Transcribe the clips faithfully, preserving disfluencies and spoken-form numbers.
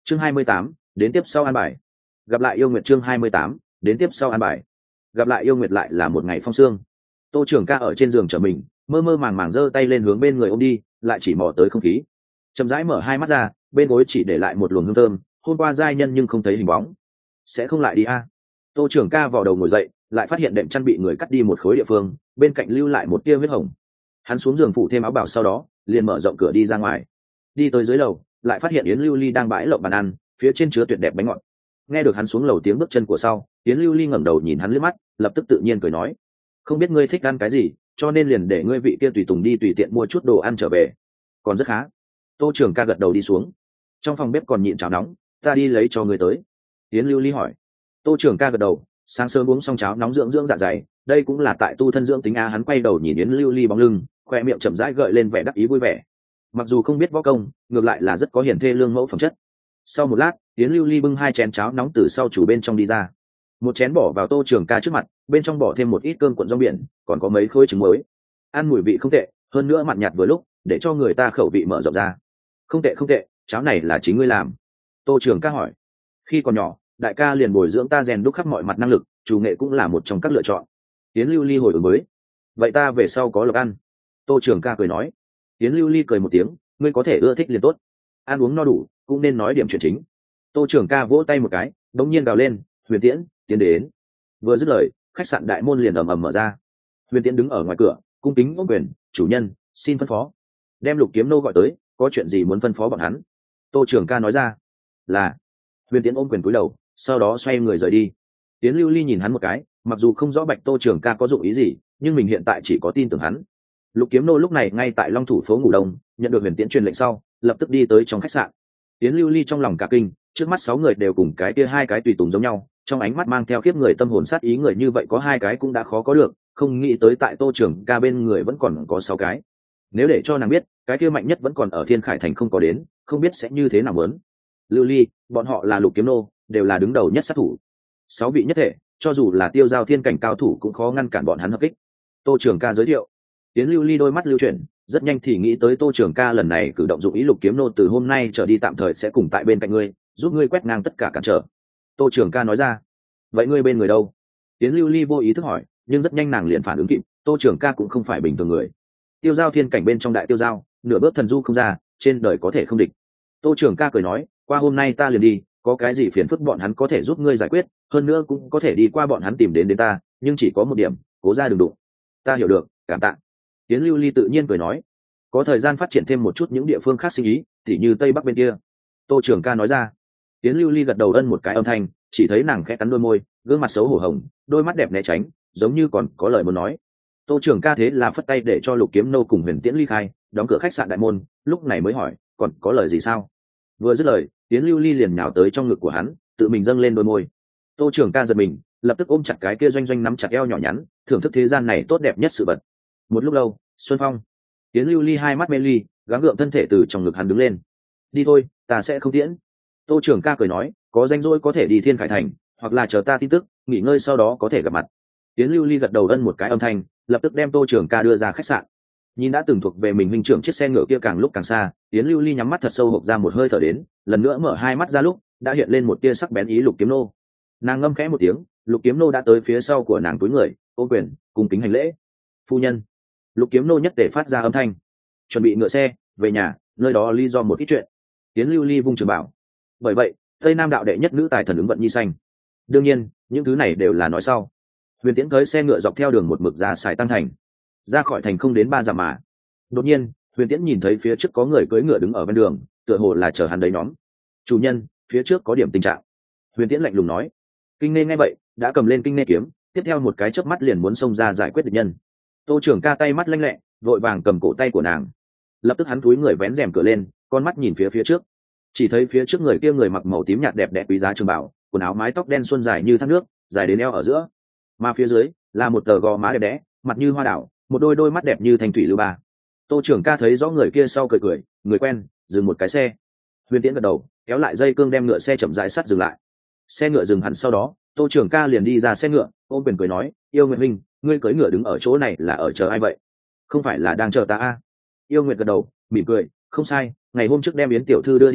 chương hai mươi tám, đến tiếp sau an bài. Gặp lại yêu nguyệt. Chương hai mươi tám, đến tiếp sau an bài. Gặp lại yêu nguyệt. Lại là một ngày phong sương. Tô Trường Ca ở trên giường trở mình, mơ mơ màng màng giơ tay lên hướng bên người ôm đi, lại chỉ mò tới không khí. Chậm rãi mở hai mắt ra, bên gối chỉ để lại một luồng hương thơm, hôm qua giai nhân nhưng không thấy hình bóng. Sẽ không lại đi a? À? Tô Trường Ca vò đầu ngồi dậy, lại phát hiện đệm chăn bị người cắt đi một khối địa phương, bên cạnh lưu lại một tia huyết hồng. Hắn xuống giường phủ thêm áo bảo, sau đó liền mở rộng cửa đi ra ngoài. Đi tới dưới lầu, lại phát hiện Yến Lưu Ly đang bãi lộng bàn ăn, phía trên chứa tuyệt đẹp bánh ngọt. Nghe được hắn xuống lầu tiếng bước chân của sau, Yến Lưu Ly ngẩng đầu nhìn hắn liếc mắt, lập tức tự nhiên cười nói: "Không biết ngươi thích ăn cái gì, cho nên liền để ngươi vị kia tùy tùng đi tùy tiện mua chút đồ ăn trở về." Còn rất khá. Tô Trường Ca gật đầu đi xuống. Trong phòng bếp còn nhịn cháo nóng, ta đi lấy cho ngươi tới. Yến Lưu Ly hỏi. Tô Trường Ca gật đầu, sáng sớm uống xong cháo nóng dưỡng dưỡng dạ dày, đây cũng là tại tu thân dưỡng tính a. Hắn quay đầu nhìn Yến Lưu Ly bóng lưng, khoe miệng chậm rãi gợi lên vẻ đắc ý vui vẻ. Mặc dù không biết võ công, ngược lại là rất có hiển thê lương mẫu phẩm chất. Sau một lát, Yến Lưu Ly bưng hai chén cháo nóng từ sau chủ bên trong đi ra. Một chén bỏ vào Tô Trường Ca trước mặt, bên trong bỏ thêm một ít cơm cuộn rong biển, còn có mấy khối trứng muối. Ăn mùi vị không tệ, hơn nữa mặn nhạt vừa lúc, để cho người ta khẩu vị mở rộng ra. Không tệ không tệ, cháo này là chính ngươi làm? Tô Trường Ca hỏi. Khi còn nhỏ, đại ca liền bồi dưỡng ta rèn đúc khắp mọi mặt năng lực, chủ nghệ cũng là một trong các lựa chọn. Yến Lưu Ly hồi ứng mới. Vậy ta về sau có lộc ăn. Tô Trường Ca cười nói. Yến Lưu Ly cười một tiếng, ngươi có thể ưa thích liền tốt, ăn uống no đủ cũng nên nói điểm chuyện chính. Tô Trường Ca vỗ tay một cái, đống nhiên gào lên: Huyền Tiễn, tiến đến. Vừa dứt lời, khách sạn đại môn liền ầm ầm mở ra. Huyền Tiễn đứng ở ngoài cửa, cung kính ôm quyền: chủ nhân, xin phân phó. Đem Lục Kiếm Nô gọi tới, có chuyện gì muốn phân phó bọn hắn? Tô Trường Ca nói ra. Là. Huyền Tiễn ôm quyền cúi đầu, sau đó xoay người rời đi. Tiến Lưu Ly nhìn hắn một cái, mặc dù không rõ Bạch Tô Trường Ca có dụng ý gì, nhưng mình hiện tại chỉ có tin tưởng hắn. Lục Kiếm Nô lúc này ngay tại Long Thủ phố ngủ đông, nhận được Huyền Tiễn truyền lệnh sau, lập tức đi tới trong khách sạn. Tiến Lưu Ly trong lòng cả kinh, trước mắt sáu người đều cùng cái kia hai cái tùy tùng giống nhau, trong ánh mắt mang theo khiếp người tâm hồn sát ý, người như vậy có hai cái cũng đã khó có được, không nghĩ tới tại Tô Trường Ca bên người vẫn còn có sáu cái. Nếu để cho nàng biết, cái kia mạnh nhất vẫn còn ở Thiên Khải Thành không có đến, không biết sẽ như thế nào muốn. Lưu Ly, bọn họ là Lục Kiếm Nô, đều là đứng đầu nhất sát thủ. Sáu vị nhất thể, cho dù là tiêu giao thiên cảnh cao thủ cũng khó ngăn cản bọn hắn hợp kích. Tô Trường Ca giới thiệu. Tiến Lưu Ly đôi mắt lưu chuyển, rất nhanh thì nghĩ tới Tô Trường Ca lần này cử động dụng ý. Lục Kiếm Nô từ hôm nay trở đi tạm thời sẽ cùng tại bên cạnh ngươi, giúp ngươi quét ngang tất cả cản trở. Tô Trường Ca nói ra. Vậy ngươi bên người đâu? Tiến Lưu Ly vô ý thức hỏi, nhưng rất nhanh nàng liền phản ứng kịp, Tô Trường Ca cũng không phải bình thường người. Tiêu giao thiên cảnh bên trong đại tiêu giao, nửa bước thần du không ra, trên đời có thể không địch. Tô Trường Ca cười nói, qua hôm nay ta liền đi, có cái gì phiền phức bọn hắn có thể giúp ngươi giải quyết, hơn nữa cũng có thể đi qua bọn hắn tìm đến đến ta, nhưng chỉ có một điểm, cố ra đừng đụng. Ta hiểu được, cảm tạ. Tiến Lưu Ly tự nhiên cười nói, có thời gian phát triển thêm một chút những địa phương khác sinh ý, tỉ như tây bắc bên kia. Tô Trường Ca nói ra. Tiến Lưu Ly gật đầu ân một cái âm thanh, chỉ thấy nàng khẽ cắn đôi môi, gương mặt xấu hổ hồng, đôi mắt đẹp né tránh, giống như còn có lời muốn nói. Tô Trường Ca thế là phất tay để cho Lục Kiếm Nô cùng Huyền Tiễn ly khai, đóng cửa khách sạn đại môn, lúc này mới hỏi, còn có lời gì sao? Vừa dứt lời, Tiến Lưu Ly liền nhào tới trong ngực của hắn, tự mình dâng lên đôi môi. Tô Trường Ca giật mình, lập tức ôm chặt cái kia doanh doanh nắm chặt eo nhỏ nhắn, thưởng thức thế gian này tốt đẹp nhất sự vật. Một lúc lâu, Xuân Phong. Tiến Lưu Ly hai mắt mê ly, gắng gượng thân thể từ trong ngực hắn đứng lên. Đi thôi, ta sẽ không tiễn. Tô Trường Ca cười nói, có danh rỗi có thể đi Thiên Khải Thành, hoặc là chờ ta tin tức, nghỉ ngơi sau đó có thể gặp mặt. Tiến Lưu Ly gật đầu ân một cái âm thanh, lập tức đem Tô Trường Ca đưa ra khách sạn. Nhìn đã từng thuộc về mình huynh trưởng chiếc xe ngựa kia càng lúc càng xa, Tiến Lưu Ly nhắm mắt thật sâu hộc ra một hơi thở đến, lần nữa mở hai mắt ra lúc đã hiện lên một tia sắc bén ý Lục Kiếm Nô. Nàng ngâm khẽ một tiếng, Lục Kiếm Nô đã tới phía sau của nàng túi người, ôm quyền, cung kính hành lễ. Phu nhân. Lục Kiếm Nô nhất tề phát ra âm thanh, chuẩn bị ngựa xe về nhà, nơi đó lý do một ít chuyện. Tiến Lưu Ly vung trường bảo. Bởi vậy, Tây Nam đạo đệ nhất nữ tài thần ứng vận nhi xanh. Đương nhiên, những thứ này đều là nói sau. Huyền Tiễn tới xe ngựa dọc theo đường một mực ra xài tăng thành, ra khỏi thành không đến ba dặm mà. Đột nhiên, Huyền Tiễn nhìn thấy phía trước có người cưỡi ngựa đứng ở bên đường, tựa hồ là chờ hắn đấy nhóm. Chủ nhân, phía trước có điểm tình trạng. Huyền Tiễn lạnh lùng nói. Kinh Nê nghe vậy, đã cầm lên Kinh Nê kiếm, tiếp theo một cái chớp mắt liền muốn xông ra giải quyết địch nhân. Tô Trường Ca tay mắt lanh lẹ, vội vàng cầm cổ tay của nàng. Lập tức hắn cúi người vén rèm cửa lên, con mắt nhìn phía phía trước. Chỉ thấy phía trước người kia người mặc màu tím nhạt đẹp đẽ quý giá trường bảo, quần áo mái tóc đen xuân dài như thác nước, dài đến eo ở giữa. Mà phía dưới là một tờ gò má đẹp đẽ, mặt như hoa đảo, một đôi đôi mắt đẹp như thanh thủy lưu ba. Tô Trường Ca thấy rõ người kia sau cười cười, người quen, dừng một cái xe. Huyền Tiễn gật đầu, kéo lại dây cương đem ngựa xe chậm rãi sắt dừng lại. Xe ngựa dừng hẳn sau đó, Tô Trường Ca liền đi ra xe ngựa, ôm quyền cười nói, yêu Nguyệt huynh, ngươi cưỡi ngựa đứng ở chỗ này là ở chờ ai vậy? Không phải là đang chờ ta à? Yêu Nguyệt gật đầu, mỉm cười, không sai, ngày hôm trước đem Yến tiểu thư đưa đi sau,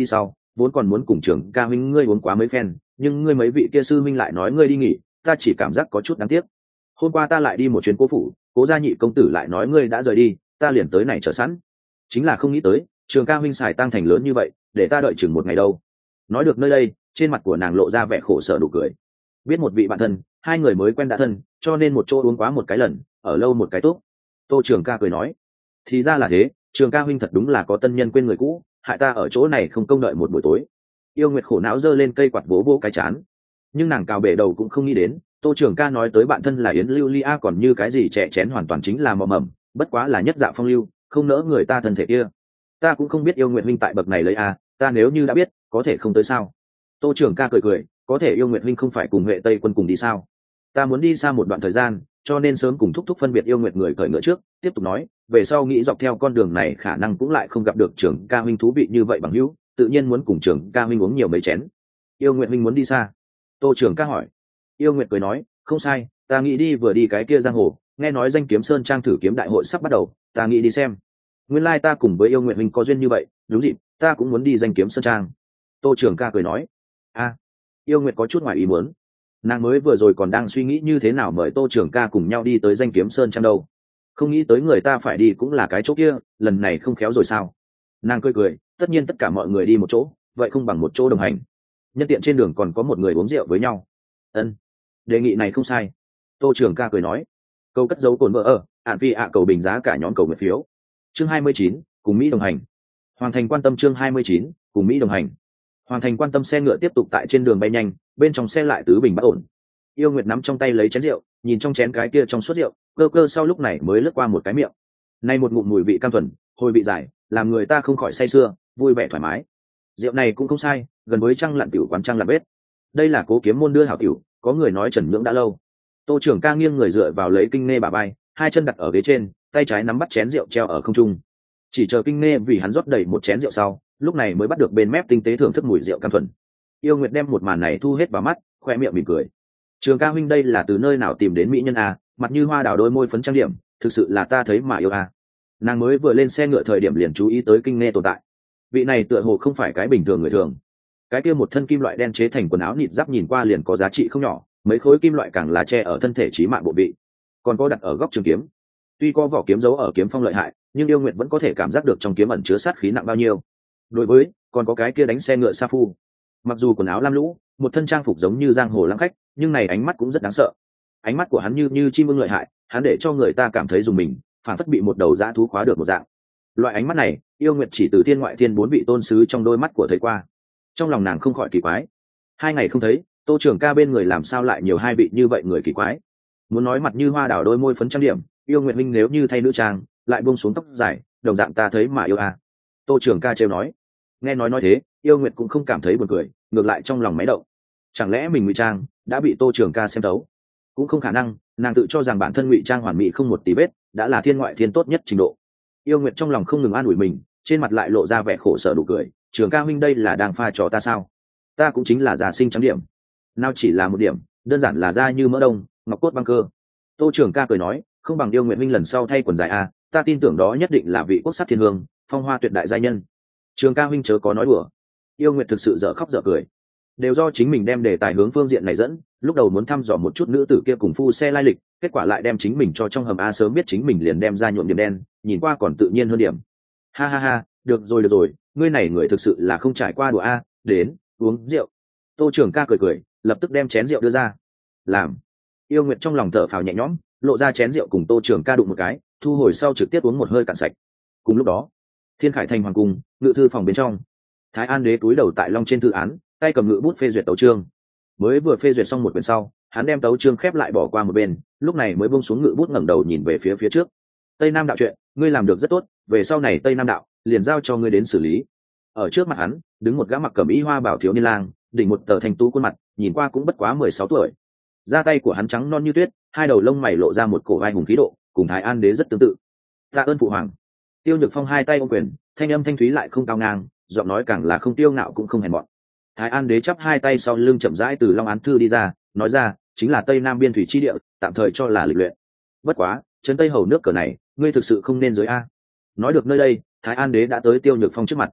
vốn còn muốn cùng trường ca huynh ngươi uống quá mấy phen, nhưng ngươi mấy vị kia sư minh lại nói ngươi đi nghỉ, ta chỉ cảm giác có chút đáng tiếc. Hôm qua ta lại đi một chuyến cố phủ, cố gia nhị công tử lại nói ngươi đã rời đi, ta liền tới này chờ sẵn. Chính là không nghĩ tới trường ca huynh xài tăng thành lớn như vậy, để ta đợi chừng một ngày đâu. Nói được nơi đây, trên mặt của nàng lộ ra vẻ khổ sở đủ cười. Biết một vị bạn thân, hai người mới quen đã thân, cho nên một chỗ uống quá một cái lần, ở lâu một cái tốt. Tô Trường Ca cười nói, thì ra là thế, Trường Ca huynh thật đúng là có tân nhân quên người cũ, hại ta ở chỗ này không công đợi một buổi tối. Yêu Nguyệt khổ não giơ lên cây quạt vỗ vỗ cái chán, nhưng nàng cào bể đầu cũng không nghĩ đến, Tô Trường Ca nói tới bạn thân là Yến Lưu Ly A còn như cái gì trẻ chén hoàn toàn chính là mò mầm, bất quá là nhất dạ phong lưu, không nỡ người ta thân thể kia. Ta cũng không biết Yêu Nguyệt huynh tại bậc này lấy A, ta nếu như đã biết, có thể không tới sao? Tô Trường Ca cười cười, có thể Yêu Nguyệt huynh không phải cùng Huệ Tây quân cùng đi sao? Ta muốn đi xa một đoạn thời gian, cho nên sớm cùng thúc thúc phân biệt Yêu Nguyệt người cởi ngựa trước, tiếp tục nói, về sau nghĩ dọc theo con đường này khả năng cũng lại không gặp được Trường Ca huynh thú vị như vậy bằng hữu, tự nhiên muốn cùng Trường Ca huynh uống nhiều mấy chén. Yêu Nguyệt huynh muốn đi xa? Tô Trường Ca hỏi. Yêu Nguyệt cười nói, không sai, ta nghĩ đi vừa đi cái kia giang hồ, nghe nói danh kiếm sơn trang thử kiếm đại hội sắp bắt đầu, ta nghĩ đi xem. Nguyên lai ta cùng với Yêu Nguyệt huynh có duyên như vậy, đúng dịp, ta cũng muốn đi danh kiếm sơn trang. Tô Trường Ca cười nói. A, Yêu Nguyệt có chút ngoài ý muốn, nàng mới vừa rồi còn đang suy nghĩ như thế nào mời Tô Trường Ca cùng nhau đi tới danh kiếm sơn trang đâu, không nghĩ tới người ta phải đi cũng là cái chỗ kia, lần này không khéo rồi sao? Nàng cười cười, tất nhiên tất cả mọi người đi một chỗ, vậy không bằng một chỗ đồng hành, nhân tiện trên đường còn có một người uống rượu với nhau. Ân, đề nghị này không sai. Tô Trường Ca cười nói. Câu cất dấu cồn vợ ở ạn phi ạ cầu bình giá cả nhóm cầu nguyện phiếu. Chương hai mươi chín, cùng Mỹ đồng hành. Hoàng Thành quan tâm chương hai mươi chín, cùng Mỹ đồng hành. Hoàng Thành quan tâm xe ngựa tiếp tục tại trên đường bay nhanh, bên trong xe lại tứ bình bất ổn. Yêu Nguyệt nắm trong tay lấy chén rượu, nhìn trong chén cái kia trong suốt rượu, cơ cơ sau lúc này mới lướt qua một cái miệng. Nay một ngụm mùi vị cam thuần, hồi vị dài, làm người ta không khỏi say sưa, vui vẻ thoải mái. Rượu này cũng không sai, gần với trăng lặn tiểu quán trăng lặn bếp. Đây là Cố Kiếm môn đưa hảo tiểu, có người nói Trần Nhưỡng đã lâu. Tô Trường Ca nghiêng người dựa vào lấy Kinh Nghe bả vai, hai chân đặt ở ghế trên, tay trái nắm bắt chén rượu treo ở không trung. Chỉ chờ Kinh Nghe vì hắn rót đầy một chén rượu sau, lúc này mới bắt được bên mép tinh tế thưởng thức mùi rượu cam thuần. Yêu Nguyệt đem một màn này thu hết vào mắt, khoe miệng mỉm cười. Trường Ca huynh đây là từ nơi nào tìm đến mỹ nhân a, mặt như hoa đào đôi môi phấn trang điểm, thực sự là ta thấy mà yêu a. Nàng mới vừa lên xe ngựa thời điểm liền chú ý tới Kinh Nghe tồn tại. Vị này tựa hồ không phải cái bình thường người thường. Cái kia một thân kim loại đen chế thành quần áo nịt giáp nhìn qua liền có giá trị không nhỏ, mấy khối kim loại càng là che ở thân thể chí mạng bộ vị, còn có đặt ở góc trường kiếm. Tuy có vỏ kiếm giấu ở kiếm phong lợi hại, nhưng Yêu Nguyệt vẫn có thể cảm giác được trong kiếm ẩn chứa sát khí nặng bao nhiêu. Đối với, còn có cái kia đánh xe ngựa sa phu, mặc dù quần áo lam lũ, một thân trang phục giống như giang hồ lãng khách, nhưng này ánh mắt cũng rất đáng sợ. Ánh mắt của hắn như như chim ưng lợi hại, hắn để cho người ta cảm thấy dùng mình, phản phất bị một đầu dã thú khóa được một dạng. Loại ánh mắt này, Yêu Nguyệt chỉ từ thiên ngoại thiên bốn vị tôn sứ trong đôi mắt của thấy qua. Trong lòng nàng không khỏi kỳ quái, hai ngày không thấy, Tô Trường Ca bên người làm sao lại nhiều hai vị như vậy người kỳ quái. Muốn nói mặt như hoa đào đôi môi phấn trang điểm, Yêu Nguyệt minh nếu như thay nữ trang, lại buông xuống tóc dài, đồng dạng ta thấy mà yêu a. Tô Trường Ca trêu nói. Nghe nói nói thế, Yêu Nguyệt cũng không cảm thấy buồn cười, ngược lại trong lòng máy động. Chẳng lẽ mình ngụy trang đã bị Tô Trường Ca xem thấu? Cũng không khả năng, nàng tự cho rằng bản thân ngụy trang hoàn mỹ không một tí vết, đã là thiên ngoại thiên tốt nhất trình độ. Yêu Nguyệt trong lòng không ngừng an ủi mình, trên mặt lại lộ ra vẻ khổ sở đủ cười. Trường Ca huynh đây là đang pha trò ta sao? Ta cũng chính là già sinh trắng điểm, nào chỉ là một điểm, đơn giản là da như mỡ đông, ngọc cốt băng cơ. Tô Trường Ca cười nói, không bằng Yêu Nguyệt huynh lần sau thay quần dài a, ta tin tưởng đó nhất định là vị quốc sắc thiên hương, phong hoa tuyệt đại giai nhân. Trường Ca huynh chớ có nói đùa. Yêu Nguyệt thực sự dở khóc dở cười, đều do chính mình đem đề tài hướng phương diện này dẫn, lúc đầu muốn thăm dò một chút nữ tử kia cùng phu xe lai lịch, kết quả lại đem chính mình cho trong hầm a, sớm biết chính mình liền đem ra nhuộm điểm đen, nhìn qua còn tự nhiên hơn điểm. Ha ha ha, được rồi được rồi, ngươi này người thực sự là không trải qua đùa a, đến uống rượu. Tô Trường Ca cười cười, lập tức đem chén rượu đưa ra. Làm. Yêu Nguyệt trong lòng thở phào nhẹ nhõm, lộ ra chén rượu cùng Tô Trường Ca đụng một cái, thu hồi sau trực tiếp uống một hơi cạn sạch. Cùng lúc đó, Thiên Khải Thành hoàng cung, ngự thư phòng bên trong, Thái An đế túi đầu tại long trên thư án, tay cầm ngự bút phê duyệt tấu chương. Mới vừa phê duyệt xong một quyển sau, hắn đem tấu chương khép lại bỏ qua một bên, lúc này mới buông xuống ngự bút ngẩng đầu nhìn về phía phía trước. Tây Nam đạo chuyện, ngươi làm được rất tốt, về sau này Tây Nam đạo liền giao cho ngươi đến xử lý. Ở trước mặt hắn, đứng một gã mặc cẩm y hoa bảo thiếu niên lang, đỉnh một tờ thành tú khuôn mặt, nhìn qua cũng bất quá mười sáu tuổi. Da tay của hắn trắng non như tuyết, hai đầu lông mày lộ ra một cổ vai hùng khí độ, cùng Thái An đế rất tương tự. Tạ ơn phụ hoàng. Tiêu Nhược Phong hai tay ôm quyền, thanh âm thanh thúy lại không cao ngang, giọng nói càng là không tiêu ngạo cũng không hèn mọn. Thái An đế chắp hai tay sau lưng chậm rãi từ long án thư đi ra, nói ra, chính là Tây Nam biên thủy chi địa, tạm thời cho là lịch luyện. Bất quá, trấn Tây hầu nước cờ này, ngươi thực sự không nên dưới a. Nói được nơi đây, Thái An đế đã tới Tiêu Nhược Phong trước mặt.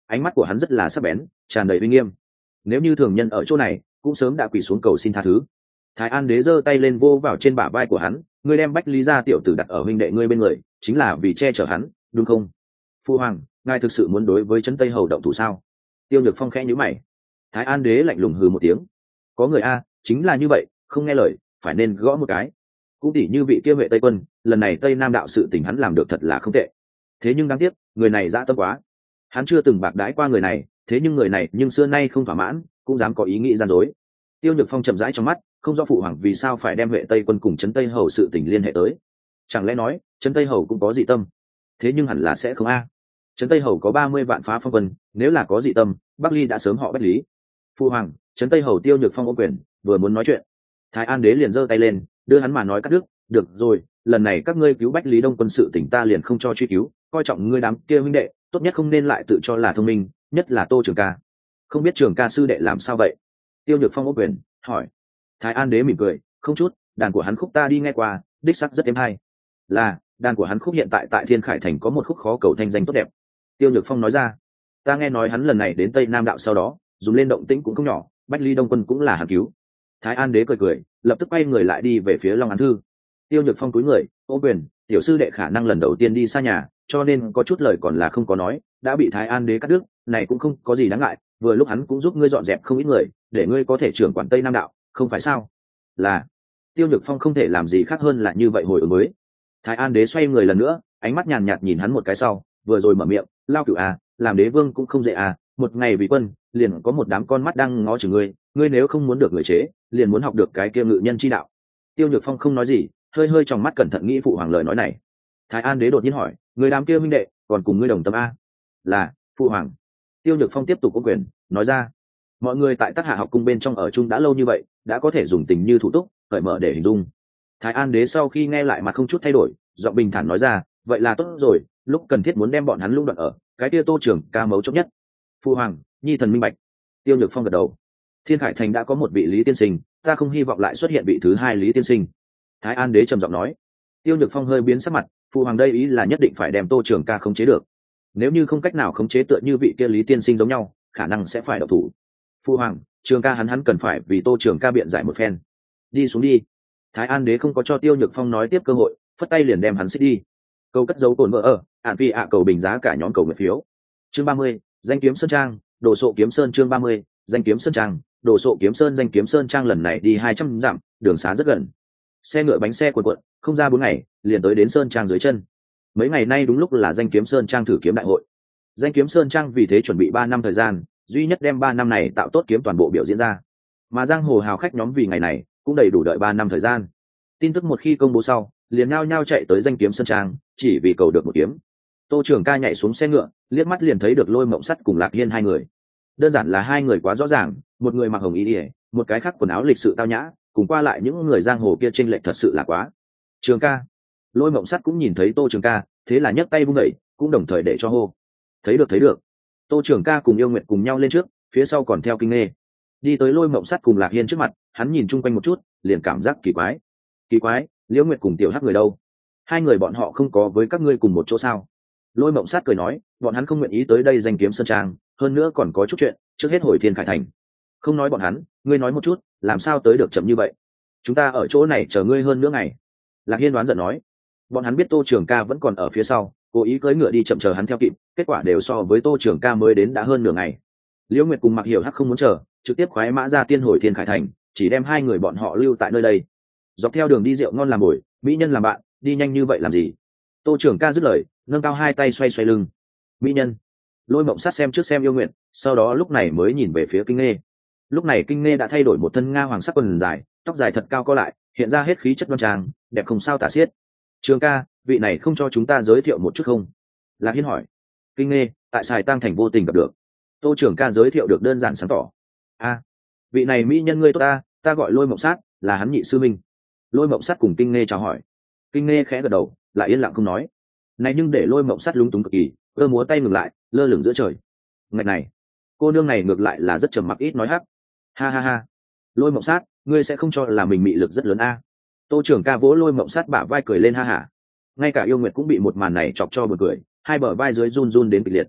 ánh mắt của hắn rất là sắc bén, tràn đầy uy nghiêm. Nếu như thường nhân ở chỗ này cũng sớm đã quỳ xuống cầu xin tha thứ. Thái An đế giơ tay lên vô vào trên bả vai của hắn, ngươi đem Bách Lý gia tiểu tử đặt ở huynh đệ ngươi bên người chính là vì che chở hắn, đúng không? Phu hoàng, ngài thực sự muốn đối với trấn Tây hầu động thủ sao? Tiêu Nhược Phong khẽ nhíu mày. Thái An đế lạnh lùng hừ một tiếng, có người a, chính là như vậy, không nghe lời phải nên gõ một cái. Cũng tỉ như vị kia Vệ Tây quân, lần này Tây Nam đạo sự tình hắn làm được thật là không tệ. Thế nhưng đáng tiếc, người này dã tâm quá. Hắn chưa từng bạc đãi qua người này, thế nhưng người này nhưng xưa nay không thỏa mãn, cũng dám có ý nghĩ gian dối. Tiêu Nhược Phong chậm rãi trong mắt, không rõ phụ hoàng vì sao phải đem Vệ Tây quân cùng trấn Tây hầu sự tình liên hệ tới. Chẳng lẽ nói trấn Tây hầu cũng có dị tâm? Thế nhưng hẳn là sẽ không a. Trấn Tây hầu có ba mươi vạn phá phong quân, nếu là có dị tâm, Bắc Ly đã sớm họ Bách Lý. Phụ hoàng, trấn Tây hầu Tiêu Nhược Phong ô quyền, vừa muốn nói chuyện, Thái An đế liền giơ tay lên, đưa hắn mà nói cắt đứt, được rồi, lần này các ngươi cứu Bách Lý Đông quân sự tỉnh ta liền không cho truy cứu, coi trọng ngươi đám kia huynh đệ, tốt nhất không nên lại tự cho là thông minh, nhất là Tô Trường ca. Không biết Trường ca sư đệ làm sao vậy? Tiêu Nhược Phong ô quyền hỏi. Thái An đế mỉm cười, không chút, đàn của hắn khúc ta đi nghe qua, đích sắc rất êm hay. Là, đàn của hắn khúc hiện tại tại Thiên Khải thành có một khúc khó cầu thanh danh tốt đẹp. Tiêu Nhược Phong nói ra, ta nghe nói hắn lần này đến Tây Nam đạo sau đó, dùng lên động tĩnh cũng không nhỏ, Bách Ly Đông quân cũng là hắn cứu. Thái An đế cười cười, lập tức quay người lại đi về phía Long Án Thư. Tiêu Nhược Phong cúi người, ô quyền, tiểu sư đệ khả năng lần đầu tiên đi xa nhà, cho nên có chút lời còn là không có nói, đã bị Thái An đế cắt đứt, này cũng không có gì đáng ngại, vừa lúc hắn cũng giúp ngươi dọn dẹp không ít người, để ngươi có thể trưởng quản Tây Nam đạo, không phải sao? Là. Tiêu Nhược Phong không thể làm gì khác hơn là như vậy hồi ứng mới. Thái An đế xoay người lần nữa, ánh mắt nhàn nhạt nhìn hắn một cái sau, vừa rồi mở miệng, lao cửu à, làm đế vương cũng không dễ à, một ngày vì quân, liền có một đám con mắt đang ngó chừng ngươi, ngươi nếu không muốn được người chế, liền muốn học được cái kia ngự nhân chi đạo. Tiêu Nhược Phong không nói gì, hơi hơi trong mắt cẩn thận nghĩ phụ hoàng lời nói này. Thái An đế đột nhiên hỏi, người đám kia minh đệ, còn cùng ngươi đồng tâm a? Là, phụ hoàng. Tiêu Nhược Phong tiếp tục ôm quyền, nói ra, mọi người tại Tắc Hạ học cung bên trong ở chung đã lâu như vậy, đã có thể dùng tình như thủ túc, cởi mở để hình dung. Thái An đế sau khi nghe lại mặt không chút thay đổi, giọng bình thản nói ra, vậy là tốt rồi, lúc cần thiết muốn đem bọn hắn lung đoạn ở, cái kia Tô Trường ca mấu chốt nhất. Phụ hoàng, nhi thần minh bạch. Tiêu Nhược Phong gật đầu. Thiên Khải thành đã có một vị Lý tiên sinh, ta không hy vọng lại xuất hiện vị thứ hai Lý tiên sinh. Thái An đế trầm giọng nói. Tiêu Nhược Phong hơi biến sắc mặt, phụ hoàng đây ý là nhất định phải đem Tô Trường ca khống chế được. Nếu như không cách nào khống chế tựa như vị kia Lý tiên sinh giống nhau, khả năng sẽ phải độc thủ. Phụ hoàng, Trường ca hắn hắn cần phải vì Tô Trường ca biện giải một phen. Đi xuống đi. Thái An đế không có cho Tiêu Nhược Phong nói tiếp cơ hội, phất tay liền đem hắn xích đi. Câu cất dấu cồn vợ ở, ạn phi ạ cầu bình giá cả nhóm cầu nguyện phiếu. Chương ba mươi, danh kiếm sơn trang, đồ sộ kiếm sơn. Chương ba mươi, danh kiếm sơn trang, đồ sộ kiếm sơn. Danh kiếm sơn trang lần này đi hai trăm dặm, đường xá rất gần. Xe ngựa bánh xe cuộn cuộn, không ra bốn ngày, liền tới đến sơn trang dưới chân. Mấy ngày nay đúng lúc là danh kiếm sơn trang thử kiếm đại hội. Danh kiếm sơn trang vì thế chuẩn bị ba năm thời gian, duy nhất đem ba năm này tạo tốt kiếm toàn bộ biểu diễn ra. Mà giang hồ hào khách nhóm vì ngày này cũng đầy đủ đợi ba năm thời gian. Tin tức một khi công bố sau, liền nhao nhao chạy tới danh kiếm sơn trang, chỉ vì cầu được một kiếm. Tô Trường ca nhảy xuống xe ngựa, liếc mắt liền thấy được Lôi Mộng Sắt cùng Lạc Hiên hai người. Đơn giản là hai người quá rõ ràng, một người mặc hồng y ỉa, một cái khác quần áo lịch sự tao nhã, cùng qua lại những người giang hồ kia chênh lệch thật sự là quá. Trường ca. Lôi Mộng Sắt cũng nhìn thấy Tô Trường ca, thế là nhấc tay vung đẩy, cũng đồng thời để cho hô. Thấy được thấy được. Tô Trường ca cùng Yêu Nguyệt cùng nhau lên trước, phía sau còn theo Kinh Nghê. Đi tới Lôi Mộng Sắt cùng Lạc Hiên trước mặt, hắn nhìn chung quanh một chút, liền cảm giác kỳ quái. Kỳ quái, Liễu Nguyệt cùng Tiểu Hắc người đâu? Hai người bọn họ không có với các ngươi cùng một chỗ sao? Lôi Mộng Sát cười nói, bọn hắn không nguyện ý tới đây danh kiếm sơn trang, hơn nữa còn có chút chuyện, trước hết hồi Thiên Khải thành. Không nói bọn hắn, ngươi nói một chút, làm sao tới được chậm như vậy? Chúng ta ở chỗ này chờ ngươi hơn nửa ngày. Lạc Hiên đoán giận nói, bọn hắn biết Tô Trường ca vẫn còn ở phía sau, cố ý cưỡi ngựa đi chậm chờ hắn theo kịp, kết quả đều so với Tô Trường ca mới đến đã hơn nửa ngày. Liễu Nguyệt cùng Mặc Hiểu Hắc không muốn chờ, trực tiếp khoái mã ra tiên hồi Thiên Khải thành, chỉ đem hai người bọn họ lưu tại nơi đây. Dọc theo đường đi rượu ngon làm bồi, mỹ nhân làm bạn, đi nhanh như vậy làm gì? Tô Trường ca dứt lời, nâng cao hai tay xoay xoay lưng. Mỹ nhân. Lôi Mộng Sát xem trước xem Yêu Nguyện, sau đó lúc này mới nhìn về phía Kinh Nghê. Lúc này Kinh Nghê đã thay đổi một thân nga hoàng sắc quần dài, tóc dài thật cao co lại, hiện ra hết khí chất đoan trang, đẹp không sao tả xiết. Trường ca, vị này không cho chúng ta giới thiệu một chút không? Lạc Hiên hỏi. Kinh Nghê, tại Sài Tang thành vô tình gặp được. Tô Trường ca giới thiệu được đơn giản sáng tỏ. A, vị này mỹ nhân ngươi tốt ta, ta gọi Lôi Mộng Sát, là hắn nhị sư minh. Lôi Mộng Sát cùng Kinh Nghê chào hỏi. Kinh Nghê khẽ gật đầu, lại yên lặng không nói. Này nhưng để Lôi Mộng Sát lúng túng cực kỳ, ơ múa tay ngừng lại, lơ lửng giữa trời. Ngạch này, cô nương này ngược lại là rất trầm mặc ít nói hắc. Ha ha ha. Lôi Mộng Sát, ngươi sẽ không cho là mình mị lực rất lớn a? Tô Trường ca vỗ Lôi Mộng Sát bả vai cười lên ha hả. Ngay cả Yêu Nguyệt cũng bị một màn này chọc cho buồn cười, hai bờ vai dưới run run đến kịch liệt.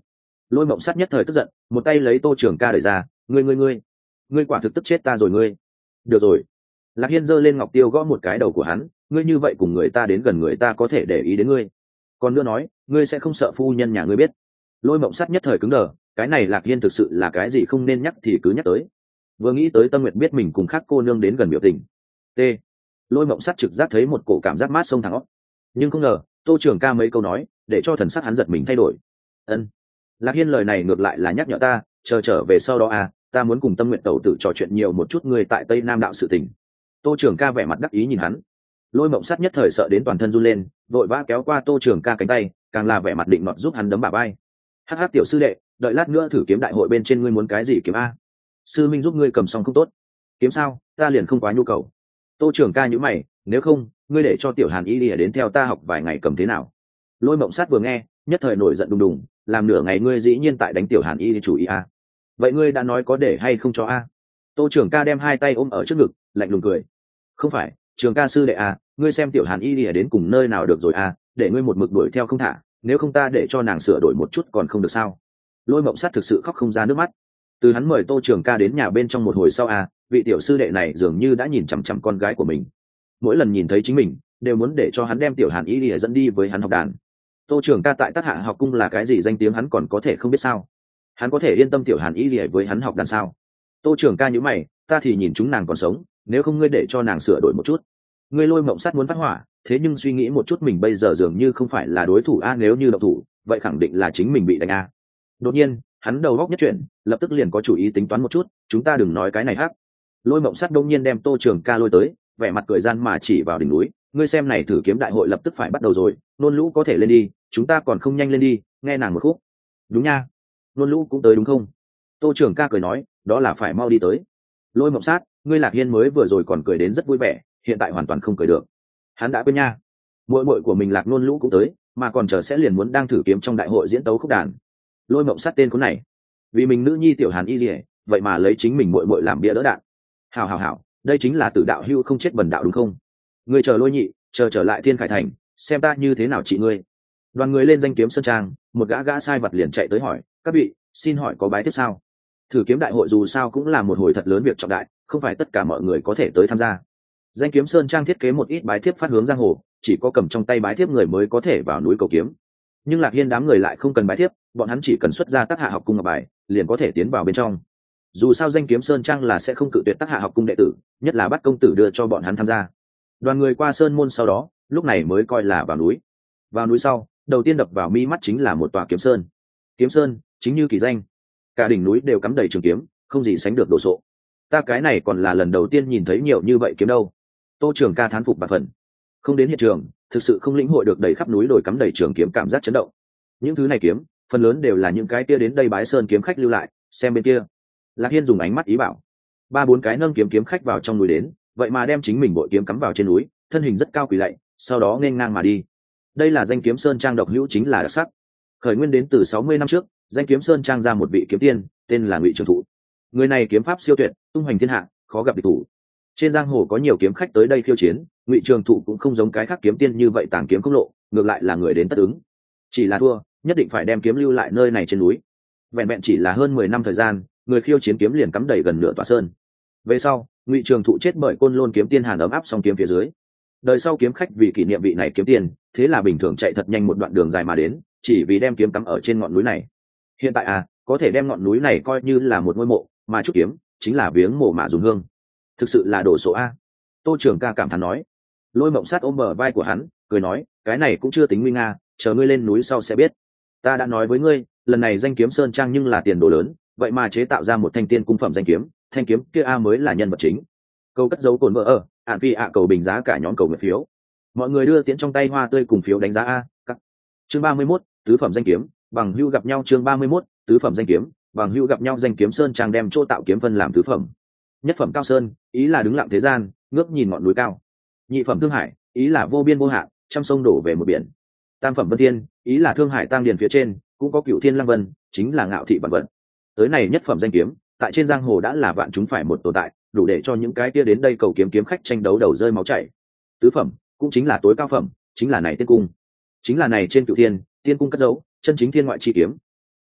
Lôi Mộng Sắt nhất thời tức giận, một tay lấy Tô Trường Ca đẩy ra, ngươi ngươi ngươi ngươi quả thực tức chết ta rồi ngươi. Được rồi. Lạc Hiên giơ lên ngọc tiêu gõ một cái đầu của hắn, ngươi như vậy cùng người ta đến gần người ta có thể để ý đến ngươi. Còn nữa nói, ngươi sẽ không sợ phu nhân nhà ngươi biết. Lôi Mộng Sắt nhất thời cứng đờ, cái này Lạc Hiên thực sự là cái gì không nên nhắc thì cứ nhắc tới. Vừa nghĩ tới Tâm Nguyệt biết mình cùng khác cô nương đến gần biểu tình. T. Lôi Mộng Sắt trực giác thấy một cổ cảm giác mát sông thẳng óc. Nhưng không ngờ, Tô Trường Ca mấy câu nói, để cho thần sắc hắn giật mình thay đổi. Ân. Lạc Hiên lời này ngược lại là nhắc nhở ta, chờ trở về sau đó à, ta muốn cùng Tâm Nguyệt tẩu tử trò chuyện nhiều một chút người tại Tây Nam đạo sự tình. Tô Trường Ca vẻ mặt đắc ý nhìn hắn. Lôi Mộng Sắt nhất thời sợ đến toàn thân run lên, vội vã kéo qua Tô Trường Ca cánh tay, càng là vẻ mặt định nọt giúp hắn đấm bả vai. Hắc hắc tiểu sư đệ, đợi lát nữa thử kiếm đại hội bên trên ngươi muốn cái gì kiếm a? Sư minh giúp ngươi cầm xong không tốt. Kiếm sao? Ta liền không quá nhu cầu. Tô Trường Ca nhíu mày, nếu không, ngươi để cho tiểu Hàn Y đi đến theo ta học vài ngày cầm thế nào? Lôi Mộng Sắt vừa nghe, nhất thời nổi giận đùng đùng, làm nửa ngày ngươi dĩ nhiên tại đánh tiểu Hàn Y chủ ý a. Vậy ngươi đã nói có để hay không cho a? Tô Trường Ca đem hai tay ôm ở trước ngực, lạnh lùng cười. Không phải, Trường Ca sư đệ a, ngươi xem tiểu Hàn Y đi đến cùng nơi nào được rồi a, để ngươi một mực đuổi theo không thả, nếu không ta để cho nàng sửa đổi một chút còn không được sao? Lôi Mộng Sắt thực sự khóc không ra nước mắt. Từ hắn mời Tô Trường Ca đến nhà bên trong một hồi sau a, vị tiểu sư đệ này dường như đã nhìn chằm chằm con gái của mình. Mỗi lần nhìn thấy chính mình, đều muốn để cho hắn đem tiểu Hàn Y đi dẫn đi với hắn học đàn. Tô Trường Ca tại Tác Hạ học cung là cái gì danh tiếng hắn còn có thể không biết sao? Hắn có thể yên tâm tiểu Hàn Y đi với hắn học đàn sao? Tô Trường Ca nhíu mày, ta thì nhìn chúng nàng còn sống, nếu không ngươi để cho nàng sửa đổi một chút. Ngươi Lôi Mộng Sắt muốn phát hỏa, thế nhưng suy nghĩ một chút mình bây giờ dường như không phải là đối thủ a, nếu như động thủ, vậy khẳng định là chính mình bị đánh a. Đột nhiên, hắn đầu góc nhất chuyển, lập tức liền có chủ ý tính toán một chút, chúng ta đừng nói cái này hắc. Lôi Mộng Sắt đông nhiên đem Tô Trường Ca lôi tới, vẻ mặt cười gian mà chỉ vào đỉnh núi, ngươi xem này thử kiếm đại hội lập tức phải bắt đầu rồi, nôn lũ có thể lên đi, chúng ta còn không nhanh lên đi, nghe nàng một khúc. Đúng nha, nôn lũ cũng tới đúng không? Tô Trường Ca cười nói, đó là phải mau đi tới. Lôi Mộng Sát, ngươi Lạc Hiên mới vừa rồi còn cười đến rất vui vẻ, hiện tại hoàn toàn không cười được. Hắn đã quên nha, muội muội của mình Lạc nôn lũ cũng tới, mà còn chờ sẽ liền muốn đang thử kiếm trong đại hội diễn tấu khúc đàn. Lôi Mộng Sát tên cuốn này, vì mình nữ nhi tiểu Hàn Y Liễu, vậy mà lấy chính mình muội muội làm bia đỡ đạn. Hảo hảo hảo, đây chính là tử đạo hưu không chết bần đạo đúng không? Ngươi chờ Lôi nhị, chờ trở lại Thiên Khải Thành, xem ta như thế nào trị ngươi. Đoàn người lên danh kiếm sơn trang, một gã gã sai vật liền chạy tới hỏi, các vị, xin hỏi có bái tiếp sao? Thử kiếm đại hội dù sao cũng là một hồi thật lớn việc trọng đại, không phải tất cả mọi người có thể tới tham gia. Danh kiếm sơn trang thiết kế một ít bái thiếp phát hướng giang hồ, chỉ có cầm trong tay bái thiếp người mới có thể vào núi cầu kiếm. Nhưng Lạc Hiên đám người lại không cần bái thiếp, bọn hắn chỉ cần xuất ra Tác Hạ học cung ngọc bài, liền có thể tiến vào bên trong. Dù sao danh kiếm sơn trang là sẽ không cự tuyệt Tác Hạ học cung đệ tử, nhất là bắt công tử đưa cho bọn hắn tham gia. Đoàn người qua sơn môn sau đó, lúc này mới coi là vào núi. Vào núi sau, đầu tiên đập vào mi mắt chính là một tòa kiếm sơn. Kiếm sơn chính như kỳ danh, cả đỉnh núi đều cắm đầy trường kiếm, không gì sánh được đồ sộ. Ta cái này còn là lần đầu tiên nhìn thấy nhiều như vậy kiếm đâu. Tô Trường Ca thán phục bà phần. Không đến hiện trường, thực sự không lĩnh hội được đầy khắp núi đồi cắm đầy trường kiếm cảm giác chấn động. Những thứ này kiếm, phần lớn đều là những cái kia đến đây bái sơn kiếm khách lưu lại, xem bên kia. Lạc Hiên dùng ánh mắt ý bảo, ba bốn cái nâng kiếm kiếm khách vào trong núi đến, vậy mà đem chính mình bội kiếm cắm vào trên núi, thân hình rất cao quỳ lạy, sau đó nên ngang mà đi. Đây là danh kiếm sơn trang độc hữu, chính là đặc sắc. Khởi nguyên đến từ sáu mươi năm trước, danh kiếm sơn trang ra một vị kiếm tiên, tên là Ngụy Trường Thụ. Người này kiếm pháp siêu tuyệt, tung hoành thiên hạ, khó gặp địch thủ. Trên giang hồ có nhiều kiếm khách tới đây khiêu chiến, Ngụy Trường Thụ cũng không giống cái khác kiếm tiên như vậy tàng kiếm không lộ, ngược lại là người đến tất ứng. Chỉ là thua, nhất định phải đem kiếm lưu lại nơi này trên núi. Vẹn vẹn chỉ là hơn mười năm thời gian, người khiêu chiến kiếm liền cắm đầy gần nửa tòa sơn. Về sau, Ngụy Trường Thụ chết bởi Côn Lôn kiếm tiên Hàn ấm áp song kiếm phía dưới. Đời sau kiếm khách vì kỷ niệm vị này kiếm tiên, thế là bình thường chạy thật nhanh một đoạn đường dài mà đến, chỉ vì đem kiếm cắm ở trên ngọn núi này. Hiện tại à, có thể đem ngọn núi này coi như là một ngôi mộ, mà trúc kiếm chính là viếng mộ mà dùng hương. Thực sự là đồ sộ a. Tô Trường Ca cảm thán nói. Lôi Mộng Sát ôm bờ vai của hắn, cười nói, cái này cũng chưa tính nguy nga, chờ ngươi lên núi sau sẽ biết. Ta đã nói với ngươi, lần này danh kiếm sơn trang nhưng là tiền đồ lớn, vậy mà chế tạo ra một thanh tiên cung phẩm danh kiếm, thanh kiếm kia a mới là nhân vật chính. Câu cất dấu cồn vợ ở, ạn phi ạ cầu bình giá cả nhóm cầu nguyện phiếu. Mọi người đưa tiễn trong tay hoa tươi cùng phiếu đánh giá a. Các. Chương ba mươi mốt, tứ phẩm danh kiếm, bằng hữu gặp nhau. Chương ba mươi mốt, tứ phẩm danh kiếm, bằng hữu gặp nhau. Danh kiếm sơn trang đem chỗ tạo kiếm phân làm tứ phẩm. Nhất phẩm Cao Sơn, ý là đứng lặng thế gian, ngước nhìn ngọn núi cao. Nhị phẩm Thương Hải, ý là vô biên vô hạn, trăm sông đổ về một biển. Tam phẩm Vân Thiên, ý là Thương Hải tăng điền phía trên, cũng có Cửu Thiên Lăng Vân, chính là ngạo thị vạn vật. Tới này nhất phẩm danh kiếm, tại trên giang hồ đã là vạn chúng phải một tồn tại, đủ để cho những cái kia đến đây cầu kiếm kiếm khách tranh đấu đầu rơi máu chảy. Tứ phẩm, cũng chính là tối cao phẩm, chính là này tiên cung. Chính là này trên Cửu Thiên, tiên cung cất giấu, chân chính thiên ngoại chi kiếm.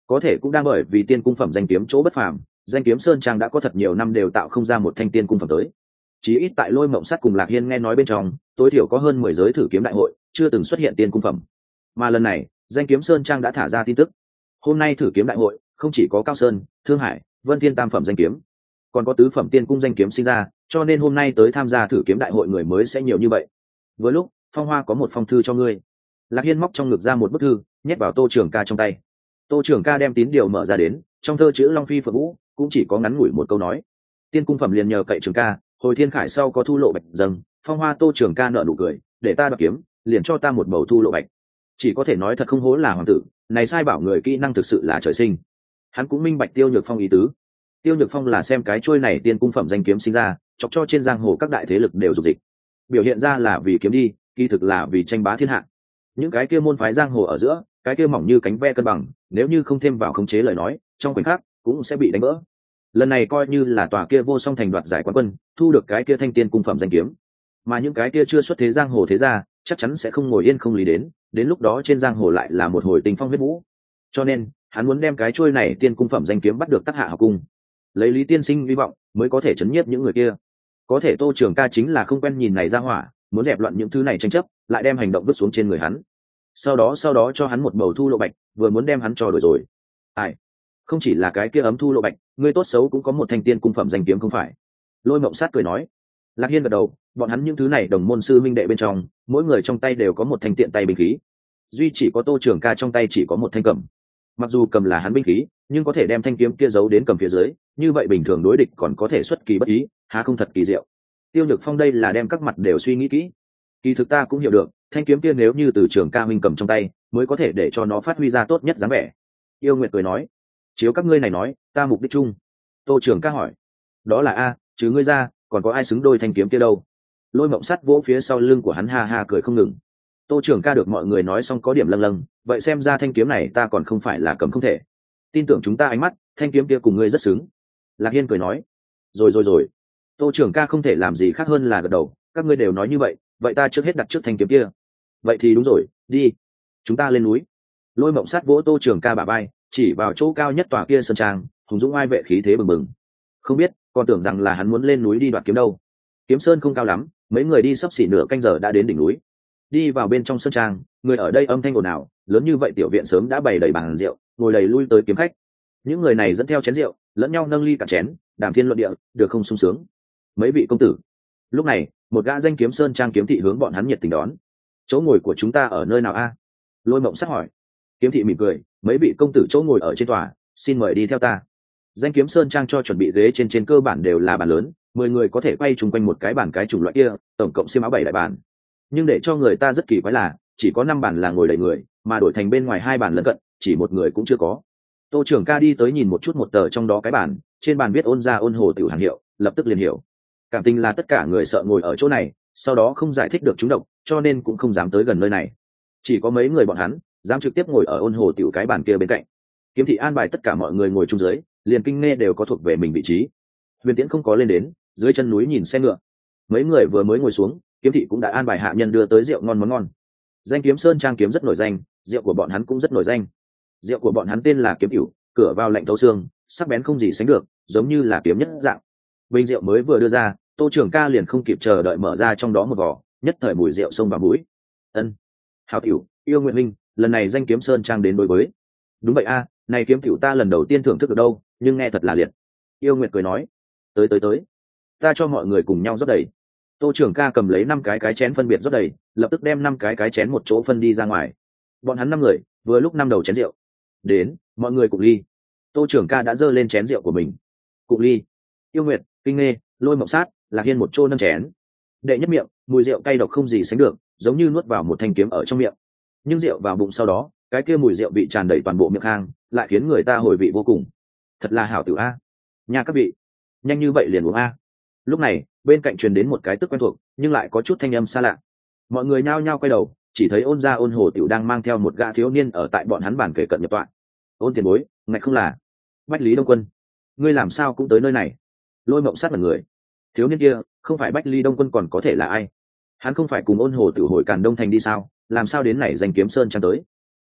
có thể cũng đang bởi vì tiên cung phẩm danh kiếm chỗ bất phàm, danh kiếm sơn trang đã có thật nhiều năm đều tạo không ra một thanh tiên cung phẩm tới. Chỉ ít tại Lôi Mộng Sắt cùng Lạc Hiên nghe nói bên trong, tối thiểu có hơn mười giới thử kiếm đại hội chưa từng xuất hiện tiên cung phẩm. Mà lần này danh kiếm sơn trang đã thả ra tin tức, hôm nay thử kiếm đại hội không chỉ có Cao Sơn, Thương Hải, Vân Thiên tam phẩm danh kiếm, còn có tứ phẩm tiên cung danh kiếm sinh ra, cho nên hôm nay tới tham gia thử kiếm đại hội người mới sẽ nhiều như vậy. Vừa lúc Phong Hoa có một phong thư cho ngươi. Lạc Hiên móc trong ngực ra một bức thư, nhét vào Tô Trường Ca trong tay. Tô Trường Ca đem tín điều mở ra đến, trong thơ chữ Long Phi Phượng Vũ cũng chỉ có ngắn ngủi một câu nói: tiên cung phẩm liền nhờ cậy Trường Ca, hồi thiên khải sau có thu lộ bạch dâng. Phong Hoa Tô Trường Ca nở nụ cười, để ta đoạt kiếm, liền cho ta một bầu thu lộ bạch. Chỉ có thể nói thật không hố là hoàng tử, này sai bảo người kỹ năng thực sự là trời sinh. Hắn cũng minh bạch Tiêu Nhược Phong ý tứ. Tiêu Nhược Phong là xem cái chuôi này tiên cung phẩm danh kiếm sinh ra, chọc cho trên giang hồ các đại thế lực đều dục dịch. Biểu hiện ra là vì kiếm đi, kỳ thực là vì tranh bá thiên hạ. Những cái kia môn phái giang hồ ở giữa, cái kia mỏng như cánh ve cân bằng, nếu như không thêm vào khống chế lời nói, trong khoảnh khắc cũng sẽ bị đánh vỡ. Lần này coi như là tòa kia vô song thành đoạt giải quán quân, thu được cái kia thanh tiên cung phẩm danh kiếm. Mà những cái kia chưa xuất thế giang hồ thế gia, chắc chắn sẽ không ngồi yên không lý đến, đến lúc đó trên giang hồ lại là một hồi tình phong huyết vũ. Cho nên, hắn muốn đem cái chuôi này tiên cung phẩm danh kiếm bắt được Tắc Hạ học cung, lấy Lý tiên sinh hy vọng mới có thể chấn nhiếp những người kia. Có thể Tô Trường Ca chính là không quen nhìn này ra hỏa, muốn dẹp loạn những thứ này tranh chấp, lại đem hành động vứt xuống trên người hắn. Sau đó sau đó cho hắn một bầu thu lộ bạch, vừa muốn đem hắn cho đổi rồi. Ai, không chỉ là cái kia ấm thu lộ bạch, người tốt xấu cũng có một thanh tiên cung phẩm danh kiếm không phải? Lôi Mộng Sát cười nói. Lạc Hiên gật đầu, bọn hắn những thứ này đồng môn sư minh đệ bên trong, mỗi người trong tay đều có một thanh tiện tay binh khí, duy chỉ có Tô Trường Ca trong tay chỉ có một thanh cầm. Mặc dù cầm là hắn binh khí, nhưng có thể đem thanh kiếm kia giấu đến cầm phía dưới, như vậy bình thường đối địch còn có thể xuất kỳ bất ý, há không thật kỳ diệu. Tiêu Nhược Phong đây là đem các mặt đều suy nghĩ kỹ. Kỳ thực ta cũng hiểu được, thanh kiếm kia nếu như từ Trường Ca huynh cầm trong tay, mới có thể để cho nó phát huy ra tốt nhất dáng vẻ. Yêu Nguyệt cười nói, chiếu các ngươi này nói, ta mục đích chung. Tô Trường Ca hỏi, đó là a, chứ ngươi ra, còn có ai xứng đôi thanh kiếm kia đâu? Lôi Mộng Sắt vỗ phía sau lưng của hắn ha ha cười không ngừng. Tô Trường Ca được mọi người nói xong có điểm lâng lâng, vậy xem ra thanh kiếm này ta còn không phải là cầm không thể. Tin tưởng chúng ta ánh mắt, thanh kiếm kia cùng ngươi rất xứng. Lạc Hiên cười nói, rồi rồi rồi. Tô Trường Ca không thể làm gì khác hơn là gật đầu, các ngươi đều nói như vậy, vậy ta trước hết đặt trước thanh kiếm kia. Vậy thì đúng rồi, đi, chúng ta lên núi. Lôi Mộng Sắt vỗ Tô Trường Ca bả vai, chỉ vào chỗ cao nhất tòa kia sơn trang, hùng dũng ai vệ khí thế bừng bừng. Không biết, còn tưởng rằng là hắn muốn lên núi đi đoạt kiếm đâu. Kiếm sơn không cao lắm, mấy người đi sắp xỉ nửa canh giờ đã đến đỉnh núi. Đi vào bên trong sơn trang, người ở đây âm thanh ồn ào, lớn như vậy tiểu viện sớm đã bày đầy bàn rượu, ngồi đầy lui tới kiếm khách. Những người này dẫn theo chén rượu, lẫn nhau nâng ly cả chén, đàm thiên luận địa, được không sung sướng. Mấy vị công tử. Lúc này, một gã danh kiếm sơn trang kiếm thị hướng bọn hắn nhiệt tình đón. Chỗ ngồi của chúng ta ở nơi nào a? Lôi Mộng Sắt hỏi. Kiếm thị mỉm cười, mấy vị công tử chỗ ngồi ở trên tòa, xin mời đi theo ta. Danh kiếm sơn trang cho chuẩn bị ghế trên trên cơ bản đều là bàn lớn, mười người có thể quay chung quanh một cái bàn cái chủng loại kia, tổng cộng xiêm áo bảy đại bàn. Nhưng để cho người ta rất kỳ quái là, chỉ có năm bàn là ngồi đầy người, mà đổi thành bên ngoài hai bàn lân cận, chỉ một người cũng chưa có. Tô Trường Ca đi tới nhìn một chút một tờ trong đó cái bàn, trên bàn viết Ôn gia Ôn Hồ tiểu hàng hiệu, lập tức liền hiểu. Cảm tình là tất cả người sợ ngồi ở chỗ này, sau đó không giải thích được chúng độc, cho nên cũng không dám tới gần nơi này. Chỉ có mấy người bọn hắn dám trực tiếp ngồi ở Ôn Hồ tiểu cái bàn kia bên cạnh. Kiếm thị an bài tất cả mọi người ngồi chung dưới, liền kinh nghe đều có thuộc về mình vị trí. Huyền Tiễn không có lên đến, dưới chân núi nhìn xe ngựa. Mấy người vừa mới ngồi xuống, kiếm thị cũng đã an bài hạ nhân đưa tới rượu ngon món ngon. Danh kiếm sơn trang kiếm rất nổi danh, rượu của bọn hắn cũng rất nổi danh. Rượu của bọn hắn tên là Kiếm Cửu, cửa vào lạnh thấu xương, sắc bén không gì sánh được, giống như là kiếm nhất dạng. Bình rượu mới vừa đưa ra, Tô Trường Ca liền không kịp chờ đợi mở ra trong đó một vỏ, nhất thời mùi rượu xông vào mũi. Ân, hào tiểu, yêu nguyện linh, lần này danh kiếm sơn trang đến đối với. Đúng vậy a, này kiếm cửu ta lần đầu tiên thưởng thức được đâu, nhưng nghe thật là liệt. Yêu Nguyệt cười nói, tới tới tới, ta cho mọi người cùng nhau rót đầy. Tô Trường Ca cầm lấy năm cái cái chén phân biệt rót đầy, lập tức đem năm cái cái chén một chỗ phân đi ra ngoài. Bọn hắn năm người, vừa lúc năm đầu chén rượu. Đến, mọi người cùng ly. Tô Trường Ca đã giơ lên chén rượu của mình. Cùng ly. Yêu Nguyệt, Kinh Nghê, Lôi Mộng Sát, Lạc Hiên một chỗ nâng chén. Đệ nhất miệng, mùi rượu cay độc không gì sánh được, giống như nuốt vào một thanh kiếm ở trong miệng. Nhưng rượu vào bụng sau đó, cái kia mùi rượu bị tràn đầy toàn bộ miệng hang, lại khiến người ta hồi vị vô cùng. Thật là hảo tiểu a. Nha các vị, nhanh như vậy liền uống a. Lúc này, bên cạnh truyền đến một cái tức quen thuộc, nhưng lại có chút thanh âm xa lạ. Mọi người nhao nhao quay đầu, chỉ thấy Ôn gia Ôn Hồ tiểu đang mang theo một gã thiếu niên ở tại bọn hắn bàn kề cận nhập tọa. Ôn tiền bối, ngạch không là Bách Lý Đông Quân, ngươi làm sao cũng tới nơi này? Lôi Mộng Sát mặt người. Thiếu niên kia, không phải Bách Lý Đông Quân còn có thể là ai? Hắn không phải cùng Ôn Hồ tiểu hồi Càn Đông thành đi sao? Làm sao đến này danh kiếm sơn trang tới?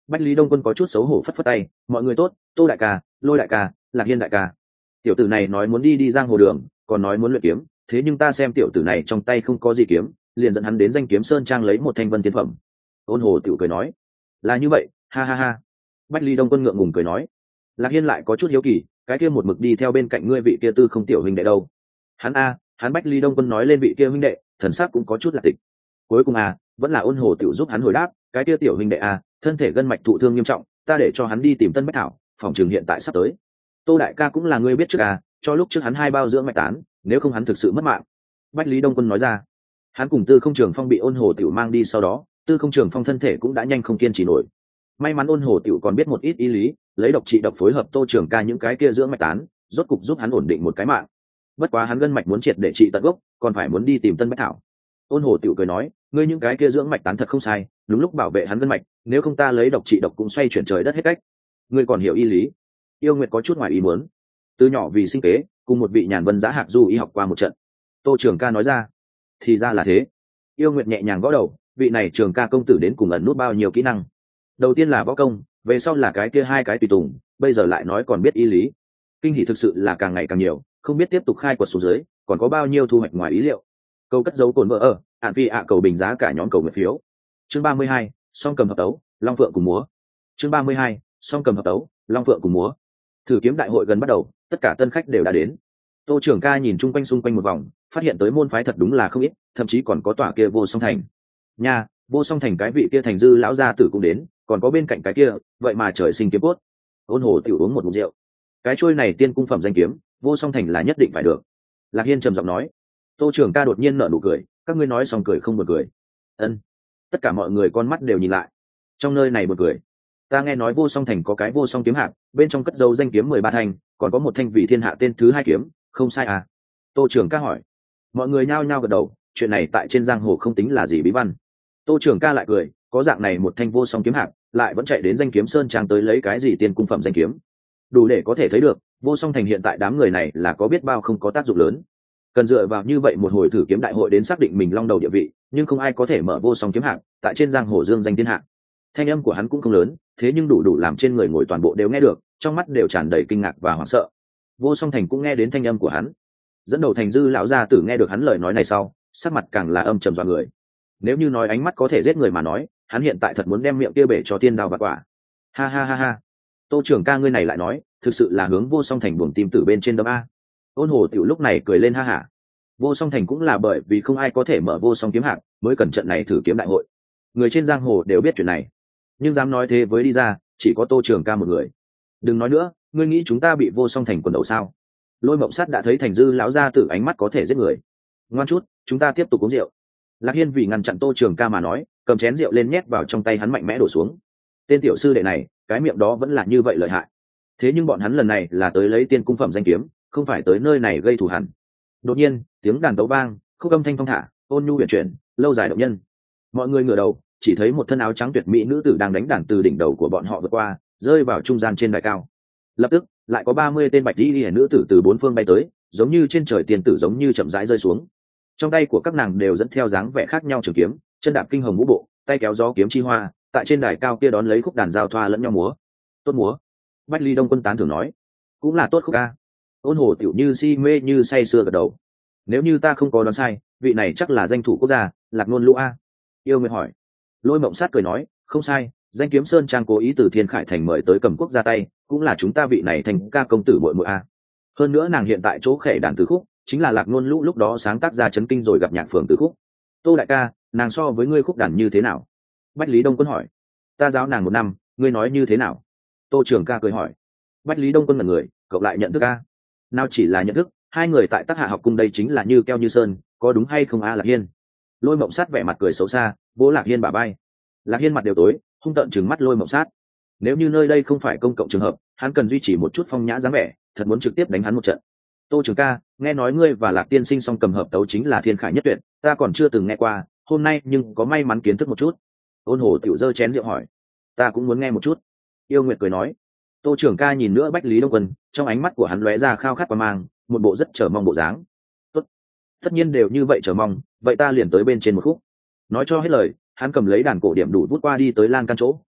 Bách Lý Đông Quân có chút xấu hổ phất phất tay, mọi người tốt, Tô đại ca, Lôi đại ca, Lạc Hiên đại ca. Tiểu tử này nói muốn đi đi giang hồ đường, còn nói muốn luyện kiếm, thế nhưng ta xem tiểu tử này trong tay không có gì kiếm, liền dẫn hắn đến danh kiếm sơn trang lấy một thanh vân tiến phẩm. Ôn hồ tiểu cười nói, là như vậy, ha ha ha. Bách Lý Đông Quân ngượng ngùng cười nói. Lạc Hiên lại có chút hiếu kỳ, cái kia một mực đi theo bên cạnh ngươi vị kia tư không tiểu huynh đệ đâu? Hắn a, hắn Bách Lý Đông Quân nói lên vị kia huynh đệ, thần sắc cũng có chút là tịch. Cuối cùng a, vẫn là ôn hồ tiểu giúp hắn hồi đáp, cái kia tiểu huynh đệ a, thân thể gân mạch thụ thương nghiêm trọng, ta để cho hắn đi tìm Tân Bách Thảo, phòng trường hiện tại sắp tới. Tô đại ca cũng là ngươi biết trước a, cho lúc trước hắn hai bao dưỡng mạch tán, nếu không hắn thực sự mất mạng. Bách Lý Đông Quân nói ra. Hắn cùng Tư Không Trường Phong bị ôn hồ tiểu mang đi sau đó, Tư Không Trường Phong thân thể cũng đã nhanh không kiên trì nổi. May mắn ôn hồ tiểu còn biết một ít ý lý, lấy độc trị độc phối hợp Tô Trường ca những cái kia dưỡng mạch tán, rốt cục giúp hắn ổn định một cái mạng. Bất quá hắn gân mạch muốn triệt để trị tận gốc, còn phải muốn đi tìm Tân Bách Thảo. Ôn hồ tiểu cười nói, ngươi những cái kia dưỡng mạch tán thật không sai, đúng lúc bảo vệ hắn gân mạch, nếu không ta lấy độc trị độc cũng xoay chuyển trời đất hết cách. Ngươi còn hiểu y lý. Yêu Nguyệt có chút ngoài ý muốn. Từ nhỏ vì sinh kế, cùng một vị nhàn vân giá hạc du y học qua một trận. Tô Trường ca nói ra, thì ra là thế. Yêu Nguyệt nhẹ nhàng gõ đầu, vị này Trường ca công tử đến cùng ẩn nút bao nhiêu kỹ năng. Đầu tiên là võ công, về sau là cái kia hai cái tùy tùng, bây giờ lại nói còn biết y lý. Kinh hỉ thực sự là càng ngày càng nhiều, không biết tiếp tục khai quật xuống dưới, còn có bao nhiêu thu hoạch ngoài ý liệu. Câu cất dấu cồn vợ ở, ạn phi ạ cầu bình giá cả nhóm cầu nguyện phiếu. Chương ba mươi hai, song cầm hợp tấu, long phượng cùng múa. Chương ba mươi hai, song cầm hợp tấu, long phượng cùng múa. Thử kiếm đại hội gần bắt đầu, tất cả tân khách đều đã đến. Tô Trường ca nhìn chung quanh xung quanh một vòng, phát hiện tới môn phái thật đúng là không ít, thậm chí còn có tòa kia vô song thành. Nha, vô song thành cái vị kia thành dư lão gia tử cũng đến, còn có bên cạnh cái kia, vậy mà trời sinh kiếm cốt. Ôn hồ tiểu uống một ngụm rượu. Cái trôi này tiên cung phẩm danh kiếm, vô song thành là nhất định phải được. Lạc Hiên trầm giọng nói. Tô Trường ca đột nhiên nở nụ cười, các ngươi nói xong cười không buồn cười. Ân. Tất cả mọi người con mắt đều nhìn lại. Trong nơi này buồn cười. Ta nghe nói vô song thành có cái vô song kiếm hạp, bên trong cất dấu danh kiếm mười ba thanh, còn có một thanh vị thiên hạ tên thứ hai kiếm, không sai à? Tô Trường ca hỏi. Mọi người nhao nhao gật đầu, chuyện này tại trên giang hồ không tính là gì bí văn. Tô Trường ca lại cười, có dạng này một thanh vô song kiếm hạp, lại vẫn chạy đến danh kiếm sơn trang tới lấy cái gì tiên cung phẩm danh kiếm. Đủ để có thể thấy được, vô song thành hiện tại đám người này là có biết bao không có tác dụng lớn. Cần dựa vào như vậy một hồi thử kiếm đại hội đến xác định mình long đầu địa vị, nhưng không ai có thể mở vô song kiếm hạp, tại trên giang hồ dương danh thiên hạ. Thanh âm của hắn cũng không lớn, thế nhưng đủ đủ làm trên người ngồi toàn bộ đều nghe được, trong mắt đều tràn đầy kinh ngạc và hoảng sợ. Vô song thành cũng nghe đến thanh âm của hắn. Dẫn đầu thành dư lão gia tử nghe được hắn lời nói này sau, sắc mặt càng là âm trầm dọa người. Nếu như nói ánh mắt có thể giết người mà nói, hắn hiện tại thật muốn đem miệng kia bể cho tiên đao và quả. Ha ha ha ha. Tô Trường ca ngươi này lại nói, thực sự là hướng vô song thành buồng tim tử bên trên đâm a. Ôn hồ tiểu lúc này cười lên ha hả. Vô song thành cũng là bởi vì không ai có thể mở vô song kiếm hạng, mới cần trận này thử kiếm đại hội. Người trên giang hồ đều biết chuyện này, nhưng dám nói thế với đi ra, chỉ có Tô Trường ca một người. Đừng nói nữa, ngươi nghĩ chúng ta bị vô song thành quần đầu sao? Lôi Mộng Sát đã thấy thành dư lão gia tử ánh mắt có thể giết người. Ngoan chút, chúng ta tiếp tục uống rượu. Lạc Hiên vì ngăn chặn Tô Trường ca mà nói, cầm chén rượu lên nhét vào trong tay hắn mạnh mẽ đổ xuống. Tên tiểu sư đệ này, cái miệng đó vẫn là như vậy lợi hại. Thế nhưng bọn hắn lần này là tới lấy tiên cung phẩm danh kiếm, không phải tới nơi này gây thù hằn. Đột nhiên, tiếng đàn tấu vang, khúc âm thanh phong thả, ôn nhu huyền chuyển, lâu dài động nhân. Mọi người ngửa đầu, chỉ thấy một thân áo trắng tuyệt mỹ nữ tử đang đánh đàn từ đỉnh đầu của bọn họ vượt qua, rơi vào trung gian trên đài cao. Lập tức, lại có ba mươi tên bạch y nữ tử từ bốn phương bay tới, giống như trên trời tiền tử giống như chậm rãi rơi xuống. Trong tay của các nàng đều dẫn theo dáng vẻ khác nhau trường kiếm, chân đạp kinh hồng vũ bộ, tay kéo gió kiếm chi hoa, tại trên đài cao kia đón lấy khúc đàn giao thoa lẫn nhau múa. Tốt múa. Bách Ly Đông Quân tán thưởng nói, cũng là tốt khúc ca. Ôn hồ tiểu như si mê như say sưa gật đầu. Nếu như ta không có đoán sai, vị này chắc là danh thủ quốc gia, Lạc Nôn Lũ a. Yêu Nguyệt hỏi. Lôi Mộng Sát cười nói, không sai, danh kiếm sơn trang cố ý từ Thiên Khải thành mời tới cầm quốc ra tay, cũng là chúng ta vị này thành ca công tử muội muội a. Hơn nữa nàng hiện tại chỗ khệ đàn tứ khúc, chính là Lạc Nôn Lũ lúc đó sáng tác ra chấn kinh rồi gặp nhạc phường tứ khúc. Tô đại ca, nàng so với ngươi khúc đàn như thế nào? Bách Lý Đông Quân hỏi. Ta giáo nàng một năm, ngươi nói như thế nào? Tô Trường ca cười hỏi. Bách Lý Đông Quân là người, cậu lại nhận thức a? Nào chỉ là nhận thức, hai người tại Tác Hạ học cung đây chính là như keo như sơn, có đúng hay không a Lạc Hiên? Lôi Mộng Sát vẻ mặt cười xấu xa, vỗ Lạc Hiên bả vai. Lạc Hiên mặt đều tối, hung tợn trừng mắt Lôi Mộng Sát. Nếu như nơi đây không phải công cộng trường hợp, hắn cần duy trì một chút phong nhã dáng vẻ, thật muốn trực tiếp đánh hắn một trận. Tô Trường ca, nghe nói ngươi và Lạc tiên sinh song cầm hợp tấu chính là thiên khải nhất tuyệt, ta còn chưa từng nghe qua, hôm nay nhưng có may mắn kiến thức một chút. Ôn hồ tiểu dơ chén rượu hỏi. Ta cũng muốn nghe một chút. Yêu Nguyệt cười nói. Tô Trường ca nhìn nữa Bách Lý Đông Quân, trong ánh mắt của hắn lóe ra khao khát và mang, một bộ rất chờ mong bộ dáng. Tốt, tất nhiên đều như vậy chờ mong, vậy ta liền tới bên trên một khúc. Nói cho hết lời, hắn cầm lấy đàn cổ điểm đủ vút qua đi tới lan can chỗ,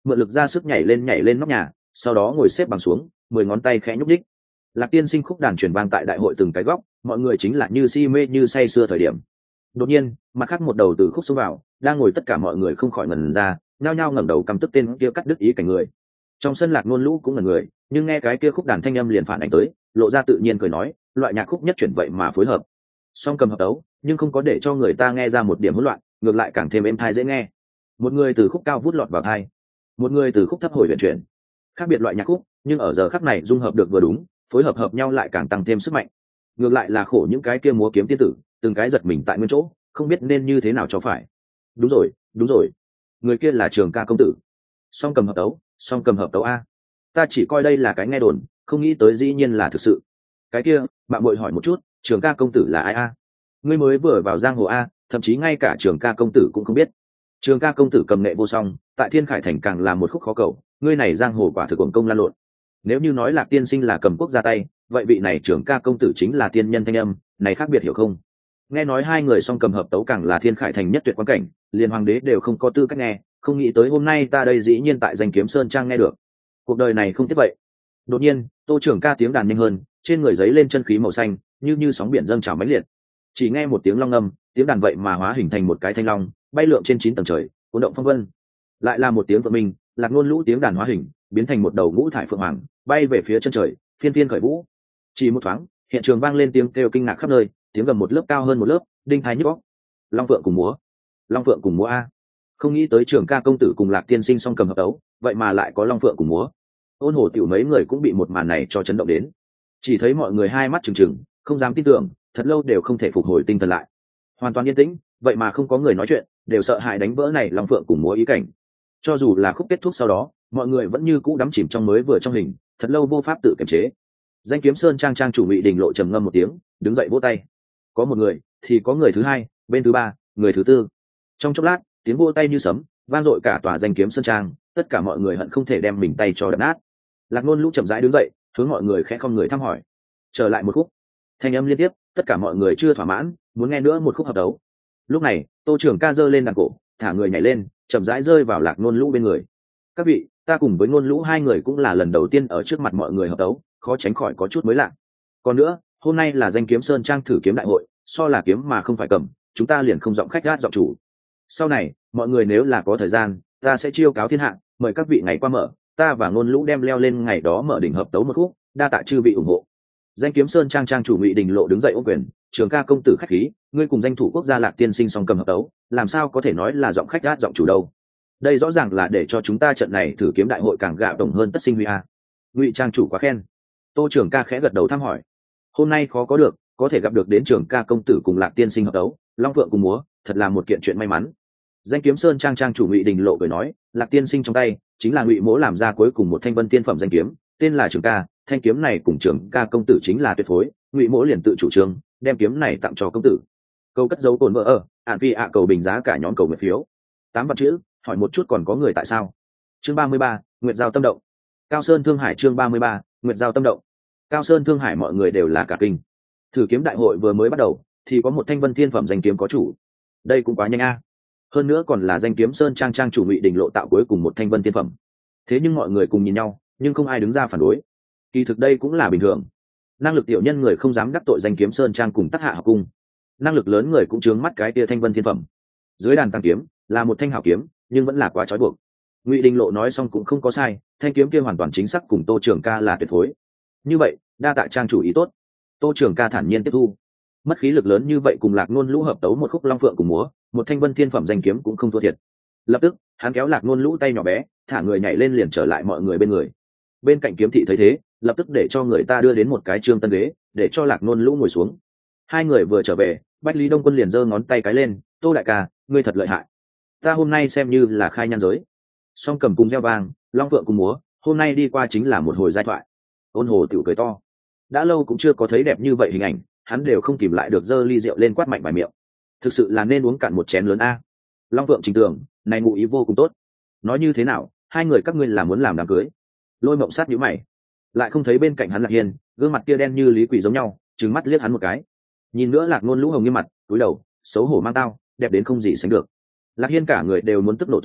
mượn lực ra sức nhảy lên nhảy lên nóc nhà, sau đó ngồi xếp bằng xuống, mười ngón tay khẽ nhúc nhích. Lạc Tiên Sinh khúc đàn truyền vang tại đại hội từng cái góc, mọi người chính là như si mê như say sưa thời điểm. Đột nhiên, mặt khác một đầu từ khúc xuống vào, đang ngồi tất cả mọi người không khỏi ngẩn ra, nhao nhao ngẩng đầu căm tức tên kia cắt đứt ý cảnh người. Trong sân Lạc Nôn Lũ cũng ngẩn người, nhưng nghe cái kia khúc đàn thanh âm liền phản ảnh tới, lộ ra tự nhiên cười nói, loại nhạc khúc nhất chuyển vậy mà phối hợp. Song cầm hợp tấu, nhưng không có để cho người ta nghe ra một điểm hỗn loạn, ngược lại càng thêm êm tai dễ nghe. Một người từ khúc cao vút lọt vào tai, một người từ khúc thấp hồi huyền chuyển. Khác biệt loại nhạc khúc, nhưng ở giờ khắc này dung hợp được vừa đúng, phối hợp hợp nhau lại càng tăng thêm sức mạnh. Ngược lại là khổ những cái kia múa kiếm tiên tử, từng cái giật mình tại nguyên chỗ, không biết nên như thế nào cho phải. Đúng rồi, đúng rồi, người kia là Trường Ca công tử. Song cầm hợp tấu, song cầm hợp tấu a. Ta chỉ coi đây là cái nghe đồn, không nghĩ tới dĩ nhiên là thực sự. Cái kia, bạn muội hỏi một chút, Trường Ca công tử là ai a? Ngươi mới vừa vào giang hồ a, thậm chí ngay cả Trường Ca công tử cũng không biết. Trường Ca công tử cầm nghệ vô song, tại Thiên Khải thành càng là một khúc khó cầu, ngươi này giang hồ quả thực uổng công lan lộn. Nếu như nói Lạc Tiên Sinh là cầm quốc ra tay, vậy vị này Trường Ca công tử chính là tiên nhân thanh âm, này khác biệt hiểu không? Nghe nói hai người song cầm hợp tấu càng là Thiên Khải thành nhất tuyệt quan cảnh, liền hoàng đế đều không có tư cách nghe, không nghĩ tới hôm nay ta đây dĩ nhiên tại Danh Kiếm Sơn Trang nghe được. Cuộc đời này không tiếp vậy. Đột nhiên, Tô Trường Ca tiếng đàn nhanh hơn, trên người giấy lên chân khí màu xanh, như như sóng biển dâng trào mãnh liệt. Chỉ nghe một tiếng long ngâm, tiếng đàn vậy mà hóa hình thành một cái thanh long, bay lượn trên chín tầng trời, cuốn động phong vân. Lại là một tiếng vợ mình, Lạc Nôn Lũ tiếng đàn hóa hình, biến thành một đầu ngũ thải phượng hoàng, bay về phía chân trời, phiên phiên khởi vũ. Chỉ một thoáng, hiện trường vang lên tiếng kêu kinh ngạc khắp nơi, tiếng gầm một lớp cao hơn một lớp, đinh thái nhức óc. Long Phượng cùng múa, Long Phượng cùng múa a. Không nghĩ tới Trường Ca công tử cùng Lạc Tiên Sinh song cầm hợp tấu, vậy mà lại có Long Phượng cùng múa. Ôn Hồ tiểu mấy người cũng bị một màn này cho chấn động đến. Chỉ thấy mọi người hai mắt trừng trừng, không dám tin tưởng, thật lâu đều không thể phục hồi tinh thần lại. Hoàn toàn yên tĩnh, vậy mà không có người nói chuyện, đều sợ hãi đánh vỡ này Long Phượng cùng múa ý cảnh. Cho dù là khúc kết thúc sau đó, mọi người vẫn như cũ đắm chìm trong mới vừa trong hình, thật lâu vô pháp tự kiềm chế. Danh Kiếm Sơn Trang trang chủ Ngụy Đình Lộ trầm ngâm một tiếng, đứng dậy vỗ tay. Có một người, thì có người thứ hai, bên thứ ba, người thứ tư. Trong chốc lát, tiếng vỗ tay như sấm, vang dội cả tòa Danh Kiếm Sơn Trang, tất cả mọi người hận không thể đem mình tay cho đập nát. Lạc Nôn Lũ chậm rãi đứng dậy, hướng mọi người khẽ không người thăm hỏi. Trở lại một khúc. Thanh âm liên tiếp, tất cả mọi người chưa thỏa mãn, muốn nghe nữa một khúc hợp đấu. Lúc này, Tô Trường Ca giơ lên đàn cổ, thả người nhảy lên, chậm rãi rơi vào Lạc Nôn Lũ bên người. Các vị, ta cùng với Nôn Lũ hai người cũng là lần đầu tiên ở trước mặt mọi người hợp đấu, khó tránh khỏi có chút mới lạ. Còn nữa, hôm nay là Danh Kiếm Sơn Trang thử kiếm đại hội, so là kiếm mà không phải cầm, chúng ta liền không giọng khách gát giọng chủ. Sau này, mọi người nếu là có thời gian, ta sẽ chiêu cáo thiên hạ, mời các vị ngày qua mở, ta và Nôn Lũ đem leo lên ngày đó mở đỉnh hợp tấu một khúc, đa tạ chư vị ủng hộ. Danh Kiếm Sơn Trang trang chủ Ngụy Đình Lộ đứng dậy ôm quyền, Trường Ca công tử khách khí, ngươi cùng danh thủ quốc gia Lạc Tiên Sinh song cầm hợp tấu, làm sao có thể nói là giọng khách gát giọng chủ đâu? Đây rõ ràng là để cho chúng ta trận này thử kiếm đại hội càng gạ tổng hơn tất sinh huy a. Ngụy trang chủ quá khen. Tô Trường Ca khẽ gật đầu thăm hỏi. Hôm nay khó có được, có thể gặp được đến Trường Ca công tử cùng Lạc Tiên Sinh hợp tấu, Long Vượng cùng múa, thật là một kiện chuyện may mắn. Danh Kiếm Sơn Trang trang chủ Ngụy Đình Lộ cười nói, Lạc Tiên Sinh trong tay chính là Ngụy Mỗ làm ra cuối cùng một thanh vân tiên phẩm danh kiếm, tên là Trường Ca, thanh kiếm này cùng Trường Ca công tử chính là tuyệt phối, Ngụy Mỗ liền tự chủ trương, đem kiếm này tặng cho công tử. Câu cất dấu cồn vợ ở, ạn phi ạ cầu bình giá cả nhóm cầu nguyện phiếu. Tám vạn chữ, hỏi một chút còn có người tại sao? Chương ba mươi ba, Nguyệt Giao tâm động. Cao Sơn Thương Hải chương ba mươi ba, Nguyệt Giao tâm động. Cao Sơn Thương Hải mọi người đều là cả kinh. Thử kiếm đại hội vừa mới bắt đầu, thì có một thanh vân thiên phẩm danh kiếm có chủ. Đây cũng quá nhanh a. Hơn nữa còn là Danh Kiếm Sơn Trang trang chủ Ngụy Đình Lộ tạo cuối cùng một thanh vân thiên phẩm. Thế nhưng mọi người cùng nhìn nhau, nhưng không ai đứng ra phản đối. Kỳ thực đây cũng là bình thường. Năng lực tiểu nhân người không dám đắc tội Danh Kiếm Sơn Trang cùng Tắc Hạ học cung. Năng lực lớn người cũng chướng mắt cái tia thanh vân thiên phẩm. Dưới đàn tăng kiếm là một thanh hảo kiếm, nhưng vẫn là quá trói buộc. Ngụy Đình Lộ nói xong cũng không có sai, thanh kiếm kia hoàn toàn chính xác cùng Tô Trường Ca là tuyệt phối. Như vậy, đa tạ trang chủ ý tốt. Tô Trường Ca thản nhiên tiếp thu. Mất khí lực lớn như vậy cùng Lạc Nôn Lũ hợp tấu một khúc Long Phượng cùng múa, một thanh vân thiên phẩm danh kiếm cũng không thua thiệt. Lập tức, hắn kéo Lạc Nôn Lũ tay nhỏ bé, thả người nhảy lên liền trở lại mọi người bên người. Bên cạnh kiếm thị thấy thế, lập tức để cho người ta đưa đến một cái trương tân ghế, để cho Lạc Nôn Lũ ngồi xuống. Hai người vừa trở về, Bách Lý Đông Quân liền giơ ngón tay cái lên, Tô đại ca, ngươi thật lợi hại. Ta hôm nay xem như là khai nhan giới. Song cầm cùng reo vang, Long Phượng cùng múa, hôm nay đi qua chính là một hồi giai thoại. Ôn Hồ tiểu cười to. Đã lâu cũng chưa có thấy đẹp như vậy hình ảnh, hắn đều không kìm lại được giơ ly rượu lên quát mạnh bài miệng. Thực sự là nên uống cạn một chén lớn a. Long Phượng Trình Tường, này ngụ ý vô cùng tốt. Nói như thế nào, hai người các ngươi là muốn làm đám cưới? Lôi Mộng Sát nhíu mày, lại không thấy bên cạnh hắn Lạc Hiên, gương mặt kia đen như lý quỷ giống nhau, trừng mắt liếc hắn một cái. Nhìn nữa Lạc Nôn Lũ hồng nghiêm mặt, cúi đầu, xấu hổ mang tao, đẹp đến không gì sánh được. Lạc Hiên cả người đều muốn tức nổ tung,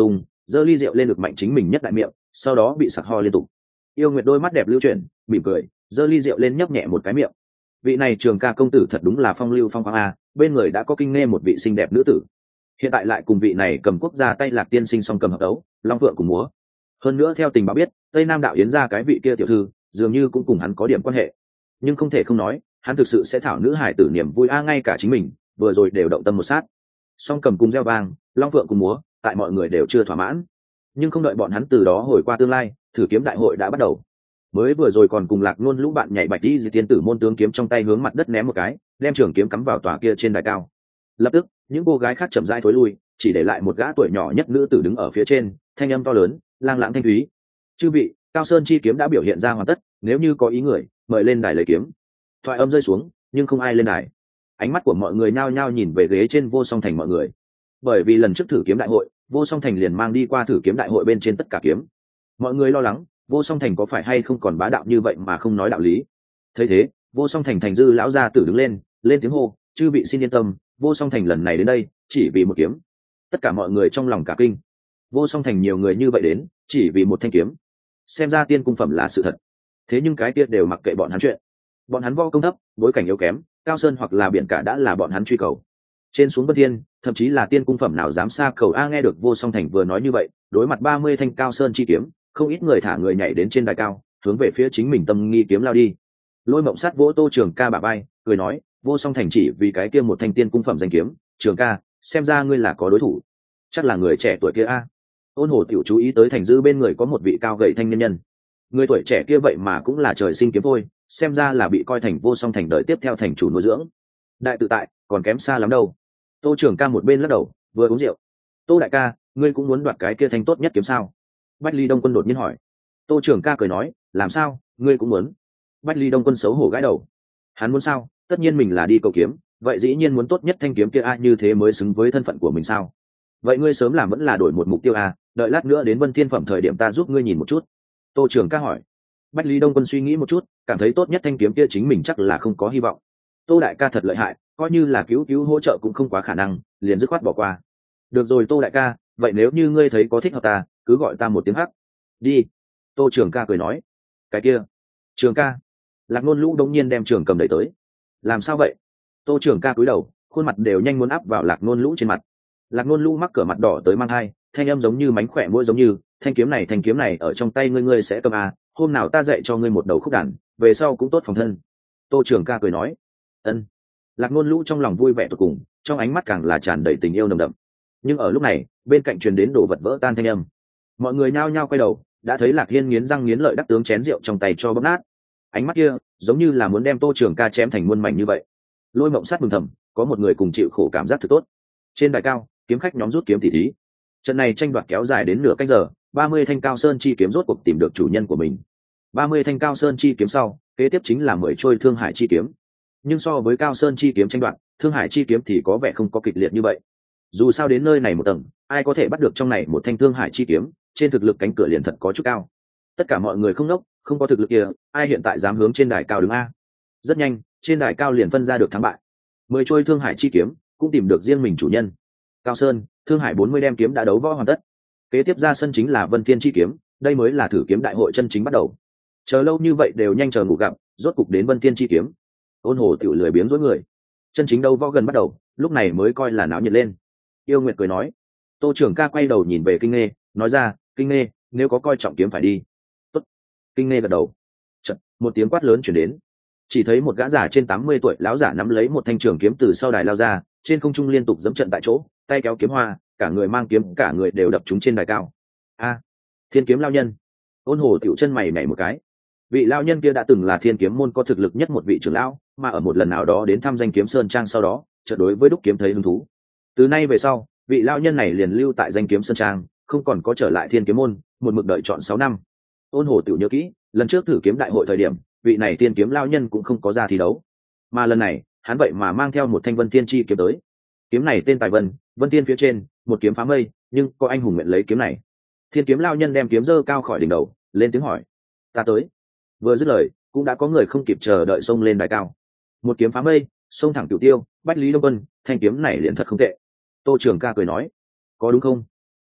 giơ ly rượu lên được mạnh chính mình nhất đại miệng, sau đó bị sặc ho liên tục. Yêu Nguyệt đôi mắt đẹp lưu chuyển, mỉm cười, giơ ly rượu lên nhấp nhẹ một cái miệng. Vị này Trường ca công tử thật đúng là phong lưu phong khoáng a, bên người đã có kinh nghe một vị xinh đẹp nữ tử, hiện tại lại cùng vị này cầm quốc gia tay lạc tiên sinh song cầm hợp đấu, long phượng cùng múa. Hơn nữa theo tình báo biết, tây nam đạo yến ra cái vị kia tiểu thư dường như cũng cùng hắn có điểm quan hệ, nhưng không thể không nói, hắn thực sự sẽ thảo nữ hải tử niềm vui a, ngay cả chính mình vừa rồi đều động tâm một sát. Song cầm cùng reo vang, long phượng cùng múa, tại mọi người đều chưa thỏa mãn, nhưng không đợi bọn hắn từ đó hồi qua tương lai, thử kiếm đại hội đã bắt đầu. Mới vừa rồi còn cùng Lạc Nôn lũ bạn nhảy bạch đi, Di tiên tử môn tướng kiếm trong tay hướng mặt đất ném một cái, đem trường kiếm cắm vào tòa kia trên đài cao. Lập tức, những cô gái khác chậm rãi thối lui, chỉ để lại một gã tuổi nhỏ nhất nữ tử đứng ở phía trên, thanh âm to lớn, lang lãng thanh thúy. Chư vị, Cao Sơn chi kiếm đã biểu hiện ra hoàn tất, nếu như có ý người, mời lên đài lấy kiếm. Thoại âm rơi xuống, nhưng không ai lên đài. Ánh mắt của mọi người nhao nhao nhìn về ghế trên Vô Song Thành mọi người, bởi vì lần trước thử kiếm đại hội, Vô Song Thành liền mang đi qua thử kiếm đại hội bên trên tất cả kiếm. Mọi người lo lắng, Vô Song Thành có phải hay không còn bá đạo như vậy mà không nói đạo lý. Thấy thế, Vô Song Thành thành dư lão gia tử đứng lên, lên tiếng hô, chư vị xin yên tâm, Vô Song Thành lần này đến đây chỉ vì một kiếm. Tất cả mọi người trong lòng cả kinh. Vô Song Thành nhiều người như vậy đến, chỉ vì một thanh kiếm. Xem ra tiên cung phẩm là sự thật. Thế nhưng cái kia đều mặc kệ bọn hắn chuyện. Bọn hắn vo công thấp, bối cảnh yếu kém, cao sơn hoặc là biển cả đã là bọn hắn truy cầu. Trên xuống bất thiên, thậm chí là tiên cung phẩm nào dám xa cầu a. Nghe được Vô Song Thành vừa nói như vậy, đối mặt ba mươi thanh cao sơn chi kiếm, không ít người thả người nhảy đến trên đài cao, hướng về phía chính mình tâm nghi kiếm lao đi. Lôi Mộng Sát vỗ Tô Trường ca bả vai, cười nói, Vô Song Thành chỉ vì cái kia một thanh tiên cung phẩm danh kiếm, Trường ca, xem ra ngươi là có đối thủ, chắc là người trẻ tuổi kia a. Ôn Hồ tiểu chú ý tới Thành Dư bên người có một vị cao gầy thanh niên nhân, người tuổi trẻ kia vậy mà cũng là trời sinh kiếm thôi, xem ra là bị coi thành Vô Song Thành đời tiếp theo thành chủ nuôi dưỡng. Đại tự tại, còn kém xa lắm đâu. Tô Trường ca một bên lắc đầu, vừa uống rượu. Tô đại ca, ngươi cũng muốn đoạt cái kia thanh tốt nhất kiếm sao? Bách Ly Đông Quân đột nhiên hỏi. Tô Trường ca cười nói, làm sao, ngươi cũng muốn? Bách Ly Đông Quân xấu hổ gãi đầu. Hắn muốn sao? Tất nhiên mình là đi cầu kiếm, vậy dĩ nhiên muốn tốt nhất thanh kiếm kia a, như thế mới xứng với thân phận của mình sao? Vậy ngươi sớm làm vẫn là đổi một mục tiêu a, đợi lát nữa đến Vân Thiên phẩm thời điểm ta giúp ngươi nhìn một chút. Tô Trường ca hỏi. Bách Ly Đông Quân suy nghĩ một chút, cảm thấy tốt nhất thanh kiếm kia chính mình chắc là không có hy vọng. Tô đại ca thật lợi hại, coi như là cứu cứu hỗ trợ cũng không quá khả năng, liền dứt khoát bỏ qua. Được rồi Tô đại ca, vậy nếu như ngươi thấy có thích hợp ta, cứ gọi ta một tiếng hắc. Đi. Tô Trường ca cười nói. Cái kia. Trường ca. Lạc Nôn lũ đống nhiên đem Trường Cầm đẩy tới. Làm sao vậy? Tô Trường ca cúi đầu, khuôn mặt đều nhanh muốn áp vào Lạc Nôn lũ trên mặt. Lạc Nôn lũ mắc cửa mặt đỏ tới mang hai, thanh âm giống như mánh khỏe mũi giống như, thanh kiếm này thanh kiếm này ở trong tay ngươi ngươi sẽ cầm à, hôm nào ta dạy cho ngươi một đầu khúc đàn, về sau cũng tốt phòng thân. Tô Trường ca cười nói. Ân. Lạc Nôn lũ trong lòng vui vẻ tột cùng, trong ánh mắt càng là tràn đầy tình yêu nồng đậm. Nhưng ở lúc này, bên cạnh truyền đến đồ vật vỡ tan thanh âm. Mọi người nhao nhao quay đầu, đã thấy Lạc Hiên nghiến răng nghiến lợi đắc tướng chén rượu trong tay cho bóp nát. Ánh mắt kia, giống như là muốn đem Tô Trường ca chém thành muôn mảnh như vậy. Lôi Mộng Sát mừng thầm, có một người cùng chịu khổ cảm giác thật tốt. Trên đài cao, kiếm khách nhóm rút kiếm tỉ thí. Trận này tranh đoạt kéo dài đến nửa canh giờ, ba mươi thanh cao sơn chi kiếm rốt cuộc tìm được chủ nhân của mình. ba mươi thanh cao sơn chi kiếm sau, kế tiếp chính là mười trôi Thương Hải chi kiếm. Nhưng so với cao sơn chi kiếm tranh đoạt, Thương Hải chi kiếm thì có vẻ không có kịch liệt như vậy. Dù sao đến nơi này một tầng, ai có thể bắt được trong này một thanh Thương Hải chi kiếm, trên thực lực cánh cửa liền thật có chút cao. Tất cả mọi người không nốc, không có thực lực kia, ai hiện tại dám hướng trên đài cao đứng a? Rất nhanh, trên đài cao liền phân ra được thắng bại. Mười trôi Thương Hải chi kiếm cũng tìm được riêng mình chủ nhân. Cao Sơn, Thương Hải bốn mươi đem kiếm đã đấu võ hoàn tất. Kế tiếp ra sân chính là Vân Thiên chi kiếm, đây mới là thử kiếm đại hội chân chính bắt đầu. Chờ lâu như vậy đều nhanh chờ ngủ gặp, rốt cục đến Vân Thiên chi kiếm. Ôn Hồ tiểu lười biếng rối người. Chân chính đấu võ gần bắt đầu, lúc này mới coi là náo nhiệt lên. Yêu Nguyệt cười nói. Tô Trường ca quay đầu nhìn về Kinh Nghê, nói ra, Kinh Nghê, nếu có coi trọng kiếm phải đi. Tốt. Kinh Nghê gật đầu. Chợt, một tiếng quát lớn truyền đến. Chỉ thấy một gã già trên tám mươi tuổi lão giả nắm lấy một thanh trường kiếm từ sau đài lao ra, trên không trung liên tục giẫm trận tại chỗ, tay kéo kiếm hoa, cả người mang kiếm, cả người đều đập trúng trên đài cao. A, Thiên kiếm lão nhân. Ôn Hồ tiểu chân mày nhảy một cái. Vị lão nhân kia đã từng là Thiên kiếm môn có thực lực nhất một vị trưởng lão, mà ở một lần nào đó đến thăm danh kiếm sơn trang sau đó, chợt đối với đúc kiếm thấy hứng thú. Từ nay về sau, vị lão nhân này liền lưu tại danh kiếm sơn trang, không còn có trở lại Thiên kiếm môn, một mực đợi chọn sáu năm. Ôn Hồ tiểu nhớ kỹ, lần trước thử kiếm đại hội thời điểm, vị này Thiên kiếm lão nhân cũng không có ra thi đấu, mà lần này, hắn vậy mà mang theo một thanh Vân Thiên chi kiếm tới. Kiếm này tên Tài Vân, Vân Thiên phía trên, một kiếm phá mây, nhưng có anh hùng nguyện lấy kiếm này. Thiên kiếm lão nhân đem kiếm giơ cao khỏi đỉnh đầu, lên tiếng hỏi: "Ta tới." Vừa dứt lời, cũng đã có người không kịp chờ đợi xông lên đài cao. Một kiếm phá mây, xông thẳng Cửu Tiêu, Bách Lý Đông Quân, thanh kiếm này liền thật không tệ. Tô Trường ca cười nói: "Có đúng không?"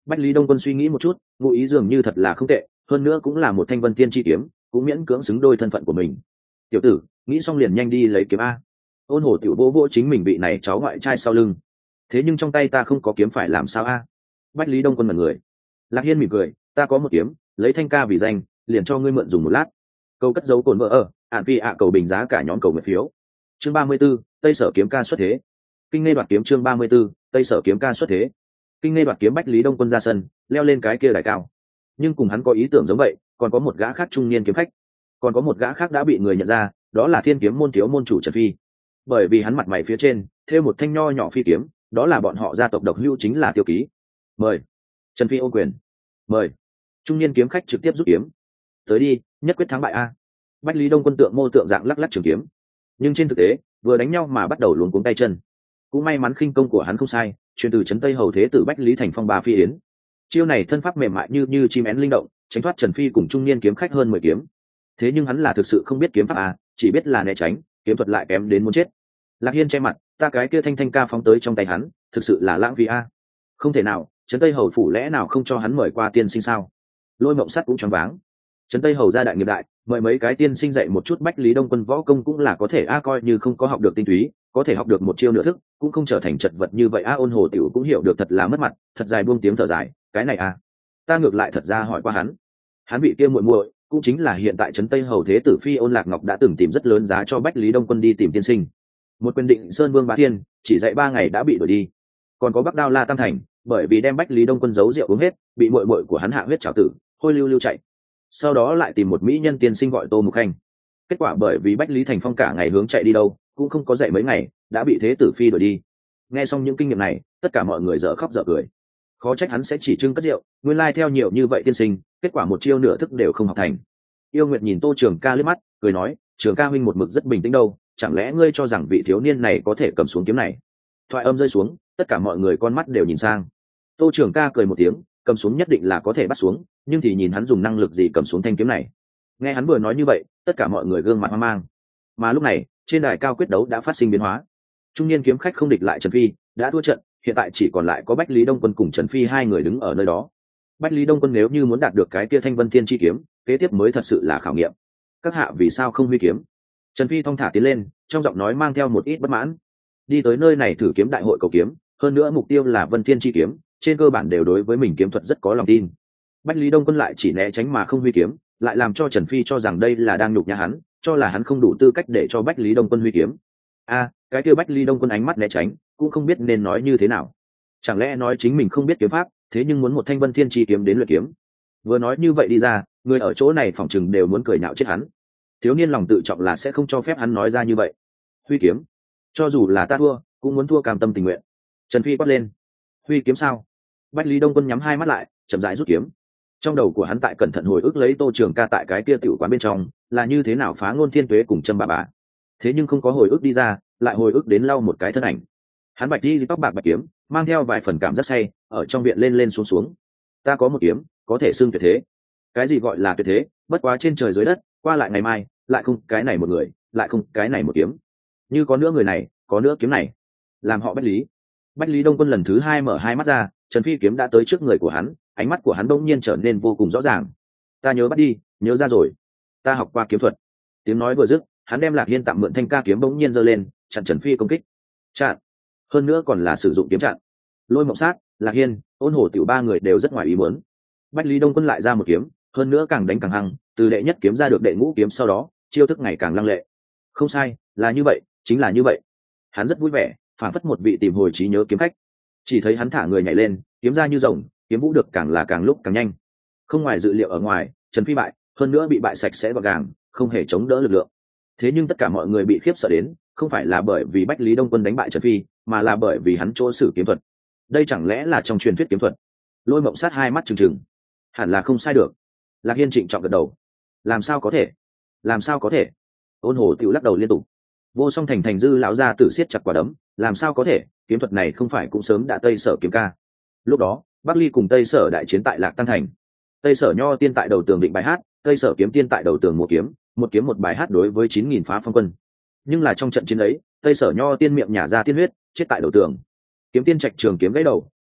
Bách Lý Đông Quân suy nghĩ một chút, ngụ ý dường như thật là không tệ, hơn nữa cũng là một thanh vân tiên chi kiếm, cũng miễn cưỡng xứng đôi thân phận của mình. Tiểu tử, nghĩ xong liền nhanh đi lấy kiếm a. Ôn Hổ tiểu vô vô chính mình bị này cháu ngoại trai sau lưng. Thế nhưng trong tay ta không có kiếm phải làm sao a? Bách Lý Đông Quân mặt người. Lạc Hiên mỉm cười, ta có một kiếm, lấy thanh ca vì danh, liền cho ngươi mượn dùng một lát. Câu cất dấu cồn vợ ở, ạn phi ạ cầu bình giá cả nhóm cầu nguyện phiếu. Chương ba mươi 34, Tây Sở kiếm ca xuất thế. Kinh nghe đoạt kiếm chương ba mươi 34, Tây Sở kiếm ca xuất thế. Kinh nghe đoạt kiếm Bách Lý Đông Quân ra sân, leo lên cái kia đài cao. Nhưng cùng hắn có ý tưởng giống vậy, còn có một gã khác trung niên kiếm khách, còn có một gã khác đã bị người nhận ra, đó là Thiên Kiếm môn thiếu môn chủ Trần Phi. Bởi vì hắn mặt mày phía trên thêu một thanh nho nhỏ phi kiếm, đó là bọn họ gia tộc độc hữu chính là Tiêu Ký. Mời. Trần Phi ôm quyền. Mời. Trung niên kiếm khách trực tiếp rút kiếm. Tới đi, nhất quyết thắng bại a. Bách Lý Đông Quân tượng mô tượng dạng lắc lắc trường kiếm, nhưng trên thực tế vừa đánh nhau mà bắt đầu luống cuống tay chân. Cũng may mắn khinh công của hắn không sai, truyền từ trấn Tây hầu thế tử Bách Lý thành phong ba phi yến. Chiêu này thân pháp mềm mại như như chim én linh động, tránh thoát Trần Phi cùng trung niên kiếm khách hơn mười kiếm. Thế nhưng hắn là thực sự không biết kiếm pháp à, chỉ biết là né tránh, kiếm thuật lại kém đến muốn chết. Lạc Hiên che mặt, ta cái kia thanh thanh ca phóng tới trong tay hắn, thực sự là lãng phí a. À. Không thể nào, trấn Tây hầu phủ lẽ nào không cho hắn mời qua tiên sinh sao? Lôi Mộng Sắt cũng choáng váng. Trấn Tây hầu gia đại nghiệp đại, mời mấy cái tiên sinh dạy một chút Bách Lý Đông Quân võ công cũng là có thể a, coi như không có học được tinh túy, có thể học được một chiêu nửa thức, cũng không trở thành chật vật như vậy a. Ôn Hồ tiểu cũng hiểu được thật là mất mặt, thật dài buông tiếng thở dài, cái này a, ta ngược lại thật ra hỏi qua hắn, hắn bị kia muội muội, cũng chính là hiện tại trấn Tây hầu thế tử phi Ôn Lạc Ngọc đã từng tìm rất lớn giá cho Bách Lý Đông Quân đi tìm tiên sinh. Một quyền Định Sơn Vương Bá Thiên, chỉ dạy ba ngày đã bị đuổi đi. Còn có Bắc Đao La Tam Thành, bởi vì đem Bách Lý Đông Quân giấu rượu uống hết, bị muội muội của hắn hạ huyết trảo tử, hôi lưu lưu chạy. Sau đó lại tìm một mỹ nhân tiên sinh gọi Tô Mục Khanh. Kết quả bởi vì Bách Lý Thành Phong cả ngày hướng chạy đi đâu, cũng không có dạy mấy ngày, đã bị thế tử phi đuổi đi. Nghe xong những kinh nghiệm này, tất cả mọi người dở khóc dở cười. Khó trách hắn sẽ chỉ trưng cất rượu, nguyên lai theo nhiều như vậy tiên sinh, kết quả một chiêu nửa thức đều không học thành. Yêu Nguyệt nhìn Tô Trường Ca liếc mắt, cười nói, Trường Ca huynh một mực rất bình tĩnh đâu, chẳng lẽ ngươi cho rằng vị thiếu niên này có thể cầm xuống kiếm này? Thoại âm rơi xuống, tất cả mọi người con mắt đều nhìn sang. Tô Trường Ca cười một tiếng, cầm xuống nhất định là có thể bắt xuống, nhưng thì nhìn hắn dùng năng lực gì cầm xuống thanh kiếm này. Nghe hắn vừa nói như vậy, tất cả mọi người gương mặt hoang mang. Mà lúc này, trên đài cao quyết đấu đã phát sinh biến hóa. Trung niên kiếm khách không địch lại Trần Phi, đã thua trận, hiện tại chỉ còn lại có Bách Lý Đông Quân cùng Trần Phi hai người đứng ở nơi đó. Bách Lý Đông Quân nếu như muốn đạt được cái kia Thanh Vân Thiên chi kiếm, kế tiếp mới thật sự là khảo nghiệm. Các hạ vì sao không huy kiếm? Trần Phi thong thả tiến lên, trong giọng nói mang theo một ít bất mãn. Đi tới nơi này thử kiếm đại hội cầu kiếm, hơn nữa mục tiêu là Vân Thiên chi kiếm, trên cơ bản đều đối với mình kiếm thuật rất có lòng tin. Bách Lý Đông Quân lại chỉ né tránh mà không huy kiếm, lại làm cho Trần Phi cho rằng đây là đang nhục nhã hắn, cho là hắn không đủ tư cách để cho Bách Lý Đông Quân huy kiếm. A, cái kia Bách Lý Đông Quân ánh mắt né tránh, cũng không biết nên nói như thế nào. Chẳng lẽ nói chính mình không biết kiếm pháp, thế nhưng muốn một thanh Vân Thiên chi kiếm đến luyện kiếm? Vừa nói như vậy đi ra, người ở chỗ này phỏng chừng đều muốn cười nhạo chết hắn. Thiếu niên lòng tự trọng là sẽ không cho phép hắn nói ra như vậy. Huy kiếm, cho dù là ta thua, cũng muốn thua cam tâm tình nguyện. Trần Phi quát lên. Huy kiếm sao? Bách Lý Đông Quân nhắm hai mắt lại, chậm rãi rút kiếm. Trong đầu của hắn tại cẩn thận hồi ức lấy Tô Trường Ca tại cái kia tiểu quán bên trong là như thế nào phá ngôn thiên tuế cùng châm bà bà. Thế nhưng không có hồi ức đi ra, lại hồi ức đến lau một cái thân ảnh. Hắn bạch đi tóc bạc bạch kiếm, mang theo vài phần cảm giác say, ở trong viện lên lên xuống xuống. Ta có một kiếm, có thể xưng tuyệt thế. Cái gì gọi là tuyệt thế? Bất quá trên trời dưới đất, qua lại ngày mai, lại không cái này một người, lại không cái này một kiếm. Như có nữa người này, có nữa kiếm này, làm họ Bách Lý. Bách Lý Đông Quân lần thứ hai mở hai mắt ra, Trần Phi kiếm đã tới trước người của hắn, ánh mắt của hắn bỗng nhiên trở nên vô cùng rõ ràng. Ta nhớ bắt đi, nhớ ra rồi. Ta học qua kiếm thuật. Tiếng nói vừa dứt, hắn đem Lạc Hiên tạm mượn thanh ca kiếm bỗng nhiên giơ lên, chặn Trần Phi công kích. Chặn. Hơn nữa còn là sử dụng kiếm chặn. Lôi Mộng Sát, Lạc Hiên, Ôn Hổ tiểu ba người đều rất ngoài ý muốn. Bách Lý Đông Quân lại ra một kiếm, hơn nữa càng đánh càng hăng, từ đệ nhất kiếm ra được đệ ngũ kiếm sau đó, chiêu thức ngày càng lăng lệ. Không sai, là như vậy, chính là như vậy. Hắn rất vui vẻ, phản phất một vị tìm hồi trí nhớ kiếm khách. Chỉ thấy hắn thả người nhảy lên, kiếm ra như rồng, kiếm vũ được càng là càng lúc càng nhanh. Không ngoài dự liệu ở ngoài, Trần Phi bại, hơn nữa bị bại sạch sẽ gọn gàng, không hề chống đỡ lực lượng. Thế nhưng tất cả mọi người bị khiếp sợ đến, không phải là bởi vì Bách Lý Đông Quân đánh bại Trần Phi, mà là bởi vì hắn chỗ sử kiếm thuật. Đây chẳng lẽ là trong truyền thuyết kiếm thuật? Lôi Mộng Sát hai mắt trừng trừng. Hẳn là không sai được. Lạc Hiên trịnh trọng gật đầu. Làm sao có thể? Làm sao có thể? Ôn Hổ tiểu lắc đầu liên tục. Vô Song Thành Thành dư lão gia tử siết chặt quả đấm, làm sao có thể? Kiếm thuật này không phải cũng sớm đã Tây Sở kiếm ca. Lúc đó, Bắc Ly cùng Tây Sở đại chiến tại Lạc Tăng Thành. Tây Sở Nho tiên tại đầu tường định bài hát, Tây Sở kiếm tiên tại đầu tường mua kiếm, một kiếm một bài hát đối với chín nghìn phá phong quân. Nhưng là trong trận chiến ấy, Tây Sở Nho tiên miệng nhả ra tiên huyết, chết tại đầu tường. Kiếm tiên Trạch trường kiếm gãy đầu,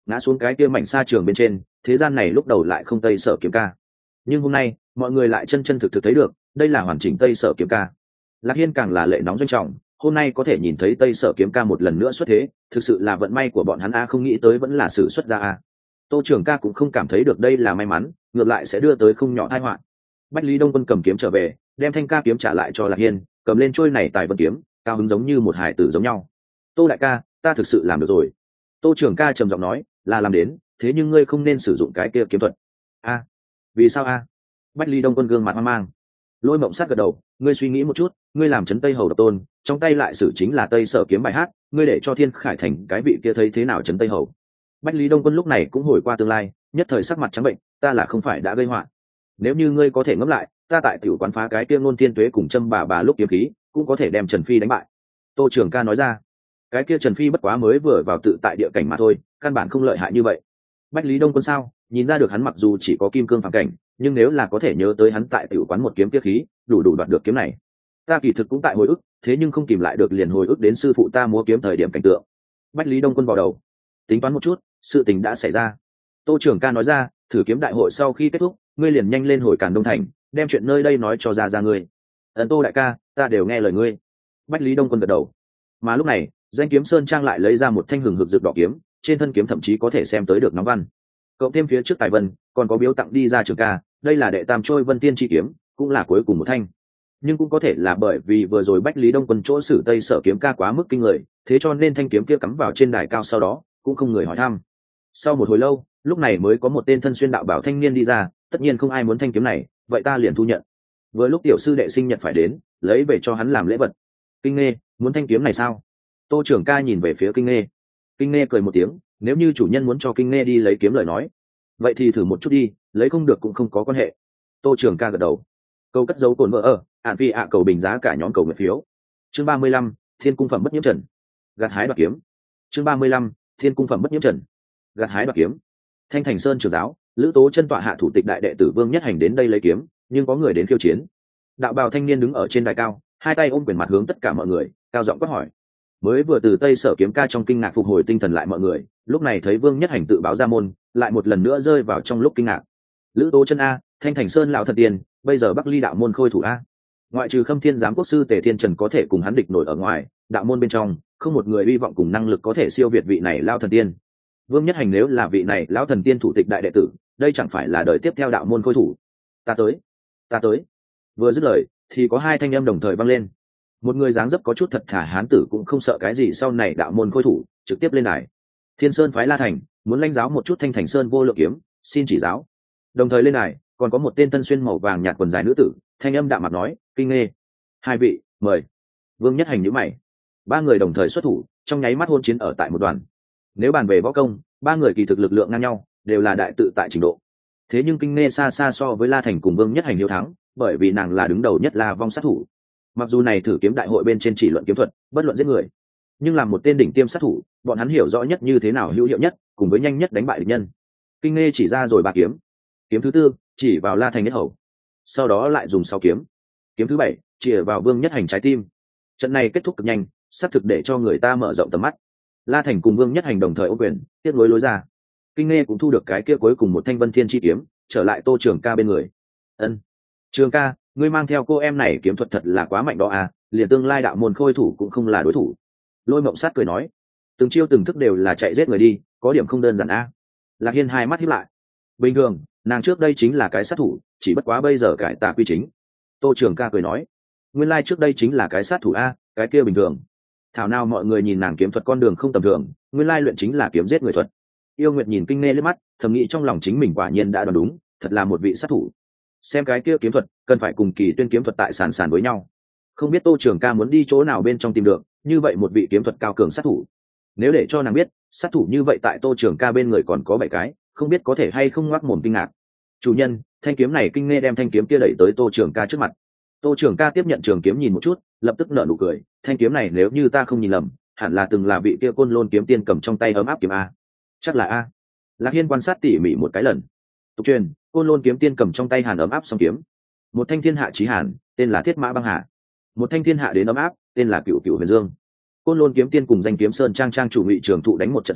ngã xuống cái kia mảnh sa trường bên trên. Thế gian này lúc đầu lại không Tây Sở kiếm ca, nhưng hôm nay mọi người lại chân chân thực thực thấy được đây là hoàn chỉnh Tây Sở kiếm ca. Lạc Hiên càng là lệ nóng doanh trọng, hôm nay có thể nhìn thấy Tây Sở kiếm ca một lần nữa xuất thế, thực sự là vận may của bọn hắn a, không nghĩ tới vẫn là sự xuất ra a. Tô Trường Ca cũng không cảm thấy được đây là may mắn, ngược lại sẽ đưa tới không nhỏ tai họa. Bách Lý Đông Quân cầm kiếm trở về, đem thanh ca kiếm trả lại cho Lạc Hiên, cầm lên trôi này tài vân kiếm, cao hứng giống như một hải tử giống nhau. Tô đại ca, ta thực sự làm được rồi. Tô Trường Ca trầm giọng nói, là làm đến, thế nhưng ngươi không nên sử dụng cái kia kiếm thuật. A, vì sao a? Bách Lý Đông Quân gương mặt hoang mang. Lôi Mộng Sát gật đầu, ngươi suy nghĩ một chút, ngươi làm chấn Tây Hầu độc tôn, trong tay lại sử chính là Tây Sở kiếm bài hát, ngươi để cho Thiên Khải Thành cái vị kia thấy thế nào chấn Tây Hầu? Bách Lý Đông Quân lúc này cũng hồi qua tương lai, nhất thời sắc mặt trắng bệnh, ta là không phải đã gây họa. Nếu như ngươi có thể ngẫm lại, ta tại tiểu quán phá cái kia Nôn Thiên Tuế cùng châm bà bà lúc kiếm khí, cũng có thể đem Trần Phi đánh bại. Tô Trường Ca nói ra, cái kia Trần Phi bất quá mới vừa vào tự tại địa cảnh mà thôi, căn bản không lợi hại như vậy. Bách Lý Đông Quân sao? Nhìn ra được hắn mặc dù chỉ có kim cương phàm cảnh, nhưng nếu là có thể nhớ tới hắn tại tiểu quán một kiếm kia khí, đủ đủ đoạt được kiếm này. Ta kỳ thực cũng tại hồi ức, thế nhưng không kìm lại được liền hồi ức đến sư phụ ta múa kiếm thời điểm cảnh tượng. Bách Lý Đông Quân vào đầu, tính toán một chút, sự tình đã xảy ra. Tô Trường Ca nói ra, thử kiếm đại hội sau khi kết thúc, ngươi liền nhanh lên hồi Càn Đông Thành, đem chuyện nơi đây nói cho ra ra ngươi. Ấn Tô đại ca, ta đều nghe lời ngươi. Bách Lý Đông Quân gật đầu. Mà lúc này, Danh Kiếm Sơn Trang lại lấy ra một thanh hừng hực rực đỏ kiếm, trên thân kiếm thậm chí có thể xem tới được nóng văn. Cộng thêm phía trước tài vân, còn có biếu tặng đi ra Trường Ca, đây là đệ tam trôi Vân Tiên chi kiếm, cũng là cuối cùng một thanh. Nhưng cũng có thể là bởi vì vừa rồi Bách Lý Đông Quân chỗ sử Tây Sở kiếm ca quá mức kinh người, thế cho nên thanh kiếm kia cắm vào trên đài cao sau đó, cũng không người hỏi thăm. Sau một hồi lâu, lúc này mới có một tên thân xuyên đạo bảo thanh niên đi ra, tất nhiên không ai muốn thanh kiếm này, vậy ta liền thu nhận. Vừa lúc tiểu sư đệ sinh nhật phải đến, lấy về cho hắn làm lễ vật. Kinh Nghê, muốn thanh kiếm này sao? Tô Trường Ca nhìn về phía Kinh Nghê. Kinh Nghê cười một tiếng, nếu như chủ nhân muốn cho Kinh Nghê đi lấy kiếm lời nói, vậy thì thử một chút đi, lấy không được cũng không có quan hệ. Tô Trường Ca gật đầu. Câu cất dấu cồn vợ ở, ạn phi ạ cầu bình giá cả nhóm cầu nguyện phiếu. Chương ba mươi lăm, Thiên cung phẩm bất nhiễm trần. Gặt hái đoạt kiếm. Chương ba mươi lăm, Thiên cung phẩm bất nhiễm trần. Gặt hái đoạt kiếm. Thanh Thành Sơn trưởng giáo, Lữ Tố chân tọa hạ thủ tịch đại đệ tử Vương Nhất Hành đến đây lấy kiếm, nhưng có người đến khiêu chiến. Đạo bào thanh niên đứng ở trên đài cao, hai tay ôm quyền mặt hướng tất cả mọi người, cao giọng quát hỏi. Mới vừa từ Tây Sở kiếm ca trong kinh ngạc phục hồi tinh thần lại mọi người, lúc này thấy Vương Nhất Hành tự báo ra môn, lại một lần nữa rơi vào trong lúc kinh ngạc. Lữ Tố chân a, Thanh Thành Sơn lão thật tiền, bây giờ Bắc Ly đạo môn khôi thủ a. Ngoại trừ Khâm Thiên giám quốc sư Tề Thiên Trần có thể cùng hắn địch nổi ở ngoài, đạo môn bên trong không một người hy vọng cùng năng lực có thể siêu việt vị này lão thần tiên. Vương Nhất Hành nếu là vị này lão thần tiên thủ tịch đại đệ tử, đây chẳng phải là đời tiếp theo đạo môn khôi thủ. Ta tới, ta tới. Vừa dứt lời, thì có hai thanh âm đồng thời vang lên. Một người dáng dấp có chút thật thà hán tử cũng không sợ cái gì sau này đạo môn khôi thủ, trực tiếp lên đài. Thiên Sơn phái La Thành, muốn lãnh giáo một chút Thanh Thành Sơn vô lượng kiếm, xin chỉ giáo. Đồng thời lên đài, còn có một tên thân xuyên màu vàng nhạt quần dài nữ tử, thanh âm đạm mặt nói, Kinh Nghê, hai vị, mời. Vương Nhất Hành nhíu mày. Ba người đồng thời xuất thủ, trong nháy mắt hôn chiến ở tại một đoàn. Nếu bàn về võ công, ba người kỳ thực lực lượng ngang nhau, đều là đại tự tại trình độ. Thế nhưng Kinh Nghê xa xa so với La Thành cùng Vương Nhất Hành hiếu thắng, bởi vì nàng là đứng đầu nhất là vong sát thủ. Mặc dù này thử kiếm đại hội bên trên chỉ luận kiếm thuật, bất luận giết người, nhưng làm một tên đỉnh tiêm sát thủ, bọn hắn hiểu rõ nhất như thế nào hữu hiệu nhất, cùng với nhanh nhất đánh bại địch nhân. Kinh Nghê chỉ ra rồi ba kiếm. Kiếm thứ tư chỉ vào La Thành nhất hầu, sau đó lại dùng sáu kiếm. Kiếm thứ bảy chỉ vào Vương Nhất Hành trái tim. Trận này kết thúc cực nhanh, xác thực để cho người ta mở rộng tầm mắt. La Thành cùng Vương Nhất Hành đồng thời ô quyền, tiếp nối lối ra. Kinh Nghê cũng thu được cái kia cuối cùng một thanh Vân Thiên chi kiếm, trở lại Tô Trường Ca bên người. Ân, Trường Ca, ngươi mang theo cô em này kiếm thuật thật là quá mạnh đó à, liền tương lai đạo môn khôi thủ cũng không là đối thủ. Lôi Mộng Sát cười nói, từng chiêu từng thức đều là chạy giết người đi, có điểm không đơn giản a. À. Lạc Hiên hai mắt híp lại. Bình thường, nàng trước đây chính là cái sát thủ, chỉ bất quá bây giờ cải tà quy chính. Tô Trường Ca cười nói, nguyên lai trước đây chính là cái sát thủ a, cái kia bình thường. Thảo nào mọi người nhìn nàng kiếm thuật con đường không tầm thường, nguyên lai luyện chính là kiếm giết người thuật. Yêu Nguyệt nhìn Kinh Nghê liếc mắt, thầm nghĩ trong lòng chính mình quả nhiên đã đoán đúng, thật là một vị sát thủ. Xem cái kia kiếm thuật, cần phải cùng Kỳ Tuyên kiếm thuật tại sàn sàn với nhau. Không biết Tô Trường Ca muốn đi chỗ nào bên trong tìm được, như vậy một vị kiếm thuật cao cường sát thủ. Nếu để cho nàng biết, sát thủ như vậy tại Tô Trường Ca bên người còn có bảy cái, không biết có thể hay không ngoác mồm kinh ngạc. Chủ nhân, thanh kiếm này. Kinh Nghê đem thanh kiếm kia đẩy tới Tô Trường Ca trước mặt. Tô Trường Ca tiếp nhận trường kiếm nhìn một chút, lập tức nở nụ cười, thanh kiếm này nếu như ta không nhìn lầm, hẳn là từng là vị kia Côn Lôn kiếm tiên cầm trong tay ấm áp kiếm a. Chắc là a. Lạc Hiên quan sát tỉ mỉ một cái lần. Tục truyền, Côn Lôn kiếm tiên cầm trong tay hàn ấm áp song kiếm. Một thanh thiên hạ chí hàn, tên là Thiết Mã Băng Hà. Một thanh thiên hạ đến ấm áp, tên là Cựu Cựu Huyền Dương. Côn Lôn kiếm tiên cùng Danh Kiếm Sơn trang trang chủ Ngụy Trường Thụ đánh một trận sau,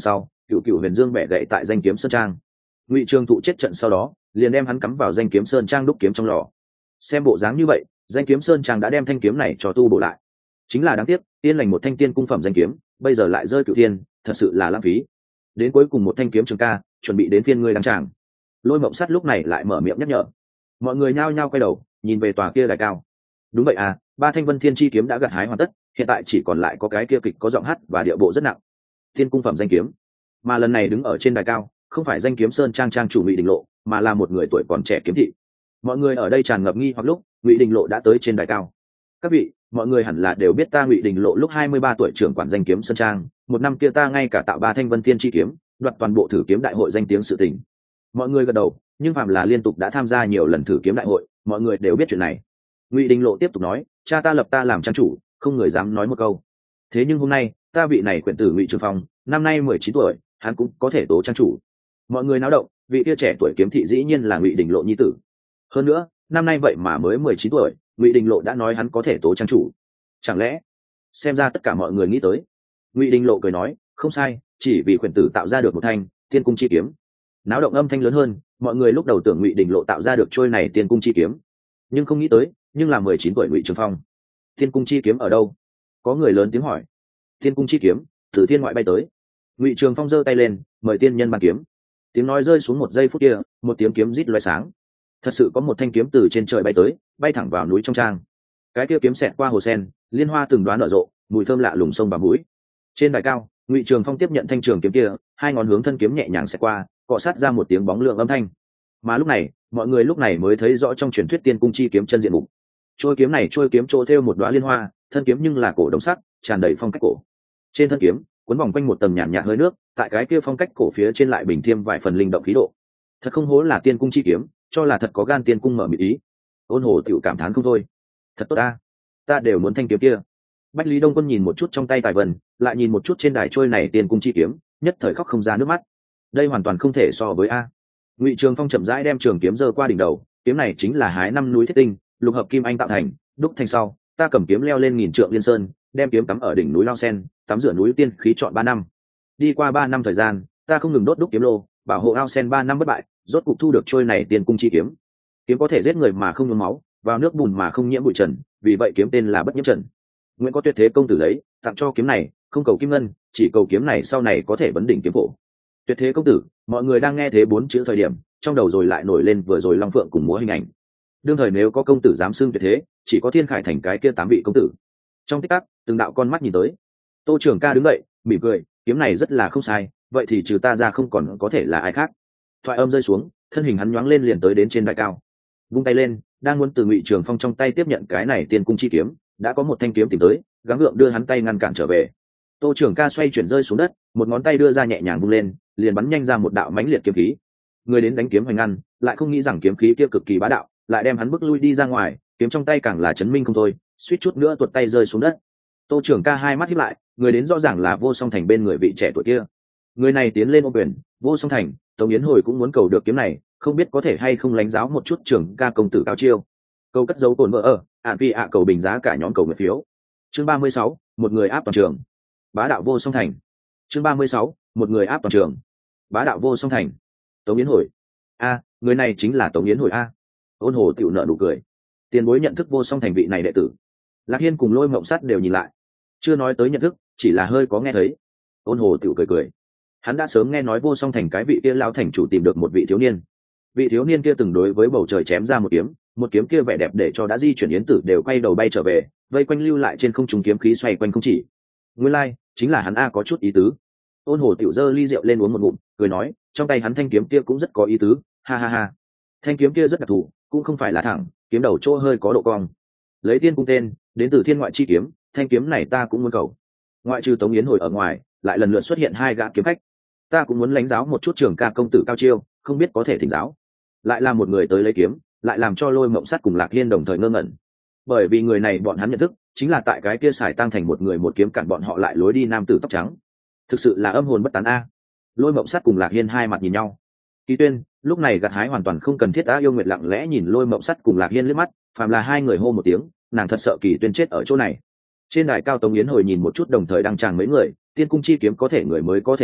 cựu cựu huyền dương bẻ gậy tại danh kiếm sơn trang. Ngụy Trường Thụ chết trận sau đó liền đem hắn cắm vào danh kiếm sơn trang đúc kiếm trong lò. Xem bộ dáng như vậy, danh kiếm sơn trang đã đem thanh kiếm này cho tu bổ lại. Chính là đáng tiếc, tiên lành một thanh tiên cung phẩm danh kiếm bây giờ lại rơi cựu thiên, thật sự là lãng phí. Đến cuối cùng một thanh kiếm trường ca chuẩn bị đến phiên ngươi đăng tràng. Lôi Mộng Sắt lúc này lại mở miệng nhắc nhở. Mọi người nhao nhao quay đầu nhìn về tòa kia đài cao. Đúng vậy à, ba thanh vân thiên chi kiếm đã gặt hái hoàn tất, hiện tại chỉ còn lại có cái kia kịch có giọng hát và điệu bộ rất nặng, tiên cung phẩm danh kiếm. Mà lần này đứng ở trên đài cao không phải danh kiếm sơn trang trang chủ Ngụy Đình Lộ, mà là một người tuổi còn trẻ kiếm thị. Mọi người ở đây tràn ngập nghi hoặc lúc Ngụy Đình Lộ đã tới trên đài cao. Các vị, mọi người hẳn là đều biết ta Ngụy Đình Lộ lúc hai mươi ba tuổi trưởng quản danh kiếm sơn trang, một năm kia ta ngay cả tạo ba thanh vân thiên chi kiếm, đoạt toàn bộ thử kiếm đại hội danh tiếng sự tình. Mọi người gật đầu, nhưng phạm là liên tục đã tham gia nhiều lần thử kiếm đại hội, mọi người đều biết chuyện này. Ngụy Đình Lộ tiếp tục nói, cha ta lập ta làm trang chủ, không người dám nói một câu. Thế nhưng hôm nay ta vị này quyển tử Ngụy Trường Phong năm nay mười chín tuổi, hắn cũng có thể tố trang chủ. Mọi người náo động, vị kia trẻ tuổi kiếm thị dĩ nhiên là Ngụy Đình Lộ nhi tử. Hơn nữa năm nay vậy mà mới mười chín tuổi, Ngụy Đình Lộ đã nói hắn có thể tố trang chủ. Chẳng lẽ? Xem ra tất cả mọi người nghĩ tới. Ngụy Đình Lộ cười nói, không sai, chỉ vì quyển tử tạo ra được một thanh tiên cung chi kiếm. Náo động âm thanh lớn hơn, mọi người lúc đầu tưởng Ngụy Đình Lộ tạo ra được trôi này tiên cung chi kiếm, nhưng không nghĩ tới nhưng là mười chín tuổi Ngụy Trường Phong. Tiên cung chi kiếm ở đâu? Có người lớn tiếng hỏi. Tiên cung chi kiếm từ thiên ngoại bay tới. Ngụy Trường Phong giơ tay lên, mời tiên nhân bàn kiếm. Tiếng nói rơi xuống một giây phút kia, một tiếng kiếm rít loé sáng. Thật sự có một thanh kiếm từ trên trời bay tới, bay thẳng vào núi trong trang. Cái kia kiếm xẹt qua hồ sen, liên hoa từng đoán nở rộ, mùi thơm lạ lùng sông vào mũi. Trên đài cao, Ngụy Trường Phong tiếp nhận thanh trường kiếm kia, hai ngón hướng thân kiếm nhẹ nhàng xẹt qua, cọ sát ra một tiếng bóng lượng âm thanh. Mà lúc này, mọi người lúc này mới thấy rõ trong truyền thuyết tiên cung chi kiếm chân diện mục. Trôi kiếm này trôi kiếm chỗ thêu một đóa liên hoa, thân kiếm nhưng là cổ đồng sắc, tràn đầy phong cách cổ. Trên thân kiếm cuốn vòng quanh một tầng nhàn nhạt hơi nước, tại cái kia phong cách cổ phía trên lại bình thêm vài phần linh động khí độ. Thật không hổ là tiên cung chi kiếm, cho là thật có gan tiên cung mở miệng ý. Ôn Hồ tiểu cảm thán không thôi. Thật tốt ta, ta đều muốn thanh kiếm kia. Bách Lý Đông Quân nhìn một chút trong tay tài vần, lại nhìn một chút trên đài trôi này tiên cung chi kiếm, nhất thời khóc không ra nước mắt. Đây hoàn toàn không thể so với a. Ngụy Trường Phong chậm rãi đem trường kiếm giơ qua đỉnh đầu, kiếm này chính là hái năm núi thiết tinh, lục hợp kim anh tạo thành, đúc thành sau, ta cầm kiếm leo lên nghìn trượng liên sơn, đem kiếm cắm ở đỉnh núi Lao Sen, tắm rửa núi tiên khí chọn ba năm. Đi qua ba năm thời gian, ta không ngừng đốt đúc kiếm lô, bảo hộ Ao Sen ba năm bất bại, rốt cục thu được trôi này tiên cung chi kiếm. Kiếm có thể giết người mà không nhuốm máu, vào nước bùn mà không nhiễm bụi trần, vì vậy kiếm tên là bất nhiễm trần. Nguyễn có tuyệt thế công tử lấy, tặng cho kiếm này, không cầu kim ngân, chỉ cầu kiếm này sau này có thể vấn đỉnh kiếm phổ. Tuyệt thế công tử, mọi người đang nghe thế bốn chữ thời điểm, trong đầu rồi lại nổi lên vừa rồi Long Phượng cùng múa hình ảnh. Đương thời nếu có công tử dám xưng tuyệt thế, chỉ có Thiên Khải thành cái kia tám vị công tử. Trong tích tắc, từng đạo con mắt nhìn tới. Tô Trường Ca đứng dậy, mỉm cười, kiếm này rất là không sai, vậy thì trừ ta ra không còn có thể là ai khác. Thoại âm rơi xuống, thân hình hắn nhoáng lên liền tới đến trên đài cao. Vung tay lên, đang muốn từ Ngụy Trường Phong trong tay tiếp nhận cái này tiên cung chi kiếm, đã có một thanh kiếm tìm tới, gắng gượng đưa hắn tay ngăn cản trở về. Tô Trường Ca xoay chuyển rơi xuống đất, một ngón tay đưa ra nhẹ nhàng vung lên, liền bắn nhanh ra một đạo mãnh liệt kiếm khí. Người đến đánh kiếm hoành ngăn, lại không nghĩ rằng kiếm khí kia cực kỳ bá đạo, lại đem hắn bước lui đi ra ngoài, kiếm trong tay càng là chấn minh không thôi, suýt chút nữa tuột tay rơi xuống đất. Tô Trường Ca hai mắt híp lại, người đến rõ ràng là Vô Song Thành bên người vị trẻ tuổi kia. Người này tiến lên ôm quyền, Vô Song Thành, Tống Yến hồi cũng muốn cầu được kiếm này, không biết có thể hay không lãnh giáo một chút Trường Ca công tử cao chiêu. Câu cất dấu cồn vợ ở, ạn vì ạ cầu bình giá cả nhóm cầu nguyện phiếu. Chương ba mươi sáu, một người áp toàn trường. Bá đạo Vô Song Thành. Chương ba mươi sáu, một người áp toàn trường. Bá đạo Vô Song Thành. Tống Yến hồi. A, người này chính là Tống Yến hồi a. Ôn Hồ tiểu nợ nụ cười. Tiền bối nhận thức Vô Song Thành vị này đệ tử. Lạc Hiên cùng Lôi Mộng Sắt đều nhìn lại. Chưa nói tới nhận thức, chỉ là hơi có nghe thấy. Ôn Hồ tiểu cười cười. Hắn đã sớm nghe nói Vô Song Thành cái vị kia lão thành chủ tìm được một vị thiếu niên. Vị thiếu niên kia từng đối với bầu trời chém ra một kiếm, một kiếm kia vẻ đẹp để cho đã di chuyển yến tử đều quay đầu bay trở về, vây quanh lưu lại trên không trung kiếm khí xoay quanh không chỉ. Nguyên lai, like, chính là hắn a có chút ý tứ. Ôn Hồ tiểu giơ ly rượu lên uống một ngụm, cười nói, trong tay hắn thanh kiếm kia cũng rất có ý tứ, ha ha ha. Thanh kiếm kia rất đặc thù, cũng không phải là thẳng, kiếm đầu chỗ hơi có độ cong. Lấy tiên cung tên, đến từ thiên ngoại chi kiếm, thanh kiếm này ta cũng muốn cầu. Ngoại trừ Tống Yến hồi ở ngoài, lại lần lượt xuất hiện hai gã kiếm khách. Ta cũng muốn lãnh giáo một chút Trường Ca công tử cao chiêu, không biết có thể thỉnh giáo. Lại là một người tới lấy kiếm, lại làm cho Lôi Mộng Sắt cùng Lạc Hiên đồng thời ngơ ngẩn. Bởi vì người này bọn hắn nhận thức, chính là tại cái kia xài tăng thành một người một kiếm cản bọn họ lại lối đi nam tử tóc trắng. Thực sự là âm hồn bất tán a. Lôi Mộng Sắt cùng Lạc Hiên hai mặt nhìn nhau. Kỳ Tuyên, lúc này gặt hái hoàn toàn không cần thiết. Á Yêu Nguyệt lặng lẽ nhìn Lôi Mộng Sắt cùng Lạc Hiên liếc mắt, phàm là hai người hô một tiếng, nàng thật sợ Kỳ Tuyên chết ở chỗ này. Trên đài cao Tống Yến hồi nhìn một chút đồng thời đăng tràng mấy người, tiên cung chi kiếm có thể người mới có thể lấy,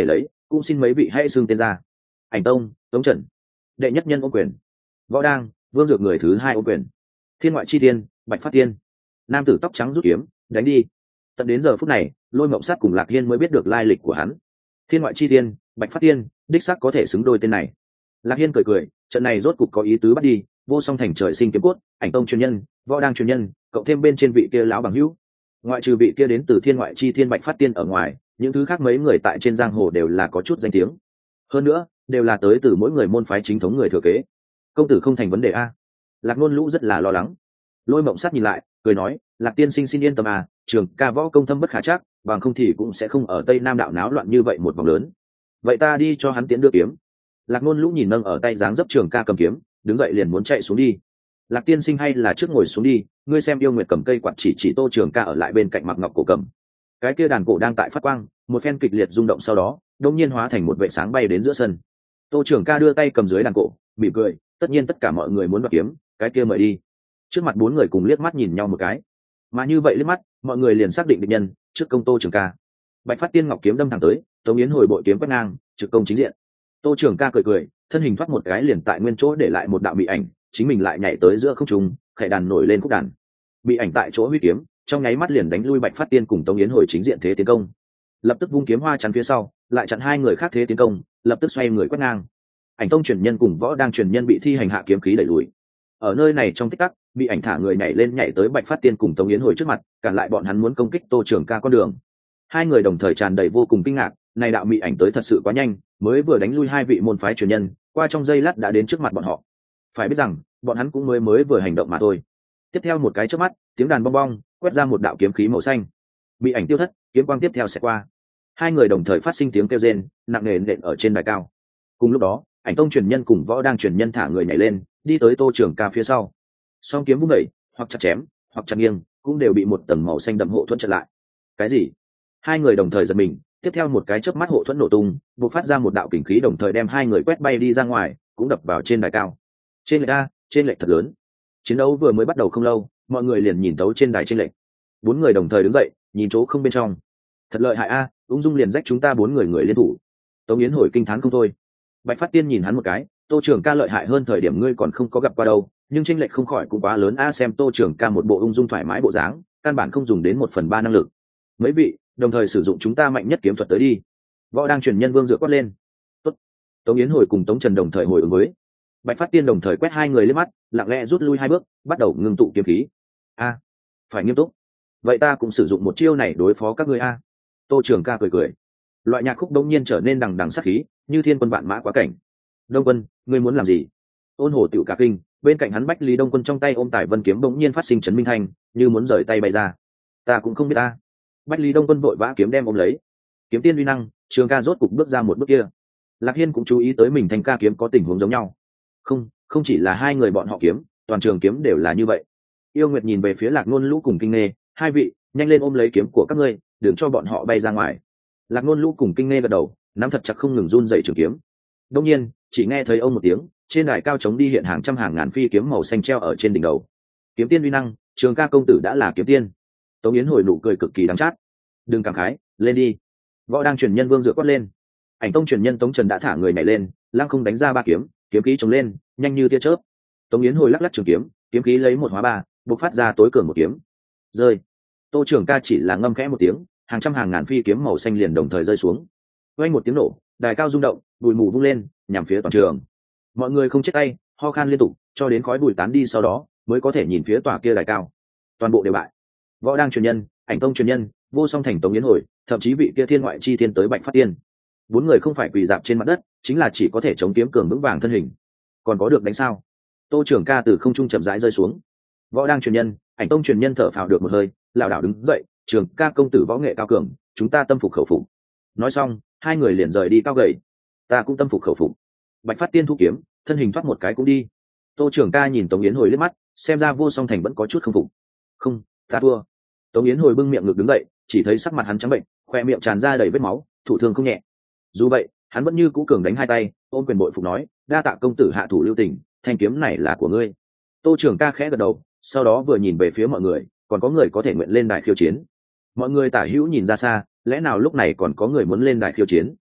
cũng xin mấy vị hãy xưng tên ra. Ảnh Tông, Tống Trần. Đệ nhất nhân ô quyền. Võ Đang, Vương Dược người thứ hai ô quyền. Thiên ngoại chi tiên, Bạch Phát Tiên. Nam tử tóc trắng rút kiếm, đánh đi. Tận đến giờ phút này, Lôi Mộng Sát cùng Lạc Hiên mới biết được lai lịch của hắn. Thiên ngoại chi tiên, Bạch Phát Tiên, đích xác có thể xứng đôi tên này. Lạc Hiên cười cười, trận này rốt cục có ý tứ bắt đi, vô song thành trời sinh kiếm cốt, Ảnh Tông truyền nhân, Võ Đang truyền nhân, cộng thêm bên trên vị kia lão bằng hữu. Ngoại trừ vị kia đến từ Thiên ngoại chi thiên Bạch Phát Tiên ở ngoài, những thứ khác mấy người tại trên giang hồ đều là có chút danh tiếng. Hơn nữa, đều là tới từ mỗi người môn phái chính thống người thừa kế. Công tử không thành vấn đề a. Lạc Nôn Lũ rất là lo lắng. Lôi Mộng Sát nhìn lại, cười nói, Lạc tiên sinh xin yên tâm à, trường ca võ công thâm bất khả trắc, bằng không thì cũng sẽ không ở Tây Nam đạo náo loạn như vậy một vòng lớn. Vậy ta đi cho hắn tiến đưa kiếm. Lạc Nôn Lũ nhìn nâng ở tay dáng dấp trường ca cầm kiếm, đứng dậy liền muốn chạy xuống đi. Lạc tiên sinh hay là trước ngồi xuống đi, ngươi xem Yêu Nguyệt cầm cây quạt chỉ chỉ Tô Trường ca ở lại bên cạnh Mặc Ngọc cổ cầm. Cái kia đàn cổ đang tại phát quang, một phen kịch liệt rung động sau đó, đột nhiên hóa thành một vệ sáng bay đến giữa sân. Tô Trường ca đưa tay cầm dưới đàn cổ, mỉm cười, tất nhiên tất cả mọi người muốn đoạt kiếm, cái kia mời đi. Trước mặt bốn người cùng liếc mắt nhìn nhau một cái, mà như vậy liếc mắt, mọi người liền xác định địch nhân, trước công Tô Trường ca. Bạch Phát Tiên ngọc kiếm đâm thẳng tới, Tống Yến hồi bội kiếm quét ngang, trực công chính diện. Tô Trường ca cười cười, thân hình thoát một cái liền tại nguyên chỗ để lại một đạo bị ảnh, chính mình lại nhảy tới giữa không trung, khẽ đàn nổi lên khúc đàn. Bị ảnh tại chỗ huy kiếm, trong nháy mắt liền đánh lui Bạch Phát Tiên cùng Tống Yến hồi chính diện thế tiến công. Lập tức vung kiếm hoa chắn phía sau, lại chặn hai người khác thế tiến công, lập tức xoay người quét ngang. Ảnh Tông truyền nhân cùng Võ Đang truyền nhân bị thi hành hạ kiếm khí đẩy lùi. Ở nơi này trong tích tắc, bị ảnh thả người nhảy lên nhảy tới Bạch Phát Tiên cùng Tống Yến hồi trước mặt, cản lại bọn hắn muốn công kích Tô Trường ca con đường. Hai người đồng thời tràn đầy vô cùng kinh ngạc, này đạo mị ảnh tới thật sự quá nhanh, mới vừa đánh lui hai vị môn phái truyền nhân, qua trong giây lát đã đến trước mặt bọn họ. Phải biết rằng, bọn hắn cũng mới mới vừa hành động mà thôi. Tiếp theo một cái chớp mắt, tiếng đàn bong bong, quét ra một đạo kiếm khí màu xanh. Bị ảnh tiêu thất, kiếm quang tiếp theo sẽ qua. Hai người đồng thời phát sinh tiếng kêu rên, nặng nề nện ở trên đài cao. Cùng lúc đó, Ảnh Tông truyền nhân cùng Võ Đang truyền nhân thả người nhảy lên, đi tới Tô Trường ca phía sau. Song kiếm vung đẩy, hoặc chặt chém, hoặc chặt nghiêng, cũng đều bị một tầng màu xanh đậm hộ thuẫn chặn lại. Cái gì? Hai người đồng thời giật mình, tiếp theo một cái chớp mắt hộ thuẫn nổ tung, bộc phát ra một đạo kình khí đồng thời đem hai người quét bay đi ra ngoài, cũng đập vào trên đài cao. Trên lệch a, trên lệch thật lớn. Chiến đấu vừa mới bắt đầu không lâu, mọi người liền nhìn tấu trên đài trên lệch. Bốn người đồng thời đứng dậy, nhìn chỗ không bên trong. Thật lợi hại a, ung dung liền rách chúng ta bốn người người liên thủ. Tống Yến hồi kinh thán không thôi. Bạch Phát Tiên nhìn hắn một cái, Tô Trường ca lợi hại hơn thời điểm ngươi còn không có gặp qua đâu, nhưng chênh lệch không khỏi cũng quá lớn a. Xem Tô Trường ca một bộ ung dung thoải mái bộ dáng, căn bản không dùng đến một phần ba năng lực. Mấy vị đồng thời sử dụng chúng ta mạnh nhất kiếm thuật tới đi. Võ Đang truyền nhân Vương Dựa quát lên. Tốt. Tống Yến hồi cùng Tống Trần đồng thời hồi ứng với. Bạch Phát Tiên đồng thời quét hai người lên mắt, lặng lẽ rút lui hai bước, bắt đầu ngưng tụ kiếm khí. A, phải nghiêm túc. Vậy ta cũng sử dụng một chiêu này đối phó các ngươi a. Tô Trường ca cười cười. Loại nhạc khúc đống nhiên trở nên đằng đằng sát khí, như thiên quân vạn mã quá cảnh. Đông Quân, ngươi muốn làm gì? Ôn Hồ tiểu cả kinh, bên cạnh hắn Bách Lý Đông Quân trong tay ôm Tải Vân kiếm đống nhiên phát sinh chấn minh thanh, như muốn rời tay bay ra. Ta cũng không biết ta. Bách Lý Đông Quân vội vã kiếm đem ôm lấy. Kiếm tiên uy năng, Trường ca rốt cục bước ra một bước kia. Lạc Hiên cũng chú ý tới mình thanh ca kiếm có tình huống giống nhau. Không, không chỉ là hai người bọn họ kiếm, toàn trường kiếm đều là như vậy. Yêu Nguyệt nhìn về phía Lạc Nôn Lũ cùng Kinh Nghê, hai vị, nhanh lên ôm lấy kiếm của các ngươi, đừng cho bọn họ bay ra ngoài. Lạc Nôn Lũ cùng Kinh Nghê gật đầu, nắm thật chặt không ngừng run dậy trường kiếm. Đông nhiên, chỉ nghe thấy ông một tiếng, trên đài cao trống đi hiện hàng trăm hàng ngàn phi kiếm màu xanh treo ở trên đỉnh đầu. Kiếm tiên uy năng, Trường ca công tử đã là kiếm tiên. Tống Yến hồi nụ cười cực kỳ đắng chát. Đừng cảm khái, lên đi. Võ Đang truyền nhân Vương Dựa quát lên. Ảnh Tông truyền nhân Tống Trần đã thả người nhảy lên, lăng không đánh ra ba kiếm, kiếm khí chống lên, nhanh như tia chớp. Tống Yến hồi lắc lắc trường kiếm, kiếm khí lấy một hóa ba, bộc phát ra tối cường một kiếm. Rơi. Tô Trường ca chỉ là ngâm khẽ một tiếng, hàng trăm hàng ngàn phi kiếm màu xanh liền đồng thời rơi xuống. Vang một tiếng nổ, đài cao rung động, bụi mù vung lên, nhằm phía toàn trường. Mọi người không chết tay, ho khan liên tục, cho đến khói bụi tán đi sau đó, mới có thể nhìn phía tòa kia đài cao. Toàn bộ đều bại. Võ Đang truyền nhân, Ảnh Tông truyền nhân, Vô Song Thành Tống Yến hồi, thậm chí vị kia Thiên ngoại chi thiên tới Bạch Phát Tiên. Bốn người không phải quỳ dạp trên mặt đất, chính là chỉ có thể chống kiếm cường vững vàng thân hình. Còn có được đánh sao? Tô Trường ca từ không trung chậm rãi rơi xuống. Võ Đang truyền nhân, Ảnh Tông truyền nhân thở phào được một hơi, lảo đảo đứng dậy, Trường ca công tử võ nghệ cao cường, chúng ta tâm phục khẩu phục. Nói xong, hai người liền rời đi cao gầy. Ta cũng tâm phục khẩu phục. Bạch Phát Tiên thu kiếm, thân hình thoát một cái cũng đi. Tô Trường ca nhìn Tống Yến hồi liếc mắt, xem ra Vô Song Thành vẫn có chút không phục. Không, ta thua. Tống Yến hồi bưng miệng ngực đứng dậy, chỉ thấy sắc mặt hắn trắng bệnh, khoe miệng tràn ra đầy vết máu, thụ thương không nhẹ. Dù vậy, hắn vẫn như cũ cường đánh hai tay, ôm quyền bội phục nói, đa tạ công tử hạ thủ lưu tình, thanh kiếm này là của ngươi. Tô Trường ca khẽ gật đầu, sau đó vừa nhìn về phía mọi người, còn có người có thể nguyện lên đài khiêu chiến. Mọi người tả hữu nhìn ra xa, lẽ nào lúc này còn có người muốn lên đài khiêu chiến?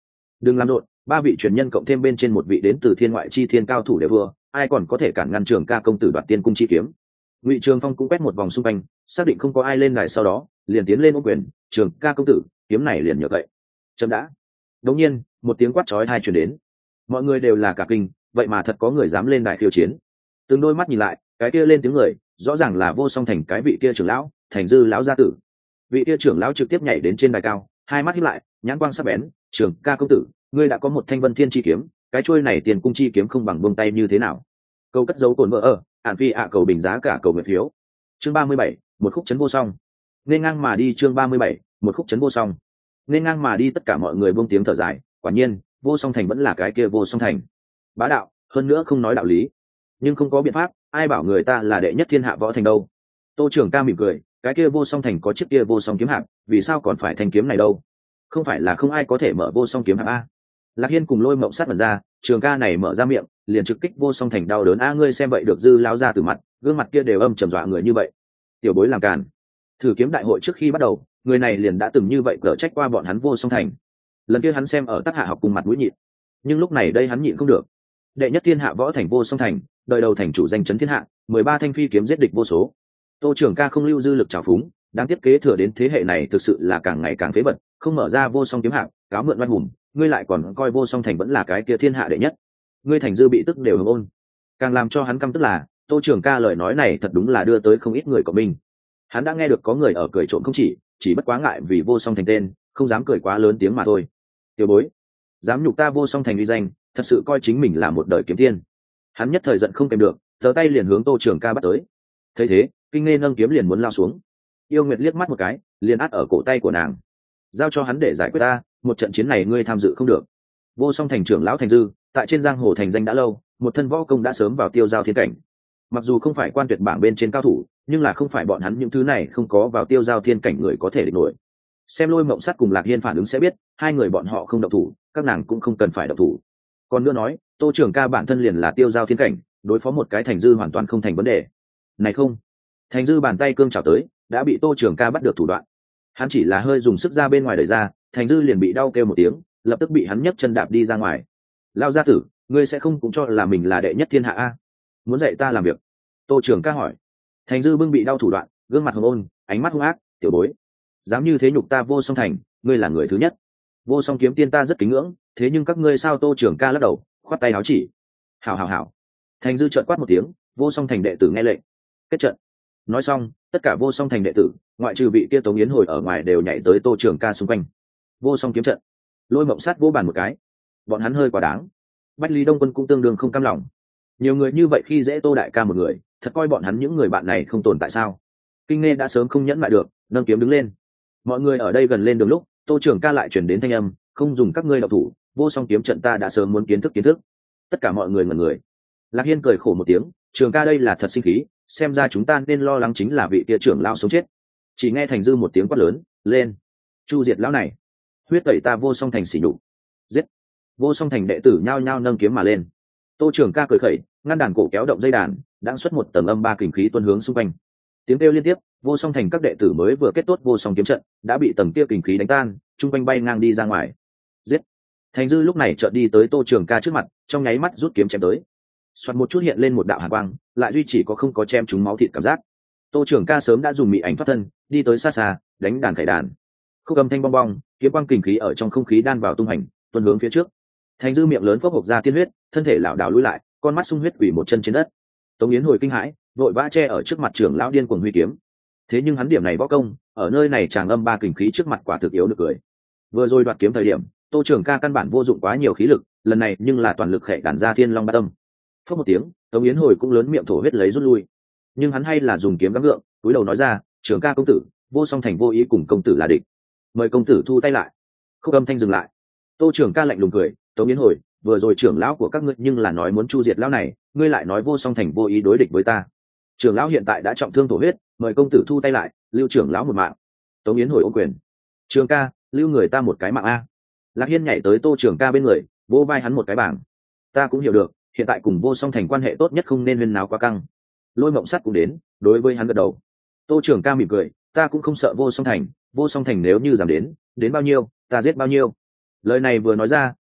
đừng làm rộn, ba vị truyền nhân cộng thêm bên trên một vị đến từ thiên ngoại chi thiên cao thủ đều vừa, ai còn có thể cản ngăn Trường ca công tử đoạt tiên cung chi kiếm. Ngụy Trường Phong cũng quét một vòng xung quanh, xác định không có ai lên đài, sau đó liền tiến lên ôm quyền, Trường ca công tử, kiếm này liền nhờ vậy. Chấm đã. Đột nhiên một tiếng quát chói tai truyền đến, mọi người đều là cả kinh, vậy mà thật có người dám lên đài khiêu chiến. Từng đôi mắt nhìn lại, cái kia lên tiếng người rõ ràng là Vô Song Thành cái vị kia trưởng lão, Thành Dư lão gia tử. Vị kia trưởng lão trực tiếp nhảy đến trên đài cao, hai mắt híp lại, nhãn quang sắc bén, Trường ca công tử, ngươi đã có một thanh Vân Thiên chi kiếm, cái chuôi này tiền cung chi kiếm không bằng buông tay như thế nào? Câu cất dấu cồn vợ ở, ản phi ạ cầu bình giá cả cầu nguyện phiếu. Chương ba mươi bảy, một khúc chấn vô song. Nên ngang mà đi, chương ba mươi bảy, một khúc chấn vô song. Nên ngang mà đi, tất cả mọi người buông tiếng thở dài, quả nhiên, Vô Song Thành vẫn là cái kia Vô Song Thành. Bá đạo, hơn nữa không nói đạo lý. Nhưng không có biện pháp, ai bảo người ta là đệ nhất thiên hạ võ thành đâu. Tô Trường ca mỉm cười, cái kia Vô Song Thành có chiếc kia Vô Song kiếm hạp, vì sao còn phải thanh kiếm này đâu? Không phải là không ai có thể mở Vô Song kiếm hạp a? Lạc Hiên cùng Lôi Mộng sát mật ra, Trường ca này mở ra miệng, liền trực kích Vô Song Thành đau đớn a, ngươi xem vậy được Dư lão ra từ mặt, gương mặt kia đều âm trầm dọa người như vậy. Tiểu bối làm càn. Thử kiếm đại hội trước khi bắt đầu, người này liền đã từng như vậy cở trách qua bọn hắn Vô Song Thành. Lần kia hắn xem ở Tắc Hạ học cùng mặt mũi nhịn, nhưng lúc này đây hắn nhịn không được. Đệ nhất thiên hạ võ thành Vô Song Thành, đời đầu thành chủ danh chấn thiên hạ, mười ba thanh phi kiếm giết địch vô số. Tô Trường ca không lưu dư lực trào phúng, đang tiếp kế thừa đến thế hệ này thực sự là càng ngày càng phế bật, không mở ra Vô Song kiếm hạp, cáo mượn oai hùng, ngươi lại còn coi Vô Song Thành vẫn là cái kia thiên hạ đệ nhất. Ngươi Thành Dư bị tức đều hưng ôn. Càng làm cho hắn căm tức là, Tô Trường ca lời nói này thật đúng là đưa tới không ít người của mình. Hắn đã nghe được có người ở cười trộm không chỉ, chỉ bất quá ngại vì Vô Song Thành tên, không dám cười quá lớn tiếng mà thôi. Tiểu bối, dám nhục ta Vô Song Thành uy danh, thật sự coi chính mình là một đời kiếm tiên. Hắn nhất thời giận không kèm được, giơ tay liền hướng Tô Trường ca bắt tới. Thấy thế, Kinh Nghe nâng kiếm liền muốn lao xuống. Yêu Nguyệt liếc mắt một cái, liền át ở cổ tay của nàng. Giao cho hắn để giải quyết ta, một trận chiến này ngươi tham dự không được. Vô Song Thành trưởng lão Thành Dư, tại trên giang hồ thành danh đã lâu, một thân võ công đã sớm vào tiêu giao thiên cảnh. Mặc dù không phải quan tuyệt bảng bên trên cao thủ, nhưng là không phải bọn hắn những thứ này không có vào tiêu giao thiên cảnh người có thể địch nổi. Xem Lôi Mộng Sắt cùng Lạc Hiên phản ứng sẽ biết, hai người bọn họ không động thủ, các nàng cũng không cần phải động thủ. Còn nữa nói, Tô Trường ca bản thân liền là tiêu giao thiên cảnh, đối phó một cái Thành Dư hoàn toàn không thành vấn đề. Này không, Thành Dư bàn tay cương chảo tới, đã bị Tô Trường ca bắt được thủ đoạn. Hắn chỉ là hơi dùng sức ra bên ngoài đẩy ra, Thành Dư liền bị đau kêu một tiếng, lập tức bị hắn nhấc chân đạp đi ra ngoài. Lao gia tử, ngươi sẽ không cũng cho là mình là đệ nhất thiên hạ a? Muốn dạy ta làm việc? Tô Trường ca hỏi. Thành Dư bưng bị đau thủ đoạn, gương mặt hồng ôn, ánh mắt hung ác, tiểu bối, dám như thế nhục ta Vô Song Thành, ngươi là người thứ nhất. Vô Song kiếm tiên ta rất kính ngưỡng, thế nhưng các ngươi sao? Tô Trường ca lắc đầu, khoát tay áo chỉ. Hảo hảo hảo. Thành Dư trợn quát một tiếng, Vô Song Thành đệ tử nghe lệnh, kết trận. Nói xong, tất cả Vô Song Thành đệ tử, ngoại trừ vị kia Tống Yến hồi ở ngoài đều nhảy tới Tô Trường ca xung quanh. Vô Song kiếm trận. Lôi Mộng Sát vỗ bàn một cái. Bọn hắn hơi quá đáng. Bách Lý Đông Quân cũng tương đương không cam lòng. Nhiều người như vậy khi dễ Tô đại ca một người, thật coi bọn hắn những người bạn này không tồn tại sao? Kinh Nghe đã sớm không nhẫn lại được, nâng kiếm đứng lên. Mọi người ở đây gần lên đường lúc, Tô Trường ca lại chuyển đến thanh âm, không dùng các ngươi đạo thủ, Vô Song kiếm trận ta đã sớm muốn kiến thức kiến thức. Tất cả mọi người ngẩn người. Lạc Hiên cười khổ một tiếng, Trường ca đây là thật sinh khí, xem ra chúng ta nên lo lắng chính là vị kia trưởng lão sống chết. Chỉ nghe Thành Dư một tiếng quát lớn, lên, chu diệt lão này, huyết tẩy ta Vô Song Thành xỉ nhục. Giết. Vô Song Thành đệ tử nhao nhao nâng kiếm mà lên. Tô Trường ca cười khẩy, ngăn đàn cổ kéo động dây đàn, đang xuất một tầng âm ba kình khí tuôn hướng xung quanh. Tiếng kêu liên tiếp, Vô Song Thành các đệ tử mới vừa kết tốt Vô Song kiếm trận, đã bị tầng kia kình khí đánh tan, trung quanh bay ngang đi ra ngoài. Giết. Thành Dư lúc này chợt đi tới Tô Trường ca trước mặt, trong nháy mắt rút kiếm chém tới. Soạt một chút hiện lên một đạo hàn quang, lại duy chỉ có không có chém trúng máu thịt cảm giác. Tô Trường ca sớm đã dùng mị ảnh thoát thân, đi tới xa xa, đánh đàn khải đàn. Khúc âm thanh bong bong, kiếm quang kình khí ở trong không khí đan vào tung hành, tuôn hướng phía trước. Thành Dư miệng lớn phốc hộc ra tiên huyết, thân thể lảo đảo lùi lại, con mắt sung huyết quỷ một chân trên đất. Tống Yến hồi kinh hãi, vội vã che ở trước mặt trưởng lão điên cuồng huy kiếm. Thế nhưng hắn điểm này võ công, ở nơi này tràng âm ba kình khí trước mặt quả thực yếu được cười. Vừa rồi đoạt kiếm thời điểm, Tô Trường ca căn bản vô dụng quá nhiều khí lực, lần này nhưng là toàn lực khệ đàn ra thiên long bát âm. Phốc một tiếng, Tống Yến hồi cũng lớn miệng thổ huyết lấy rút lui. Nhưng hắn hay là dùng kiếm gắng gượng, cúi đầu nói ra, Trường ca công tử, Vô Song Thành vô ý cùng công tử là địch, mời công tử thu tay lại. Khúc âm thanh dừng lại. Tô Trường ca lạnh lùng cười, Tống Yến hồi, vừa rồi trưởng lão của các ngươi nhưng là nói muốn chu diệt lão này, ngươi lại nói Vô Song Thành vô ý đối địch với ta. Trưởng lão hiện tại đã trọng thương thổ huyết, mời công tử thu tay lại, lưu trưởng lão một mạng. Tống Yến hồi ôm quyền, Trường ca, lưu người ta một cái mạng a. Lạc Hiên nhảy tới Tô Trường ca bên người, vỗ vai hắn một cái bảng. Ta cũng hiểu được, hiện tại cùng Vô Song Thành quan hệ tốt nhất không nên huyên náo quá căng. Lôi Mộng Sắt cũng đến, đối với hắn gật đầu. Tô Trường ca mỉm cười, ta cũng không sợ Vô Song Thành, Vô Song Thành nếu như dám đến, đến bao nhiêu, ta giết bao nhiêu. Lời này vừa nói ra,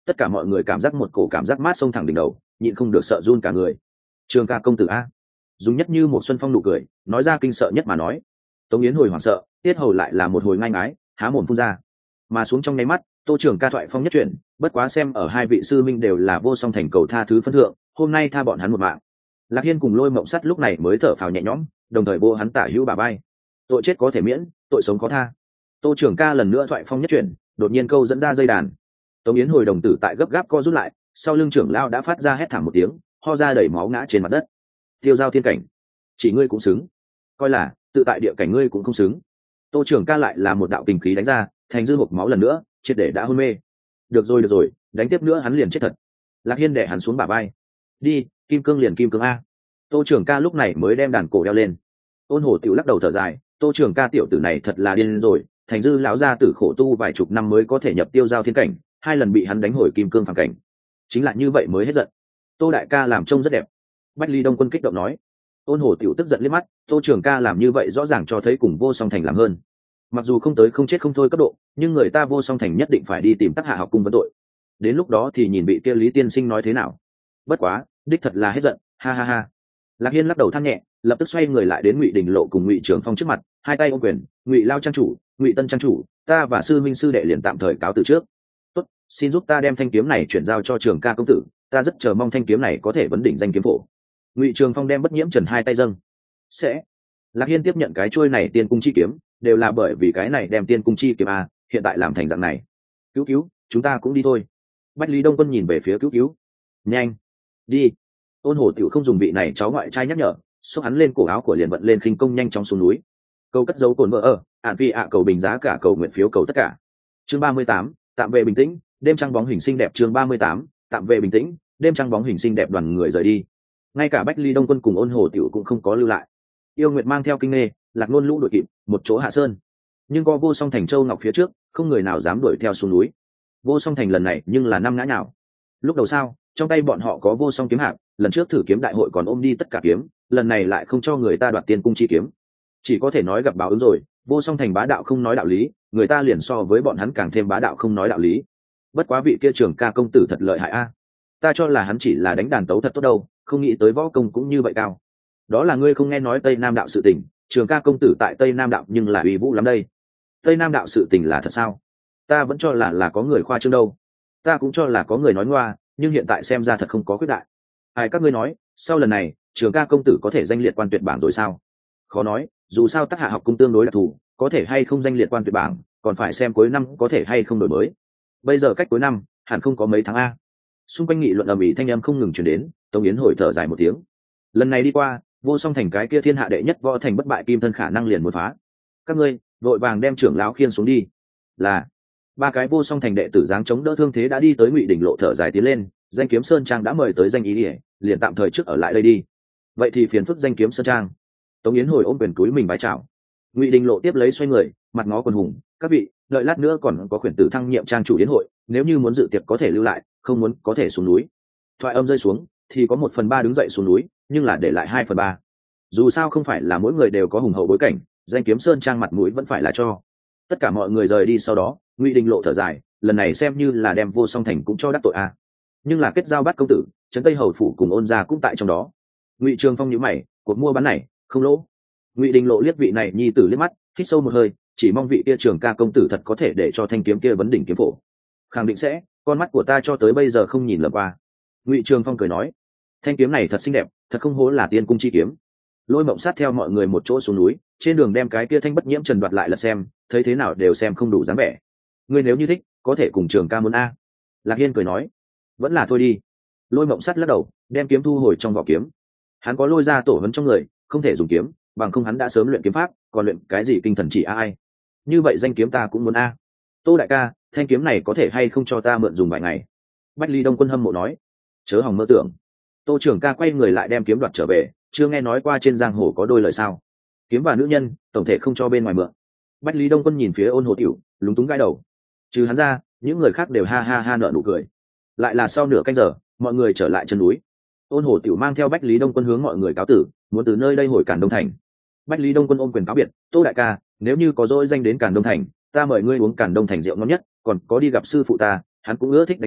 tất cả mọi người cảm giác một cổ cảm giác mát xông thẳng đỉnh đầu, nhịn không được sợ run cả người. Trường ca công tử a, dùng nhất như một xuân phong nụ cười nói ra kinh sợ nhất mà nói. Tống Yến hồi hoảng sợ, tiết hầu lại là một hồi ngang ái, há mồm phun ra mà xuống trong nháy mắt. Tô Trường ca thoại phong nhất chuyển, bất quá xem ở hai vị sư minh đều là vô song thành cầu tha thứ phân thượng, hôm nay tha bọn hắn một mạng. Lạc Hiên cùng Lôi Mộng Sắt lúc này mới thở phào nhẹ nhõm, đồng thời vô hắn tả hữu bà bay. Tội chết có thể miễn, tội sống có tha. Tô Trường ca lần nữa thoại phong nhất chuyển, đột nhiên câu dẫn ra dây đàn. Tống Yến hồi đồng tử tại gấp gáp co rút lại, sau lưng trưởng lao đã phát ra hét thảm một tiếng, ho ra đầy máu ngã trên mặt đất. Tiêu giao thiên cảnh, chỉ ngươi cũng xứng, coi là tự tại địa cảnh ngươi cũng không xứng. Tô Trường ca lại là một đạo kình khí đánh ra, thành dư hộp máu lần nữa, triệt để đã hôn mê. Được rồi được rồi, đánh tiếp nữa hắn liền chết thật. Lạc Hiên đè hắn xuống bả vai. Đi, kim cương liền kim cương a. Tô Trường ca lúc này mới đem đàn cổ đeo lên. Ôn Hồ tiểu lắc đầu thở dài, Tô Trường ca tiểu tử này thật là điên rồi, thành dư lão gia tử khổ tu vài chục năm mới có thể nhập tiêu giao thiên cảnh, hai lần bị hắn đánh hồi kim cương phản cảnh, chính là như vậy mới hết giận. Tô đại ca làm trông rất đẹp. Bách Ly Đông Quân kích động nói. Ôn Hồ tiểu tức giận liếc mắt, Tô Trường ca làm như vậy rõ ràng cho thấy cùng vô song thành làm hơn. Mặc dù không tới không chết không thôi cấp độ, nhưng người ta vô song thành nhất định phải đi tìm Tắc Hạ học cung vấn tội. Đến lúc đó thì nhìn bị kia Lý tiên sinh nói thế nào. Bất quá, đích thật là hết giận, ha ha ha. Lạc Hiên lắc đầu than nhẹ, lập tức xoay người lại đến Ngụy Đình Lộ cùng Ngụy Trường Phong trước mặt, hai tay ôm quyền, Ngụy Lao trang chủ, Ngụy Tân trang chủ, ta và sư minh sư đệ liền tạm thời cáo từ trước. Tốt, xin giúp ta đem thanh kiếm này chuyển giao cho Trường ca công tử, ta rất chờ mong thanh kiếm này có thể vấn đỉnh danh kiếm phổ. Ngụy Trường Phong đem bất nhiễm trần hai tay dâng. Sẽ. Lạc Hiên tiếp nhận cái chuôi này tiên cung chi kiếm, đều là bởi vì cái này đem tiên cung chi kiếm a, hiện tại làm thành dạng này. Cứu cứu, chúng ta cũng đi thôi. Bách Lý Đông Quân nhìn về phía cứu cứu. Nhanh, đi. Ôn Hồ tiểu không dùng vị này cháu ngoại trai nhắc nhở, xốc hắn lên cổ áo của liền vận lên khinh công nhanh chóng xuống núi. Câu cất dấu cồn vợ ở, ạn phi ạ cầu bình giá cả cầu nguyện phiếu cầu tất cả. Chương ba mươi tám, tạm về bình tĩnh, đêm trăng bóng hình xinh đẹp. Chương ba mươi tám, tạm về bình tĩnh, đêm trăng bóng hình xinh đẹp. Đoàn người rời đi. Ngay cả Bách Ly Đông Quân cùng Ôn Hồ tiểu cũng không có lưu lại. Yêu Nguyệt mang theo kinh nghê, Lạc Nôn lũ đội kịp, một chỗ hạ sơn. Nhưng có vô song thành châu ngọc phía trước, không người nào dám đuổi theo xuống núi. Vô song thành lần này nhưng là năm ngã nhào. Lúc đầu sao, trong tay bọn họ có vô song kiếm hạng, lần trước thử kiếm đại hội còn ôm đi tất cả kiếm, lần này lại không cho người ta đoạt tiên cung chi kiếm. Chỉ có thể nói gặp báo ứng rồi, vô song thành bá đạo không nói đạo lý, người ta liền so với bọn hắn càng thêm bá đạo không nói đạo lý. Bất quá vị kia Trường ca công tử thật lợi hại a, ta cho là hắn chỉ là đánh đàn tấu thật tốt đâu, không nghĩ tới võ công cũng như vậy cao. Đó là ngươi không nghe nói Tây Nam đạo sự tình, Trường ca công tử tại Tây Nam đạo nhưng là uy vũ lắm đây. Tây Nam đạo sự tình là thật sao? Ta vẫn cho là là có người khoa trương đâu. Ta cũng cho là có người nói ngoa, nhưng hiện tại xem ra thật không có khuyết đại. Ai các ngươi nói, sau lần này, Trường ca công tử có thể danh liệt quan tuyệt bảng rồi sao? Khó nói, dù sao Tắc Hạ học cung tương đối đặc thù, có thể hay không danh liệt quan tuyệt bảng, còn phải xem cuối năm có thể hay không đổi mới. Bây giờ cách cuối năm, hẳn không có mấy tháng a. Xung quanh nghị luận ầm ĩ thanh âm không ngừng truyền đến, Tống Yến hồi thở dài một tiếng. Lần này đi qua, vô song thành cái kia thiên hạ đệ nhất võ thành bất bại kim thân khả năng liền muốn phá. Các ngươi, vội vàng đem trưởng lão khiên xuống đi. Là ba cái vô song thành đệ tử dáng chống đỡ thương thế đã đi tới Ngụy Đỉnh Lộ thở dài tiến lên, danh kiếm sơn trang đã mời tới danh ý ỉa, liền tạm thời trước ở lại đây đi. Vậy thì phiền phức danh kiếm sơn trang. Tống Yến hồi ôm quyền túi mình bái chào. Ngụy Đỉnh Lộ tiếp lấy xoay người, mặt ngó quần hùng, các vị, đợi lát nữa còn có khuyển tử thăng nhiệm trang chủ đến hội, nếu như muốn dự tiệc có thể lưu lại, không muốn có thể xuống núi. Thoại âm rơi xuống, thì có một phần ba đứng dậy xuống núi, nhưng là để lại hai phần ba. Dù sao không phải là mỗi người đều có hùng hậu bối cảnh, danh kiếm sơn trang mặt mũi vẫn phải là cho. Tất cả mọi người rời đi sau đó, Ngụy Đình Lộ thở dài, lần này xem như là đem vô song thành cũng cho đắc tội a. Nhưng là kết giao bắt công tử, trấn Tây hầu phủ cùng Ôn gia cũng tại trong đó. Ngụy Trường Phong nhíu mày, cuộc mua bán này không lỗ. Ngụy Đình Lộ liếc vị này nhi tử liếc mắt, hít sâu một hơi, chỉ mong vị kia Trường ca công tử thật có thể để cho thanh kiếm kia vấn đỉnh kiếm phổ. Khẳng định sẽ, con mắt của ta cho tới bây giờ không nhìn lầm qua. Ngụy Trường Phong cười nói, thanh kiếm này thật xinh đẹp, thật không hổ là tiên cung chi kiếm. Lôi Mộng sát theo mọi người một chỗ xuống núi, trên đường đem cái kia thanh bất nhiễm trần đoạt lại lật xem, thấy thế nào đều xem không đủ dáng vẻ. Ngươi nếu như thích, có thể cùng Trường ca muốn a. Lạc Hiên cười nói, vẫn là thôi đi. Lôi Mộng sát lắc đầu, đem kiếm thu hồi trong vỏ kiếm. Hắn có lôi ra tổ huấn trong người, không thể dùng kiếm, bằng không hắn đã sớm luyện kiếm pháp, còn luyện cái gì kinh thần chỉ a ai. Như vậy danh kiếm ta cũng muốn a. Tô đại ca, thanh kiếm này có thể hay không cho ta mượn dùng vài ngày? Bách Ly Đông Quân hâm mộ nói. Chớ hòng mơ tưởng. Tô Trường ca quay người lại đem kiếm đoạt trở về, chưa nghe nói qua trên giang hồ có đôi lời sao? Kiếm và nữ nhân, tổng thể không cho bên ngoài mượn. Bách Lý Đông Quân nhìn phía Ôn Hồ Tiểu, lúng túng gãi đầu. Trừ hắn ra, những người khác đều ha ha ha nở nụ cười. Lại là sau nửa canh giờ, mọi người trở lại chân núi. Ôn Hồ Tiểu mang theo Bách Lý Đông Quân hướng mọi người cáo tử, muốn từ nơi đây hồi Càn Đông Thành. Bách Lý Đông Quân ôm quyền cáo biệt, Tô đại ca, nếu như có dỗi danh đến Càn Đông Thành, ta mời ngươi uống Càn Đông Thành rượu ngon nhất, còn có đi gặp sư phụ ta, hắn cũng ưa thích đánh đàn,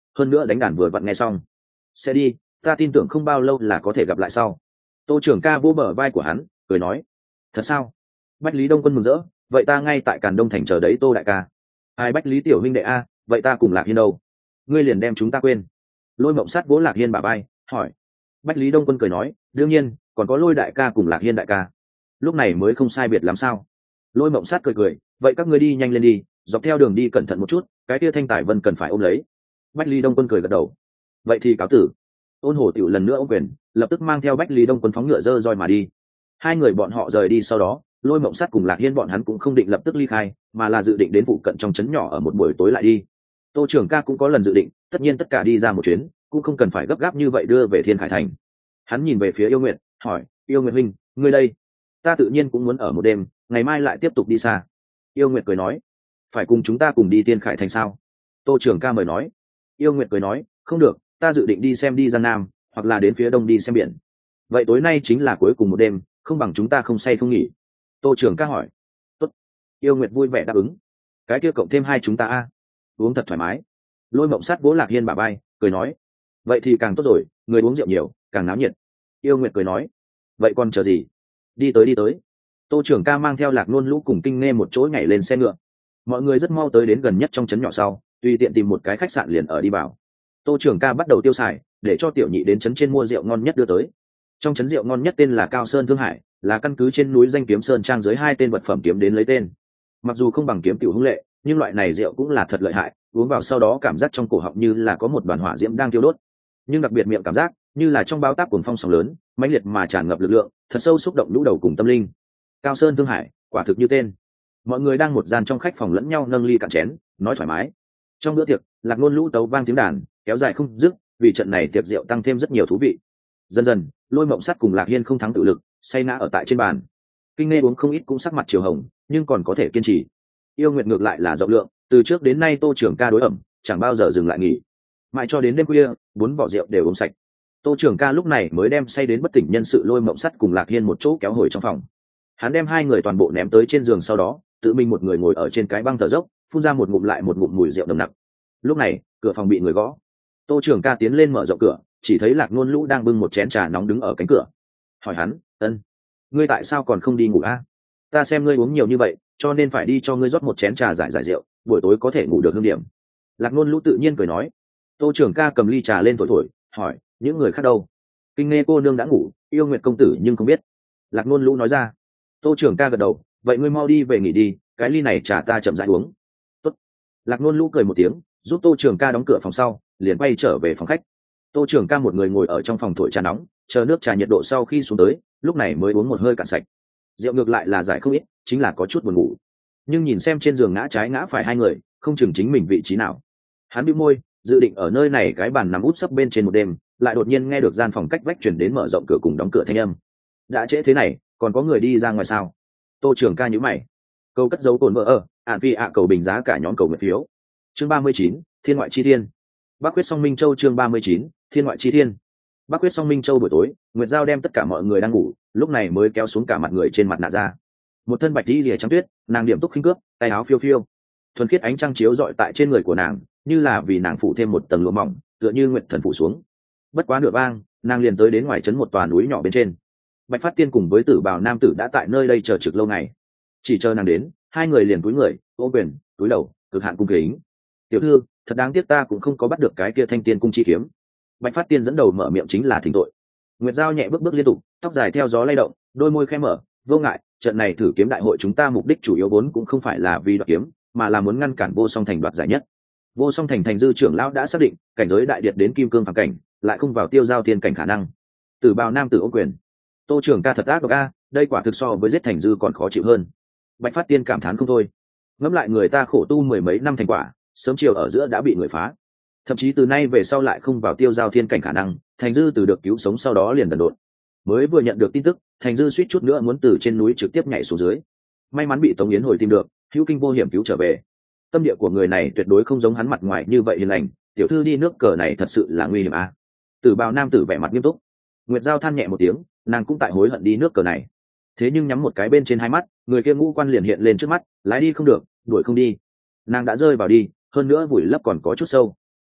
hơn nữa đánh đàn vừa vặn nghe xong. Sẽ đi, ta tin tưởng không bao lâu là có thể gặp lại sau. Tô trưởng ca vô bờ vai của hắn cười nói. Thật sao? Bách Lý Đông Quân mừng rỡ, vậy ta ngay tại Càn Đông thành chờ đấy Tô đại ca. Ai Bách Lý tiểu huynh đệ a, vậy ta cùng Lạc Hiên đâu? Ngươi liền đem chúng ta quên. Lôi Mộng Sát vỗ Lạc Hiên bả vai hỏi. Bách Lý Đông Quân cười nói, đương nhiên còn có Lôi đại ca cùng Lạc Hiên đại ca, lúc này mới không sai biệt làm sao. Lôi Mộng Sát cười cười, vậy các ngươi đi nhanh lên đi, dọc theo đường đi cẩn thận một chút, cái kia Thanh Tài Vân cần phải ôm lấy. Bách Lý Đông Quân cười gật đầu. Vậy thì cáo tử. Ôn Hổ tiểu lần nữa ôm quyền, lập tức mang theo Bách Lý Đông Quân phóng ngựa dơ roi mà đi. Hai người bọn họ rời đi sau đó, Lôi Mộng Sát cùng Lạc Hiên bọn hắn cũng không định lập tức ly khai, mà là dự định đến phụ cận trong trấn nhỏ ở một buổi tối lại đi. Tô trưởng ca cũng có lần dự định, tất nhiên tất cả đi ra một chuyến, cũng không cần phải gấp gáp như vậy đưa về Thiên Khải thành. Hắn nhìn về phía Yêu Nguyệt, hỏi, Yêu Nguyệt huynh, ngươi đây? Ta tự nhiên cũng muốn ở một đêm, ngày mai lại tiếp tục đi xa. Yêu Nguyệt cười nói, phải cùng chúng ta cùng đi Thiên Khải thành sao? Tô trưởng ca mời nói. Yêu Nguyệt cười nói, không được, ta dự định đi xem đi Giang Nam, hoặc là đến phía đông đi xem biển. Vậy tối nay chính là cuối cùng một đêm, không bằng chúng ta không say không nghỉ. Tô trưởng ca hỏi. Tốt. Yêu Nguyệt vui vẻ đáp ứng. Cái kia cộng thêm hai chúng ta a, uống thật thoải mái. Lôi Mộng Sát vỗ Lạc Hiên bả vai cười nói, vậy thì càng tốt rồi, người uống rượu nhiều càng náo nhiệt. Yêu Nguyệt cười nói, vậy còn chờ gì, đi tới đi tới. Tô trưởng ca mang theo Lạc Nôn Lũ cùng Kinh Nghe một chỗ nhảy lên xe ngựa. Mọi người rất mau tới đến gần nhất trong trấn nhỏ sau, tùy tiện tìm một cái khách sạn liền ở đi vào. Tô trưởng ca bắt đầu tiêu xài, để cho tiểu nhị đến trấn trên mua rượu ngon nhất đưa tới. Trong trấn rượu ngon nhất tên là Cao Sơn Thương Hải, là căn cứ trên núi danh kiếm sơn trang dưới hai tên vật phẩm kiếm đến lấy tên. Mặc dù không bằng kiếm tiểu hung lệ, nhưng loại này rượu cũng là thật lợi hại, uống vào sau đó cảm giác trong cổ họng như là có một đoàn hỏa diễm đang thiêu đốt, nhưng đặc biệt miệng cảm giác như là trong bao táp cuồng phong sóng lớn, mãnh liệt mà tràn ngập lực lượng, thật sâu xúc động nhũ đầu cùng tâm linh. Cao Sơn Thương Hải, quả thực như tên. Mọi người đang một gian trong khách phòng lẫn nhau nâng ly cạn chén, nói thoải mái. Trong bữa tiệc, Lạc Nôn Lũ tấu vang tiếng đàn, kéo dài không dứt, vì trận này tiệc rượu tăng thêm rất nhiều thú vị. Dần dần, Lôi Mộng Sát cùng Lạc Hiên không thắng tự lực, say ngã ở tại trên bàn. Kinh Nghe uống không ít cũng sắc mặt chiều hồng, nhưng còn có thể kiên trì. Yêu Nguyệt ngược lại là rộng lượng, từ trước đến nay Tô trưởng ca đối ẩm, chẳng bao giờ dừng lại nghỉ. Mãi cho đến đêm khuya, bốn vỏ rượu đều uống sạch. Tô trưởng ca lúc này mới đem say đến bất tỉnh nhân sự Lôi Mộng Sắt cùng Lạc Hiên một chỗ kéo hồi trong phòng. Hắn đem hai người toàn bộ ném tới trên giường, sau đó tự mình một người ngồi ở trên cái băng thở dốc, phun ra một ngụm lại một ngụm mùi rượu nồng nặc. Lúc này, cửa phòng bị người gõ. Tô trưởng ca tiến lên mở rộng cửa, chỉ thấy Lạc Nôn Lũ đang bưng một chén trà nóng đứng ở cánh cửa. Hỏi hắn, ân, ngươi tại sao còn không đi ngủ a? Ta xem ngươi uống nhiều như vậy, cho nên phải đi cho ngươi rót một chén trà giải giải rượu, buổi tối có thể ngủ được hương điểm. Lạc Nôn Lũ tự nhiên cười nói. Tô trưởng ca cầm ly trà lên thổi thổi, hỏi, những người khác đâu? Kinh Nghe cô nương đã ngủ, Yêu Nguyệt công tử nhưng không biết. Lạc Nôn Lũ nói ra. Tô trưởng ca gật đầu, vậy ngươi mau đi về nghỉ đi, cái ly này trà ta chậm rãi uống. Tốt. Lạc Nôn Lũ cười một tiếng, giúp Tô trưởng ca đóng cửa phòng sau, liền bay trở về phòng khách. Tô trưởng ca một người ngồi ở trong phòng thổi trà nóng, chờ nước trà nhiệt độ sau khi xuống tới, lúc này mới uống một hơi cạn sạch. Rượu ngược lại là giải không ít, chính là có chút buồn ngủ. Nhưng nhìn xem trên giường ngã trái ngã phải hai người, không chừng chính mình vị trí nào. Hắn bĩu môi, dự định ở nơi này cái bàn nằm út sấp bên trên một đêm, lại đột nhiên nghe được gian phòng cách vách chuyển đến mở rộng cửa cùng đóng cửa thanh âm. Đã trễ thế này, còn có người đi ra ngoài sao? Tô trưởng ca nhíu mày. Câu cất dấu tồn vợ ở, ạn vì ạ cầu bình giá cả nhóm cầu nguyện phiếu. Chương ba mươi chín, Thiên ngoại chi thiên. Bắc Quyết Song Minh Châu chương ba mươi chín, Thiên ngoại chi thiên. Bắc Quyết Song Minh Châu buổi tối, Nguyệt Giao đem tất cả mọi người đang ngủ, lúc này mới kéo xuống cả mặt người trên mặt nạ ra. Một thân bạch y lìa trắng tuyết, nàng điểm túc khinh cướp, tay áo phiêu phiêu, thuần khiết ánh trăng chiếu rọi tại trên người của nàng, như là vì nàng phủ thêm một tầng lụa mỏng, tựa như nguyệt thần phủ xuống. Bất quá nửa vang, nàng liền tới đến ngoài trấn một tòa núi nhỏ bên trên. Bạch Phát Tiên cùng với Tử Bào nam tử đã tại nơi đây chờ trực lâu ngày, chỉ chờ nàng đến, hai người liền cúi người, ôm quyền, cúi đầu, cực hạn cung kính. Tiểu thư, thật đáng tiếc ta cũng không có bắt được cái kia Thanh Tiên cung chi kiếm. Bạch Phát Tiên dẫn đầu mở miệng chính là thỉnh tội. Nguyệt Giao nhẹ bước bước liên tục, tóc dài theo gió lay động, đôi môi khẽ mở, vô ngại, trận này thử kiếm đại hội chúng ta mục đích chủ yếu vốn cũng không phải là vì đoạt kiếm, mà là muốn ngăn cản Vô Song Thành đoạt giải nhất. Vô Song Thành thành dư trưởng lão đã xác định, cảnh giới đại điệt đến kim cương phàm cảnh, lại không vào tiêu giao tiên cảnh khả năng. Tử Bào nam tử ôm quyền. Tô trưởng ca thật ác độc a, đây quả thực so với giết thành dư còn khó chịu hơn. Bạch Phát Tiên cảm thán không thôi. Ngẫm lại người ta khổ tu mười mấy năm thành quả, sớm chiều ở giữa đã bị người phá. Thậm chí từ nay về sau lại không vào tiêu giao thiên cảnh khả năng, thành dư từ được cứu sống sau đó liền đần độn. Mới vừa nhận được tin tức, thành dư suýt chút nữa muốn từ trên núi trực tiếp nhảy xuống dưới. May mắn bị Tống Yến hồi tìm được, hữu kinh vô hiểm cứu trở về. Tâm địa của người này tuyệt đối không giống hắn mặt ngoài như vậy hiền lành, tiểu thư đi nước cờ này thật sự là nguy hiểm a. Tử Bào nam tử vẻ mặt nghiêm túc. Nguyệt Giao than nhẹ một tiếng, nàng cũng tại hối hận đi nước cờ này. Thế nhưng nhắm một cái bên trên hai mắt, người kia ngũ quan liền hiện lên trước mắt, lái đi không được, đuổi không đi. Nàng đã rơi vào đi, hơn nữa vùi lấp còn có chút sâu.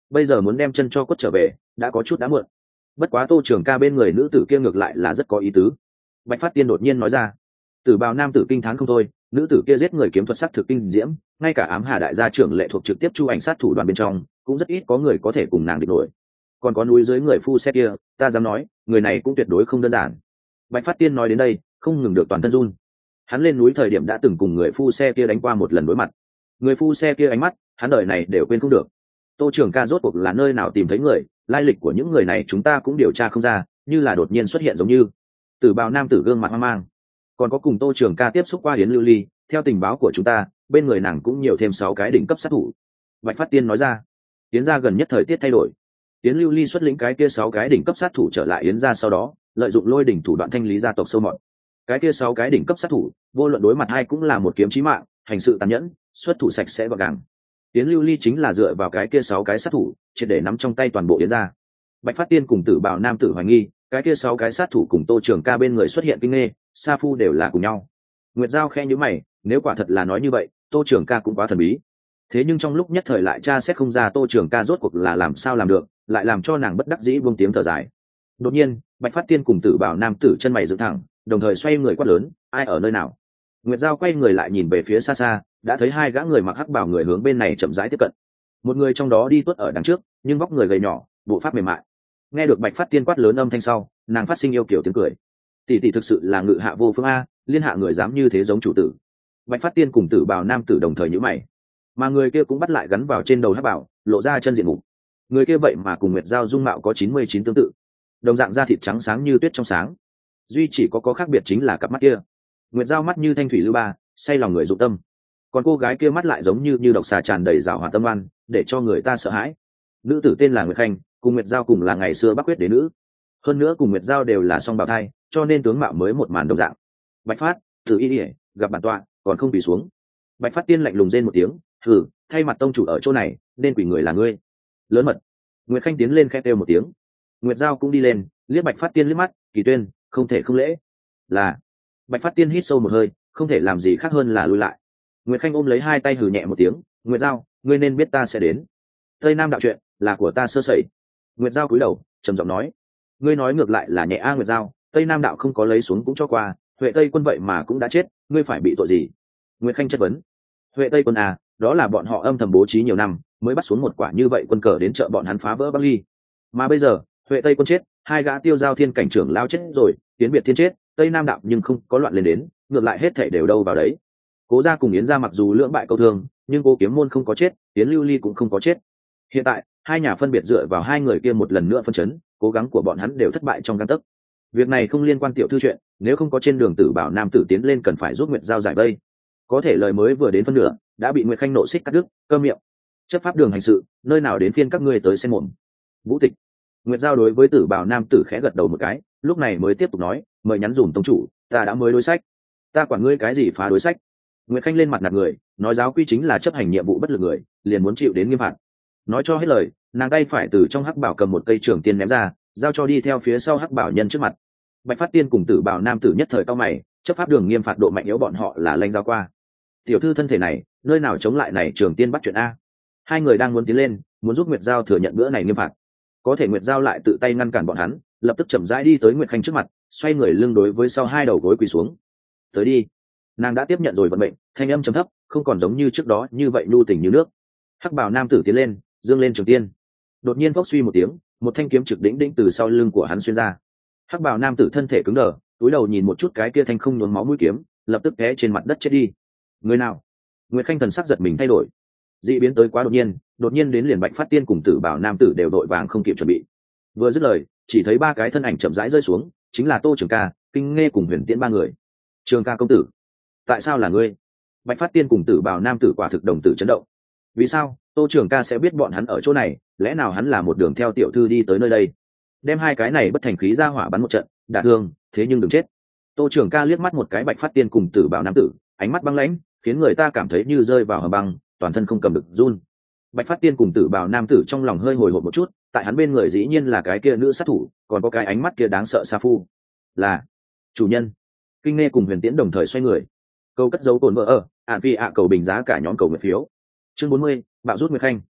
bây giờ muốn đem chân cho quất trở về đã có chút đã muộn. Bất quá Tô Trường Ca bên người nữ tử kia ngược lại là rất có ý tứ. Bạch Phát Tiên đột nhiên nói ra. Tử bào nam tử kinh thán không thôi, nữ tử kia giết người kiếm thuật sắc thực kinh diễm, ngay cả ám hà đại gia trưởng lệ thuộc trực tiếp chu ảnh sát thủ đoàn bên trong cũng rất ít có người có thể cùng nàng địch nổi. Còn có núi dưới người phu xe kia, ta dám nói người này cũng tuyệt đối không đơn giản. Bạch Phát Tiên nói đến đây không ngừng được toàn thân run. Hắn lên núi thời điểm đã từng cùng người phu xe kia đánh qua một lần đối mặt. Người phu xe kia ánh mắt hắn đời này đều quên không được. Tô Trường Ca rốt cuộc là nơi nào tìm thấy người, lai lịch của những người này chúng ta cũng điều tra không ra, như là đột nhiên xuất hiện giống như. Tử bào nam tử gương mặt hoang mang. Còn có cùng Tô Trường Ca tiếp xúc qua Yến Lưu Ly, theo tình báo của chúng ta bên người nàng cũng nhiều thêm sáu cái đỉnh cấp sát thủ. Bạch Phát Tiên nói ra. Yến gia gần nhất thời tiết thay đổi, Yến Lưu Ly xuất lĩnh cái kia sáu cái đỉnh cấp sát thủ trở lại Yến gia, sau đó lợi dụng lôi đỉnh thủ đoạn thanh lý gia tộc sâu mọt. Cái kia sáu cái đỉnh cấp sát thủ vô luận đối mặt hai cũng là một kiếm chí mạng, hành sự tàn nhẫn, xuất thủ sạch sẽ gọn gàng. Yến Lưu Ly chính là dựa vào cái kia sáu cái sát thủ triệt để nắm trong tay toàn bộ Yến gia. Bạch Phát Tiên cùng Tử Bào nam tử hoài nghi cái kia sáu cái sát thủ cùng Tô Trường Ca bên người xuất hiện kinh nghê, sa phu đều là cùng nhau. Nguyệt Giao khẽ nhíu mày, nếu quả thật là nói như vậy, Tô Trường Ca cũng quá thần bí. Thế nhưng trong lúc nhất thời lại tra xét không ra Tô Trường Ca rốt cuộc là làm sao làm được, lại làm cho nàng bất đắc dĩ buông tiếng thở dài. Đột nhiên, Bạch Phát Tiên cùng Tử Bảo nam tử chân mày dựng thẳng, đồng thời xoay người quát lớn, ai ở nơi nào? Nguyệt Giao quay người lại nhìn về phía xa xa, đã thấy hai gã người mặc hắc bào người hướng bên này chậm rãi tiếp cận. Một người trong đó đi tuốt ở đằng trước, nhưng vóc người gầy nhỏ, bộ pháp mềm mại. Nghe được Bạch Phát Tiên quát lớn âm thanh sau, nàng phát sinh yêu kiểu tiếng cười. Tỷ tỷ thực sự là ngự hạ vô phương a, liên hạ người dám như thế giống chủ tử. Bạch Phát Tiên cùng Tử Bảo nam tử đồng thời nhíu mày, mà người kia cũng bắt lại gắn vào trên đầu hắc bảo, lộ ra chân diện mục. Người kia vậy mà cùng Nguyệt Giao dung mạo có chín mươi chín tương tự, đồng dạng da thịt trắng sáng như tuyết trong sáng, duy chỉ có có khác biệt chính là cặp mắt kia. Nguyệt Giao mắt như thanh thủy lưu ba, say lòng người dụng tâm, còn cô gái kia mắt lại giống như như độc xà tràn đầy rào hoạt tâm oan, để cho người ta sợ hãi. Nữ tử tên là Nguyệt Khanh, cùng Nguyệt Giao cùng là ngày xưa Bắc Quyết đế nữ, hơn nữa cùng Nguyệt Giao đều là song bào thai, cho nên tướng mạo mới một màn đồng dạng. Bạch Phát, Tử Y Điệp, gặp bản tọa, còn không quỳ xuống. Bạch Phát Tiên lạnh lùng rên một tiếng, thử thay mặt tông chủ ở chỗ này, nên quỳ người là ngươi. Lớn mật. Nguyệt Khanh tiến lên khẽ kêu một tiếng. Nguyệt Giao cũng đi lên, liếc Bạch Phát Tiên liếc mắt, Kỳ Tuyên, không thể không lễ. Là. Bạch Phát Tiên hít sâu một hơi, không thể làm gì khác hơn là lui lại. Nguyệt Khanh ôm lấy hai tay hừ nhẹ một tiếng, Nguyệt Giao, ngươi nên biết ta sẽ đến. Tây Nam đạo chuyện là của ta sơ sẩy. Nguyệt Giao cúi đầu trầm giọng nói, ngươi nói ngược lại là nhẹ a. Nguyệt Giao, Tây Nam đạo không có lấy xuống cũng cho qua, Huệ Tây quân vậy mà cũng đã chết, ngươi phải bị tội gì? Nguyệt Khanh chất vấn. Huệ Tây quân à, đó là bọn họ âm thầm bố trí nhiều năm mới bắt xuống một quả như vậy quân cờ đến trợ bọn hắn phá vỡ băng ly, mà bây giờ Huệ Tây quân chết, hai gã tiêu giao thiên cảnh trưởng lao chết rồi, tiến biệt thiên chết, Tây Nam đạo nhưng không có loạn lên đến, ngược lại hết thảy đều đâu vào đấy. Cố gia cùng Yến gia mặc dù lưỡng bại câu thương, nhưng Cố Kiếm Môn không có chết, Yến Lưu Ly cũng không có chết. Hiện tại hai nhà phân biệt dựa vào hai người kia một lần nữa phân chấn, cố gắng của bọn hắn đều thất bại trong gang tấc. Việc này không liên quan tiểu thư chuyện, nếu không có trên đường Tử Bảo nam tử tiến lên cần phải giúp Nguyệt Giao giải vây. Có thể lời mới vừa đến phân nửa đã bị Nguyệt Khanh nộ xích cắt đứt, câm miệng. Chấp pháp đường hành sự, nơi nào đến phiên các ngươi tới xen mồm. Vũ Tịch. Nguyệt Giao đối với Tử Bảo nam tử khẽ gật đầu một cái, lúc này mới tiếp tục nói, mời nhắn dùm tông chủ, ta đã mới đối sách. Ta quản ngươi cái gì phá đối sách? Nguyệt Khanh lên mặt nạt người, nói giáo quy chính là chấp hành nhiệm vụ bất lực người, liền muốn chịu đến nghiêm phạt. Nói cho hết lời, nàng tay phải từ trong hắc bảo cầm một cây trường tiên ném ra, giao cho đi theo phía sau hắc bảo nhân trước mặt. Bạch Phát Tiên cùng Tử Bảo nam tử nhất thời cao mày, chấp pháp đường nghiêm phạt độ mạnh yếu bọn họ là lanh giao qua. Tiểu thư thân thể này, nơi nào chống lại này trường tiên bắt chuyện a? Hai người đang muốn tiến lên, muốn giúp Nguyệt Giao thừa nhận bữa này nghiêm phạt. Có thể Nguyệt Giao lại tự tay ngăn cản bọn hắn, lập tức chậm rãi đi tới Nguyệt Khanh trước mặt, xoay người lưng đối với sau hai đầu gối quỳ xuống. Tới đi. Nàng đã tiếp nhận rồi vận mệnh, thanh âm trầm thấp, không còn giống như trước đó như vậy nhu tình như nước. Hắc bào nam tử tiến lên, dương lên trường tiên. Đột nhiên phốc suy một tiếng, một thanh kiếm trực đỉnh đỉnh từ sau lưng của hắn xuyên ra. Hắc bào nam tử thân thể cứng đờ, cúi đầu nhìn một chút cái kia thanh không nhuốm máu mũi kiếm, lập tức té trên mặt đất chết đi. Người nào? Nguyệt Khanh thần sắc giật mình thay đổi. Dị biến tới quá đột nhiên, đột nhiên đến liền Bạch Phát Tiên cùng Tử Bảo nam tử đều đội vàng không kịp chuẩn bị. Vừa dứt lời, chỉ thấy ba cái thân ảnh chậm rãi rơi xuống, chính là Tô Trường Ca, Kinh Nghê cùng Huyền Tiễn ba người. Trường Ca công tử, tại sao là ngươi? Bạch Phát Tiên cùng Tử Bảo nam tử quả thực đồng tử chấn động. Vì sao Tô Trường Ca sẽ biết bọn hắn ở chỗ này? Lẽ nào hắn là một đường theo tiểu thư đi tới nơi đây, đem hai cái này bất thành khí ra hỏa bắn một trận, đả thương, thế nhưng đừng chết. Tô Trường Ca liếc mắt một cái Bạch Phát Tiên cùng Tử Bảo nam tử, ánh mắt băng lãnh, khiến người ta cảm thấy như rơi vào hầm băng, toàn thân không cầm được run. Bạch Phát Tiên cùng Tử Bảo nam tử trong lòng hơi hồi hộp một chút, tại hắn bên người dĩ nhiên là cái kia nữ sát thủ, còn có cái ánh mắt kia đáng sợ sa phu. Là chủ nhân. Kinh Nghê cùng Huyền Tiễn đồng thời xoay người. Câu cất dấu cồn vợ ở, ạn vì ạ cầu bình giá cả nhóm cầu nguyện phiếu. Chương bốn mươi, bạo rút Nguyệt Khanh.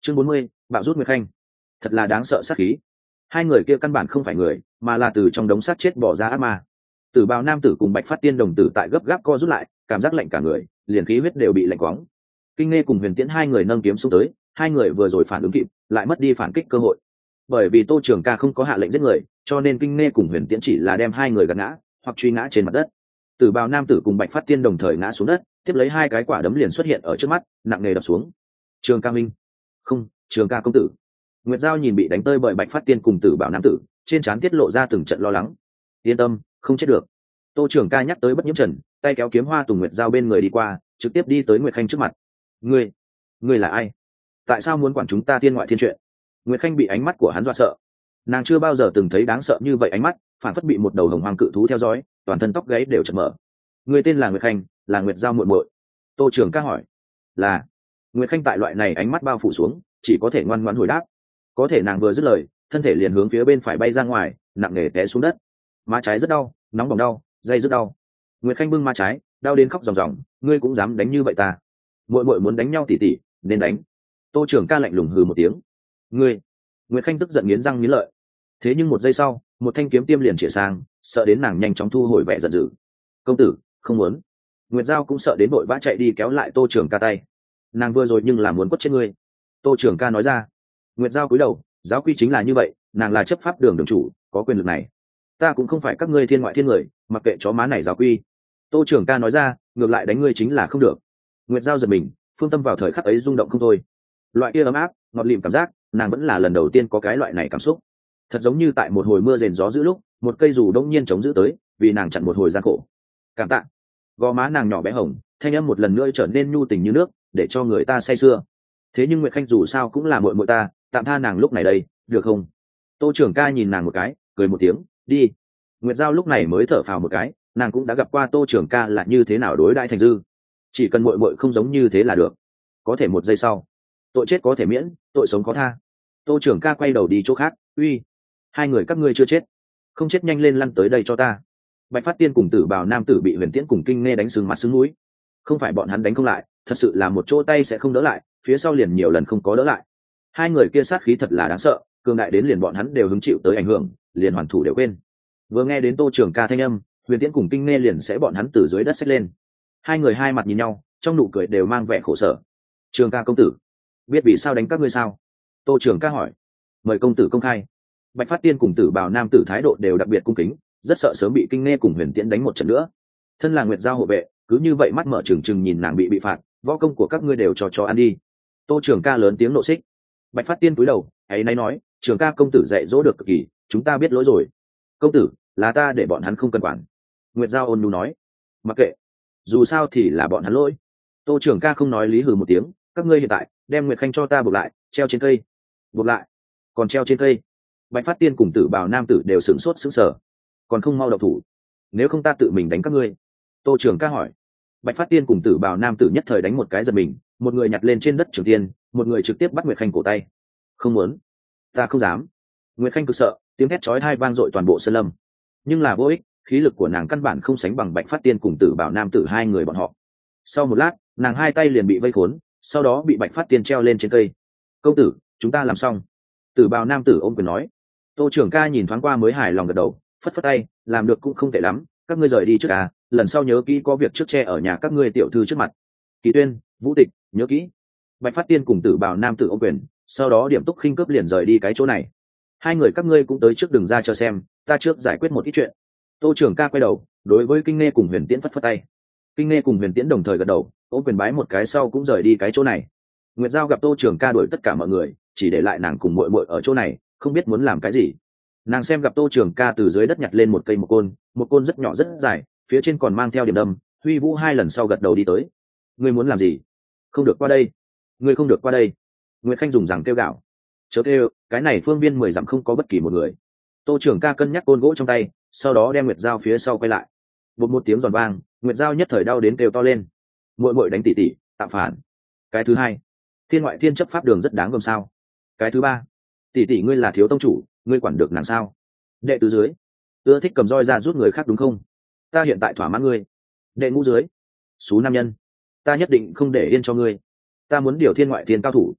chương bốn mươi, bạo rút Nguyệt Khanh. Thật là đáng sợ sát khí. Hai người kia căn bản không phải người, mà là từ trong đống xác chết bỏ ra ác ma. Tử bào nam tử cùng Bạch Phát Tiên đồng tử tại gấp gáp co rút lại, cảm giác lạnh cả người, liền khí huyết đều bị lạnh quóng. Kinh Nghe cùng Huyền Tiễn hai người nâng kiếm xông tới, hai người vừa rồi phản ứng kịp, lại mất đi phản kích cơ hội. Bởi vì Tô Trường Ca không có hạ lệnh giết người, cho nên Kinh Nghe cùng Huyền Tiễn chỉ là đem hai người gạt ngã, hoặc truy ngã trên mặt đất. Tử bào nam tử cùng Bạch Phát Tiên đồng thời ngã xuống đất, tiếp lấy hai cái quả đấm liền xuất hiện ở trước mắt, nặng nề đập xuống. Trường Ca Minh, không, Trường Ca công tử. Nguyệt Giao nhìn bị đánh tơi bởi Bạch Phát Tiên cùng Tử bào nam tử, trên trán tiết lộ ra từng trận lo lắng. Yên tâm, không chết được. Tô Trường Ca nhắc tới Bất Nhiễm Trần, tay kéo kiếm hoa tùng Nguyệt Giao bên người đi qua, trực tiếp đi tới Nguyệt Khanh trước mặt. Ngươi, ngươi là ai? Tại sao muốn quản chúng ta thiên ngoại thiên chuyện? Nguyệt Khanh bị ánh mắt của hắn dọa sợ. Nàng chưa bao giờ từng thấy đáng sợ như vậy ánh mắt, phản phất bị một đầu hồng hoang cự thú theo dõi, toàn thân tóc gáy đều chật mở. Người tên là Nguyệt Khanh, là Nguyệt Giao muội muội. Tô Trường Ca hỏi. Là. Nguyệt Khanh tại loại này ánh mắt bao phủ xuống, chỉ có thể ngoan ngoãn hồi đáp. Có thể nàng vừa dứt lời, thân thể liền hướng phía bên phải bay ra ngoài, nặng nề té xuống đất. Má trái rất đau, nóng bỏng đau, dây rất đau. Nguyệt Khanh bưng má trái, đau đến khóc ròng ròng. Ngươi cũng dám đánh như vậy ta? Muội muội muốn đánh nhau tỉ tỉ, nên đánh. Tô Trường Ca lạnh lùng hừ một tiếng. Ngươi. Nguyệt Khanh tức giận nghiến răng nghiến lợi. Thế nhưng một giây sau, một thanh kiếm tiêm liền chĩa sang, sợ đến nàng nhanh chóng thu hồi vẻ giận dữ. Công tử, không muốn. Nguyệt Giao cũng sợ đến vội vã chạy đi kéo lại Tô Trường Ca tay. Nàng vừa rồi nhưng là muốn quất chết ngươi. Tô Trường Ca nói ra. Nguyệt Giao cúi đầu, giáo quy chính là như vậy, nàng là chấp pháp đường đường chủ, có quyền lực này. Ta cũng không phải các ngươi thiên ngoại thiên người, mặc kệ chó má này giáo quy. Tô Trường Ca nói ra, ngược lại đánh ngươi chính là không được. Nguyệt Giao giật mình, phương tâm vào thời khắc ấy rung động không thôi. Loại kia ấm áp, ngọt lịm cảm giác, nàng vẫn là lần đầu tiên có cái loại này cảm xúc. Thật giống như tại một hồi mưa rền gió dữ lúc, một cây dù đông nhiên chống giữ tới, vì nàng chặn một hồi gian khổ. Cảm tạ. Gò má nàng nhỏ bé hồng, thanh âm một lần nữa trở nên nhu tình như nước, để cho người ta say sưa. Thế nhưng Nguyệt Khanh dù sao cũng là muội muội ta, tạm tha nàng lúc này đây, được không? Tô Trường Ca nhìn nàng một cái, cười một tiếng, đi. Nguyệt Giao lúc này mới thở phào một cái, nàng cũng đã gặp qua Tô Trường Ca là như thế nào đối đãi Thành Dư. Chỉ cần muội muội không giống như thế là được. Có thể một giây sau, tội chết có thể miễn, tội sống có tha. Tô Trường Ca quay đầu đi chỗ khác, uy, hai người các ngươi chưa chết, không chết nhanh lên lăn tới đây cho ta. Bạch Phát Tiên cùng Tử bào nam tử bị Huyền Tiễn cùng Kinh Nghe đánh sưng mặt sưng mũi. Không phải bọn hắn đánh không lại, thật sự là một chỗ tay sẽ không đỡ lại, phía sau liền nhiều lần không có đỡ lại. Hai người kia sát khí thật là đáng sợ, cường đại đến liền bọn hắn đều hứng chịu tới ảnh hưởng, liền hoàn thủ đều quên. Vừa nghe đến Tô Trường Ca thanh âm, Huyền Tiễn cùng Kinh Nghe liền sẽ bọn hắn từ dưới đất xách lên. Hai người hai mặt nhìn nhau, trong nụ cười đều mang vẻ khổ sở. Trường Ca công tử, biết vì sao đánh các ngươi sao? Tô Trường Ca hỏi. Mời công tử công khai. Bạch Phát Tiên cùng Tử bào nam tử thái độ đều đặc biệt cung kính, rất sợ sớm bị Kinh Nghe cùng Huyền Tiễn đánh một trận nữa. Thân là Nguyệt Giao hộ vệ, cứ như vậy mắt mở trừng trừng nhìn nàng bị bị phạt, võ công của các ngươi đều cho cho ăn đi. Tô Trường Ca lớn tiếng nộ xích. Bạch Phát Tiên cúi đầu, ấy nay nói, Trường Ca công tử dạy dỗ được cực kỳ, chúng ta biết lỗi rồi. Công tử, là ta để bọn hắn không cần quản. Nguyệt Giao ôn nhu nói. Mặc kệ, dù sao thì là bọn hắn lỗi. Tô Trường Ca không nói lý hừ một tiếng, các ngươi hiện tại đem Nguyệt Khanh cho ta buộc lại, treo trên cây. Buộc lại? Còn treo trên cây? Bạch Phát Tiên cùng Tử bào nam tử đều sửng sốt sững sờ. Còn không mau động thủ, nếu không ta tự mình đánh các ngươi. Tô Trường Ca hỏi. Bạch Phát Tiên cùng Tử bào nam tử nhất thời đánh một cái giật mình, một người nhặt lên trên đất Trường Tiên, một người trực tiếp bắt Nguyệt Khanh cổ tay. Không muốn, ta không dám. Nguyệt Khanh cực sợ, tiếng hét chói tai vang dội toàn bộ sơn lâm. Nhưng là vô ích, khí lực của nàng căn bản không sánh bằng Bạch Phát Tiên cùng Tử bào nam tử hai người bọn họ. Sau một lát, nàng hai tay liền bị vây khốn, sau đó bị Bạch Phát Tiên treo lên trên cây. Công tử, chúng ta làm xong. Tử bào nam tử ôm quyền nói. Tô Trường Ca nhìn thoáng qua mới hài lòng gật đầu, phất phất tay, làm được cũng không tệ lắm, các ngươi rời đi trước à, lần sau nhớ kỹ có việc trước che ở nhà các ngươi tiểu thư trước mặt. Kỳ Tuyên, Vũ Tịch, nhớ kỹ. Bạch Phát Tiên cùng Tử bào nam tử ôm quyền, sau đó Điểm Túc khinh cướp liền rời đi cái chỗ này. Hai người các ngươi cũng tới trước đường ra chờ xem, ta trước giải quyết một ít chuyện. Tô Trường Ca quay đầu, đối với Kinh Nghe cùng Huyền Tiễn phất phất tay. Kinh Nghe cùng Huyền Tiễn đồng thời gật đầu, ôm quyền bái một cái sau cũng rời đi cái chỗ này. Nguyệt Giao gặp Tô Trường Ca đuổi tất cả mọi người, chỉ để lại nàng cùng muội muội ở chỗ này, không biết muốn làm cái gì. Nàng xem gặp Tô Trường Ca từ dưới đất nhặt lên một cây một côn, một côn rất nhỏ rất dài, phía trên còn mang theo điểm đâm, huy vũ hai lần sau gật đầu đi tới. Ngươi muốn làm gì? Không được qua đây. Ngươi không được qua đây. Nguyệt Khanh dùng rằng kêu gạo. Chớ kêu, cái này phương viên mười dặm không có bất kỳ một người. Tô Trường Ca cân nhắc côn gỗ trong tay, sau đó đem Nguyệt Giao phía sau quay lại. Một một tiếng giòn vang, Nguyệt Giao nhất thời đau đến kêu to lên. Muội muội đánh tỷ tỷ, tạo phản. Cái thứ hai, thiên ngoại thiên chấp pháp đường rất đáng gờm sao? Cái thứ ba, tỷ tỷ ngươi là thiếu tông chủ, ngươi quản được nàng sao? Đệ tứ dưới, ưa thích cầm roi ra rút người khác đúng không? Ta hiện tại thỏa mãn ngươi. Đệ ngũ dưới, số nam nhân, ta nhất định không để yên cho ngươi. Ta muốn điều thiên ngoại thiên cao thủ.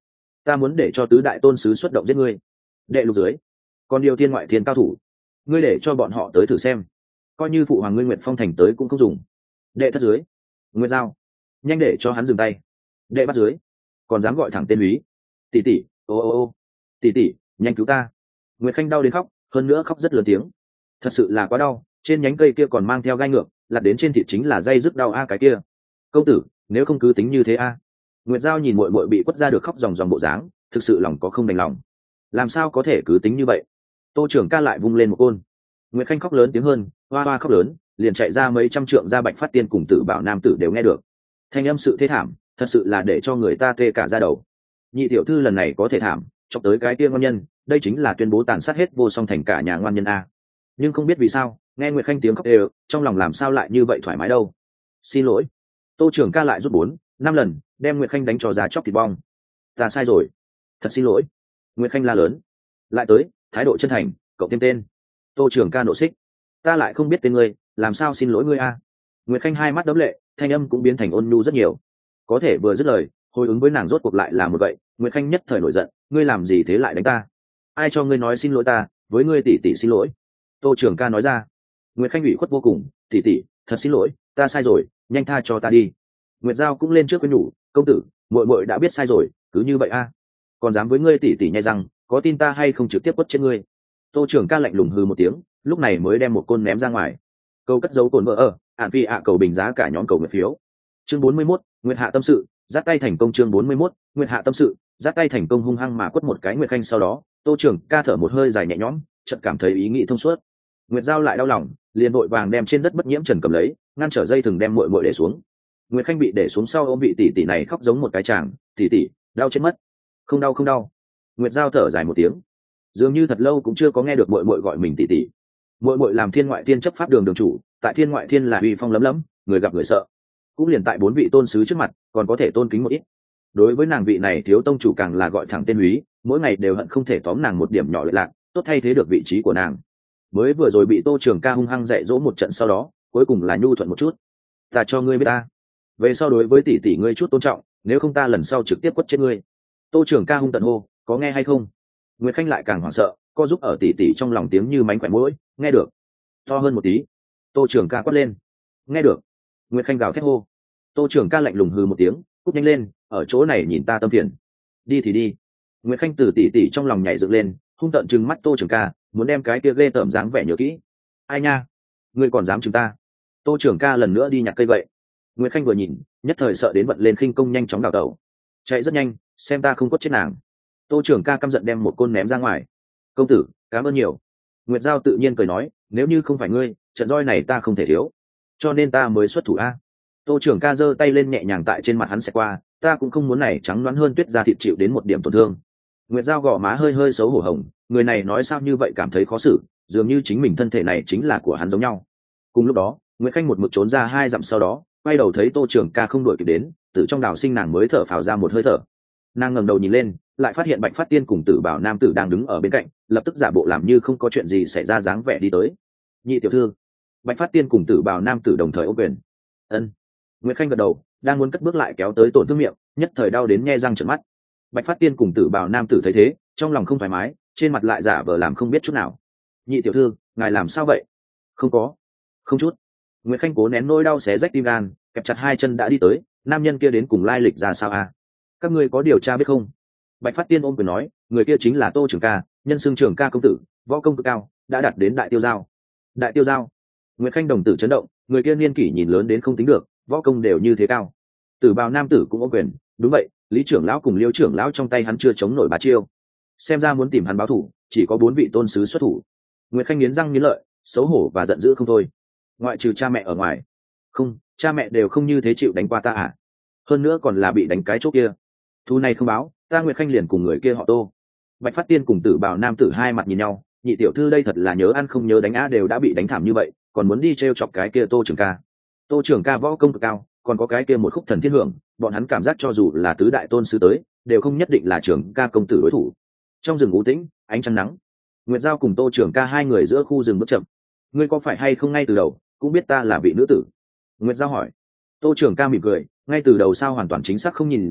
ta muốn để cho tứ đại tôn sứ xuất động giết ngươi. Đệ lục dưới, còn điều thiên ngoại thiên cao thủ, ngươi để cho bọn họ tới thử xem, coi như phụ hoàng ngươi Nguyệt Phong thành tới cũng không dùng. Đệ thất dưới, Nguyệt Giao, nhanh để cho hắn dừng tay. Đệ bắt dưới, còn dám gọi thẳng tên Lý. Tỷ tỷ, ô ô ô, tỷ tỷ, nhanh cứu ta. Nguyệt Khanh đau đến khóc, hơn nữa khóc rất lớn tiếng. Thật sự là quá đau, trên nhánh cây kia còn mang theo gai ngược, lặt đến trên thịt chính là dây rức đau a cái kia. Công tử, nếu không cứ tính như thế a. Nguyệt Giao nhìn muội muội bị quất ra được khóc ròng ròng bộ dáng, thực sự lòng có không đành lòng. Làm sao có thể cứ tính như vậy? Tô trưởng ca lại vung lên một côn. Nguyệt Khanh khóc lớn tiếng hơn, hoa hoa khóc lớn, liền chạy ra mấy trăm trượng ra Bạch Phát Tiên cùng Tử Bảo nam tử đều nghe được. Thanh âm sự thế thảm, thật sự là để cho người ta tê cả da đầu. Nhị tiểu thư lần này có thể thảm, chọc tới cái tiên ngon nhân, đây chính là tuyên bố tàn sát hết vô song thành cả nhà ngoan nhân a. Nhưng không biết vì sao, nghe Nguyệt Khanh tiếng khóc đều, trong lòng làm sao lại như vậy thoải mái đâu. Xin lỗi. Tô trưởng ca lại rút bốn, năm lần, đem Nguyệt Khanh đánh cho ra chóc thịt bong. Ta sai rồi, thật xin lỗi. Nguyệt Khanh la lớn. Lại tới, thái độ chân thành, cậu thêm tên. Tô trưởng ca nộ xích. Ta lại không biết tên ngươi, làm sao xin lỗi ngươi a? Nguyệt Khanh hai mắt đấm lệ, thanh âm cũng biến thành ôn nhu rất nhiều. Có thể vừa dứt lời, hồi ứng với nàng rốt cuộc lại là một vậy. Nguyệt Khanh nhất thời nổi giận, ngươi làm gì thế lại đánh ta? Ai cho ngươi nói xin lỗi ta, với ngươi tỷ tỷ xin lỗi. Tô trưởng ca nói ra. Nguyệt Khanh ủy khuất vô cùng, tỷ tỷ, thật xin lỗi, ta sai rồi, nhanh tha cho ta đi. Nguyệt Giao cũng lên trước với nhủ, công tử, muội muội đã biết sai rồi, cứ như vậy a. Còn dám với ngươi tỷ tỷ nhai răng, có tin ta hay không trực tiếp quất chết ngươi. Tô trưởng ca lạnh lùng hừ một tiếng, lúc này mới đem một côn ném ra ngoài. Câu cất dấu cồn vợ ở, ạn phi ạ cầu bình giá cả nhóm cầu nguyện phiếu. Chương bốn mươi mốt, Nguyệt Hạ tâm sự, giáp tay thành công. Chương bốn mươi mốt, Nguyệt Hạ tâm sự, giáp tay thành công. Hung hăng mà quất một cái Nguyệt Khanh, sau đó Tô trưởng ca thở một hơi dài nhẹ nhõm, chợt cảm thấy ý nghĩ thông suốt. Nguyệt Giao lại đau lòng, liền vội vàng đem trên đất bất nhiễm trần cầm lấy, ngăn trở dây thừng đem muội muội để xuống. Nguyệt Khanh bị để xuống sau ôm vị tỷ tỷ này khóc giống một cái chàng, tỷ tỷ, đau chết mất. Không đau không đau. Nguyệt Giao thở dài một tiếng, dường như thật lâu cũng chưa có nghe được muội muội gọi mình tỷ tỷ. Muội muội làm thiên ngoại thiên chấp pháp đường đường chủ, tại thiên ngoại thiên là uy phong lấm lấm, người gặp người sợ. Cũng liền tại bốn vị tôn sứ trước mặt, còn có thể tôn kính một ít. Đối với nàng vị này thiếu tông chủ càng là gọi thẳng tên Úy, mỗi ngày đều hận không thể tóm nàng một điểm nhỏ lợi lạc, tốt thay thế được vị trí của nàng. Mới vừa rồi bị Tô Trường Ca hung hăng dạy dỗ một trận, sau đó cuối cùng là nhu thuận một chút. Ta cho ngươi biết ta, về sau đối với tỷ tỷ ngươi chút tôn trọng, nếu không ta lần sau trực tiếp quất chết ngươi. Tô Trường Ca hung tận hô, có nghe hay không? Nguyệt Khanh lại càng hoảng sợ, co giúp ở tỷ tỷ trong lòng tiếng như mánh khỏe mũi, nghe được. To hơn một tí. Tô Trường Ca quát lên. Nghe được. Nguyệt Khanh gào thét hô. Tô Trường Ca lạnh lùng hừ một tiếng, cút nhanh lên, ở chỗ này nhìn ta tâm phiền. Đi thì đi. Nguyệt Khanh từ tỷ tỷ trong lòng nhảy dựng lên, hung tợn trừng mắt Tô Trường Ca, muốn đem cái kia ghê tởm dáng vẻ nhớ kỹ. Ai nha, ngươi còn dám chừng ta? Tô Trường Ca lần nữa đi nhặt cây vậy. Nguyệt Khanh vừa nhìn, nhất thời sợ đến vận lên khinh công nhanh chóng đào tẩu, chạy rất nhanh, xem ta không quất chết nàng. Tô Trường Ca căm giận đem một côn ném ra ngoài. Công tử, cảm ơn nhiều. Nguyệt Giao tự nhiên cười nói, nếu như không phải ngươi, trận roi này ta không thể thiếu, cho nên ta mới xuất thủ a. Tô Trường Ca giơ tay lên nhẹ nhàng tại trên mặt hắn xẹt qua, ta cũng không muốn này trắng đoán hơn tuyết da thịt chịu đến một điểm tổn thương. Nguyệt Giao gò má hơi hơi xấu hổ hồng, người này nói sao như vậy, cảm thấy khó xử, dường như chính mình thân thể này chính là của hắn giống nhau. Cùng lúc đó, Nguyệt Khanh một mực trốn ra hai dặm, sau đó quay đầu thấy Tô Trường Ca không đuổi kịp đến, từ trong đào sinh nàng mới thở phào ra một hơi thở. Nàng ngẩng đầu nhìn lên, lại phát hiện Bạch Phát Tiên cùng Tử Bảo nam tử đang đứng ở bên cạnh, lập tức giả bộ làm như không có chuyện gì xảy ra dáng vẻ đi tới. Nhị tiểu thư. Bạch Phát Tiên cùng Tử Bảo nam tử đồng thời ôm quyền. Ân. Nguyệt Khanh gật đầu, đang muốn cất bước lại kéo tới tổn thương miệng, nhất thời đau đến nhe răng trợn mắt. Bạch Phát Tiên cùng Tử Bảo nam tử thấy thế, trong lòng không thoải mái, trên mặt lại giả vờ làm không biết chút nào. Nhị tiểu thư, ngài làm sao vậy? Không có, không chút. Nguyệt Khanh cố nén nỗi đau xé rách tim gan, kẹp chặt hai chân đã đi tới. Nam nhân kia đến cùng lai lịch ra sao à? Các ngươi có điều tra biết không? Bạch Phát Tiên ôm quyền nói, người kia chính là Tô Trường Ca, nhân xưng Trường Ca công tử, võ công cực cao, đã đạt đến đại tiêu giao. Đại tiêu giao. Nguyệt Khanh đồng tử chấn động, người kia niên kỷ nhìn lớn đến không tính được, võ công đều như thế cao. Tử Bào nam tử cũng ôm quyền, đúng vậy, Lý trưởng lão cùng Liêu trưởng lão trong tay hắn chưa chống nổi ba chiêu, xem ra muốn tìm hắn báo thù, chỉ có bốn vị tôn sứ xuất thủ. Nguyệt Khanh nghiến răng nghiến lợi, xấu hổ và giận dữ không thôi. Ngoại trừ cha mẹ ở ngoài, không, cha mẹ đều không như thế chịu đánh qua ta à? Hơn nữa còn là bị đánh cái chỗ kia. Thu này không báo, ta Nguyệt Khanh liền cùng người kia họ Tô. Bạch Phát Tiên cùng Tử Bảo nam tử hai mặt nhìn nhau, nhị tiểu thư đây thật là nhớ ăn không nhớ đánh á, đều đã bị đánh thảm như vậy, còn muốn đi trêu chọc cái kia Tô Trường Ca. Tô Trường Ca võ công cực cao, còn có cái kia một khúc thần thiên hưởng, bọn hắn cảm giác cho dù là tứ đại tôn sứ tới, đều không nhất định là Trường Ca công tử đối thủ. Trong rừng u tĩnh, ánh trăng nắng, Nguyệt Giao cùng Tô Trường Ca hai người giữa khu rừng bước chậm. Ngươi có phải hay không ngay từ đầu cũng biết ta là vị nữ tử? Nguyệt Giao hỏi. Tô Trường Ca mỉm cười, ngay từ đầu sao hoàn toàn chính xác không nhìn ra,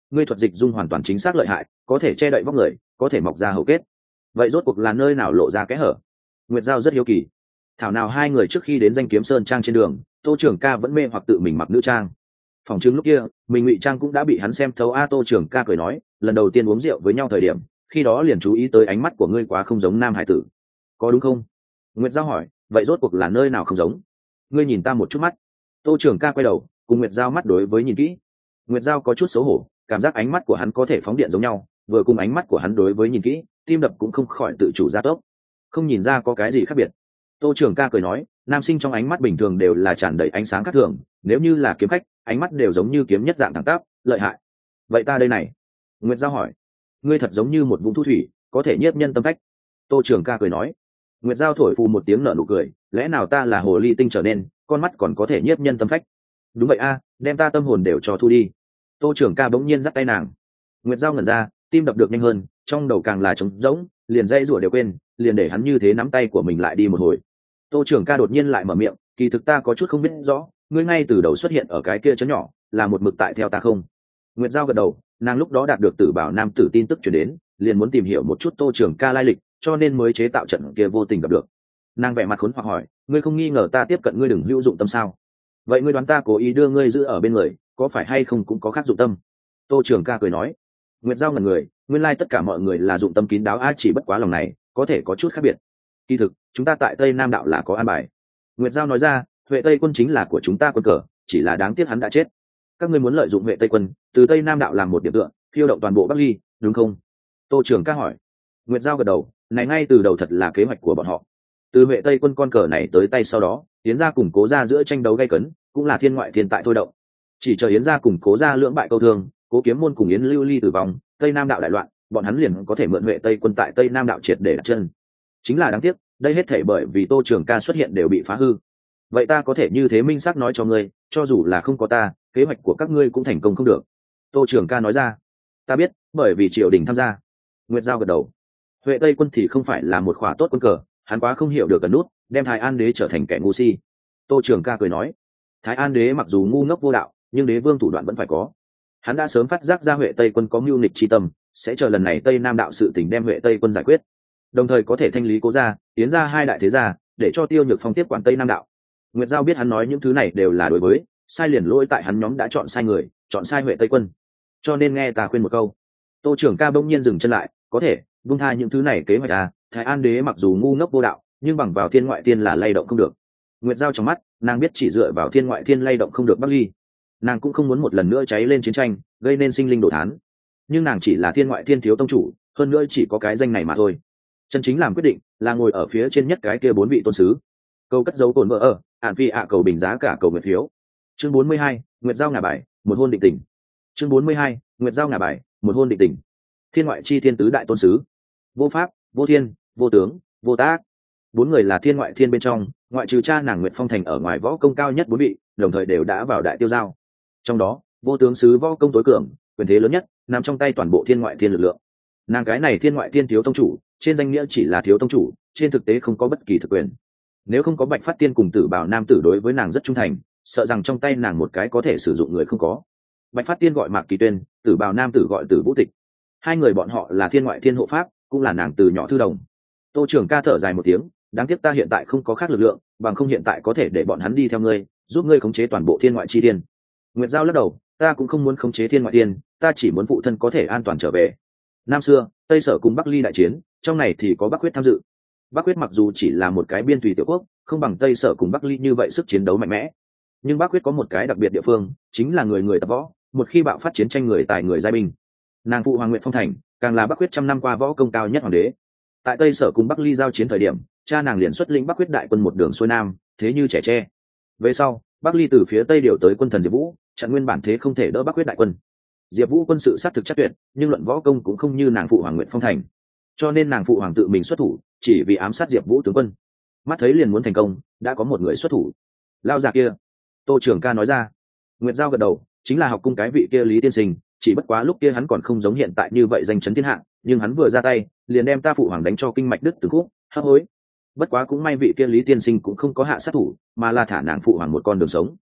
ngươi thuật dịch dung hoàn toàn chính xác lợi hại, có thể che đậy vóc người, có thể mọc ra hầu kết. Vậy rốt cuộc là nơi nào lộ ra kẽ hở? Nguyệt Giao rất hiếu kỳ. Thảo nào hai người trước khi đến Danh Kiếm Sơn trang trên đường, Tô Trường Ca vẫn mê hoặc tự mình mặc nữ trang. Phòng chứng lúc kia, mình ngụy trang cũng đã bị hắn xem thấu. A Tô Trường Ca cười nói, lần đầu tiên uống rượu với nhau thời điểm, khi đó liền chú ý tới ánh mắt của ngươi quá không giống nam hải tử. Có đúng không? Nguyệt Giao hỏi, vậy rốt cuộc là nơi nào không giống? Ngươi nhìn ta một chút mắt. Tô Trường Ca quay đầu, cùng Nguyệt Giao mắt đối với nhìn kỹ. Nguyệt Giao có chút xấu hổ, cảm giác ánh mắt của hắn có thể phóng điện giống nhau, vừa cùng ánh mắt của hắn đối với nhìn kỹ, tim đập cũng không khỏi tự chủ gia tốc. Không nhìn ra có cái gì khác biệt. Tô Trường Ca cười nói, nam sinh trong ánh mắt bình thường đều là tràn đầy ánh sáng khác thường, nếu như là kiếm khách, ánh mắt đều giống như kiếm nhất dạng thẳng tắp, lợi hại. Vậy ta đây này? Nguyệt Giao hỏi. Ngươi thật giống như một vũng thu thủy, có thể nhiếp nhân tâm phách. Tô Trường Ca cười nói. Nguyệt Giao thổi phù một tiếng nở nụ cười, lẽ nào ta là hồ ly tinh trở nên, con mắt còn có thể nhiếp nhân tâm phách? Đúng vậy a, đem ta tâm hồn đều cho thu đi. Tô Trường Ca bỗng nhiên giắt tay nàng. Nguyệt Giao ngẩn ra, tim đập được nhanh hơn, trong đầu càng là trống rỗng, liền dây rủa đều quên, liền để hắn như thế nắm tay của mình lại đi một hồi. Tô Trường Ca đột nhiên lại mở miệng, kỳ thực ta có chút không biết rõ, ngươi ngay từ đầu xuất hiện ở cái kia chấn nhỏ, là một mực tại theo ta không? Nguyệt Giao gật đầu, nàng lúc đó đạt được Tử Bảo Nam tử tin tức truyền đến, liền muốn tìm hiểu một chút Tô Trường Ca lai lịch, cho nên mới chế tạo trận kia vô tình gặp được. Nàng vẻ mặt khốn hoặc hỏi, ngươi không nghi ngờ ta tiếp cận ngươi đừng hữu dụng tâm sao? Vậy ngươi đoán ta cố ý đưa ngươi giữ ở bên người, có phải hay không cũng có khác dụng tâm? Tô Trường Ca cười nói. Nguyệt Giao ngẩn người, nguyên lai tất cả mọi người là dụng tâm kín đáo, a chỉ bất quá lòng này có thể có chút khác biệt. Kỳ thực chúng ta tại Tây Nam đạo là có an bài. Nguyệt Giao nói ra, Huệ Tây quân chính là của chúng ta quân cờ, chỉ là đáng tiếc hắn đã chết. Các ngươi muốn lợi dụng Huệ Tây quân từ Tây Nam đạo làm một điểm tựa, khiêu động toàn bộ Bắc Ly, đúng không? Tô Trường Ca hỏi. Nguyệt Giao gật đầu, này ngay từ đầu thật là kế hoạch của bọn họ. Từ Huệ Tây quân con cờ này tới tay sau đó, Yến gia cùng Cố gia giữa tranh đấu gay cấn, cũng là thiên ngoại thiên tại thôi động. Chỉ chờ Yến gia cùng Cố gia lưỡng bại câu thương, Cố Kiếm môn cùng Yến Lưu Ly tử vong, Tây Nam đạo đại loạn, bọn hắn liền có thể mượn Huệ Tây quân tại Tây Nam đạo triệt để đặt chân. Chính là đáng tiếc, đây hết thảy bởi vì Tô Trường Ca xuất hiện đều bị phá hư. Vậy ta có thể như thế minh xác nói cho ngươi, cho dù là không có ta, kế hoạch của các ngươi cũng thành công không được. Tô Trường Ca nói ra. Ta biết, bởi vì triều đình tham gia. Nguyệt Giao gật đầu. Huệ Tây quân thì không phải là một khỏa tốt quân cờ, hắn quá không hiểu được cần nút, đem Thái An đế trở thành kẻ ngu si. Tô Trường Ca cười nói, Thái An đế mặc dù ngu ngốc vô đạo, nhưng đế vương thủ đoạn vẫn phải có. Hắn đã sớm phát giác ra Huệ Tây quân có mưu nghịch chi tâm, sẽ chờ lần này Tây Nam đạo sự tình đem Huệ Tây quân giải quyết, đồng thời có thể thanh lý Cố gia, Yến gia hai đại thế gia, để cho Tiêu Nhược Phong tiếp quản Tây Nam đạo. Nguyệt Giao biết hắn nói những thứ này đều là đối với sai, liền lỗi tại hắn nhóm đã chọn sai người, chọn sai Huệ Tây quân. Cho nên nghe ta khuyên một câu. Tô Trường Ca bỗng nhiên dừng chân lại, có thể buông tha những thứ này kế hoạch à? Thái An đế mặc dù ngu ngốc vô đạo, nhưng bằng vào thiên ngoại thiên là lay động không được. Nguyệt Giao trong mắt, nàng biết chỉ dựa vào thiên ngoại thiên lay động không được Bắc Ly. Nàng cũng không muốn một lần nữa cháy lên chiến tranh, gây nên sinh linh đổ thán. Nhưng nàng chỉ là thiên ngoại thiên thiếu tông chủ, hơn nữa chỉ có cái danh này mà thôi. Chân chính làm quyết định là ngồi ở phía trên nhất cái kia bốn vị tôn sứ. Câu cất dấu tồn vỡ ở, ản phi ạ cầu bình giá cả cầu nguyện phiếu. Chương bốn mươi hai, Nguyệt Giao ngả bài, một hôn định tình. Chương bốn mươi hai, Nguyệt Giao ngả bài, một hôn định tình. Thiên ngoại chi thiên tứ đại tôn sứ. Vô pháp, vô thiên, vô tướng, vô tác. Bốn người là thiên ngoại thiên bên trong, ngoại trừ cha nàng Nguyệt Phong Thành ở ngoài võ công cao nhất bốn vị, đồng thời đều đã vào đại tiêu giao. Trong đó, vô tướng sứ võ công tối cường, quyền thế lớn nhất, nằm trong tay toàn bộ thiên ngoại thiên lực lượng. Nàng cái này thiên ngoại thiên thiếu tông chủ, trên danh nghĩa chỉ là thiếu tông chủ, trên thực tế không có bất kỳ thực quyền. Nếu không có Bạch Phát Tiên cùng Tử Bảo Nam tử đối với nàng rất trung thành, sợ rằng trong tay nàng một cái có thể sử dụng người không có. Bạch Phát Tiên gọi Mạc Kỳ Tuyên, Tử Bảo Nam tử gọi Tử Vũ Tịch. Hai người bọn họ là thiên ngoại thiên hộ pháp, cũng là nàng từ nhỏ thư đồng. Tô Trường Ca thở dài một tiếng, đáng tiếc ta hiện tại không có khác lực lượng, bằng không hiện tại có thể để bọn hắn đi theo ngươi, giúp ngươi khống chế toàn bộ thiên ngoại chi thiên. Nguyệt Giao lắc đầu, ta cũng không muốn khống chế thiên ngoại thiên, ta chỉ muốn phụ thân có thể an toàn trở về. Năm xưa, Tây Sở cùng Bắc Ly đại chiến, trong này thì có Bắc Huyết tham dự. Bắc Huyết mặc dù chỉ là một cái biên tùy tiểu quốc, không bằng Tây Sở cùng Bắc Ly như vậy sức chiến đấu mạnh mẽ. Nhưng Bắc Huyết có một cái đặc biệt địa phương, chính là người người tập võ, một khi bạo phát chiến tranh người tài người giai binh. Nàng phụ Hoàng Nguyệt Phong Thành, càng là Bắc Huyết trăm năm qua võ công cao nhất hoàng đế. Tại Tây Sở cùng Bắc Ly giao chiến thời điểm, cha nàng liền xuất lĩnh Bắc Huyết đại quân một đường xuôi nam, thế như trẻ tre. Về sau, Bắc Ly từ phía Tây điều tới quân thần Diệp Vũ, chặn nguyên bản thế không thể đỡ Bắc Huyết đại quân. Diệp Vũ quân sự sát thực chắc tuyệt, nhưng luận võ công cũng không như nàng phụ Hoàng Nguyệt Phong Thành. Cho nên nàng phụ hoàng tự mình xuất thủ, chỉ vì ám sát Diệp Vũ tướng quân. Mắt thấy liền muốn thành công, đã có một người xuất thủ. Lao già kia. Tô Trường Ca nói ra. Nguyệt Giao gật đầu, chính là học cung cái vị kia Lý tiên sinh, chỉ bất quá lúc kia hắn còn không giống hiện tại như vậy danh chấn thiên hạ, nhưng hắn vừa ra tay, liền đem ta phụ hoàng đánh cho kinh mạch đứt từng khúc, hấp hối. Bất quá cũng may vị kia Lý tiên sinh cũng không có hạ sát thủ, mà là thả nàng phụ hoàng một con đường sống.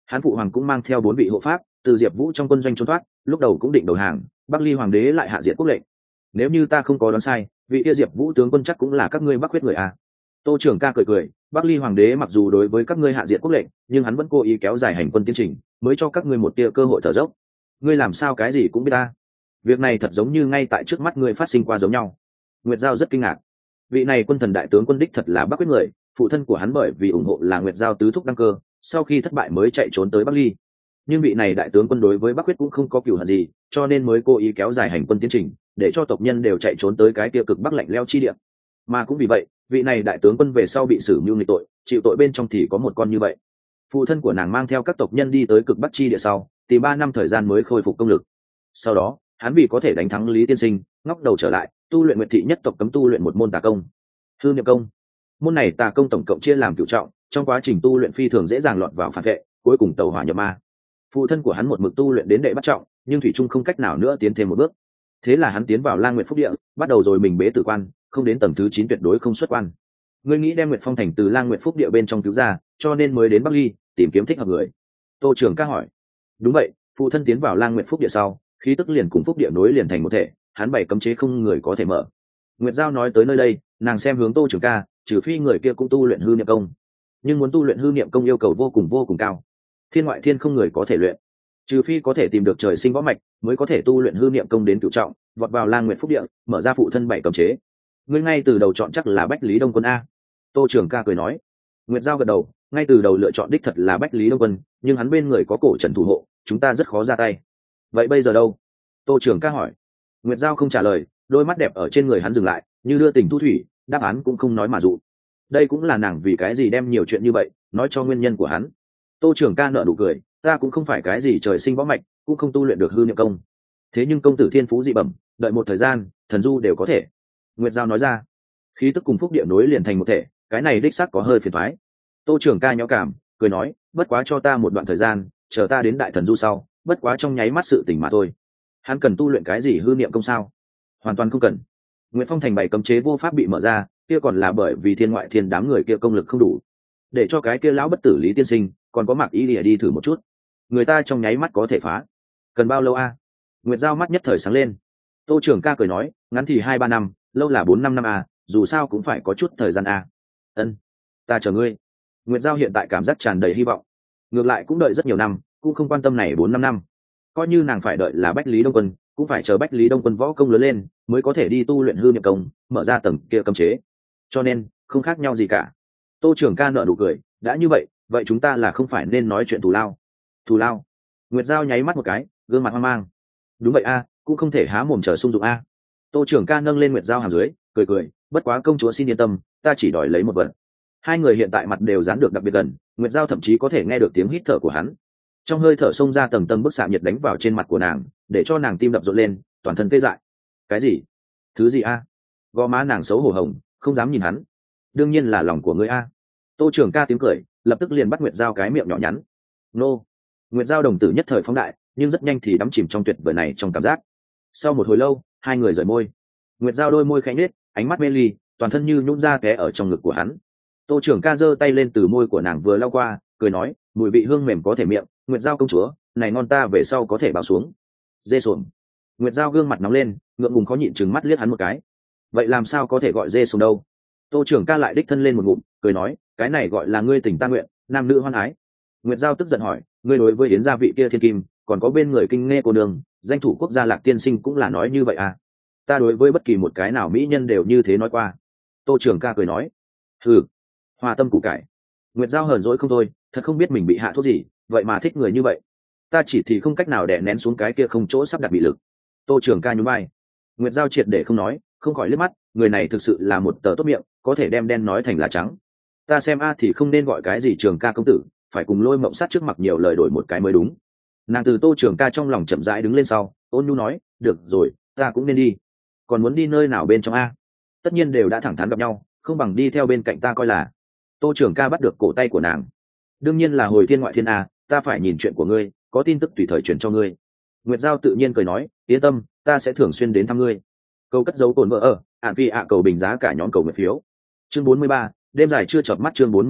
Hán phụ hoàng cũng mang theo bốn vị hộ pháp từ Diệp Vũ trong quân doanh trốn thoát, lúc đầu cũng định đầu hàng, Bắc Ly hoàng đế lại hạ diệt quốc lệnh. Nếu như ta không có đoán sai, vị kia Diệp Vũ tướng quân chắc cũng là các ngươi Bắc huyết người à? Tô Trường Ca cười cười, Bắc Ly hoàng đế mặc dù đối với các ngươi hạ diệt quốc lệnh, nhưng hắn vẫn cố ý kéo dài hành quân tiến trình, mới cho các ngươi một tia cơ hội thở dốc. Ngươi làm sao cái gì cũng biết ta? Việc này thật giống như ngay tại trước mắt ngươi phát sinh qua giống nhau. Nguyệt Giao rất kinh ngạc. Vị này quân thần đại tướng quân đích thật là Bắc huyết người, phụ thân của hắn bởi vì ủng hộ là Nguyệt Giao tứ thúc đăng cơ, sau khi thất bại mới chạy trốn tới Bắc Ly. Nhưng vị này đại tướng quân đối với Bắc huyết cũng không có cừu hận gì, cho nên mới cố ý kéo dài hành quân tiến trình, để cho tộc nhân đều chạy trốn tới cái kia cực Bắc lạnh lẽo chi địa. Mà cũng vì vậy, vị này đại tướng quân về sau bị xử mưu nghịch tội, chịu tội bên trong thì có một con như vậy. Phụ thân của nàng mang theo các tộc nhân đi tới cực Bắc chi địa sau, tìm ba năm thời gian mới khôi phục công lực. Sau đó, hắn vì có thể đánh thắng Lý Tiên Sinh, ngóc đầu trở lại, tu luyện Nguyệt thị nhất tộc cấm tu luyện một môn tà công, hư niệm công. Môn này tà công tổng cộng chia làm cửu trọng, trong quá trình tu luyện phi thường dễ dàng lọt vào phản vệ, cuối cùng tẩu hỏa nhập ma. Phụ thân của hắn một mực tu luyện đến đệ bắt trọng, nhưng thủy trung không cách nào nữa tiến thêm một bước. Thế là hắn tiến vào Lang Nguyệt Phúc Địa, bắt đầu rồi mình bế tử quan, không đến tầng thứ chín tuyệt đối không xuất quan. Ngươi nghĩ đem Nguyệt Phong Thành từ Lang Nguyệt Phúc Địa bên trong cứu ra, cho nên mới đến Bắc Ly tìm kiếm thích hợp người. Tô Trường Ca hỏi. Đúng vậy, phụ thân tiến vào Lang Nguyệt Phúc Địa sau, khí tức liền cùng Phúc Địa nối liền thành một thể, hắn bày cấm chế không người có thể mở. Nguyệt Giao nói tới nơi đây, nàng xem hướng Tô Trường Ca, trừ phi người kia cũng tu luyện hư niệm công, nhưng muốn tu luyện hư niệm công yêu cầu vô cùng vô cùng cao, thiên ngoại thiên không người có thể luyện, trừ phi có thể tìm được trời sinh võ mạch mới có thể tu luyện hư niệm công đến cửu trọng, vọt vào Lang Nguyệt Phúc Địa, mở ra phụ thân bảy cấm chế. Ngươi ngay từ đầu chọn chắc là Bách Lý Đông Quân a? Tô Trường Ca cười nói. Nguyệt Giao gật đầu, ngay từ đầu lựa chọn đích thật là Bách Lý Đông Quân, nhưng hắn bên người có Cổ Trần thủ hộ, chúng ta rất khó ra tay. Vậy bây giờ đâu? Tô Trường Ca hỏi. Nguyệt Giao không trả lời, đôi mắt đẹp ở trên người hắn dừng lại, như đưa tình thu thủy, đáp án cũng không nói mà dụ. Đây cũng là nàng vì cái gì đem nhiều chuyện như vậy nói cho nguyên nhân của hắn. Tô Trường Ca nở nụ cười, ta cũng không phải cái gì trời sinh võ mạch, cũng không tu luyện được hư niệm công, thế nhưng công tử thiên phú dị bẩm, đợi một thời gian thần du đều có thể. Nguyệt Giao nói ra. Khí tức cùng Phúc Địa nối liền thành một thể, cái này đích xác có hơi phiền toái. Tô Trường Ca nhõ cảm, cười nói, bất quá cho ta một đoạn thời gian, chờ ta đến đại thần du sau, bất quá trong nháy mắt sự tỉnh mà thôi. Hắn cần tu luyện cái gì hư niệm công sao? Hoàn toàn không cần. Nguyễn Phong Thành bảy cấm chế vô pháp bị mở ra, kia còn là bởi vì thiên ngoại thiên đám người kia công lực không đủ, để cho cái kia lão bất tử Lý Tiên Sinh còn có Mạc Ý Lìa đi thử một chút, người ta trong nháy mắt có thể phá. Cần bao lâu a? Nguyệt Giao mắt nhất thời sáng lên. Tô Trường Ca cười nói, ngắn thì hai ba năm, lâu là bốn năm năm a, dù sao cũng phải có chút thời gian a. Ân, ta chờ ngươi. Nguyệt Giao hiện tại cảm giác tràn đầy hy vọng, ngược lại cũng đợi rất nhiều năm, cũng không quan tâm này bốn năm năm, coi như nàng phải đợi là Bách Lý Đông Quân, cũng phải chờ Bách Lý Đông Quân võ công lớn lên mới có thể đi tu luyện hư niệm công, mở ra tầng kia cấm chế, cho nên không khác nhau gì cả. Tô Trường Ca nở nụ cười, đã như vậy, vậy chúng ta là không phải nên nói chuyện thù lao? Thù lao? Nguyệt Giao nháy mắt một cái, gương mặt hoang mang. Đúng vậy a, cũng không thể há mồm chờ sung dụng a. Tô Trường Ca nâng lên Nguyệt Giao hàm dưới, cười cười, bất quá công chúa xin yên tâm, ta chỉ đòi lấy một vật. Hai người hiện tại mặt đều dán được đặc biệt gần, Nguyệt Giao thậm chí có thể nghe được tiếng hít thở của hắn. Trong hơi thở xông ra tầng tầng bức xạ nhiệt đánh vào trên mặt của nàng, để cho nàng tim đập rộn lên, toàn thân tê dại. Cái gì? Thứ gì a? Gò má nàng xấu hổ hồng, không dám nhìn hắn. Đương nhiên là lòng của ngươi a. Tô Trường Ca tiếng cười, lập tức liền bắt Nguyệt Giao cái miệng nhỏ nhắn. Nô. Nguyệt Giao đồng tử nhất thời phóng đại, nhưng rất nhanh thì đắm chìm trong tuyệt vời này trong cảm giác. Sau một hồi lâu, hai người rời môi. Nguyệt Giao đôi môi khẽ nhếch, ánh mắt mê ly, toàn thân như nhũn ra té ở trong ngực của hắn. Tô Trường Ca giơ tay lên từ môi của nàng vừa lau qua, cười nói, mùi vị hương mềm có thể miệng, Nguyệt Giao công chúa, này ngon ta về sau có thể bảo xuống. Dê xuồng. Nguyệt Giao gương mặt nóng lên, ngượng ngùng khó nhịn trừng mắt liếc hắn một cái. Vậy làm sao có thể gọi dê xuồng đâu? Tô Trường Ca lại đích thân lên một ngụm, cười nói, cái này gọi là ngươi tình ta nguyện, nam nữ hoan ái. Nguyệt Giao tức giận hỏi, ngươi đối với yến gia vị kia thiên kim, còn có bên người kinh nghe cô đường, danh thủ quốc gia Lạc Tiên Sinh cũng là nói như vậy à? Ta đối với bất kỳ một cái nào mỹ nhân đều như thế nói qua. Tô Trường Ca cười nói, hừ, hòa tâm củ cải. Nguyệt Giao hờn dỗi không thôi, thật không biết mình bị hạ thuốc gì, vậy mà thích người như vậy. Ta chỉ thì không cách nào đè nén xuống cái kia không chỗ sắp đặt bị lực. Tô Trường Ca nhún vai. Nguyệt Giao triệt để không nói, không khỏi liếc mắt, người này thực sự là một tờ tốt miệng, có thể đem đen nói thành là trắng. Ta xem a thì không nên gọi cái gì Trường Ca công tử, phải cùng Lôi Mộng Sát trước mặt nhiều lời đổi một cái mới đúng. Nàng từ Tô Trường Ca trong lòng chậm rãi đứng lên sau, ôn nhu nói, được rồi, ta cũng nên đi. Còn muốn đi nơi nào bên trong a? Tất nhiên đều đã thẳng thắn gặp nhau, không bằng đi theo bên cạnh ta coi là. Tô Trường Ca bắt được cổ tay của nàng. Đương nhiên là hồi thiên ngoại thiên a, ta phải nhìn chuyện của ngươi, có tin tức tùy thời chuyển cho ngươi. Nguyệt Giao tự nhiên cười nói, yên tâm, ta sẽ thường xuyên đến thăm ngươi. Câu cất dấu cồn vợ ở, ạn phi ạ cầu bình giá cả nhóm cầu nguyện phiếu. Chương bốn mươi ba, đêm dài chưa chợp mắt chương bốn mươi ba,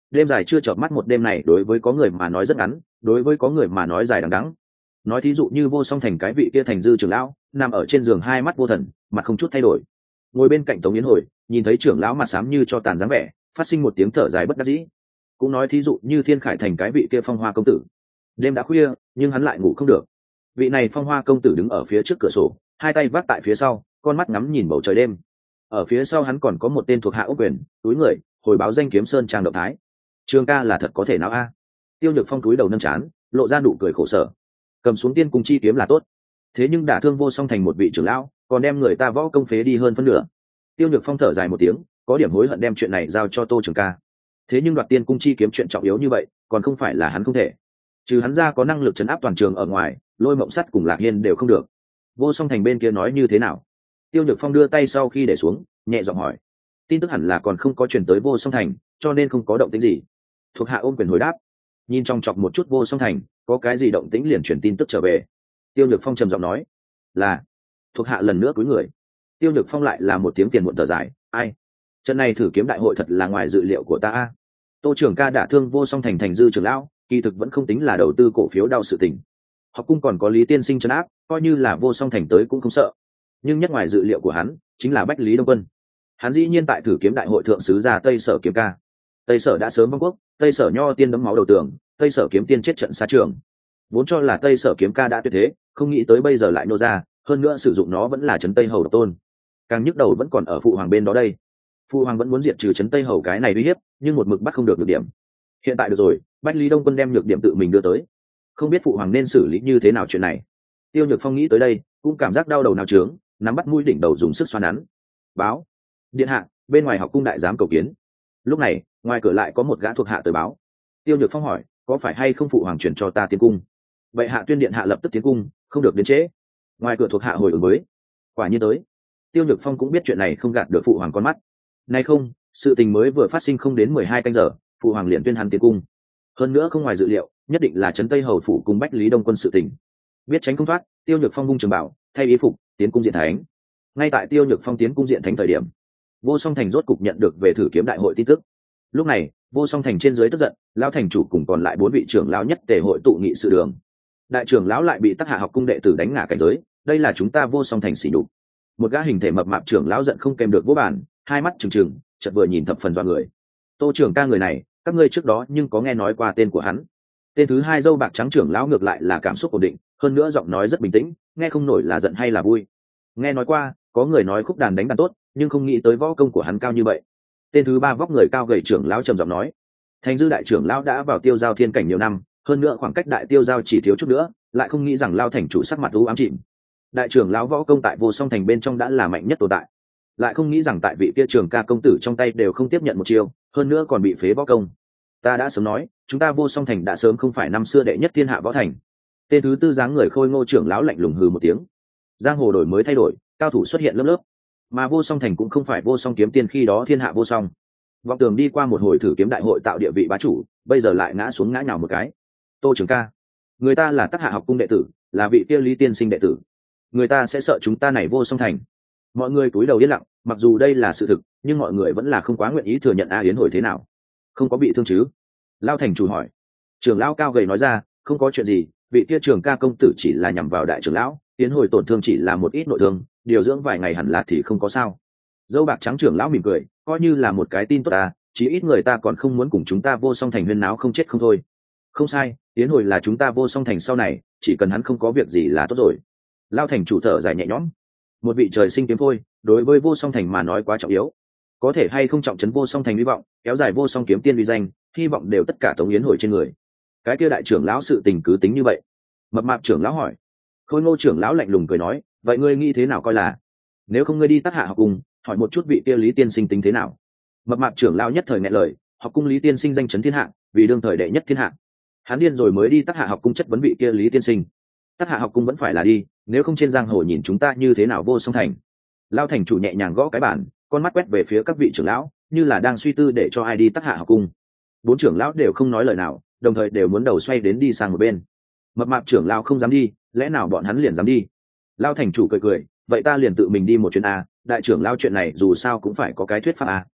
đêm dài chưa chợp mắt, một đêm này đối với có người mà nói rất ngắn, đối với có người mà nói dài đằng đẵng. Nói thí dụ như Vô Song Thành cái vị kia thành dư trưởng lão nằm ở trên giường, hai mắt vô thần, mặt không chút thay đổi. Ngồi bên cạnh Tống Yến Hồi, nhìn thấy trưởng lão mặt xám như cho tàn dáng vẻ, phát sinh một tiếng thở dài bất đắc dĩ. Cũng nói thí dụ như Thiên Khải Thành cái vị kia Phong Hoa công tử, đêm đã khuya nhưng hắn lại ngủ không được. Vị này Phong Hoa công tử đứng ở phía trước cửa sổ, hai tay vác tại phía sau, con mắt ngắm nhìn bầu trời đêm. Ở phía sau hắn còn có một tên thuộc hạ Ốc Quyền, túi người hồi báo danh Kiếm Sơn trang động thái. Trường ca là thật có thể nào a? Tiêu Nhược Phong túi đầu nâng trán, lộ ra nụ cười khổ sở. Cầm xuống Tiên Cung chi kiếm là tốt, thế nhưng đả thương Vô Song Thành một vị trưởng lão, còn đem người ta võ công phế đi hơn phân nửa. Tiêu Nhược Phong thở dài một tiếng, có điểm hối hận đem chuyện này giao cho Tô Trường ca. Thế nhưng đoạt Tiên Cung chi kiếm chuyện trọng yếu như vậy, còn không phải là hắn không thể. Trừ hắn ra có năng lực trấn áp toàn trường ở ngoài, Lôi Mộng Sắt cùng Lạc Hiên đều không được. Vô Song Thành bên kia nói như thế nào? Tiêu Nhược Phong đưa tay sau khi để xuống, nhẹ giọng hỏi. Tin tức hẳn là còn không có truyền tới Vô Song Thành, cho nên không có động tĩnh gì. Thuộc hạ ôm quyền hồi đáp. Nhìn trong chọc một chút Vô Song Thành, có cái gì động tĩnh liền truyền tin tức trở về. Tiêu Nhược Phong trầm giọng nói. Là. Thuộc hạ lần nữa cúi người. Tiêu Nhược Phong lại là một tiếng tiền muộn thở dài. Ai? Trận này thử kiếm đại hội thật là ngoài dự liệu của ta a. Tô Trường ca đả thương Vô Song Thành thành dư trưởng lão, kỳ thực vẫn không tính là đầu tư cổ phiếu đau sự tình. Học cung còn có Lý Tiên Sinh trấn áp, coi như là Vô Song Thành tới cũng không sợ. Nhưng nhất ngoài dự liệu của hắn chính là Bách Lý Đông Quân. Hắn dĩ nhiên tại thử kiếm đại hội thượng sứ ra Tây Sở kiếm ca. Tây Sở đã sớm vong quốc, Tây Sở nho tiên đấm máu đầu tường, Tây Sở kiếm tiên chết trận xa trường. Vốn cho là Tây Sở kiếm ca đã tuyệt thế, không nghĩ tới bây giờ lại nô ra, hơn nữa sử dụng nó vẫn là trấn Tây Hầu độc tôn. Càng nhức đầu vẫn còn ở phụ hoàng bên đó đây. Phụ hoàng vẫn muốn diệt trừ trấn Tây Hầu cái này uy hiếp, nhưng một mực bắt không được nhược điểm. Hiện tại được rồi, Bách Lý Đông Quân đem nhược điểm tự mình đưa tới, không biết phụ hoàng nên xử lý như thế nào chuyện này. Tiêu Nhược Phong nghĩ tới đây, cũng cảm giác đau đầu nào trướng, nắm bắt mũi đỉnh đầu dùng sức xoa nắn. Báo, điện hạ, bên ngoài học cung đại giám cầu kiến. Lúc này, ngoài cửa lại có một gã thuộc hạ tới báo. Tiêu Nhược Phong hỏi, có phải hay không phụ hoàng chuyển cho ta tiến cung? Vậy hạ tuyên điện hạ lập tức tiến cung, không được đến trễ. Ngoài cửa thuộc hạ hồi ứng với, quả nhiên tới. Tiêu Nhược Phong cũng biết chuyện này không gạt được phụ hoàng con mắt. Nay không, sự tình mới vừa phát sinh không đến mười hai canh giờ, phụ hoàng liền tuyên hắn tiến cung. Hơn nữa không ngoài dự liệu, nhất định là trấn Tây Hầu phủ cùng Bách Lý Đông Quân sự tình. Biết tránh không thoát, Tiêu Nhược Phong vung trường bảo, thay y phục, tiến cung diện thánh. Ngay tại Tiêu Nhược Phong tiến cung diện thánh thời điểm, Vô Song Thành rốt cục nhận được về thử kiếm đại hội tin tức. Lúc này, Vô Song Thành trên dưới tức giận, lão thành chủ cùng còn lại bốn vị trưởng lão nhất tề hội tụ nghị sự đường. Đại trưởng lão lại bị Tắc Hạ học cung đệ tử đánh ngã cảnh giới, đây là chúng ta Vô Song Thành xỉ nhục. Một gã hình thể mập mạp trưởng lão giận không kèm được vỗ bàn, hai mắt trừng trừng, chợt vừa nhìn thập phần dọa người. Tô trưởng ca người này, các ngươi trước đó nhưng có nghe nói qua tên của hắn? Tên thứ hai dâu bạc trắng trưởng lão ngược lại là cảm xúc ổn định, hơn nữa giọng nói rất bình tĩnh, nghe không nổi là giận hay là vui. Nghe nói qua, có người nói khúc đàn đánh đàn tốt, nhưng không nghĩ tới võ công của hắn cao như vậy. Tên thứ ba vóc người cao gầy trưởng lão trầm giọng nói. Thành dư đại trưởng lão đã vào tiêu giao thiên cảnh nhiều năm, hơn nữa khoảng cách đại tiêu giao chỉ thiếu chút nữa, lại không nghĩ rằng lao thành chủ sắc mặt u ám chìm. Đại trưởng lão võ công tại Vô Song Thành bên trong đã là mạnh nhất tồn tại, lại không nghĩ rằng tại vị kia Trường ca công tử trong tay đều không tiếp nhận một chiêu, hơn nữa còn bị phế võ công. Ta đã sớm nói, chúng ta Vô Song Thành đã sớm không phải năm xưa đệ nhất thiên hạ võ thành. Tên thứ tư dáng người khôi ngô trưởng lão lạnh lùng hừ một tiếng. Giang hồ đổi mới thay đổi, cao thủ xuất hiện lớp lớp, mà Vô Song Thành cũng không phải Vô Song kiếm tiên khi đó thiên hạ vô song. Vọng Tường đi qua một hồi thử kiếm đại hội tạo địa vị bá chủ, bây giờ lại ngã xuống ngã nhào một cái. Tô Trường ca, người ta là Tắc Hạ học cung đệ tử, là vị kia Lý tiên sinh đệ tử, người ta sẽ sợ chúng ta này Vô Song Thành? Mọi người cúi đầu yên lặng, mặc dù đây là sự thực, nhưng mọi người vẫn là không quá nguyện ý thừa nhận. A Yến hồi thế nào, không có bị thương chứ? Lao thành chủ hỏi. Trưởng lão cao gầy nói ra, không có chuyện gì, vị kia Trường ca công tử chỉ là nhằm vào đại trưởng lão, Yến hồi tổn thương chỉ là một ít nội thương, điều dưỡng vài ngày hẳn là thì không có sao. Dâu bạc trắng trưởng lão mỉm cười, coi như là một cái tin tốt à, chí ít người ta còn không muốn cùng chúng ta Vô Song Thành huyên náo không chết không thôi. Không sai, Yến hồi là chúng ta Vô Song Thành sau này, chỉ cần hắn không có việc gì là tốt rồi. Lao thành chủ thở dài nhẹ nhõm. Một vị trời sinh kiếm phôi, đối với Vô Song Thành mà nói quá trọng yếu, có thể hay không trọng trấn Vô Song Thành hy vọng, kéo dài Vô Song kiếm tiên uy danh, hy vọng đều tất cả tống Yến hồi trên người. Cái kia đại trưởng lão sự tình cứ tính như vậy. Mập mạp trưởng lão hỏi. Khôi ngô trưởng lão lạnh lùng cười nói, vậy ngươi nghĩ thế nào coi là? Nếu không ngươi đi Tắc Hạ học cung, hỏi một chút vị kia Lý tiên sinh tính thế nào? Mập mạp trưởng lão nhất thời nghẹn lời, học cung Lý tiên sinh danh chấn thiên hạ, vì đương thời đệ nhất thiên hạ. Hắn điên rồi mới đi Tắc Hạ học cung chất vấn vị kia Lý tiên sinh. Tắc Hạ học cung vẫn phải là đi, nếu không trên giang hồ nhìn chúng ta như thế nào Vô Song Thành. Lao thành chủ nhẹ nhàng gõ cái bản, con mắt quét về phía các vị trưởng lão, như là đang suy tư để cho ai đi Tắc Hạ học cung. Bốn trưởng lão đều không nói lời nào, đồng thời đều muốn đầu xoay đến đi sang một bên. Mập mạp trưởng lão không dám đi, lẽ nào bọn hắn liền dám đi? Lao thành chủ cười cười, vậy ta liền tự mình đi một chuyến a, đại trưởng lão chuyện này dù sao cũng phải có cái thuyết pháp a.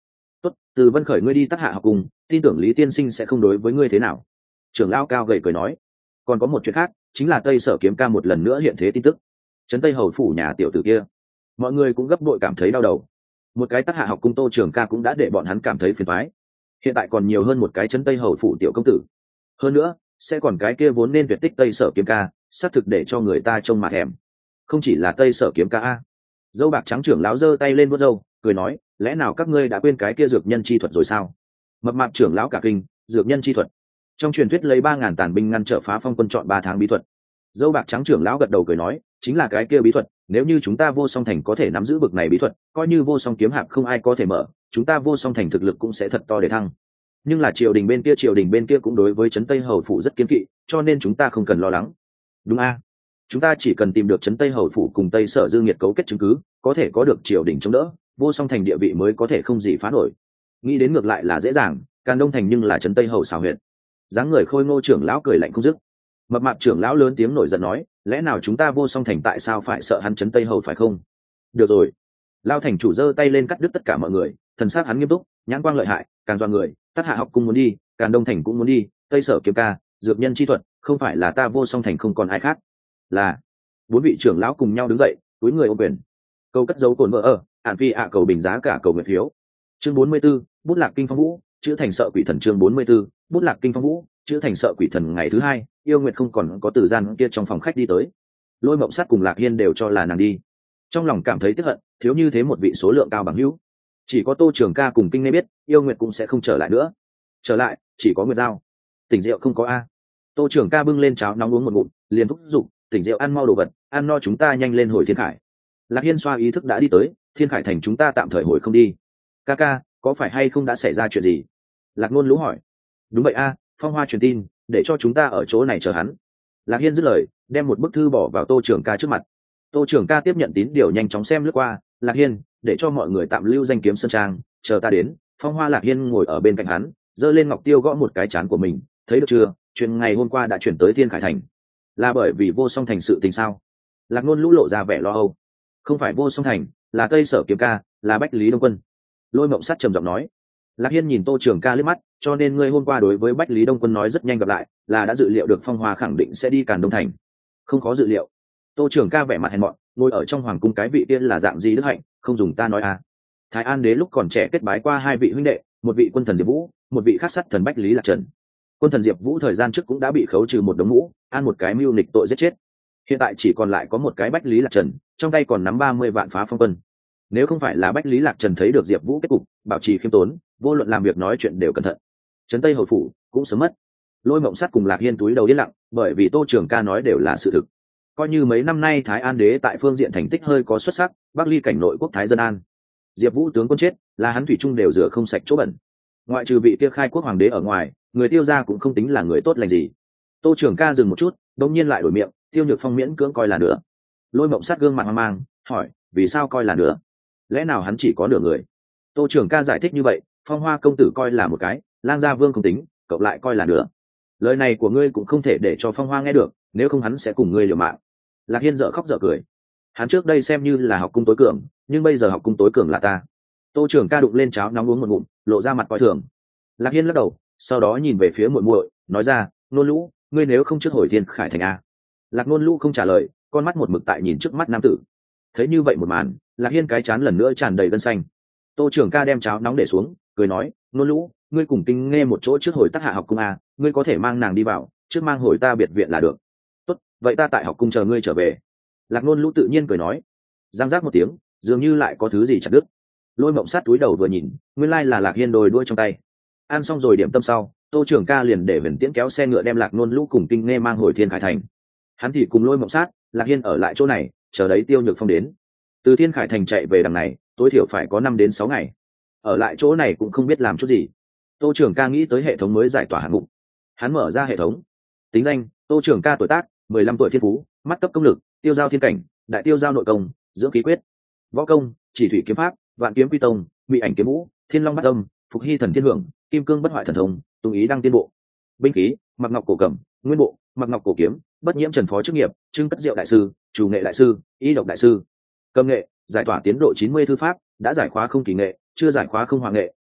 Tốt, từ Vân Khởi ngươi đi Tắc Hạ học cùng, tin tưởng Lý tiên sinh sẽ không đối với ngươi thế nào. Trưởng lão cao gầy cười nói. Còn có một chuyện khác, chính là Tây Sở Kiếm Ca một lần nữa hiện thế tin tức. Trấn Tây hầu phủ nhà tiểu tử kia, mọi người cũng gấp bội cảm thấy đau đầu. Một cái Tắc Hạ học cung Tô Trường Ca cũng đã để bọn hắn cảm thấy phiền toái. Hiện tại còn nhiều hơn một cái Trấn Tây hầu phủ tiểu công tử. Hơn nữa, sẽ còn cái kia vốn nên tuyệt tích Tây Sở Kiếm Ca, xác thực để cho người ta trông mà thèm. Không chỉ là Tây Sở Kiếm Ca a. Dâu bạc trắng trưởng lão giơ tay lên vuốt râu, cười nói, lẽ nào các ngươi đã quên cái kia dược nhân chi thuật rồi sao? Mập mạp trưởng lão cả kinh, dược nhân chi thuật. Trong truyền thuyết lấy ba ngàn tàn binh ngăn trở phá phong quân chọn ba tháng bí thuật. Dâu bạc trắng trưởng lão gật đầu cười nói, chính là cái kia bí thuật, nếu như chúng ta Vô Song Thành có thể nắm giữ bực này bí thuật, coi như Vô Song kiếm hạp không ai có thể mở, chúng ta Vô Song Thành thực lực cũng sẽ thật to để thăng. Nhưng là triều đình bên kia triều đình bên kia cũng đối với trấn Tây hầu phủ rất kiên kỵ, cho nên chúng ta không cần lo lắng. Đúng a? Chúng ta chỉ cần tìm được trấn Tây hầu phủ cùng Tây Sở Dư Nghiệt cấu kết chứng cứ, có thể có được triều đình chống đỡ, Vô Song Thành địa vị mới có thể không gì phá nổi. Nghĩ đến ngược lại là dễ dàng, Càn Đông Thành nhưng là trấn Tây hầu xào huyện. Dáng người khôi ngô trưởng lão cười lạnh không dứt. Mập mạp trưởng lão lớn tiếng nổi giận nói, lẽ nào chúng ta Vô Song Thành tại sao phải sợ hắn trấn Tây hầu phải không? Được rồi. Lao thành chủ giơ tay lên cắt đứt tất cả mọi người, thần sắc hắn nghiêm túc, nhãn quang lợi hại, càng doa người, Tắc Hạ học cung muốn đi, Càn Đông Thành cũng muốn đi, Tây Sở Kiếm Ca, dược nhân chi thuật, không phải là ta Vô Song Thành không còn ai khác. Là. Bốn vị trưởng lão cùng nhau đứng dậy, túi người ôm quyền. Câu cất dấu cồn vợ ở, ản phi ạ cầu bình giá cả cầu nguyện phiếu. Chương bốn mươi 44, bút lạc kinh phong vũ, chữ thành sợ quỷ thần. Chương bốn mươi 44, bút lạc kinh phong vũ, chữ thành sợ quỷ thần. Ngày thứ hai, Yêu Nguyệt không còn có từ gian kia trong phòng khách đi tới. Lôi Mộng Sát cùng Lạc Hiên đều cho là nàng đi, trong lòng cảm thấy tiếc hận, thiếu như thế một vị số lượng cao bằng hữu. Chỉ có Tô Trường Ca cùng Kinh Nghe biết, Yêu Nguyệt cũng sẽ không trở lại nữa. Trở lại, chỉ có Nguyệt Giao. Tỉnh rượu không có a. Tô Trường Ca bưng lên cháo nóng uống một ngụm, liền thúc giục, tỉnh rượu ăn mau đồ vật, ăn no chúng ta nhanh lên hồi Thiên Khải. Lạc Hiên xoa ý thức đã đi tới, Thiên Khải thành chúng ta tạm thời hồi không đi. Ca ca, có phải hay không đã xảy ra chuyện gì? Lạc Nôn lũ hỏi. Đúng vậy a, Phong Hoa truyền tin, để cho chúng ta ở chỗ này chờ hắn. Lạc Hiên dứt lời, đem một bức thư bỏ vào Tô Trường Ca trước mặt. Tô Trường Ca tiếp nhận tín điều nhanh chóng xem lướt qua. Lạc Hiên, để cho mọi người tạm lưu danh kiếm sơn trang, chờ ta đến. Phong Hoa Lạc Hiên ngồi ở bên cạnh hắn, giơ lên ngọc tiêu gõ một cái trán của mình, thấy được chưa, chuyện ngày hôm qua đã chuyển tới Thiên Khải thành, là bởi vì Vô Song thành sự tình sao? Lạc Nôn lũ lộ ra vẻ lo âu. Không phải Vô Song thành, là Tây Sở Kiếm Ca, là Bách Lý Đông Quân. Lôi Mộng Sát trầm giọng nói. Lạc Hiên nhìn Tô Trường Ca liếc mắt, cho nên ngươi hôm qua đối với Bách Lý Đông Quân nói rất nhanh gặp lại, là đã dự liệu được Phong Hoa khẳng định sẽ đi Càn Đông thành. Không có dự liệu. Tô Trường Ca vẻ mặt hèn mọn, ngồi ở trong hoàng cung cái vị tiên là dạng gì đức hạnh, không dùng ta nói à. Thái An đế lúc còn trẻ kết bái qua hai vị huynh đệ, một vị quân thần Diệp Vũ, một vị khác sát thần Bách Lý Lạc Trần. Quân thần Diệp Vũ thời gian trước cũng đã bị khấu trừ một đống mũ, an một cái mưu nghịch tội giết chết. Hiện tại chỉ còn lại có một cái Bách Lý Lạc Trần, trong tay còn nắm ba mươi vạn phá phong quân. Nếu không phải là Bách Lý Lạc Trần thấy được Diệp Vũ kết cục, bảo trì khiêm tốn, vô luận làm việc nói chuyện đều cẩn thận, trấn Tây hầu phủ cũng sớm mất. Lôi Mộng Sát cùng Lạc Hiên túi đầu yên lặng, bởi vì Tô Trường Ca nói đều là sự thực. Coi như mấy năm nay Thái An đế tại phương diện thành tích hơi có xuất sắc, Bắc ly cảnh nội quốc thái dân an. Diệp Vũ tướng quân chết, là hắn thủy chung đều rửa không sạch chỗ bẩn. Ngoại trừ vị kia khai quốc hoàng đế ở ngoài, người Tiêu gia cũng không tính là người tốt lành gì. Tô Trường Ca dừng một chút, đột nhiên lại đổi miệng, Tiêu Nhược Phong miễn cưỡng coi là nửa. Lôi Mộng Sát gương mặt hoang mang, hỏi, vì sao coi là nửa? Lẽ nào hắn chỉ có nửa người? Tô Trường Ca giải thích như vậy, Phong Hoa công tử coi là một cái, Lang Gia Vương không tính, cậu lại coi là nửa. Lời này của ngươi cũng không thể để cho Phong Hoa nghe được, nếu không hắn sẽ cùng ngươi liều mạng. Lạc Hiên dở khóc dở cười. Hắn trước đây xem như là học cung tối cường, nhưng bây giờ học cung tối cường là ta. Tô Trường Ca đụng lên cháo nóng uống một ngụm, lộ ra mặt coi thường. Lạc Hiên lắc đầu, sau đó nhìn về phía muội muội, nói ra, Nôn Lũ, ngươi nếu không trước hồi Thiên Khải thành a? Lạc Nôn Lũ không trả lời, con mắt một mực tại nhìn trước mắt nam tử. Thấy như vậy một màn, Lạc Hiên cái chán lần nữa tràn đầy gân xanh. Tô Trường Ca đem cháo nóng để xuống, cười nói, Nôn Lũ, ngươi cùng Kinh Nghe một chỗ trước hồi Tắc Hạ học cung a, ngươi có thể mang nàng đi vào, trước mang hồi ta biệt viện là được. Tốt, vậy ta tại học cung chờ ngươi trở về. Lạc Nôn Lũ tự nhiên cười nói. Giang giác một tiếng, dường như lại có thứ gì chặt đứt. Lôi Mộng Sát túi đầu vừa nhìn, nguyên lai là Lạc Hiên đồi đuôi trong tay. Ăn xong rồi điểm tâm sau, Tô Trường Ca liền để Huyền Tiễn kéo xe ngựa đem Lạc Nôn Lũ cùng Kinh Nghe mang hồi Thiên Khải thành. Hắn thì cùng Lôi Mộng Sát, Lạc Hiên ở lại chỗ này, chờ đấy Tiêu Nhược Phong đến. Từ Thiên Khải thành chạy về đằng này, tối thiểu phải có năm đến sáu ngày. Ở lại chỗ này cũng không biết làm chút gì. Tô Trường Ca nghĩ tới hệ thống mới giải tỏa hạng mục. Hắn mở ra hệ thống. Tính danh: Tô Trường Ca, tuổi tác mười lăm tuổi, thiên phú mắt cấp công lực, tiêu giao thiên cảnh, đại tiêu giao nội công, dưỡng khí quyết. Võ công: chỉ thủy kiếm pháp, vạn kiếm quy tông, bị ảnh kiếm vũ, thiên long bát âm, phục hy thần thiên hưởng, kim cương bất hoại thần thông, tùng ý đăng tiên bộ. Binh khí: mặc ngọc cổ cẩm, nguyên bộ, mặc ngọc cổ kiếm, bất nhiễm trần phó chức nghiệp, trưng cất diệu đại sư, chủ nghệ đại sư, y độc đại sư. Cầm nghệ: giải tỏa tiến độ chín mươi thư pháp, đã giải khóa không kỳ nghệ, chưa giải khóa không hoàng nghệ,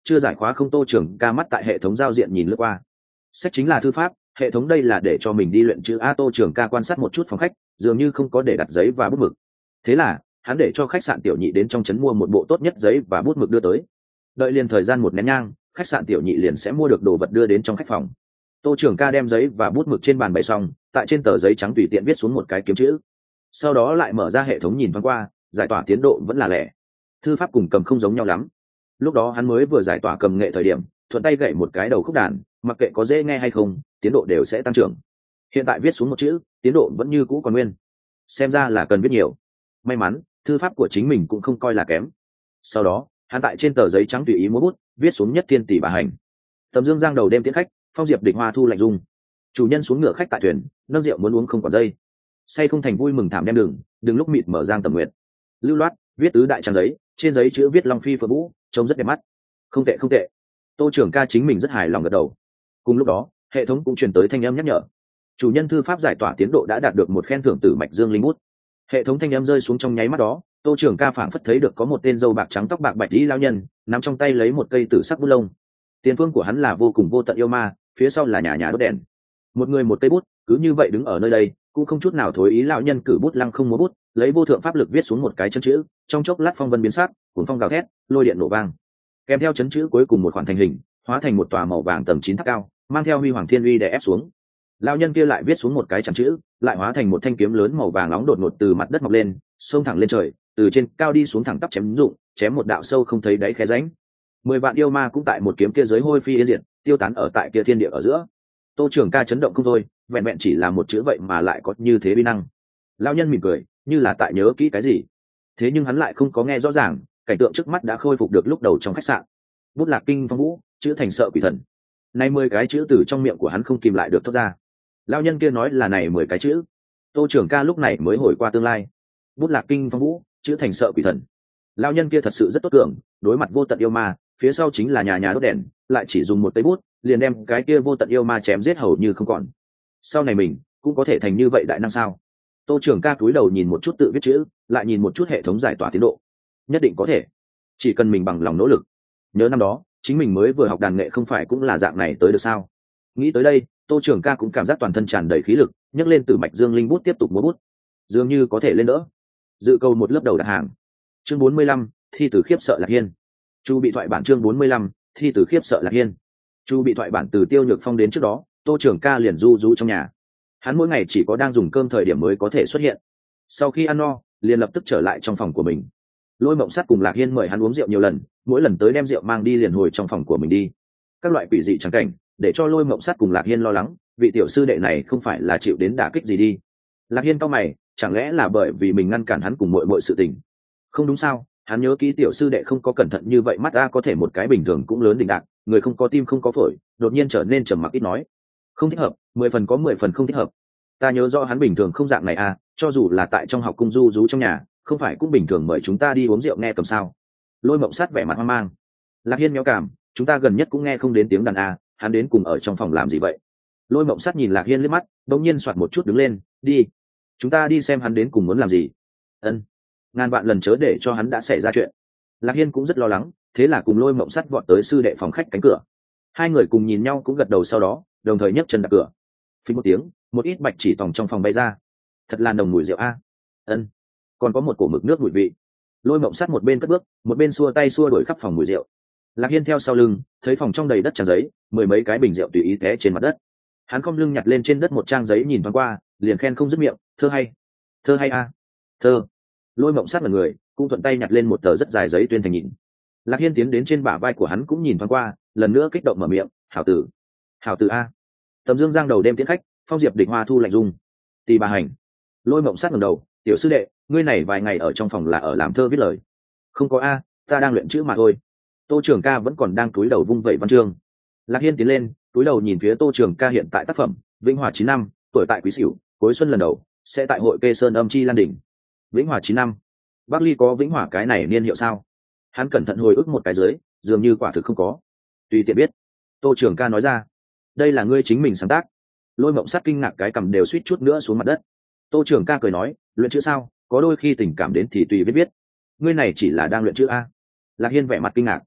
chưa giải khóa không. Tô Trường Ca mắt tại hệ thống giao diện nhìn lướt qua, sách chính là thư pháp, hệ thống đây là để cho mình đi luyện chữ a. Tô Trường Ca quan sát một chút phòng khách, dường như không có để đặt giấy và bút mực, thế là hắn để cho khách sạn tiểu nhị đến trong trấn mua một bộ tốt nhất giấy và bút mực đưa tới. Đợi liền thời gian một nén nhang, khách sạn tiểu nhị liền sẽ mua được đồ vật đưa đến trong khách phòng. Tô Trường Ca đem giấy và bút mực trên bàn bày xong, tại trên tờ giấy trắng tùy tiện viết xuống một cái kiếm chữ, sau đó lại mở ra hệ thống nhìn thoáng qua, giải tỏa tiến độ vẫn là lẻ, thư pháp cùng cầm không giống nhau lắm. Lúc đó hắn mới vừa giải tỏa cầm nghệ thời điểm, thuận tay gậy một cái đầu khúc đàn, mặc kệ có dễ nghe hay không, tiến độ đều sẽ tăng trưởng. Hiện tại viết xuống một chữ, tiến độ vẫn như cũ còn nguyên, xem ra là cần viết nhiều. May mắn thư pháp của chính mình cũng không coi là kém. Sau đó hắn tại trên tờ giấy trắng tùy ý múa bút, viết xuống nhất thiên tỷ bà hành. Tầm dương giang đầu đêm tiễn khách, phong diệp địch hoa thu lạnh dung. Chủ nhân xuống ngựa khách tại thuyền, nâng rượu muốn uống không còn dây. Say không thành vui mừng thảm đem đường, đừng lúc mịt mở giang tầm nguyệt. Lưu loát viết tứ đại trang giấy, trên giấy chữ viết long phi phượng vũ, trông rất đẹp mắt. Không tệ không tệ. Tô Trường Ca chính mình rất hài lòng gật đầu. Cùng lúc đó hệ thống cũng truyền tới thanh âm nhắc nhở, chủ nhân thư pháp giải tỏa tiến độ đã đạt được một khen thưởng từ mạch dương linh bút. Hệ thống thanh âm rơi xuống trong nháy mắt đó, Tô Trường Ca phảng phất thấy được có một tên râu bạc trắng tóc bạc bạch tí lao nhân nắm trong tay lấy một cây tử sắc bút lông. Tiền phương của hắn là vô cùng vô tận yêu ma, phía sau là nhà nhà đốt đèn. Một người một cây bút cứ như vậy đứng ở nơi đây, cũng không chút nào thối ý. Lão nhân cử bút lăng không múa bút, lấy vô thượng pháp lực viết xuống một cái chân chữ, trong chốc lát phong vân biến sắc, cuốn phong gào thét, lôi điện nổ vang. Kèm theo chân chữ cuối cùng một khoản thành hình, hóa thành một tòa màu vàng tầng chín tháp cao, mang theo huy hoàng thiên uy đè ép xuống. Lão nhân kia lại viết xuống một cái chẵn chữ, lại hóa thành một thanh kiếm lớn màu vàng nóng đột ngột từ mặt đất mọc lên, xông thẳng lên trời, từ trên cao đi xuống thẳng tắp chém dụng, chém một đạo sâu không thấy đáy khe rãnh. Mười vạn yêu ma cũng tại một kiếm kia dưới hôi phi yên diệt, tiêu tán ở tại kia thiên địa ở giữa. Tô Trường Ca chấn động không thôi, vẹn vẹn chỉ là một chữ vậy mà lại có như thế uy năng. Lão nhân mỉm cười, như là tại nhớ kỹ cái gì. Thế nhưng hắn lại không có nghe rõ ràng, cảnh tượng trước mắt đã khôi phục được lúc đầu trong khách sạn. Bút lạc kinh phong vũ, chữ thành sợ quỷ thần. Nay mười cái chữ từ trong miệng của hắn không kìm lại được thoát ra. Lão nhân kia nói là này mười cái chữ. Tô Trường Ca lúc này mới hồi qua tương lai. Bút lạc kinh phong vũ, chữ thành sợ quỷ thần. Lão nhân kia thật sự rất tốt tưởng, đối mặt vô tận yêu ma, phía sau chính là nhà nhà đốt đèn, lại chỉ dùng một cây bút liền đem cái kia vô tận yêu ma chém giết hầu như không còn. Sau này mình cũng có thể thành như vậy đại năng sao? Tô Trường Ca cúi đầu nhìn một chút tự viết chữ, lại nhìn một chút hệ thống giải tỏa tiến độ. Nhất định có thể, chỉ cần mình bằng lòng nỗ lực. Nhớ năm đó chính mình mới vừa học đàn nghệ không phải cũng là dạng này tới được sao? Nghĩ tới đây, Tô Trường Ca cũng cảm giác toàn thân tràn đầy khí lực, nhấc lên từ mạch dương linh bút tiếp tục múa bút, dường như có thể lên đỡ. Dự câu một lớp đầu đặt hàng. Chương bốn mươi lăm, thi từ khiếp sợ Lạc Hiên. Chu bị thoại bản chương bốn mươi lăm, thi từ khiếp sợ Lạc Hiên. Chu bị thoại bản từ Tiêu Nhược Phong đến trước đó, Tô Trường Ca liền du du trong nhà. Hắn mỗi ngày chỉ có đang dùng cơm thời điểm mới có thể xuất hiện. Sau khi ăn no, liền lập tức trở lại trong phòng của mình. Lôi Mộng Sắt cùng Lạc Hiên mời hắn uống rượu nhiều lần, mỗi lần tới đem rượu mang đi liền hồi trong phòng của mình đi. Các loại quỷ dị chẳng cảnh, để cho Lôi Mộng Sắt cùng Lạc Hiên lo lắng, vị tiểu sư đệ này không phải là chịu đến đả kích gì đi. Lạc Hiên cau mày, chẳng lẽ là bởi vì mình ngăn cản hắn cùng muội muội sự tình? Không đúng sao, hắn nhớ kỹ tiểu sư đệ không có cẩn thận như vậy, mắt ta có thể một cái bình thường cũng lớn đỉnh đạc, người không có tim không có phổi, đột nhiên trở nên trầm mặc ít nói. Không thích hợp, mười phần có mười phần không thích hợp. Ta nhớ rõ hắn bình thường không dạng này à, cho dù là tại trong học cung du rú trong nhà, không phải cũng bình thường mời chúng ta đi uống rượu nghe cầm sao? Lôi Mộng Sắt vẻ mặt hoang mang. Lạc Hiên méo cảm, chúng ta gần nhất cũng nghe không đến tiếng đàn a, hắn đến cùng ở trong phòng làm gì vậy? Lôi Mộng Sắt nhìn Lạc Hiên liếc mắt, đột nhiên soạt một chút đứng lên, đi, chúng ta đi xem hắn đến cùng muốn làm gì. Ân, ngàn vạn lần chớ để cho hắn đã xảy ra chuyện. Lạc Hiên cũng rất lo lắng, thế là cùng Lôi Mộng Sắt vọt tới sư đệ phòng khách cánh cửa. Hai người cùng nhìn nhau cũng gật đầu, sau đó đồng thời nhấc chân đạp cửa. Phình một tiếng, một ít bạch chỉ tòng trong phòng bay ra. Thật là nồng mùi rượu a. Ân, còn có một cổ mực nước mùi vị. Lôi Mộng Sắt một bên cất bước, một bên xua tay xua đuổi khắp phòng mùi rượu. Lạc Hiên theo sau lưng, thấy phòng trong đầy đất trang giấy, mười mấy cái bình rượu tùy ý té trên mặt đất. Hắn khom lưng nhặt lên trên đất một trang giấy nhìn thoáng qua, liền khen không dứt miệng, thơ hay, thơ hay a, thơ. Lôi Mộng Sắt là người, cũng thuận tay nhặt lên một tờ rất dài giấy tuyên thành nhìn. Lạc Hiên tiến đến trên bả vai của hắn cũng nhìn thoáng qua, lần nữa kích động mở miệng, hảo tử, hảo tử a. Tầm dương giang đầu đêm tiễn khách, phong diệp địch hoa thu lạnh dung. Tì bà hành. Lôi Mộng Sắt ngẩng đầu, tiểu sư đệ, ngươi này vài ngày ở trong phòng là ở làm thơ viết lời? Không có a, ta đang luyện chữ mà thôi. Tô Trường Ca vẫn còn đang cúi đầu vung vẩy văn chương. Lạc Hiên tiến lên, cúi đầu nhìn phía Tô Trường Ca hiện tại tác phẩm, Vĩnh Hòa chín năm, tuổi tại Quý Sửu, cuối xuân lần đầu, sẽ tại hội Kê Sơn âm chi lan đỉnh. Vĩnh Hòa chín năm. Bắc Ly có Vĩnh Hòa cái này niên hiệu sao? Hắn cẩn thận hồi ức một cái dưới, dường như quả thực không có. Tùy tiện biết. Tô Trường Ca nói ra, đây là ngươi chính mình sáng tác. Lôi Mộng Sắt kinh ngạc cái cầm đều suýt chút nữa xuống mặt đất. Tô Trường Ca cười nói, luyện chữ sao, có đôi khi tình cảm đến thì tùy viết viết. Ngươi này chỉ là đang luyện chữ a. Lạc Hiên vẻ mặt kinh ngạc.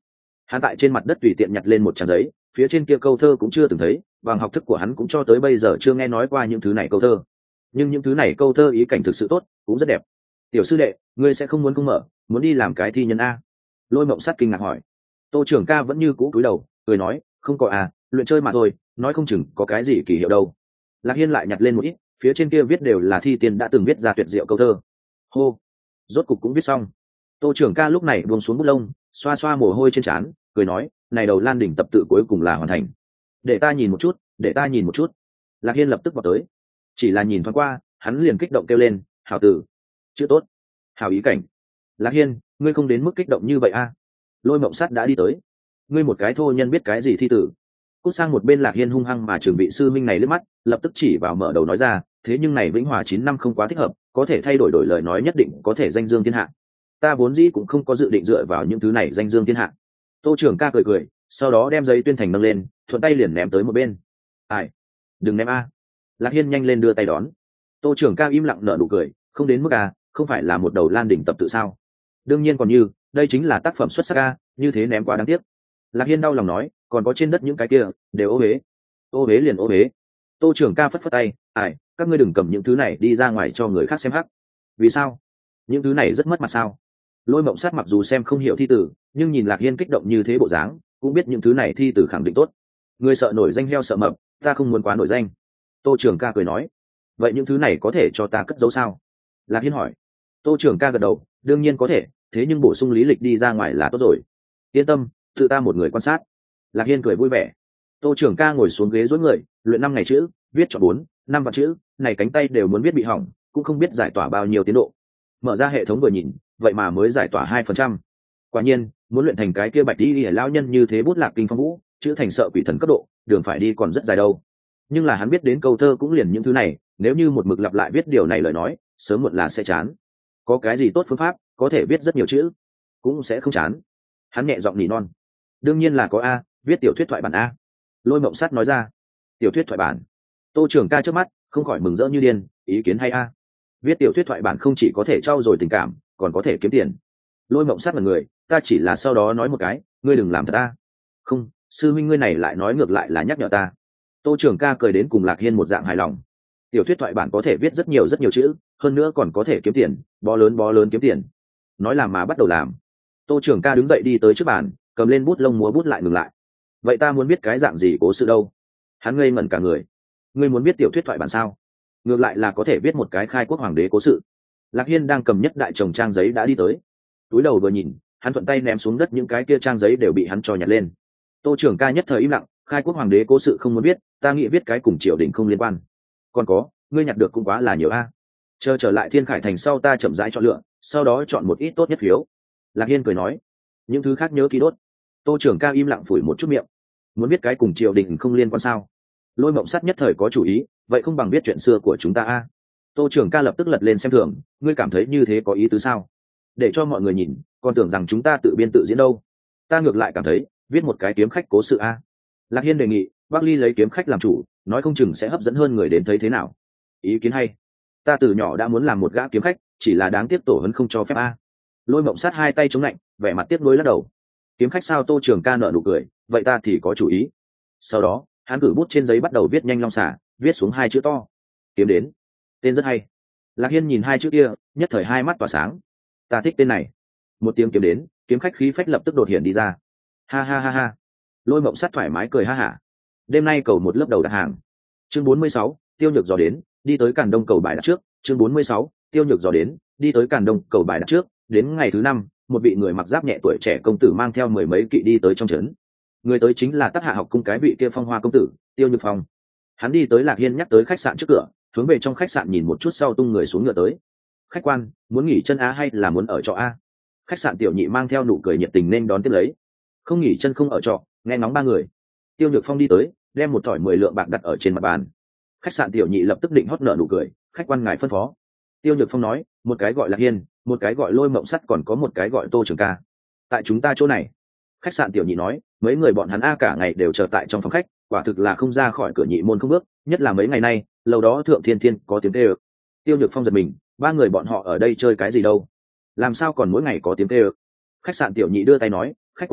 Hắn tại trên mặt đất tùy tiện nhặt lên một trang giấy, phía trên kia câu thơ cũng chưa từng thấy, bằng học thức của hắn cũng cho tới bây giờ chưa nghe nói qua những thứ này câu thơ. Nhưng những thứ này câu thơ ý cảnh thực sự tốt, cũng rất đẹp. Tiểu sư đệ, ngươi sẽ không muốn cung mở, muốn đi làm cái thi nhân a? Lôi Mộng Sắt kinh ngạc hỏi. Tô trưởng ca vẫn như cũ cúi đầu, cười nói, không có à, luyện chơi mà thôi, nói không chừng có cái gì kỳ hiệu đâu. Lạc Hiên lại nhặt lên một ít, phía trên kia viết đều là thi tiên đã từng viết ra tuyệt diệu câu thơ. Hô, rốt cục cũng viết xong. Tô trưởng ca lúc này buông xuống bút lông, xoa xoa mồ hôi trên trán, cười nói, này đầu Lan đỉnh tập tự cuối cùng là hoàn thành. Để ta nhìn một chút, để ta nhìn một chút. Lạc Hiên lập tức vào tới, chỉ là nhìn thoáng qua, hắn liền kích động kêu lên, hảo tử, chữ tốt, hảo ý cảnh. Lạc Hiên, ngươi không đến mức kích động như vậy a? Lôi Mộng Sắt đã đi tới. Ngươi một cái thô nhân biết cái gì thi tử? Cút sang một bên. Lạc Hiên hung hăng mà trường vị sư minh này lướt mắt, lập tức chỉ vào mở đầu nói ra, thế nhưng này Vĩnh Hòa chín năm không quá thích hợp, có thể thay đổi đổi lời nói nhất định có thể danh dương thiên hạ. Ta vốn dĩ cũng không có dự định dựa vào những thứ này danh dương thiên hạ. Tô trưởng ca cười cười, sau đó đem giấy tuyên thành nâng lên, thuận tay liền ném tới một bên. Ai? Đừng ném a! Lạc Hiên nhanh lên đưa tay đón. Tô trưởng ca im lặng nở nụ cười, không đến mức à, không phải là một đầu Lan đỉnh tập tự sao? Đương nhiên còn như, đây chính là tác phẩm xuất sắc a, như thế ném quá đáng tiếc. Lạc Hiên đau lòng nói, còn có trên đất những cái kia đều ô huế. Ô huế liền ô huế. Tô trưởng ca phất phất tay, ai, các ngươi đừng cầm những thứ này đi ra ngoài cho người khác xem hắc. Vì sao? Những thứ này rất mất mặt sao? Lôi Mộng Sắt mặc dù xem không hiểu thi tử, nhưng nhìn Lạc Hiên kích động như thế bộ dáng, cũng biết những thứ này thi tử khẳng định tốt. Người sợ nổi danh heo sợ mập, ta không muốn quá nổi danh. Tô trưởng ca cười nói, vậy những thứ này có thể cho ta cất giấu sao? Lạc Hiên hỏi. Tô trưởng ca gật đầu, đương nhiên có thể, thế nhưng bổ sung lý lịch đi ra ngoài là tốt rồi. Yên tâm, tự ta một người quan sát. Lạc Hiên cười vui vẻ. Tô trưởng ca ngồi xuống ghế dối người, luyện năm ngày chữ, viết cho bốn năm vạn chữ, này cánh tay đều muốn viết bị hỏng, cũng không biết giải tỏa bao nhiêu tiến độ. Mở ra hệ thống vừa nhìn, vậy mà mới giải tỏa hai phần trăm. Quả nhiên, muốn luyện thành cái kia bạch đi lão nhân như thế bút lạc kinh phong vũ, chữ thành sợ quỷ thần cấp độ, đường phải đi còn rất dài đâu. Nhưng là hắn biết đến câu thơ cũng liền những thứ này, nếu như một mực lặp lại viết điều này lời nói, sớm muộn là sẽ chán. Có cái gì tốt phương pháp, có thể viết rất nhiều chữ, cũng sẽ không chán. Hắn nhẹ giọng nỉ non. Đương nhiên là có a, viết tiểu thuyết thoại bản a. Lôi Mộng Sắt nói ra. Tiểu thuyết thoại bản. Tô trưởng ca trước mắt không khỏi mừng rỡ như điên, ý kiến hay a. Viết tiểu thuyết thoại bản không chỉ có thể trau dồi tình cảm, còn có thể kiếm tiền. Lôi Mộng Sắt là người, ta chỉ là sau đó nói một cái, ngươi đừng làm thật a. Không, sư huynh ngươi này lại nói ngược lại là nhắc nhở ta. Tô trưởng ca cười đến cùng Lạc Hiên một dạng hài lòng. Tiểu thuyết thoại bản có thể viết rất nhiều rất nhiều chữ, hơn nữa còn có thể kiếm tiền, bó lớn bó lớn kiếm tiền. Nói làm mà bắt đầu làm. Tô trưởng ca đứng dậy đi tới trước bàn, cầm lên bút lông múa bút lại ngừng lại. Vậy ta muốn biết cái dạng gì cố sự đâu? Hắn ngây ngẩn cả người. Ngươi muốn biết tiểu thuyết thoại bản sao? Ngược lại là có thể viết một cái khai quốc hoàng đế cố sự. Lạc Hiên đang cầm nhất đại chồng trang giấy đã đi tới. Túi đầu vừa nhìn, hắn thuận tay ném xuống đất những cái kia trang giấy đều bị hắn cho nhặt lên. Tô trưởng ca nhất thời im lặng, khai quốc hoàng đế cố sự không muốn biết, ta nghĩ viết cái cùng triều đình không liên quan. Còn có, ngươi nhặt được cũng quá là nhiều a. Chờ trở lại Thiên Khải thành sau ta chậm rãi chọn lựa, sau đó chọn một ít tốt nhất phiếu. Lạc Hiên cười nói, những thứ khác nhớ ký đốt. Tô trưởng ca im lặng phủi một chút miệng. Muốn biết cái cùng triều đình không liên quan sao? Lôi Mộng Sắt nhất thời có chủ ý, vậy không bằng biết chuyện xưa của chúng ta a. Tô trưởng ca lập tức lật lên xem thường, ngươi cảm thấy như thế có ý tứ sao? Để cho mọi người nhìn, còn tưởng rằng chúng ta tự biên tự diễn đâu. Ta ngược lại cảm thấy, viết một cái kiếm khách cố sự a. Lạc Hiên đề nghị, Bắc Ly lấy kiếm khách làm chủ, nói không chừng sẽ hấp dẫn hơn người đến thấy thế nào. Ý kiến hay. Ta từ nhỏ đã muốn làm một gã kiếm khách, chỉ là đáng tiếc tổ huấn không cho phép a. Lôi Mộng Sắt hai tay chống lạnh, vẻ mặt tiếc nuối lắc đầu. Kiếm khách sao? Tô trưởng ca nở nụ cười, vậy ta thì có chủ ý. Sau đó, hắn cử bút trên giấy bắt đầu viết nhanh long xả, viết xuống hai chữ to. Kiếm đến. Tên rất hay. Lạc Hiên nhìn hai chữ kia, nhất thời hai mắt tỏa sáng. Ta thích tên này. Một tiếng kiếm đến, kiếm khách khí phách lập tức đột hiện đi ra. Ha ha ha ha. Lôi Mộng Sắt thoải mái cười ha hả. Đêm nay cầu một lớp đầu đặt hàng. Chương bốn mươi sáu, Tiêu Nhược Gió đến, đi tới Càn Đông cầu bài đặt trước. Chương bốn mươi sáu, Tiêu Nhược Gió đến, đi tới Càn Đông cầu bài đặt trước. Đến ngày thứ năm, một vị người mặc giáp nhẹ tuổi trẻ công tử mang theo mười mấy kỵ đi tới trong trấn. Người tới chính là Tắc Hạ học cung cái vị kia phong hoa công tử Tiêu Nhược Phong. Hắn đi tới Lạc Hiên nhắc tới khách sạn trước cửa, hướng về trong khách sạn nhìn một chút sau tung người xuống ngựa tới. Khách quan, muốn nghỉ chân á hay là muốn ở trọ a? Khách sạn tiểu nhị mang theo nụ cười nhiệt tình nên đón tiếp lấy. Không nghỉ chân không ở trọ, nghe ngóng ba người. Tiêu Nhược Phong đi tới, đem một thỏi mười lượng bạc đặt ở trên mặt bàn. Khách sạn tiểu nhị lập tức định hót nợ nụ cười, khách quan ngài phân phó. Tiêu Nhược Phong nói, một cái gọi Lạc Hiên, một cái gọi Lôi Mộng Sắt, còn có một cái gọi Tô Trường Ca. Tại chúng ta chỗ này. Khách sạn tiểu nhị nói, mấy người bọn hắn a cả ngày đều chờ tại trong phòng khách, quả thực là không ra khỏi cửa nhị môn không bước, nhất là mấy ngày nay, lâu đó thượng thiên thiên có tiếng kêu. Tiêu Nhược Phong giật mình, ba người bọn họ ở đây chơi cái gì đâu? Làm sao còn mỗi ngày có tiếng kêu? Khách sạn tiểu nhị đưa tay nói, khách quan,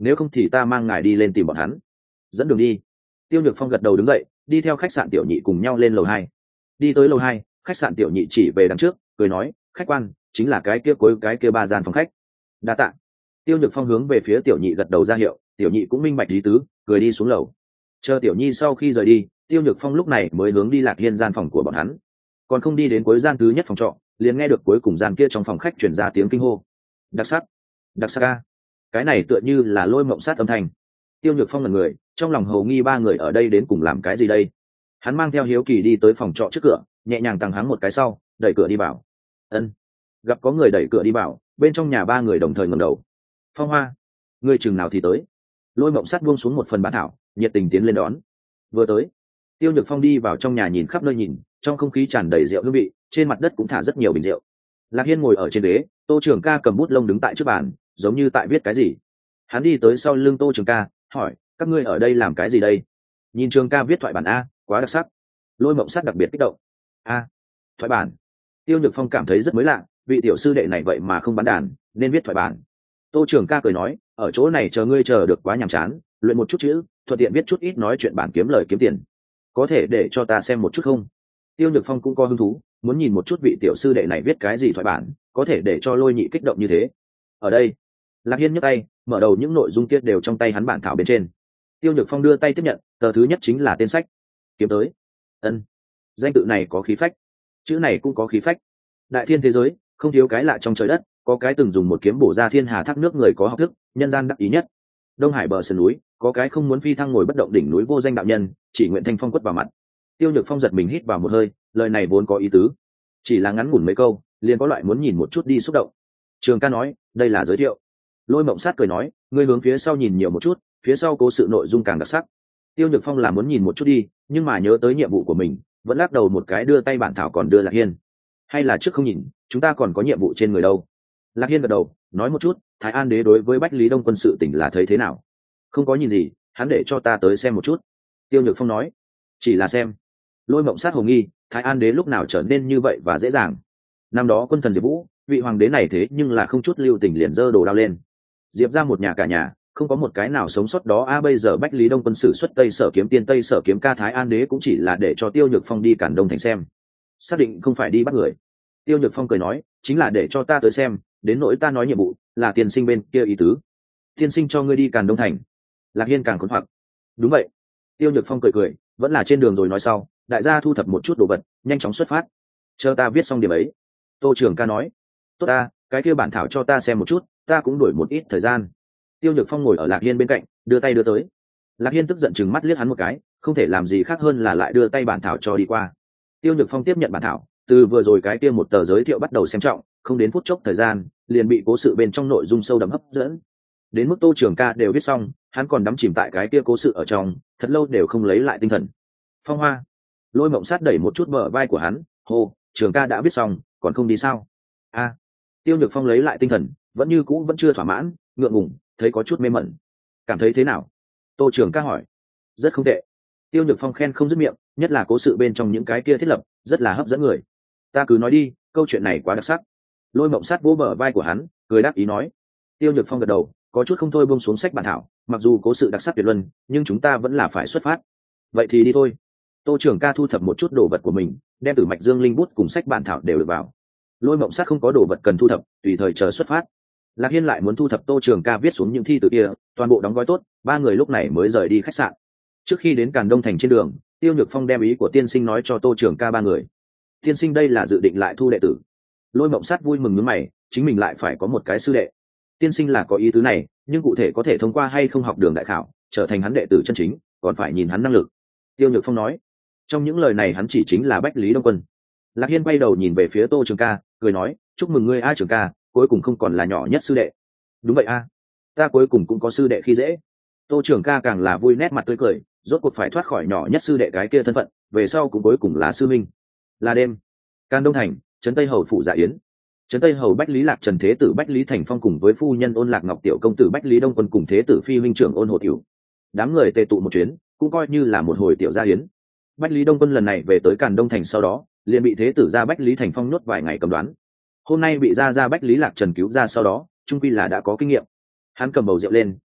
nếu không thì ta mang ngài đi lên tìm bọn hắn. Dẫn đường đi. Tiêu Nhược Phong gật đầu đứng dậy, đi theo khách sạn Tiểu Nhị cùng nhau lên lầu hai. Đi tới lầu hai, khách sạn Tiểu Nhị chỉ về đằng trước, cười nói, khách quan, chính là cái kia cuối cái kia ba gian phòng khách. Đa tạ. Tiêu Nhược Phong hướng về phía Tiểu Nhị gật đầu ra hiệu, Tiểu Nhị cũng minh bạch ý tứ, cười đi xuống lầu. Chờ Tiểu Nhi sau khi rời đi, Tiêu Nhược Phong lúc này mới hướng đi Lạc Hiên gian phòng của bọn hắn. Còn không đi đến cuối gian thứ nhất phòng trọ, liền nghe được cuối cùng gian kia trong phòng khách truyền ra tiếng kinh hô. Đặc sắc, đặc sắc a. Cái này tựa như là Lôi Mộng Sát âm thanh. Tiêu Nhược Phong là người, trong lòng hầu nghi ba người ở đây đến cùng làm cái gì đây. Hắn mang theo hiếu kỳ đi tới phòng trọ trước cửa, nhẹ nhàng tăng hắng một cái sau, đẩy cửa đi vào. Ân. Gặp có người đẩy cửa đi vào, bên trong nhà ba người đồng thời ngẩng đầu. Phong Hoa, ngươi chừng nào thì tới? Lôi Mộng Sát buông xuống một phần bản thảo, nhiệt tình tiến lên đón. Vừa tới. Tiêu Nhược Phong đi vào trong nhà nhìn khắp nơi nhìn, trong không khí tràn đầy rượu hương vị, trên mặt đất cũng thả rất nhiều bình rượu. Lạc Hiên ngồi ở trên ghế, Tô Trường Ca cầm bút lông đứng tại trước bàn, giống như tại viết cái gì. Hắn đi tới sau lưng Tô Trường Ca, hỏi, các ngươi ở đây làm cái gì đây? Nhìn Trường Ca viết thoại bản a, quá đặc sắc. Lôi Mộng Sát đặc biệt kích động. A, thoại bản. Tiêu Nhược Phong cảm thấy rất mới lạ, vị tiểu sư đệ này vậy mà không bán đàn, nên viết thoại bản. Tô Trường Ca cười nói, ở chỗ này chờ ngươi chờ được quá nhàm chán, luyện một chút chữ, thuận tiện viết chút ít nói chuyện bản kiếm lời kiếm tiền. Có thể để cho ta xem một chút không? Tiêu Nhược Phong cũng có hứng thú, muốn nhìn một chút vị tiểu sư đệ này viết cái gì thoại bản, có thể để cho Lôi Nhị kích động như thế. Ở đây, Lạc Hiên nhấc tay, mở đầu những nội dung kia đều trong tay hắn bản thảo bên trên. Tiêu Nhược Phong đưa tay tiếp nhận, tờ thứ nhất chính là tên sách. Kiếm tới. Ân. Danh tự này có khí phách. Chữ này cũng có khí phách. Đại thiên thế giới, không thiếu cái lạ trong trời đất, có cái từng dùng một kiếm bổ ra thiên hà thác nước người có học thức, nhân gian đắc ý nhất. Đông Hải bờ sườn núi, có cái không muốn phi thăng ngồi bất động đỉnh núi vô danh đạo nhân, chỉ nguyện thanh phong quất vào mặt. Tiêu Nhược Phong giật mình hít vào một hơi, lời này vốn có ý tứ, chỉ là ngắn ngủn mấy câu, liền có loại muốn nhìn một chút đi xúc động. Trường Ca nói, đây là giới thiệu. Lôi Mộng Sát cười nói, ngươi hướng phía sau nhìn nhiều một chút, phía sau cố sự nội dung càng đặc sắc. Tiêu Nhược Phong là muốn nhìn một chút đi, nhưng mà nhớ tới nhiệm vụ của mình, vẫn lắc đầu một cái đưa tay bản thảo còn đưa Lạc Hiên. Hay là trước không nhìn, chúng ta còn có nhiệm vụ trên người đâu. Lạc Hiên gật đầu, nói một chút, Thái An Đế đối với Bách Lý Đông quân sự tỉnh là thấy thế nào? Không có nhìn gì, hắn để cho ta tới xem một chút. Tiêu Nhược Phong nói, chỉ là xem. Lôi Mộng Sát hồ nghi, Thái An Đế lúc nào trở nên như vậy và dễ dàng? Năm đó quân thần Diệp Vũ, vị hoàng đế này thế nhưng là không chút lưu tình liền giơ đồ đao lên. Diệp ra một nhà cả nhà, không có một cái nào sống sót đó a à, bây giờ Bách Lý Đông quân sử xuất Tây Sở kiếm tiên Tây Sở kiếm ca Thái An Đế cũng chỉ là để cho Tiêu Nhược Phong đi cản Đông thành xem. Xác định không phải đi bắt người. Tiêu Nhược Phong cười nói, chính là để cho ta tới xem, đến nỗi ta nói nhiệm vụ là tiên sinh bên kia ý tứ. Tiên sinh cho ngươi đi càn Đông thành. Lạc Hiên càng khốn hoặc. Đúng vậy. Tiêu Nhược Phong cười cười, vẫn là trên đường rồi nói sau, đại gia thu thập một chút đồ vật, nhanh chóng xuất phát. Chờ ta viết xong điểm ấy. Tô Trường Ca nói, tốt ta, cái kia bản thảo cho ta xem một chút, ta cũng đổi một ít thời gian. Tiêu Nhược Phong ngồi ở Lạc Hiên bên cạnh, đưa tay đưa tới. Lạc Hiên tức giận chừng mắt liếc hắn một cái, không thể làm gì khác hơn là lại đưa tay bản thảo cho đi qua. Tiêu Nhược Phong tiếp nhận bản thảo, từ vừa rồi cái kia một tờ giới thiệu bắt đầu xem trọng, không đến phút chốc thời gian, liền bị cố sự bên trong nội dung sâu đậm hấp dẫn. Đến mức Tô Trường Ca đều viết xong, hắn còn đắm chìm tại cái kia cố sự ở trong, thật lâu đều không lấy lại tinh thần. Phong Hoa, Lôi Mộng Sát đẩy một chút bờ vai của hắn, hô, Trường Ca đã viết xong, còn không đi sao? A. À, Tiêu Nhược Phong lấy lại tinh thần, vẫn như cũ vẫn chưa thỏa mãn, ngượng ngùng, thấy có chút mê mẩn. Cảm thấy thế nào? Tô Trường Ca hỏi. Rất không tệ. Tiêu Nhược Phong khen không dứt miệng, nhất là cố sự bên trong những cái kia thiết lập, rất là hấp dẫn người. Ta cứ nói đi, câu chuyện này quá đặc sắc. Lôi Mộng Sát vỗ bờ vai của hắn, cười đáp ý nói. Tiêu Nhược Phong gật đầu, có chút không thôi buông xuống sách bản thảo, mặc dù cố sự đặc sắc tuyệt luân, nhưng chúng ta vẫn là phải xuất phát. Vậy thì đi thôi. Tô Trường Ca thu thập một chút đồ vật của mình, đem Tử Mạch Dương Linh bút cùng sách bản thảo đều được vào. Lôi Mộng Sát không có đồ vật cần thu thập, tùy thời chờ xuất phát. Lạc Hiên lại muốn thu thập Tô Trường Ca viết xuống những thi từ kia, toàn bộ đóng gói tốt, ba người lúc này mới rời đi khách sạn. Trước khi đến Càn Đông thành trên đường, Tiêu Nhược Phong đem ý của tiên sinh nói cho Tô Trường Ca ba người. Tiên sinh đây là dự định lại thu đệ tử. Lôi Mộng Sát vui mừng nhướng mày, chính mình lại phải có một cái sư đệ. Tiên sinh là có ý tứ này, nhưng cụ thể có thể thông qua hay không học đường đại khảo, trở thành hắn đệ tử chân chính, còn phải nhìn hắn năng lực. Tiêu Nhược Phong nói. Trong những lời này hắn chỉ chính là Bách Lý Đông Quân. Lạc Hiên quay đầu nhìn về phía Tô Trường Ca, cười nói, chúc mừng ngươi A Trường Ca, cuối cùng không còn là nhỏ nhất sư đệ. Đúng vậy a, ta cuối cùng cũng có sư đệ khi dễ. Tô Trường Ca càng là vui nét mặt tươi cười, rốt cuộc phải thoát khỏi nhỏ nhất sư đệ cái kia thân phận, về sau cũng cuối cùng là sư minh. Là đêm, Can Đông thành, trấn Tây hầu phủ Dạ Yến. Trấn Tây hầu Bách Lý Lạc Trần thế tử Bách Lý Thành Phong cùng với phu nhân Ôn Lạc Ngọc tiểu công tử Bách Lý Đông Quân cùng thế tử phi huynh trưởng Ôn Hồ Tiểu. Đám người tề tụ một chuyến, cũng coi như là một hồi tiểu gia yến. Bách Lý Đông Quân lần này về tới Càn Đông thành sau đó, liền bị thế tử gia Bách Lý Thành Phong nhốt vài ngày cầm đoán. Hôm nay bị gia gia Bách Lý Lạc Trần cứu ra sau đó, trung quy là đã có kinh nghiệm. Hắn cầm bầu rượu lên,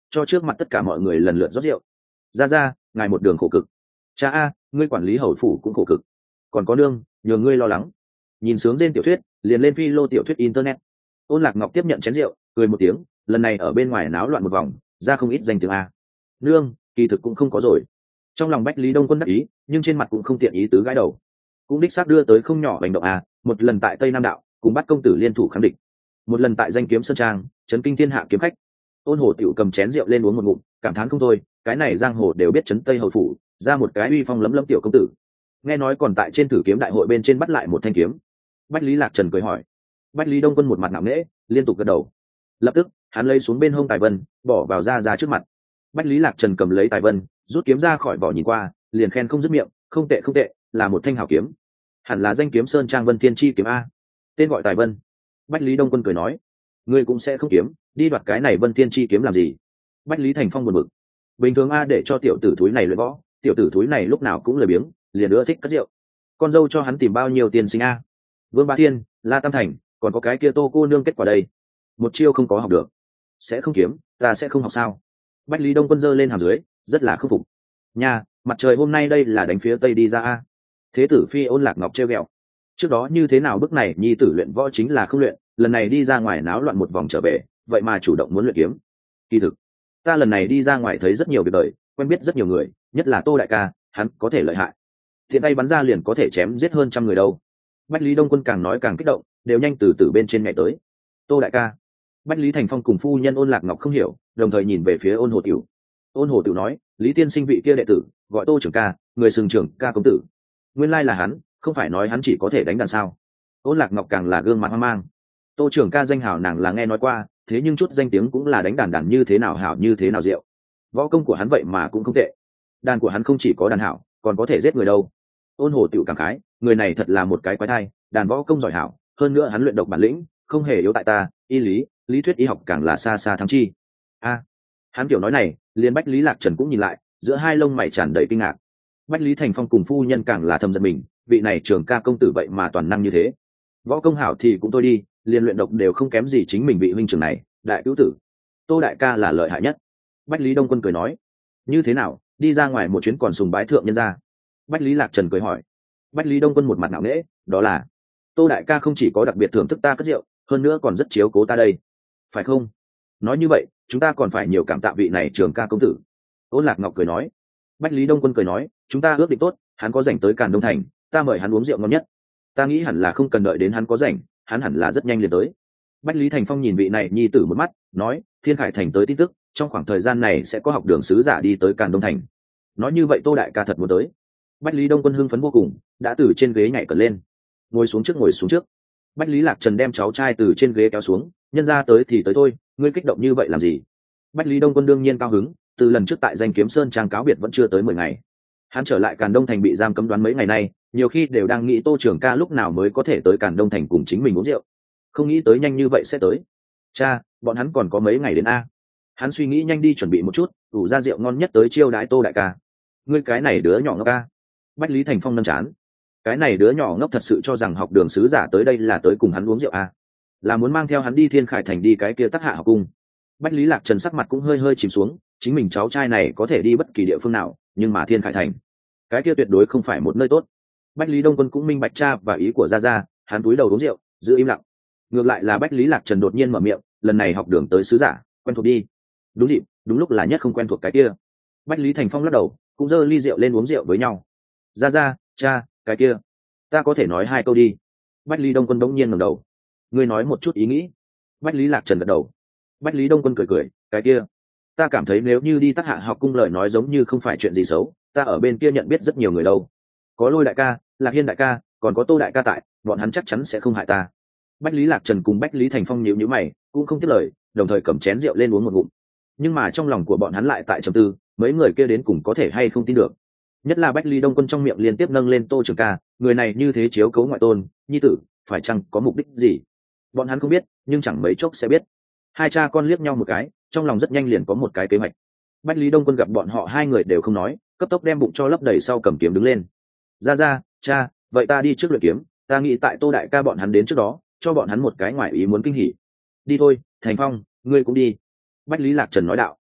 cho trước mặt tất cả mọi người lần lượt rót rượu. Ra ra, ngài một đường khổ cực. Cha a, ngươi quản lý hầu phủ cũng khổ cực. Còn có nương, nhờ ngươi lo lắng. Nhìn sướng trên tiểu thuyết, liền lên phi lô tiểu thuyết internet. Ôn Lạc Ngọc tiếp nhận chén rượu, cười một tiếng, lần này ở bên ngoài náo loạn một vòng, ra không ít danh tiếng a. Nương, kỳ thực cũng không có rồi. Trong lòng Bách Lý Đông Quân đắc ý, nhưng trên mặt cũng không tiện ý tứ gãi đầu. Cũng đích xác đưa tới không nhỏ hành động a, một lần tại Tây Nam đạo, cùng bắt công tử liên thủ kháng địch. Một lần tại danh kiếm sơn trang, chấn kinh thiên hạ kiếm khách. Ôn Hồ tiểu cầm chén rượu lên uống một ngụm, cảm thán không thôi, cái này giang hồ đều biết chấn Tây hầu phủ, ra một cái uy phong lấm lấm tiểu công tử. Nghe nói còn tại trên thử kiếm đại hội bên trên bắt lại một thanh kiếm. Bách Lý Lạc Trần cười hỏi. Bách Lý Đông Quân một mặt ngạo nghễ, liên tục gật đầu. Lập tức, hắn lấy xuống bên hông tài vân, bỏ vào ra ra trước mặt. Bách Lý Lạc Trần cầm lấy tài vân, rút kiếm ra khỏi vỏ nhìn qua, liền khen không dứt miệng, không tệ không tệ, là một thanh hảo kiếm. Hẳn là danh kiếm sơn trang Vân Thiên Chi kiếm a. Tên gọi tài vân. Bách Lý Đông Quân cười nói, ngươi cũng sẽ không kiếm, đi đoạt cái này Vân Thiên Chi kiếm làm gì? Bách Lý Thành Phong buồn bực. Bình thường a để cho tiểu tử thúi này luyện võ, tiểu tử thúi này lúc nào cũng lười biếng, liền ưa thích cất rượu. Con dâu cho hắn tìm bao nhiêu tiền sinh a? Vương Bá Thiên, La Tam Thành, còn có cái kia Tô cô nương kết quả đây. Một chiêu không có học được, sẽ không kiếm, ta sẽ không học sao? Bách Lý Đông Quân giơ lên hàm dưới, rất là khâm phục. Nha, mặt trời hôm nay đây là đánh phía tây đi ra a. Thế tử phi Ôn Lạc Ngọc trêu ghẹo. Trước đó như thế nào bức này nhi tử luyện võ chính là không luyện, lần này đi ra ngoài náo loạn một vòng trở về, vậy mà chủ động muốn luyện kiếm. Kỳ thực, ta lần này đi ra ngoài thấy rất nhiều việc đời, quen biết rất nhiều người, nhất là Tô đại ca, hắn có thể lợi hại. Thiện tay bắn ra liền có thể chém giết hơn trăm người đâu. Bách Lý Đông Quân càng nói càng kích động, đều nhanh từ từ bên trên nhảy tới. Tô đại ca. Bách Lý Thành Phong cùng phu nhân Ôn Lạc Ngọc không hiểu, đồng thời nhìn về phía Ôn Hồ Tiểu. Ôn Hồ Tiểu nói, Lý tiên sinh vị kia đệ tử, gọi Tô trưởng ca, người sừng trưởng ca công tử. Nguyên lai là hắn, không phải nói hắn chỉ có thể đánh đàn sao? Ôn Lạc Ngọc càng là gương mặt hoang mang. Tô trưởng ca danh hảo nàng là nghe nói qua, thế nhưng chút danh tiếng cũng là đánh đàn đàn như thế nào hảo như thế nào diệu. Võ công của hắn vậy mà cũng không tệ. Đàn của hắn không chỉ có đàn hảo, còn có thể giết người đâu. Ôn Hồ Tiểu cảm khái, người này thật là một cái quái thai, đàn võ công giỏi hảo, hơn nữa hắn luyện độc bản lĩnh, không hề yếu tại ta, y lý, lý thuyết y học càng là xa xa thắng chi. A, hắn kiểu nói này, liền Bách Lý Lạc Trần cũng nhìn lại, giữa hai lông mày tràn đầy kinh ngạc. Bách Lý Thành Phong cùng phu nhân càng là thầm giận mình, vị này trưởng ca công tử vậy mà toàn năng như thế. Võ công hảo thì cũng thôi đi, liền luyện độc đều không kém gì chính mình vị huynh trưởng này, đại cứu tử. Tô đại ca là lợi hại nhất. Bách Lý Đông Quân cười nói, như thế nào, đi ra ngoài một chuyến còn sùng bái thượng nhân gia? Bách Lý Lạc Trần cười hỏi. Bách Lý Đông Quân một mặt ngạo nghễ, đó là Tô đại ca không chỉ có đặc biệt thưởng thức ta cất rượu, hơn nữa còn rất chiếu cố ta đây, phải không? Nói như vậy, chúng ta còn phải nhiều cảm tạ vị này trưởng ca công tử. Ôn Lạc Ngọc cười nói. Bách Lý Đông Quân cười nói, chúng ta ước định tốt, hắn có rảnh tới Càn Đông Thành, ta mời hắn uống rượu ngon nhất. Ta nghĩ hẳn là không cần đợi đến hắn có rảnh, hắn hẳn là rất nhanh liền tới. Bách Lý Thành Phong nhìn vị này nhi tử một mắt, nói, Thiên Khải Thành tới tin tức, trong khoảng thời gian này sẽ có học đường sứ giả đi tới Càn Đông Thành. Nói như vậy Tô đại ca thật muốn tới. Bách Lý Đông Quân hưng phấn vô cùng, đã từ trên ghế nhảy cẩn lên. Ngồi xuống trước ngồi xuống trước. Bách Lý Lạc Trần đem cháu trai từ trên ghế kéo xuống, nhân ra tới thì tới thôi, ngươi kích động như vậy làm gì? Bách Lý Đông Quân đương nhiên cao hứng, từ lần trước tại danh kiếm sơn trang cáo biệt vẫn chưa tới mười ngày. Hắn trở lại Càn Đông Thành bị giam cấm đoán mấy ngày nay, nhiều khi đều đang nghĩ Tô trưởng ca lúc nào mới có thể tới Càn Đông Thành cùng chính mình uống rượu. Không nghĩ tới nhanh như vậy sẽ tới. Cha, bọn hắn còn có mấy ngày đến a? Hắn suy nghĩ nhanh đi chuẩn bị một chút, đủ ra rượu ngon nhất tới chiêu đãi Tô đại ca. Ngươi cái này đứa nhỏ ngốc ca. Bách Lý Thành Phong nâng chán. Cái này đứa nhỏ ngốc thật sự cho rằng học đường sứ giả tới đây là tới cùng hắn uống rượu a, là muốn mang theo hắn đi Thiên Khải Thành đi cái kia Tắc Hạ học cung. Bách Lý Lạc Trần sắc mặt cũng hơi hơi chìm xuống, chính mình cháu trai này có thể đi bất kỳ địa phương nào, nhưng mà Thiên Khải Thành, cái kia tuyệt đối không phải một nơi tốt. Bách Lý Đông Quân cũng minh bạch cha và ý của gia gia, hắn cúi đầu uống rượu, giữ im lặng. Ngược lại là Bách Lý Lạc Trần đột nhiên mở miệng, lần này học đường tới sứ giả, quen thuộc đi. Đúng dịp, đúng lúc là nhất không quen thuộc cái kia. Bách Lý Thành Phong lắc đầu, cũng giơ ly rượu lên uống rượu với nhau. Gia gia, cha, cái kia, ta có thể nói hai câu đi. Bách Lý Đông Quân bỗng nhiên ngẩng đầu. Ngươi nói một chút ý nghĩ. Bách Lý Lạc Trần gật đầu. Bách Lý Đông Quân cười cười, cái kia, ta cảm thấy nếu như đi Tắc Hạ học cung lời nói giống như không phải chuyện gì xấu, ta ở bên kia nhận biết rất nhiều người đâu. Có Lôi đại ca, Lạc Hiên đại ca, còn có Tô đại ca tại, bọn hắn chắc chắn sẽ không hại ta. Bách Lý Lạc Trần cùng Bách Lý Thành Phong nhíu nhíu mày, cũng không tiếp lời, đồng thời cầm chén rượu lên uống một ngụm. Nhưng mà trong lòng của bọn hắn lại tại trầm tư, mấy người kia đến cùng có thể hay không tin được. Nhất là Bách Lý Đông Quân trong miệng liên tiếp nâng lên Tô trưởng ca, người này như thế chiếu cố ngoại tôn, nhi tử, phải chăng có mục đích gì? Bọn hắn không biết, nhưng chẳng mấy chốc sẽ biết. Hai cha con liếc nhau một cái, trong lòng rất nhanh liền có một cái kế hoạch. Bách Lý Đông Quân gặp bọn họ hai người đều không nói, cấp tốc đem bụng cho lấp đầy sau cầm kiếm đứng lên. Ra ra, cha, vậy ta đi trước luyện kiếm, ta nghĩ tại Tô đại ca bọn hắn đến trước đó, cho bọn hắn một cái ngoại ý muốn kinh hỉ. Đi thôi, Thành Phong, ngươi cũng đi. Bách Lý Lạc Trần nói đạo.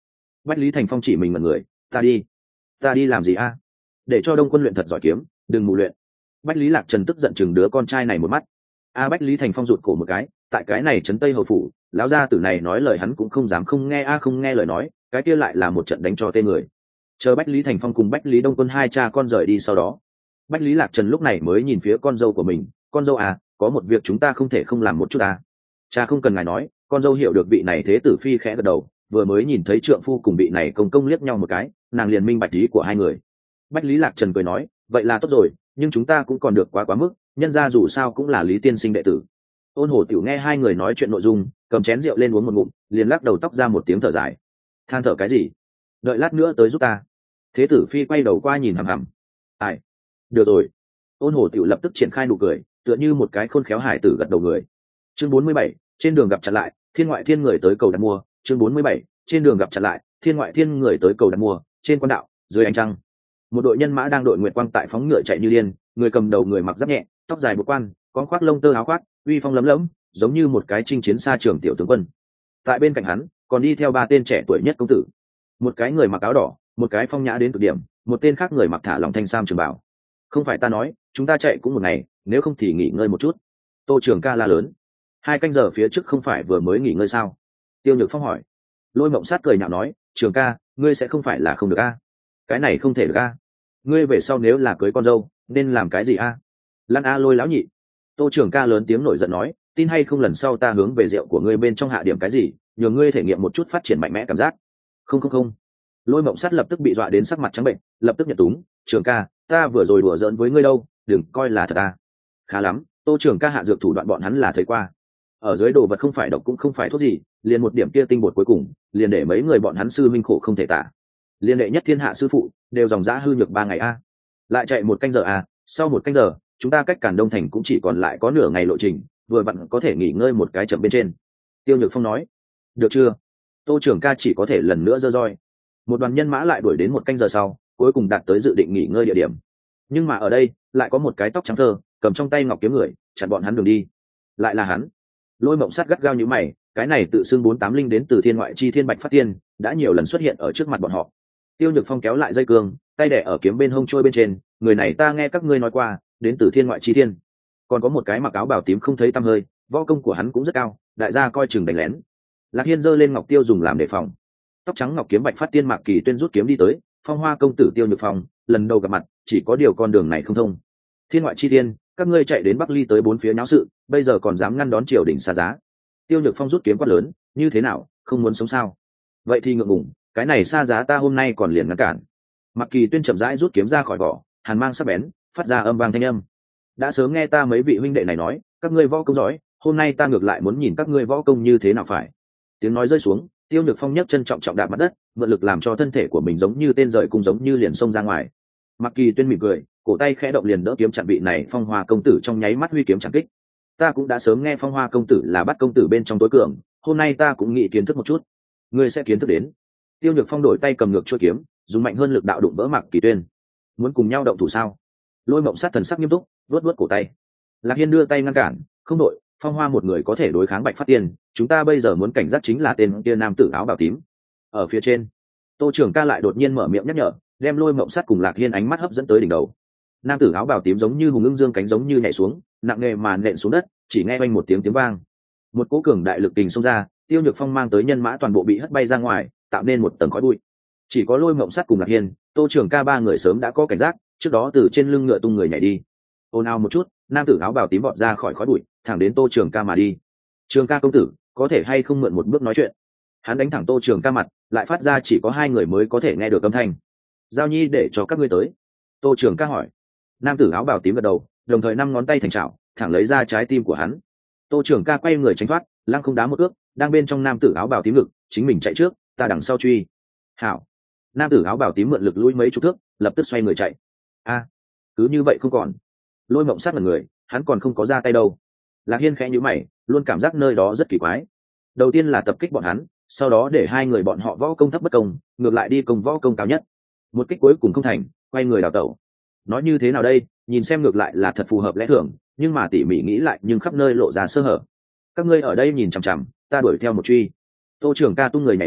Bách Lý Thành Phong chỉ mình một người. Ta đi. Ta đi làm gì a? Để cho Đông Quân luyện thật giỏi kiếm, đừng mù luyện. Bách Lý Lạc Trần tức giận chừng đứa con trai này một mắt. A Bách Lý Thành Phong rụt cổ một cái, tại cái này trấn Tây hầu phủ, lão gia tử này nói lời hắn cũng không dám không nghe a không nghe lời nói, cái kia lại là một trận đánh cho tên người. Chờ Bách Lý Thành Phong cùng Bách Lý Đông Quân hai cha con rời đi sau đó, Bách Lý Lạc Trần lúc này mới nhìn phía con dâu của mình. Con dâu à, có một việc chúng ta không thể không làm một chút à. Cha không cần ngài nói, con dâu hiểu được vị này thế tử phi khẽ gật đầu, vừa mới nhìn thấy trượng phu cùng vị này công công liếc nhau một cái, nàng liền minh bạch ý của hai người. Bách Lý Lạc Trần cười nói, vậy là tốt rồi, nhưng chúng ta cũng còn được quá quá mức, nhân ra dù sao cũng là Lý tiên sinh đệ tử. Ôn Hổ Tiểu nghe hai người nói chuyện nội dung, cầm chén rượu lên uống một ngụm, liền lắc đầu tóc ra một tiếng thở dài. Than thở cái gì? Đợi lát nữa tới giúp ta. Thế tử phi quay đầu qua nhìn hằm hằm. Ai? Được rồi. Ôn Hổ Tiểu lập tức triển khai nụ cười, tựa như một cái khôn khéo hải tử gật đầu người. Chương bốn mươi bảy, trên đường gặp chặn lại, thiên ngoại thiên người tới cầu đặt mua. Chương bốn mươi bảy, trên đường gặp chặn lại, thiên ngoại thiên người tới cầu đặt mua. Trên quan đạo, dưới ánh trăng, một đội nhân mã đang đội nguyệt quang tại phóng ngựa chạy như điên, người cầm đầu người mặc giáp nhẹ, tóc dài buộc quan, con khoác lông tơ áo khoác, uy phong lấm lấm, giống như một cái chinh chiến xa trường tiểu tướng quân. Tại bên cạnh hắn còn đi theo ba tên trẻ tuổi nhất công tử, một cái người mặc áo đỏ, một cái phong nhã đến cực điểm, một tên khác người mặc thả lỏng thanh sam trường bảo. Không phải ta nói, chúng ta chạy cũng một ngày, nếu không thì nghỉ ngơi một chút. Tô Trường Ca la lớn. Hai canh giờ phía trước không phải vừa mới nghỉ ngơi sao? Tiêu Nhược Phong hỏi. Lôi Mộng Sát cười nhạo nói, Trường Ca, ngươi sẽ không phải là không được a? Cái này không thể được a. Ngươi về sau nếu là cưới con dâu nên làm cái gì a? Lăn a Lôi lão nhị. Tô Trường Ca lớn tiếng nổi giận nói, tin hay không lần sau ta hướng về rượu của ngươi bên trong hạ điểm cái gì, nhờ ngươi thể nghiệm một chút phát triển mạnh mẽ cảm giác. Không không không. Lôi Mộng Sát lập tức bị dọa đến sắc mặt trắng bệnh, lập tức nhận túng, Trường Ca, ta vừa rồi đùa giỡn với ngươi đâu, đừng coi là thật à. Khá lắm, Tô Trường Ca hạ dược thủ đoạn bọn hắn là thấy qua. Ở dưới đồ vật không phải độc cũng không phải thuốc gì, liền một điểm kia tinh bột cuối cùng, liền để mấy người bọn hắn sư minh khổ không thể tả. Liên đệ nhất thiên hạ sư phụ, đều dòng dã hư nhược ba ngày a. Lại chạy một canh giờ a, sau một canh giờ, chúng ta cách Càn Đông thành cũng chỉ còn lại có nửa ngày lộ trình, vừa vặn có thể nghỉ ngơi một cái chậm bên trên. Tiêu Nhược Phong nói. Được chưa? Tô Trường Ca chỉ có thể lần nữa giơ roi. Một đoàn nhân mã lại đuổi đến một canh giờ sau, cuối cùng đạt tới dự định nghỉ ngơi địa điểm. Nhưng mà ở đây lại có một cái tóc trắng thơ, cầm trong tay ngọc kiếm người, chặn bọn hắn đường đi. Lại là hắn. Lôi Mộng Sát gắt gao như mày, cái này tự xưng bốn tám linh đến từ thiên ngoại chi thiên bạch phát tiên, đã nhiều lần xuất hiện ở trước mặt bọn họ. Tiêu Nhược Phong kéo lại dây cương, tay đẻ ở kiếm bên hông trôi bên trên, người này ta nghe các ngươi nói qua, đến từ thiên ngoại chi thiên. Còn có một cái mặc áo bào tím không thấy tăm hơi, võ công của hắn cũng rất cao, đại gia coi chừng đánh lén. Lạc Hiên giơ lên ngọc tiêu dùng làm đề phòng. Tóc trắng ngọc kiếm bạch phát tiên Mạc Kỳ Tuyên rút kiếm đi tới, Phong Hoa công tử Tiêu Nhược Phong, lần đầu gặp mặt, chỉ có điều con đường này không thông. Thiên ngoại chi thiên, các ngươi chạy đến Bắc Ly tới bốn phía náo sự, bây giờ còn dám ngăn đón triều đình xa giá. Tiêu Nhược Phong rút kiếm quát lớn, như thế nào, không muốn sống sao? Vậy thì ngượng ngùng, cái này xa giá ta hôm nay còn liền ngăn cản. Mạc Kỳ Tuyên chậm rãi rút kiếm ra khỏi vỏ, hàn mang sắc bén, phát ra âm vang thanh âm. Đã sớm nghe ta mấy vị huynh đệ này nói, các ngươi võ công giỏi, hôm nay ta ngược lại muốn nhìn các ngươi võ công như thế nào phải. Tiếng nói rơi xuống, Tiêu Nhược Phong nhấc chân trọng trọng đạp mặt đất, mượn lực làm cho thân thể của mình giống như tên rời cung giống như liền xông ra ngoài. Mạc Kỳ Tuyên mỉm cười, cổ tay khẽ động liền đỡ kiếm chặn vị này Phong Hoa công tử trong nháy mắt huy kiếm chặn kích. Ta cũng đã sớm nghe Phong Hoa công tử là bắt công tử bên trong tối cường, hôm nay ta cũng nghĩ kiến thức một chút. Ngươi sẽ kiến thức đến. Tiêu Nhược Phong đổi tay cầm ngược chuôi kiếm, dùng mạnh hơn lực đạo đụng vỡ Mạc Kỳ Tuyên. Muốn cùng nhau động thủ sao? Lôi Mộng Sát thần sắc nghiêm túc, vuốt vuốt cổ tay. Lạc Hiên đưa tay ngăn cản, không đội, Phong Hoa một người có thể đối kháng Bạch Phát Tiên, chúng ta bây giờ muốn cảnh giác chính là tên kia nam tử áo bào tím. Ở phía trên, Tô Trường Ca lại đột nhiên mở miệng nhắc nhở, đem Lôi Mộng Sát cùng Lạc Hiên ánh mắt hấp dẫn tới đỉnh đầu. Nam tử áo bào tím giống như hùng ưng dương cánh giống như nhảy xuống, nặng nề mà nện xuống đất, chỉ nghe oanh một tiếng tiếng vang. Một cỗ cường đại lực kình xông ra, Tiêu Nhược Phong mang tới nhân mã toàn bộ bị hất bay ra ngoài, tạo nên một tầng khói bụi. Chỉ có Lôi Mộng Sát cùng Lạc Hiên, Tô Trường Ca ba người sớm đã có cảnh giác, trước đó từ trên lưng ngựa tung người nhảy đi. Ôn ào một chút, nam tử áo bào tím vọt ra khỏi khói bụi, thẳng đến Tô Trường Ca mà đi. Trường Ca công tử, có thể hay không mượn một bước nói chuyện? Hắn đánh thẳng Tô Trường Ca mặt, lại phát ra chỉ có hai người mới có thể nghe được âm thanh. Giao Nhi để cho các ngươi tới. Tô Trường Ca hỏi. Nam tử áo bào tím gật đầu, đồng thời năm ngón tay thành chảo, thẳng lấy ra trái tim của hắn. Tô Trường Ca quay người tránh thoát, lăng không đá một ước, đang bên trong nam tử áo bào tím ngực, chính mình chạy trước, ta đằng sau truy. Hảo. Nam tử áo bào tím mượn lực lùi mấy chục thước, lập tức xoay người chạy. A, cứ như vậy không còn. Lôi Mộng Sát là người, hắn còn không có ra tay đâu. Lạc Hiên khẽ nhíu mày, luôn cảm giác nơi đó rất kỳ quái. Đầu tiên là tập kích bọn hắn, sau đó để hai người bọn họ võ công thấp bất công, ngược lại đi công võ công cao nhất. Một kích cuối cùng không thành, quay người đào tẩu. Nói như thế nào đây, nhìn xem ngược lại là thật phù hợp lẽ thường, nhưng mà tỉ mỉ nghĩ lại nhưng khắp nơi lộ ra sơ hở. Các ngươi ở đây nhìn chằm chằm, ta đuổi theo một truy. Tô Trường Ca tung người nhảy lên,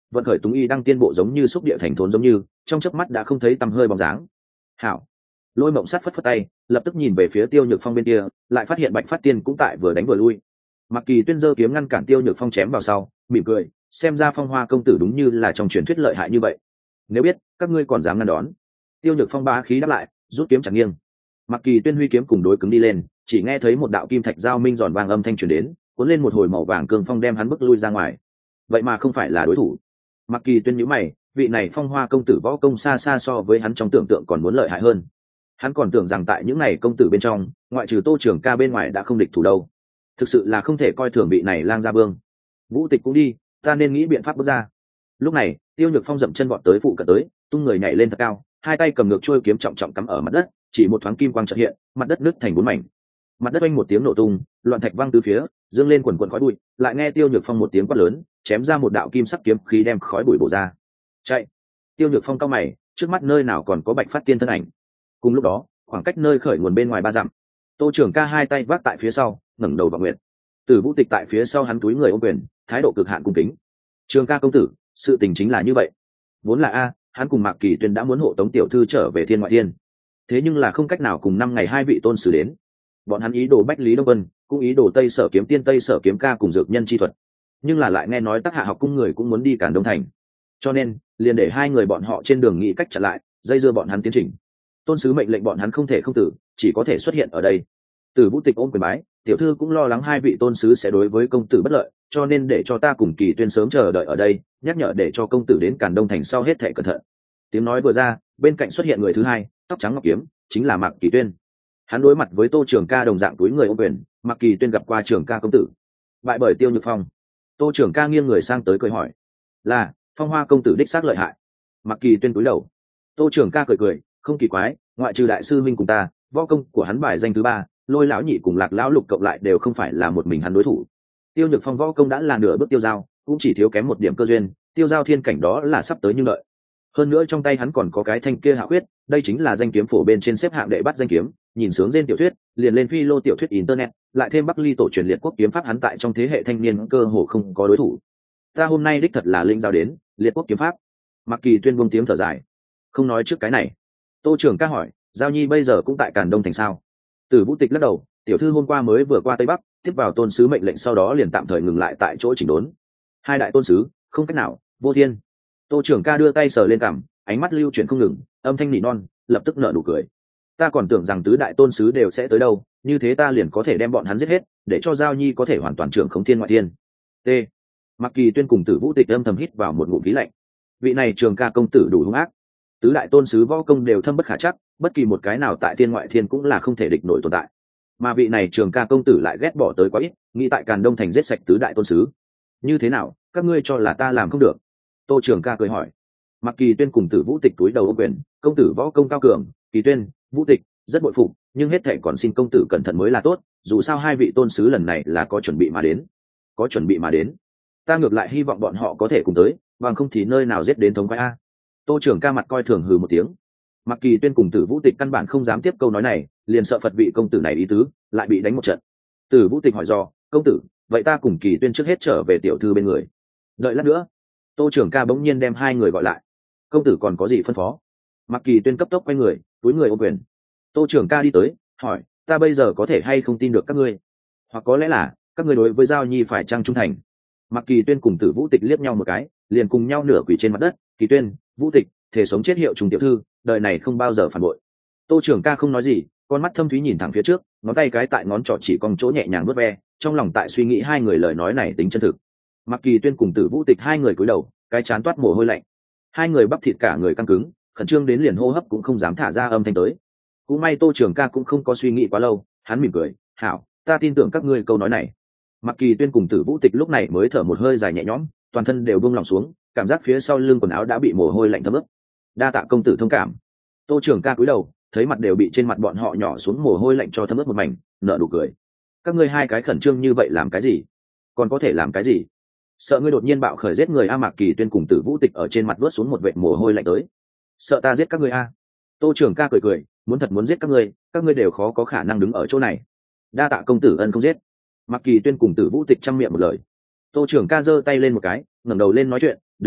vận khởi túng y đang tiên bộ giống như xúc địa thành thốn giống như trong chớp mắt đã không thấy tăm hơi bóng dáng. Hảo. Lôi Mộng Sát phất phất tay, lập tức nhìn về phía Tiêu Nhược Phong bên kia, lại phát hiện Bạch Phát Tiên cũng tại vừa đánh vừa lui. Mặc Kỳ Tuyên giơ kiếm ngăn cản Tiêu Nhược Phong chém vào sau, mỉm cười, xem ra Phong Hoa công tử đúng như là trong truyền thuyết lợi hại như vậy. Nếu biết, các ngươi còn dám ngăn đón. Tiêu Nhược Phong bá khí đáp lại, rút kiếm chặt nghiêng. Mặc Kỳ Tuyên huy kiếm cùng đối cứng đi lên, chỉ nghe thấy một đạo kim thạch giao minh giòn vàng âm thanh truyền đến, cuốn lên một hồi màu vàng cường phong đem hắn bức lui ra ngoài. Vậy mà không phải là đối thủ. Mặc Kỳ Tuyên nhíu mày, vị này Phong Hoa công tử võ công xa xa so với hắn trong tưởng tượng còn muốn lợi hại hơn. Hắn còn tưởng rằng tại những này công tử bên trong, ngoại trừ Tô Trường Ca bên ngoài đã không địch thủ đâu. Thực sự là không thể coi thường vị này lang gia vương. Vũ Tịch cũng đi, ta nên nghĩ biện pháp bước ra. Lúc này, Tiêu Nhược Phong dậm chân vọt tới phụ cận tới, tung người nhảy lên thật cao, hai tay cầm ngược trôi kiếm trọng trọng cắm ở mặt đất, chỉ một thoáng kim quang chợt hiện, mặt đất nứt thành bốn mảnh. Mặt đất oanh một tiếng nổ tung, loạn thạch văng từ phía, dương lên quần quần khói bụi, lại nghe Tiêu Nhược Phong một tiếng quát lớn, chém ra một đạo kim sắc kiếm khí đem khói bụi bổ ra. Chạy! Tiêu Nhược Phong cao mày, trước mắt nơi nào còn có Bạch Phát Tiên thân ảnh. Cùng lúc đó, khoảng cách nơi khởi nguồn bên ngoài ba dặm, Tô Trường Ca hai tay vác tại phía sau, ngẩng đầu vào nguyện. Từ Vũ Tịch tại phía sau hắn túi người ôm quyền, thái độ cực hạn cung kính. Trường Ca công tử, sự tình chính là như vậy. Vốn là a, hắn cùng Mạc Kỳ Tuyên đã muốn hộ tống tiểu thư trở về Thiên Ngoại Thiên, thế nhưng là không cách nào cùng năm ngày hai vị tôn sử đến. Bọn hắn ý đồ bách Lý Đông Vân, cũng ý đồ Tây Sở Kiếm Tiên Tây Sở Kiếm Ca cùng dược nhân chi thuật, nhưng là lại nghe nói Tắc Hạ học cung người cũng muốn đi Cản Đông thành, cho nên liền để hai người bọn họ trên đường nghĩ cách chặn lại, dây dưa bọn hắn tiến trình. Tôn sứ mệnh lệnh bọn hắn không thể không tử, chỉ có thể xuất hiện ở đây. Từ Vũ Tịch ôm quyền bái, tiểu thư cũng lo lắng hai vị tôn sứ sẽ đối với công tử bất lợi, cho nên để cho ta cùng Kỳ Tuyên sớm chờ đợi ở đây, nhắc nhở để cho công tử đến Càn Đông thành sau hết thảy cẩn thận. Tiếng nói vừa ra, bên cạnh xuất hiện người thứ hai, tóc trắng ngọc kiếm, chính là Mạc Kỳ Tuyên. Hắn đối mặt với Tô Trường Ca đồng dạng túi người ôm quyền, Mạc Kỳ Tuyên gặp qua Trường Ca công tử. Bại bởi Tiêu Nhược Phong. Tô Trường Ca nghiêng người sang tới cười hỏi, là Phong Hoa công tử đích xác lợi hại. Mạc Kỳ Tuyên cúi đầu. Tô Trường Ca cười cười, không kỳ quái, ngoại trừ đại sư minh cùng ta, võ công của hắn bài danh thứ ba, Lôi lão nhị cùng Lạc lão lục cộng lại đều không phải là một mình hắn đối thủ. Tiêu Nhược Phong võ công đã là nửa bước tiêu giao, cũng chỉ thiếu kém một điểm cơ duyên, tiêu giao thiên cảnh đó là sắp tới nhưng đợi. Hơn nữa trong tay hắn còn có cái thanh kia hạ huyết, đây chính là danh kiếm phổ bên trên xếp hạng đệ bắt danh kiếm, nhìn sướng trên tiểu thuyết, liền lên phi lô tiểu thuyết internet, lại thêm Bắc Ly tổ truyền liệt quốc kiếm pháp, hắn tại trong thế hệ thanh niên cơ hồ không có đối thủ. Ta hôm nay đích thật là linh giao đến, liệt quốc kiếm pháp. Mạc Kỳ Tuyên buông tiếng thở dài. Không nói trước cái này. Tô Trường Ca hỏi, Giao Nhi bây giờ cũng tại Càn Đông thành sao? Từ Vũ Tịch lắc đầu, tiểu thư hôm qua mới vừa qua Tây Bắc, tiếp vào tôn sứ mệnh lệnh sau đó liền tạm thời ngừng lại tại chỗ chỉnh đốn. Hai đại tôn sứ, không cách nào, vô thiên. Tô Trường Ca đưa tay sờ lên cằm, ánh mắt lưu chuyển không ngừng, âm thanh nỉ non, lập tức nở nụ cười. Ta còn tưởng rằng tứ đại tôn sứ đều sẽ tới đâu, như thế ta liền có thể đem bọn hắn giết hết, để cho Giao Nhi có thể hoàn toàn trưởng khống Thiên Ngoại Thiên. T. Mạc Kỳ Tuyên cùng Tử Vũ Tịch âm thầm hít vào một ngụm khí lạnh. Vị này Trường Ca công tử đủ hung ác. Tứ đại tôn sứ võ công đều thâm bất khả chắc, bất kỳ một cái nào tại Thiên Ngoại Thiên cũng là không thể địch nổi tồn tại. Mà vị này Trường Ca công tử lại ghét bỏ tới quá ít, nghĩ tại Càn Đông thành giết sạch tứ đại tôn sứ. Như thế nào, các ngươi cho là ta làm không được? Tô Trường Ca cười hỏi. Mạc Kỳ Tuyên cùng Tử Vũ Tịch túi đầu ôm quyền, công tử võ công cao cường, Kỳ Tuyên, Vũ Tịch rất bội phục, nhưng hết thảy còn xin công tử cẩn thận mới là tốt, dù sao hai vị tôn sứ lần này là có chuẩn bị mà đến. Có chuẩn bị mà đến. Ta ngược lại hy vọng bọn họ có thể cùng tới, bằng không thì nơi nào giết đến thống quái a. Tô Trường Ca mặt coi thường hừ một tiếng. Mạc Kỳ Tuyên cùng Tử Vũ Tịch căn bản không dám tiếp câu nói này, liền sợ Phật vị công tử này ý tứ, lại bị đánh một trận. Tử Vũ Tịch hỏi do, công tử, vậy ta cùng Kỳ Tuyên trước hết trở về tiểu thư bên người. Đợi lát nữa. Tô Trường Ca bỗng nhiên đem hai người gọi lại. Công tử còn có gì phân phó? Mạc Kỳ Tuyên cấp tốc quay người, túi người ôm quyền. Tô Trường Ca đi tới, hỏi, ta bây giờ có thể hay không tin được các ngươi? Hoặc có lẽ là, các ngươi đối với Giao Nhi phải trang trung thành? Mạc Kỳ Tuyên cùng Tử Vũ Tịch liếc nhau một cái, liền cùng nhau nửa quỳ trên mặt đất. Kỳ Tuyên, Vũ Tịch, thể sống chết hiệu trùng tiểu thư, đời này không bao giờ phản bội. Tô Trường Ca không nói gì, con mắt thâm thúy nhìn thẳng phía trước, ngón tay cái tại ngón trỏ chỉ cong chỗ nhẹ nhàng vuốt ve, trong lòng tại suy nghĩ hai người lời nói này tính chân thực. Mạc Kỳ Tuyên cùng Tử Vũ Tịch hai người cúi đầu, cái chán toát mồ hôi lạnh. Hai người bắp thịt cả người căng cứng, khẩn trương đến liền hô hấp cũng không dám thả ra âm thanh tới. Cũng may Tô Trường Ca cũng không có suy nghĩ quá lâu, hắn mỉm cười, hảo, ta tin tưởng các ngươi câu nói này. Mạc Kỳ Tuyên cùng Tử Vũ Tịch lúc này mới thở một hơi dài nhẹ nhõm, toàn thân đều buông lòng xuống, cảm giác phía sau lưng quần áo đã bị mồ hôi lạnh thấm ướt. Đa tạ công tử thông cảm. Tô Trường Ca cúi đầu, thấy mặt đều bị trên mặt bọn họ nhỏ xuống mồ hôi lạnh cho thấm ướt một mảnh, nở nụ cười. Các ngươi hai cái khẩn trương như vậy làm cái gì? Còn có thể làm cái gì? Sợ ngươi đột nhiên bạo khởi giết người a? Mạc Kỳ Tuyên cùng Tử Vũ Tịch ở trên mặt vớt xuống một vệt mồ hôi lạnh tới. Sợ ta giết các ngươi a? Tô Trường Ca cười cười, muốn thật muốn giết các ngươi, các ngươi đều khó có khả năng đứng ở chỗ này. Đa tạ công tử ân không giết. Mạc Kỳ Tuyên cùng Tử Vũ Tịch chăm miệng một lời. Tô Trường Ca giơ tay lên một cái, ngẩng đầu lên nói chuyện, đứng thấp,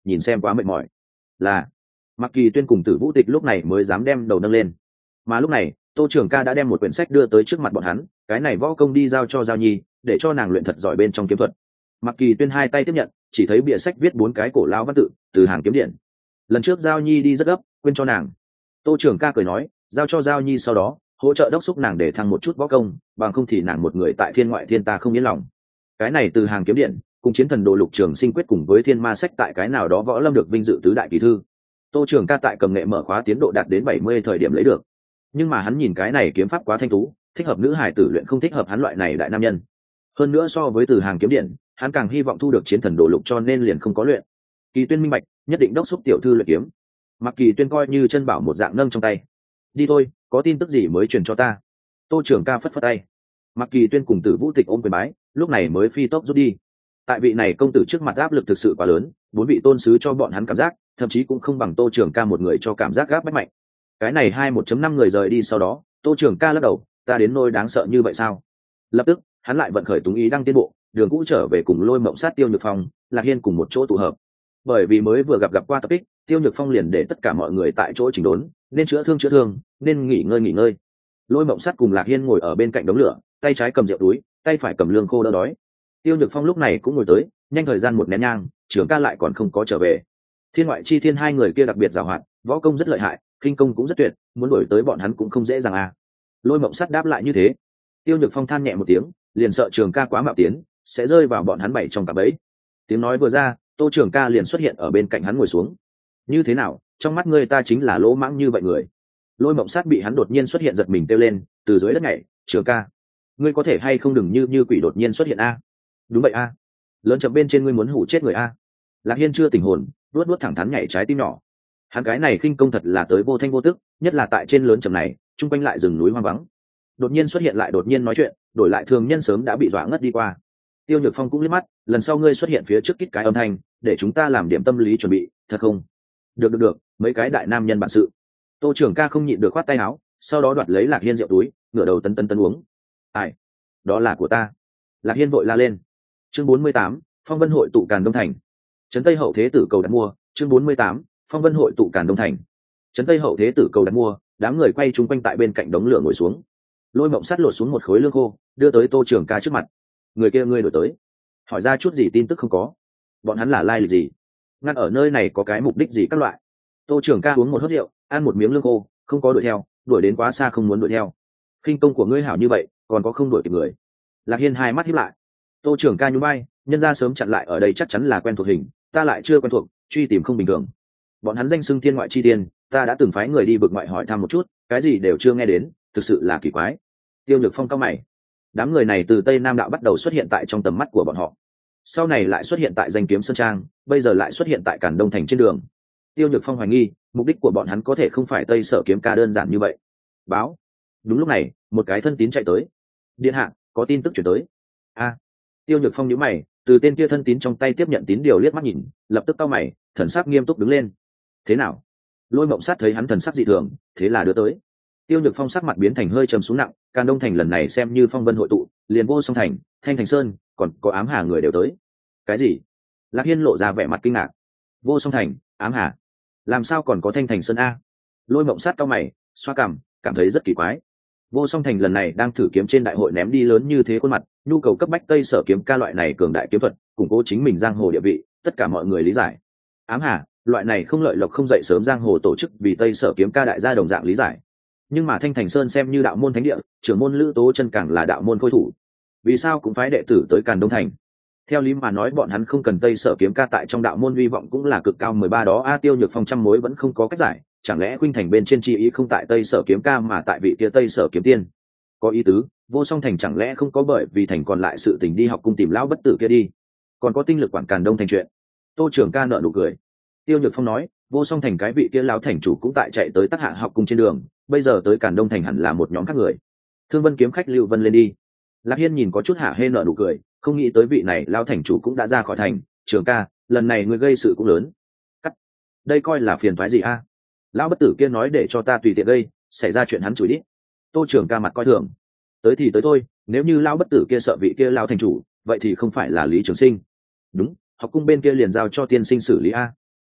nhìn xem quá mệt mỏi. Là. Mặc Kỳ Tuyên cùng Tử Vũ Tịch lúc này mới dám đem đầu nâng lên. Mà lúc này Tô Trường Ca đã đem một quyển sách đưa tới trước mặt bọn hắn, cái này võ công đi giao cho Giao Nhi để cho nàng luyện thật giỏi bên trong kiếm thuật. Mặc Kỳ Tuyên hai tay tiếp nhận, chỉ thấy bìa sách viết bốn cái cổ lão văn tự từ hàng kiếm điện. Lần trước Giao Nhi đi rất gấp, quên cho nàng. Tô Trường Ca cười nói, giao cho Giao Nhi sau đó hỗ trợ đốc thúc nàng để thăng một chút võ công, bằng không thì nàng một người tại thiên ngoại thiên ta không yên lòng. Cái này từ hàng kiếm điện cùng chiến thần đồ lục trường sinh quyết cùng với thiên ma sách tại cái nào đó võ lâm được vinh dự tứ đại kỳ thư. Tô Trường Ca tại cầm nghệ mở khóa tiến độ đạt đến bảy mươi thời điểm lấy được, nhưng mà hắn nhìn cái này kiếm pháp quá thanh tú, thích hợp nữ hài tử luyện không thích hợp hắn loại này đại nam nhân. Hơn nữa so với từ hàng kiếm điện, hắn càng hy vọng thu được chiến thần đồ lục cho nên liền không có luyện. Kỳ Tuyên minh bạch, nhất định đốc thúc tiểu thư luyện kiếm. Mặc Kỳ Tuyên coi như chân bảo một dạng nâng trong tay. Đi thôi, có tin tức gì mới truyền cho ta. Tô Trường Ca phất phất tay. Mặc Kỳ Tuyên cùng Tử Vũ Tịch ôm quyền bái, lúc này mới phi tốc rút đi. Tại vị này công tử trước mặt áp lực thực sự quá lớn, bốn vị tôn sứ cho bọn hắn cảm giác thậm chí cũng không bằng Tô Trường Ca một người cho cảm giác gáp bách mạnh. Cái này hai một chấm năm người rời đi sau đó, Tô Trường Ca lắc đầu, ta đến nỗi đáng sợ như vậy sao? Lập tức hắn lại vận khởi túng ý đăng tiến bộ, đường cũ trở về cùng Lôi Mộng Sát, Tiêu Nhược Phong, Lạc Hiên cùng một chỗ tụ hợp. Bởi vì mới vừa gặp gặp qua tập kích, Tiêu Nhược Phong liền để tất cả mọi người tại chỗ chỉnh đốn, nên chữa thương chữa thương, nên nghỉ ngơi nghỉ ngơi. Lôi Mộng Sát cùng Lạc Hiên ngồi ở bên cạnh đống lửa, tay trái cầm rượu túi, tay phải cầm lương khô đỡ đói. Tiêu Nhược Phong lúc này cũng ngồi tới, nhanh thời gian một nén nhang, Trường Ca lại còn không có trở về. Thiên ngoại chi thiên hai người kia đặc biệt giàu hoạt, võ công rất lợi hại, kinh công cũng rất tuyệt, muốn đuổi tới bọn hắn cũng không dễ dàng à. Lôi Mộng Sát đáp lại như thế. Tiêu Nhược Phong than nhẹ một tiếng, liền sợ Trường Ca quá mạo tiến, sẽ rơi vào bọn hắn bảy trong cạm bẫy. Tiếng nói vừa ra, Tô Trường Ca liền xuất hiện ở bên cạnh hắn ngồi xuống. Như thế nào, trong mắt ngươi ta chính là lỗ mãng như vậy người? Lôi Mộng Sát bị hắn đột nhiên xuất hiện giật mình kêu lên, từ dưới đất nhảy, Trường Ca, ngươi có thể hay không đừng như như quỷ đột nhiên xuất hiện a? Đúng vậy a. Lớn chậm bên trên ngươi muốn hủ chết người a. Lạc Hiên chưa tỉnh hồn, luốt luốt thẳng thắn nhảy trái tim nhỏ. Hắn cái này khinh công thật là tới vô thanh vô tức, nhất là tại trên lớn chậm này, trung quanh lại rừng núi hoang vắng. Đột nhiên xuất hiện lại đột nhiên nói chuyện, đổi lại thường nhân sớm đã bị dọa ngất đi qua. Tiêu Nhược Phong cũng liếc mắt, lần sau ngươi xuất hiện phía trước kít cái âm thanh, để chúng ta làm điểm tâm lý chuẩn bị, thật không? Được được được, mấy cái đại nam nhân bản sự. Tô Trường Ca không nhịn được khoát tay áo, sau đó đoạt lấy Lạc Hiên rượu túi, ngửa đầu tấn tấn tấn uống. Ai? Đó là của ta. Lạc Hiên vội la lên. Chương bốn mươi tám, Phong Vân hội tụ Càn Đông Thành. Trấn Tây hậu thế tử cầu đặt mua. Chương bốn mươi tám, Phong Vân hội tụ Càn Đông Thành. Trấn Tây hậu thế tử cầu đặt mua, đám người quay chung quanh tại bên cạnh đống lửa ngồi xuống. Lôi Mộng Sát lột xuống một khối lương khô, đưa tới Tô Trường Ca trước mặt. Người kia ngươi đổi tới, hỏi ra chút gì tin tức không có? Bọn hắn là lai lịch gì? Ngăn ở nơi này có cái mục đích gì các loại? Tô Trường Ca uống một hớp rượu, ăn một miếng lương khô, không có đuổi theo, đuổi đến quá xa không muốn đuổi theo. Khinh công của ngươi hảo như vậy, còn có không đuổi kịp người? Lạc Hiên hai mắt híp lại. Tô Trường Ca nhún vai, nhân ra sớm chặn lại ở đây chắc chắn là quen thuộc hình, ta lại chưa quen thuộc, truy tìm không bình thường. Bọn hắn danh xưng thiên ngoại chi tiên, ta đã từng phái người đi vực ngoại hỏi thăm một chút, cái gì đều chưa nghe đến, thực sự là kỳ quái. Tiêu Nhược Phong cao mày. Đám người này từ Tây Nam đạo bắt đầu xuất hiện tại trong tầm mắt của bọn họ, sau này lại xuất hiện tại Danh Kiếm Sơn Trang, bây giờ lại xuất hiện tại Càn Đông Thành trên đường. Tiêu Nhược Phong hoài nghi, mục đích của bọn hắn có thể không phải Tây Sở Kiếm Ca đơn giản như vậy. Báo. Đúng lúc này, một cái thân tín chạy tới. Điện hạ, có tin tức chuyển tới. A. Tiêu Nhược Phong nhíu mày, từ tên kia thân tín trong tay tiếp nhận tín điều liếc mắt nhìn, lập tức cau mày, thần sắc nghiêm túc đứng lên. Thế nào? Lôi Mộng Sát thấy hắn thần sắc dị thường, thế là đưa tới. Tiêu Nhược Phong sắc mặt biến thành hơi trầm xuống nặng, Càn Đông Thành lần này xem như phong vân hội tụ, liền Vô Song Thành, Thanh Thành Sơn, còn có Ám Hà người đều tới. Cái gì? Lạc Hiên lộ ra vẻ mặt kinh ngạc. Vô Song Thành, Ám Hà, làm sao còn có Thanh Thành Sơn a? Lôi Mộng Sát cau mày, xoa cằm, cảm thấy rất kỳ quái. Vô Song Thành lần này đang thử kiếm trên đại hội ném đi lớn như thế khuôn mặt, nhu cầu cấp bách Tây Sở Kiếm Ca loại này cường đại kiếm thuật, củng cố chính mình giang hồ địa vị, tất cả mọi người lý giải. Ám Hà, loại này không lợi lộc không dậy sớm giang hồ tổ chức vì Tây Sở Kiếm Ca đại gia đồng dạng lý giải. Nhưng mà Thanh Thành Sơn xem như đạo môn thánh địa, trưởng môn Lữ Tố Chân càng là đạo môn khôi thủ, vì sao cũng phái đệ tử tới Càn Đông Thành? Theo lý mà nói bọn hắn không cần Tây Sở Kiếm Ca tại trong đạo môn hy vọng cũng là cực cao mười ba đó a. Tiêu Nhược Phong trăm mối vẫn không có cách giải, chẳng lẽ Khuynh Thành bên trên chi ý không tại Tây Sở Kiếm Ca mà tại vị kia Tây Sở Kiếm Tiên? Có ý tứ, Vô Song Thành chẳng lẽ không có bởi vì thành còn lại sự tình đi học cung tìm lão bất tử kia đi, còn có tinh lực quản Càn Đông Thành chuyện. Tô Trường Ca nở nụ cười. Tiêu Nhược Phong nói, Vô Song Thành cái vị kia lão thành chủ cũng tại chạy tới Tắc Hạ học cung trên đường, bây giờ tới Càn Đông Thành hẳn là một nhóm các người. Thương Vân kiếm khách Lưu Vân lên đi. Lạc Hiên nhìn có chút hả hê nở nụ cười, không nghĩ tới vị này lão thành chủ cũng đã ra khỏi thành. Trường Ca, lần này ngươi gây sự cũng lớn. Cắt. Đây coi là phiền toái gì a? Lão bất tử kia nói để cho ta tùy tiện gây, xảy ra chuyện hắn chửi đi. Tô Trường Ca mặt coi thường. Tới thì tới thôi, nếu như lão bất tử kia sợ vị kia lão thành chủ, vậy thì không phải là Lý Trường Sinh. Đúng, học cung bên kia liền giao cho tiên sinh xử lý a.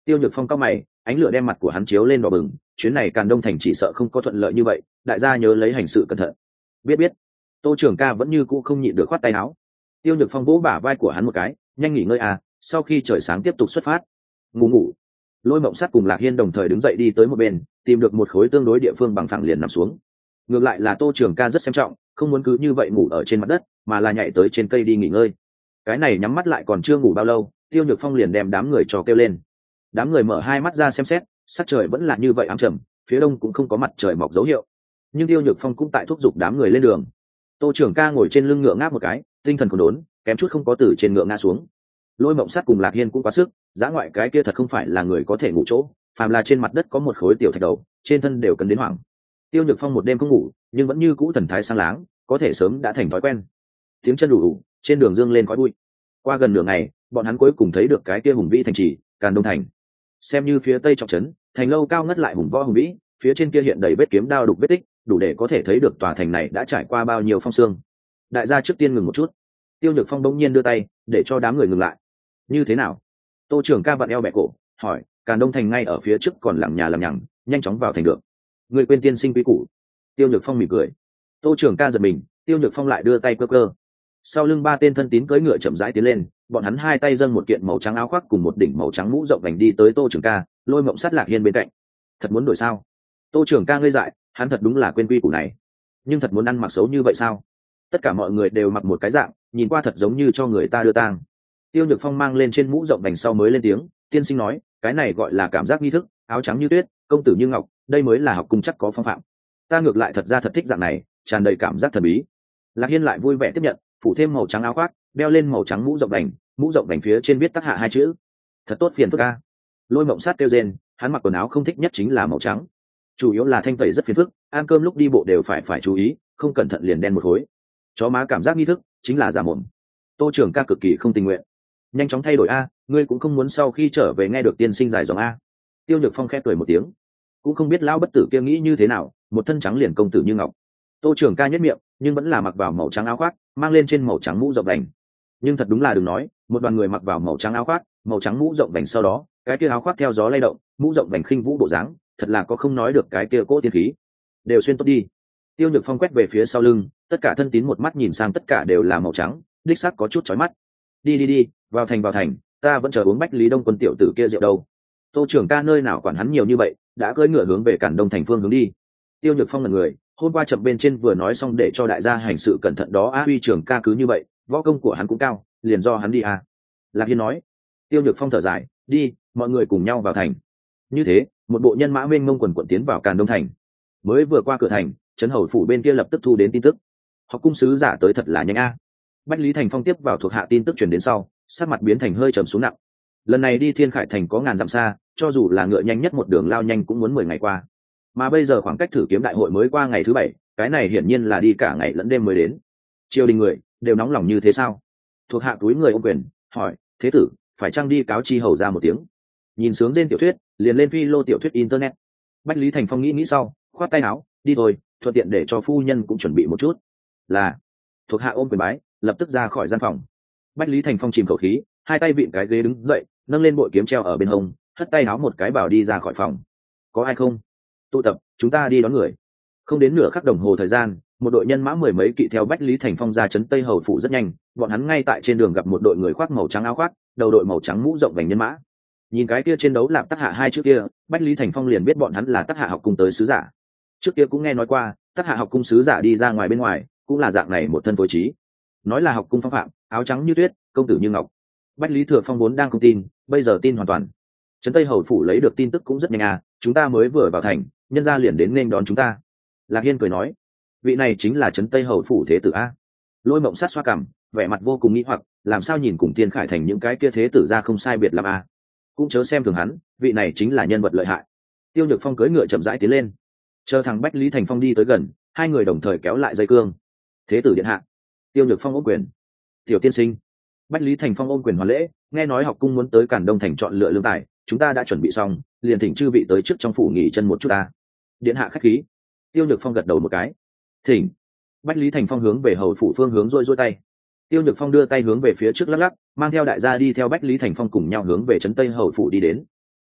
Tiêu Nhược Phong cau mày, ánh lửa đem mặt của hắn chiếu lên đỏ bừng, chuyến này Càn Đông thành chỉ sợ không có thuận lợi như vậy, đại gia nhớ lấy hành sự cẩn thận. Biết biết. Tô trưởng ca vẫn như cũ không nhịn được khoát tay áo. Tiêu Nhược Phong vỗ bả vai của hắn một cái, nhanh nghỉ ngơi à, sau khi trời sáng tiếp tục xuất phát. Ngủ ngủ. Lôi Mộng Sắt cùng Lạc Hiên đồng thời đứng dậy đi tới một bên, tìm được một khối tương đối địa phương bằng phẳng liền nằm xuống. Ngược lại là Tô trưởng ca rất xem trọng, không muốn cứ như vậy ngủ ở trên mặt đất, mà là nhảy tới trên cây đi nghỉ ngơi. Cái này nhắm mắt lại còn chưa ngủ bao lâu, Tiêu Nhược Phong liền đem đám người cho kêu lên. Đám người mở hai mắt ra xem xét, sắc trời vẫn là như vậy ám trầm, phía đông cũng không có mặt trời mọc dấu hiệu, nhưng Tiêu Nhược Phong cũng tại thúc giục đám người lên đường. Tô trưởng ca ngồi trên lưng ngựa ngáp một cái, tinh thần còn đốn, kém chút không có từ trên ngựa ngã xuống. Lôi Mộng Sắt cùng Lạc Hiên cũng quá sức, dã ngoại cái kia thật không phải là người có thể ngủ chỗ, phàm là trên mặt đất có một khối tiểu thạch đầu, trên thân đều cần đến hoảng. Tiêu Nhược Phong một đêm không ngủ, nhưng vẫn như cũ thần thái sáng láng, có thể sớm đã thành thói quen. Tiếng chân đủ đủ, trên đường dương lên khói bụi. Qua gần nửa ngày, bọn hắn cuối cùng thấy được cái kia hùng vĩ thành trì, Càn Đông thành. Xem như phía tây trọng trấn, thành lâu cao ngất lại hùng võ hùng vĩ, phía trên kia hiện đầy vết kiếm đao đục vết tích, đủ để có thể thấy được tòa thành này đã trải qua bao nhiêu phong sương. Đại gia trước tiên ngừng một chút. Tiêu Nhược Phong bỗng nhiên đưa tay để cho đám người ngừng lại. Như thế nào? Tô trưởng ca vặn eo bẹ cổ hỏi. Càn Đông thành ngay ở phía trước còn lẳng nhà lẳng nhằng, nhanh chóng vào thành được. Người quên tiên sinh quý củ. Tiêu Nhược Phong mỉm cười. Tô trưởng ca giật mình, Tiêu Nhược Phong lại đưa tay cơ cơ. Sau lưng ba tên thân tín cưỡi ngựa chậm rãi tiến lên, bọn hắn hai tay dâng một kiện màu trắng áo khoác cùng một đỉnh màu trắng mũ rộng vành đi tới Tô trưởng ca, Lôi Mộng Sắt Lạc Hiên bên cạnh. Thật muốn đổi sao? Tô trưởng ca ngây dại, hắn thật đúng là quên quy củ này, nhưng thật muốn ăn mặc xấu như vậy sao? Tất cả mọi người đều mặc một cái dạng, nhìn qua thật giống như cho người ta đưa tang. Tiêu Nhược Phong mang lên trên mũ rộng vành sau mới lên tiếng, tiên sinh nói, cái này gọi là cảm giác nghi thức, áo trắng như tuyết, công tử như ngọc, đây mới là học cung chắc có phong phạm. Ta ngược lại thật ra thật thích dạng này, tràn đầy cảm giác thần bí. Lạc Hiên lại vui vẻ tiếp nhận, phủ thêm màu trắng áo khoác, đeo lên màu trắng mũ rộng vành, mũ rộng vành phía trên viết tác hạ hai chữ. Thật tốt phiền phức a. Lôi Mộng Sắt kêu rên, hắn mặc quần áo không thích nhất chính là màu trắng, chủ yếu là thanh tẩy rất phiền phức, ăn cơm lúc đi bộ đều phải phải chú ý, không cẩn thận liền đen một khối. Chó má cảm giác nghi thức chính là giả mồm. Tô trưởng ca cực kỳ không tình nguyện. Nhanh chóng thay đổi a, ngươi cũng không muốn sau khi trở về nghe được tiên sinh giải dòng a. Tiêu Nhược Phong khẽ cười một tiếng, cũng không biết lão bất tử kia nghĩ như thế nào, một thân trắng liền công tử như ngọc. Tô trưởng ca nhất miệng, nhưng vẫn là mặc vào màu trắng áo khoác, mang lên trên màu trắng mũ rộng vành. Nhưng thật đúng là đừng nói, một đoàn người mặc vào màu trắng áo khoác, màu trắng mũ rộng vành, sau đó cái kia áo khoác theo gió lay động, mũ rộng vành khinh vũ bộ dáng, thật là có không nói được cái kia cỗ tiên khí. Đều xuyên tốt đi. Tiêu Nhược Phong quét về phía sau lưng, tất cả thân tín một mắt nhìn sang, tất cả đều là màu trắng, đích xác có chút chói mắt. Đi đi đi, vào thành vào thành, ta vẫn chờ uống Bách Lý Đông Quân tiểu tử kia rượu đâu. Tô trưởng ca nơi nào quản hắn nhiều như vậy, đã cưỡi ngựa hướng về Càn Đông thành phương hướng đi. Tiêu Nhược Phong là người, hôm qua chậm bên trên vừa nói xong để cho đại gia hành sự cẩn thận đó, a huy trưởng ca cứ như vậy, võ công của hắn cũng cao, liền do hắn đi à. Lạc Hiên nói. Tiêu Nhược Phong thở dài, đi, mọi người cùng nhau vào thành. Như thế, một bộ nhân mã mênh mông quần quận tiến vào Càn Đông thành. Mới vừa qua cửa thành, trấn hầu phủ bên kia lập tức thu đến tin tức. Học cung sứ giả tới thật là nhanh a. Bách Lý Thành Phong tiếp vào thuộc hạ tin tức truyền đến sau, sắc mặt biến thành hơi trầm xuống nặng. Lần này đi Thiên Khải thành có ngàn dặm xa, cho dù là ngựa nhanh nhất một đường lao nhanh cũng muốn mười ngày qua. Mà bây giờ khoảng cách thử kiếm đại hội mới qua ngày thứ bảy, cái này hiển nhiên là đi cả ngày lẫn đêm mới đến. Triều đình người đều nóng lòng như thế sao? Thuộc hạ túi người ôm quyền, hỏi, thế tử, phải chăng đi cáo chi hầu ra một tiếng? Nhìn sướng trên tiểu thuyết, liền lên phi lô tiểu thuyết internet. Bách Lý Thành Phong nghĩ nghĩ sau, khoát tay áo, đi thôi, thuận tiện để cho phu nhân cũng chuẩn bị một chút. Là. Thuộc hạ ôm quyền bái, lập tức ra khỏi gian phòng. Bách Lý Thành Phong chìm khẩu khí, hai tay vịn cái ghế đứng dậy, nâng lên bội kiếm treo ở bên hông, hất tay áo một cái bảo đi ra khỏi phòng. Có ai không? Tụ tập, chúng ta đi đón người. Không đến nửa khắc đồng hồ thời gian, một đội nhân mã mười mấy kỵ theo Bách Lý Thành Phong ra trấn Tây Hầu phủ rất nhanh, bọn hắn ngay tại trên đường gặp một đội người khoác màu trắng áo khoác, đầu đội màu trắng mũ rộng vành nhân mã. Nhìn cái kia trên đấu lạp Tắc Hạ hai chữ kia, Bách Lý Thành Phong liền biết bọn hắn là Tắc Hạ học cung tới sứ giả. Trước kia cũng nghe nói qua, Tắc Hạ học cung sứ giả đi ra ngoài bên ngoài, cũng là dạng này một thân phối trí. Nói là học cung phong phạm, áo trắng như tuyết, công tử như ngọc. Bách Lý Thừa Phong vốn đang không tin, bây giờ tin hoàn toàn. Trấn Tây Hầu phủ lấy được tin tức cũng rất nhanh à, chúng ta mới vừa vào thành, nhân gia liền đến nên đón chúng ta. Lạc Hiên cười nói, vị này chính là Trấn Tây Hầu phủ thế tử a. Lôi Mộng Sát xoa cằm, vẻ mặt vô cùng nghĩ hoặc, làm sao nhìn cùng Thiên Khải thành những cái kia thế tử ra không sai biệt lắm a. Cũng chớ xem thường hắn, vị này chính là nhân vật lợi hại. Tiêu Nhược Phong cưỡi ngựa chậm rãi tiến lên, chờ thằng Bách Lý Thành Phong đi tới gần, hai người đồng thời kéo lại dây cương. Thế tử điện hạ. Tiêu Nhược Phong ôm quyền. Tiểu tiên sinh. Bách Lý Thành Phong ôm quyền hoàn lễ, nghe nói học cung muốn tới Càn Đông thành chọn lựa lương tài, chúng ta đã chuẩn bị xong, liền thỉnh chư vị tới trước trong phủ nghỉ chân một chút ta. Điện hạ khách khí. Tiêu Nhược Phong gật đầu một cái. Thỉnh. Bách Lý Thành Phong hướng về hầu phủ phương hướng rôi rôi tay. Tiêu Nhược Phong đưa tay hướng về phía trước lắc lắc, mang theo đại gia đi theo Bách Lý Thành Phong cùng nhau hướng về trấn Tây hầu phủ đi đến.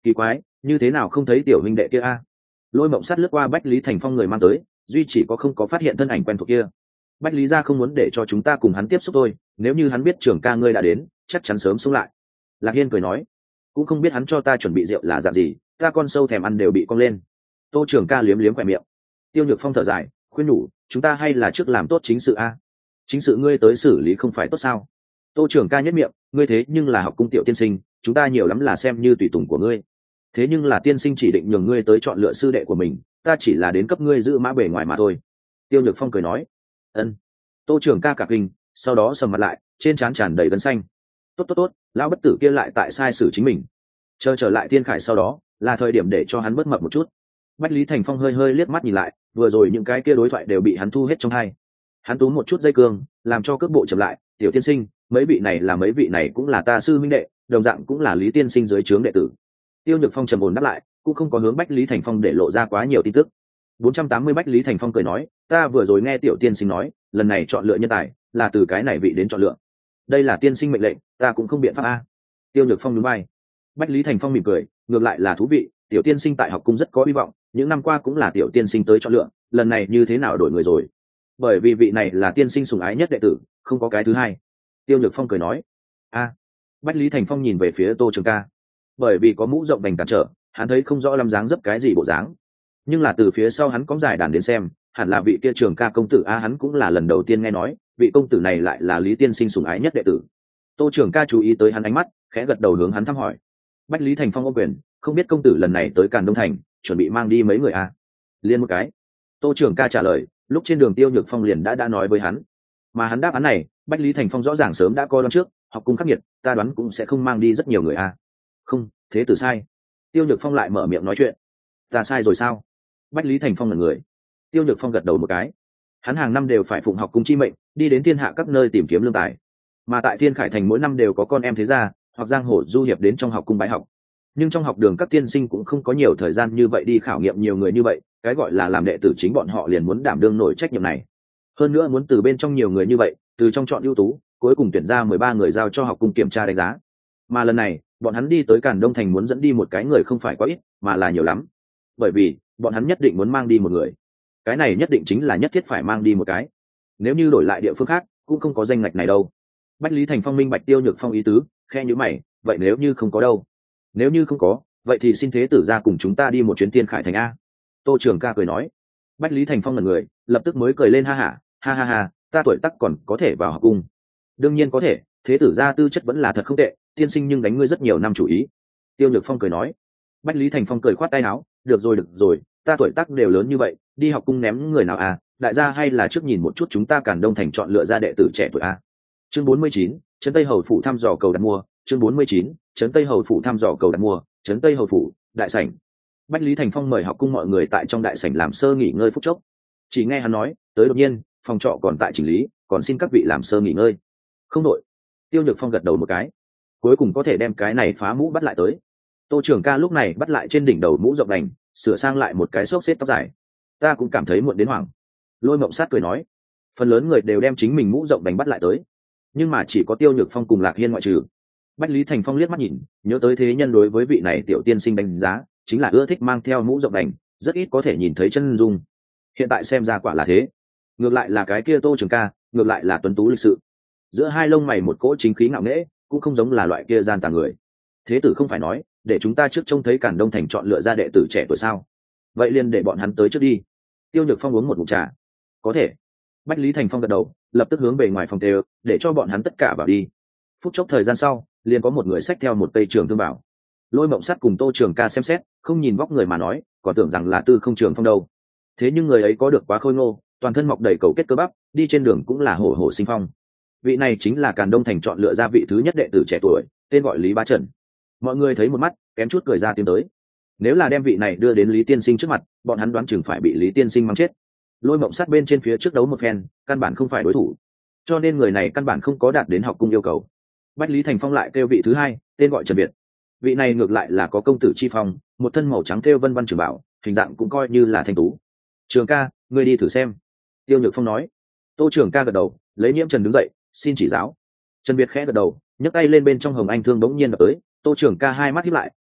kỳ quái, như thế nào không thấy tiểu huynh đệ kia a? Lôi Mộng Sắt lướt qua Bách Lý Thành Phong người mang tới, duy chỉ có không có phát hiện thân ảnh quen thuộc kia. Bách Lý gia không muốn để cho chúng ta cùng hắn tiếp xúc thôi, nếu như hắn biết trưởng ca ngươi đã đến, chắc chắn sớm xuống lại. Lạc Hiên cười nói, cũng không biết hắn cho ta chuẩn bị rượu là dạng gì, ta con sâu thèm ăn đều bị cong lên. Tô trưởng ca liếm liếm khỏe miệng. Tiêu Nhược Phong thở dài, khuyên nhủ, chúng ta hay là trước làm tốt chính sự a. Chính sự ngươi tới xử lý không phải tốt sao? Tô trưởng ca nhất miệng, ngươi thế nhưng là học cung tiểu tiên sinh, chúng ta nhiều lắm là xem như tùy tùng của ngươi. Thế nhưng là tiên sinh chỉ định nhường ngươi tới chọn lựa sư đệ của mình, ta chỉ là đến cấp ngươi giữ mã bề ngoài mà thôi. Tiêu Nhược Phong cười nói, ân. Tô trưởng ca cả kinh, sau đó sầm mặt lại, trên trán tràn đầy gân xanh. Tốt tốt tốt, lão bất tử kia lại tại sai xử chính mình. Chờ trở lại Thiên Khải sau đó, là thời điểm để cho hắn bớt mập một chút. Bách Lý Thành Phong hơi hơi liếc mắt nhìn lại, vừa rồi những cái kia đối thoại đều bị hắn thu hết trong hai. Hắn túm một chút dây cương, làm cho cước bộ chậm lại, tiểu tiên sinh, mấy vị này là mấy vị này cũng là ta sư minh đệ, đồng dạng cũng là Lý tiên sinh dưới trướng đệ tử. Tiêu Nhược Phong trầm ổn đáp lại, cũng không có hướng Bách Lý Thành Phong để lộ ra quá nhiều tin tức. bốn trăm tám mươi Bách Lý Thành Phong cười nói, ta vừa rồi nghe tiểu tiên sinh nói, lần này chọn lựa nhân tài là từ cái này vị đến chọn lựa. Đây là tiên sinh mệnh lệnh, ta cũng không biện pháp a. Tiêu Nhược Phong nhún vai. Bách Lý Thành Phong mỉm cười, ngược lại là thú vị, tiểu tiên sinh tại học cung rất có hy vọng, những năm qua cũng là tiểu tiên sinh tới chọn lựa, lần này như thế nào đổi người rồi? Bởi vì vị này là tiên sinh sủng ái nhất đệ tử, không có cái thứ hai. Tiêu Nhược Phong cười nói, a. Bách Lý Thành Phong nhìn về phía Tô Trường Ca, bởi vì có mũ rộng vành cản trở, hắn thấy không rõ lắm dáng dấp cái gì bộ dáng, nhưng là từ phía sau hắn có giải đàn đến xem, hẳn là vị kia Trường Ca công tử a, hắn cũng là lần đầu tiên nghe nói, vị công tử này lại là Lý tiên sinh sủng ái nhất đệ tử. Tô Trường Ca chú ý tới hắn ánh mắt, khẽ gật đầu hướng hắn thăm hỏi. Bách Lý Thành Phong ôm quyền, không biết công tử lần này tới Càn Đông Thành, chuẩn bị mang đi mấy người a? Liên một cái. Tô Trường Ca trả lời, lúc trên đường Tiêu Nhược Phong liền đã đã nói với hắn, mà hắn đáp án này, Bách Lý Thành Phong rõ ràng sớm đã coi đoán trước, học cung khắc nghiệt, ta đoán cũng sẽ không mang đi rất nhiều người a. Không, thế tử sai. Tiêu Nhược Phong lại mở miệng nói chuyện. Ta sai rồi sao? Bách Lý Thành Phong là người. Tiêu Nhược Phong gật đầu một cái. Hắn hàng năm đều phải phụng học cung chi mệnh, đi đến thiên hạ các nơi tìm kiếm lương tài, mà tại Thiên Khải thành mỗi năm đều có con em thế gia hoặc giang hồ du hiệp đến trong học cung bái học, nhưng trong học đường các tiên sinh cũng không có nhiều thời gian như vậy đi khảo nghiệm nhiều người như vậy, cái gọi là làm đệ tử chính bọn họ liền muốn đảm đương nổi trách nhiệm này, hơn nữa muốn từ bên trong nhiều người như vậy, từ trong chọn ưu tú, cuối cùng tuyển ra mười ba người giao cho học cung kiểm tra đánh giá. Mà lần này bọn hắn đi tới Càn Đông Thành muốn dẫn đi một cái người không phải quá ít, mà là nhiều lắm, bởi vì bọn hắn nhất định muốn mang đi một người, cái này nhất định chính là nhất thiết phải mang đi một cái, nếu như đổi lại địa phương khác cũng không có danh ngạch này đâu. Bách Lý Thành Phong minh bạch Tiêu Nhược Phong ý tứ, khe nhíu mày, vậy nếu như không có đâu? Nếu như không có, vậy thì xin thế tử ra cùng chúng ta đi một chuyến Thiên Khải thành a. Tô Trường Ca cười nói. Bách Lý Thành Phong là người, lập tức mới cười lên ha hả, ha ha ha, ta tuổi tác còn có thể vào học cung. Đương nhiên có thể, thế tử ra tư chất vẫn là thật không tệ, tiên sinh nhưng đánh ngươi rất nhiều năm chủ ý. Tiêu Nhược Phong cười nói. Bách Lý Thành Phong cười khoát tay áo, được rồi được rồi, ta tuổi tác đều lớn như vậy, đi học cung ném người nào à, đại gia hay là trước nhìn một chút chúng ta Càn Đông Thành chọn lựa ra đệ tử trẻ tuổi a. Chương bốn mươi chín, trấn Tây Hầu phủ thăm dò cầu đặt mua, chương bốn mươi chín, trấn Tây Hầu phủ thăm dò cầu đặt mua, trấn Tây Hầu phủ, đại sảnh. Bách Lý Thành Phong mời học cung mọi người tại trong đại sảnh làm sơ nghỉ ngơi phút chốc. Chỉ nghe hắn nói, tới đột nhiên, phòng trọ còn tại chỉnh lý, còn xin các vị làm sơ nghỉ ngơi. Không đội. Tiêu Nhược Phong gật đầu một cái. Cuối cùng có thể đem cái này phá mũ bắt lại tới. Tô Trường Ca lúc này bắt lại trên đỉnh đầu mũ rộng đành, sửa sang lại một cái xốc xếp tóc dài. Ta cũng cảm thấy muộn đến hoảng. Lôi Mộng Sát cười nói, phần lớn người đều đem chính mình mũ rộng đành bắt lại tới, nhưng mà chỉ có Tiêu Nhược Phong cùng Lạc Hiên ngoại trừ. Bách Lý Thành Phong liếc mắt nhìn, nhớ tới thế nhân đối với vị này tiểu tiên sinh đánh giá, chính là ưa thích mang theo mũ rộng đành, rất ít có thể nhìn thấy chân dung. Hiện tại xem ra quả là thế. Ngược lại là cái kia Tô Trường Ca, ngược lại là tuấn tú lịch sự. Giữa hai lông mày một cỗ chính khí ngạo nghễ, cũng không giống là loại kia gian tà người. Thế tử không phải nói, để chúng ta trước trông thấy Càn Đông Thành chọn lựa ra đệ tử trẻ tuổi sao? Vậy liền để bọn hắn tới trước đi. Tiêu Nhược Phong uống một ngụm trà. Có thể. Bách Lý Thành Phong gật đầu, lập tức hướng về ngoài phòng tê, để cho bọn hắn tất cả vào đi. Phút chốc thời gian sau, liền có một người xách theo một cây trường thương bảo. Lôi Mộng Sắt cùng Tô Trường Ca xem xét, không nhìn vóc người mà nói, còn tưởng rằng là Tư Không Trường Phong đâu. Thế nhưng người ấy có được quá khôi ngô, toàn thân mọc đầy cầu kết cơ bắp, đi trên đường cũng là hổ hổ sinh phong. Vị này chính là Càn Đông Thành chọn lựa ra vị thứ nhất đệ tử trẻ tuổi, tên gọi Lý Bá Trần. Mọi người thấy một mắt, kém chút cười ra tiếng tới. Nếu là đem vị này đưa đến Lý tiên sinh trước mặt, bọn hắn đoán chừng phải bị Lý tiên sinh mắng chết. Lôi Mộng Sắt bên trên phía trước đấu một phen, căn bản không phải đối thủ, cho nên người này căn bản không có đạt đến học cung yêu cầu. Bách Lý Thành Phong lại kêu vị thứ hai, tên gọi Trần Việt. Vị này ngược lại là có công tử chi phong, một thân màu trắng thêu vân vân trường bảo, hình dạng cũng coi như là thanh tú. Trường Ca, ngươi đi thử xem. Tiêu Nhược Phong nói. Tô Trường Ca gật đầu, lấy Nhiễm Trần đứng dậy, xin chỉ giáo. Trần Việt khẽ gật đầu, nhấc tay lên bên trong hồng anh thương bỗng nhiên đập tới. Tô Trường Ca hai mắt híp lại,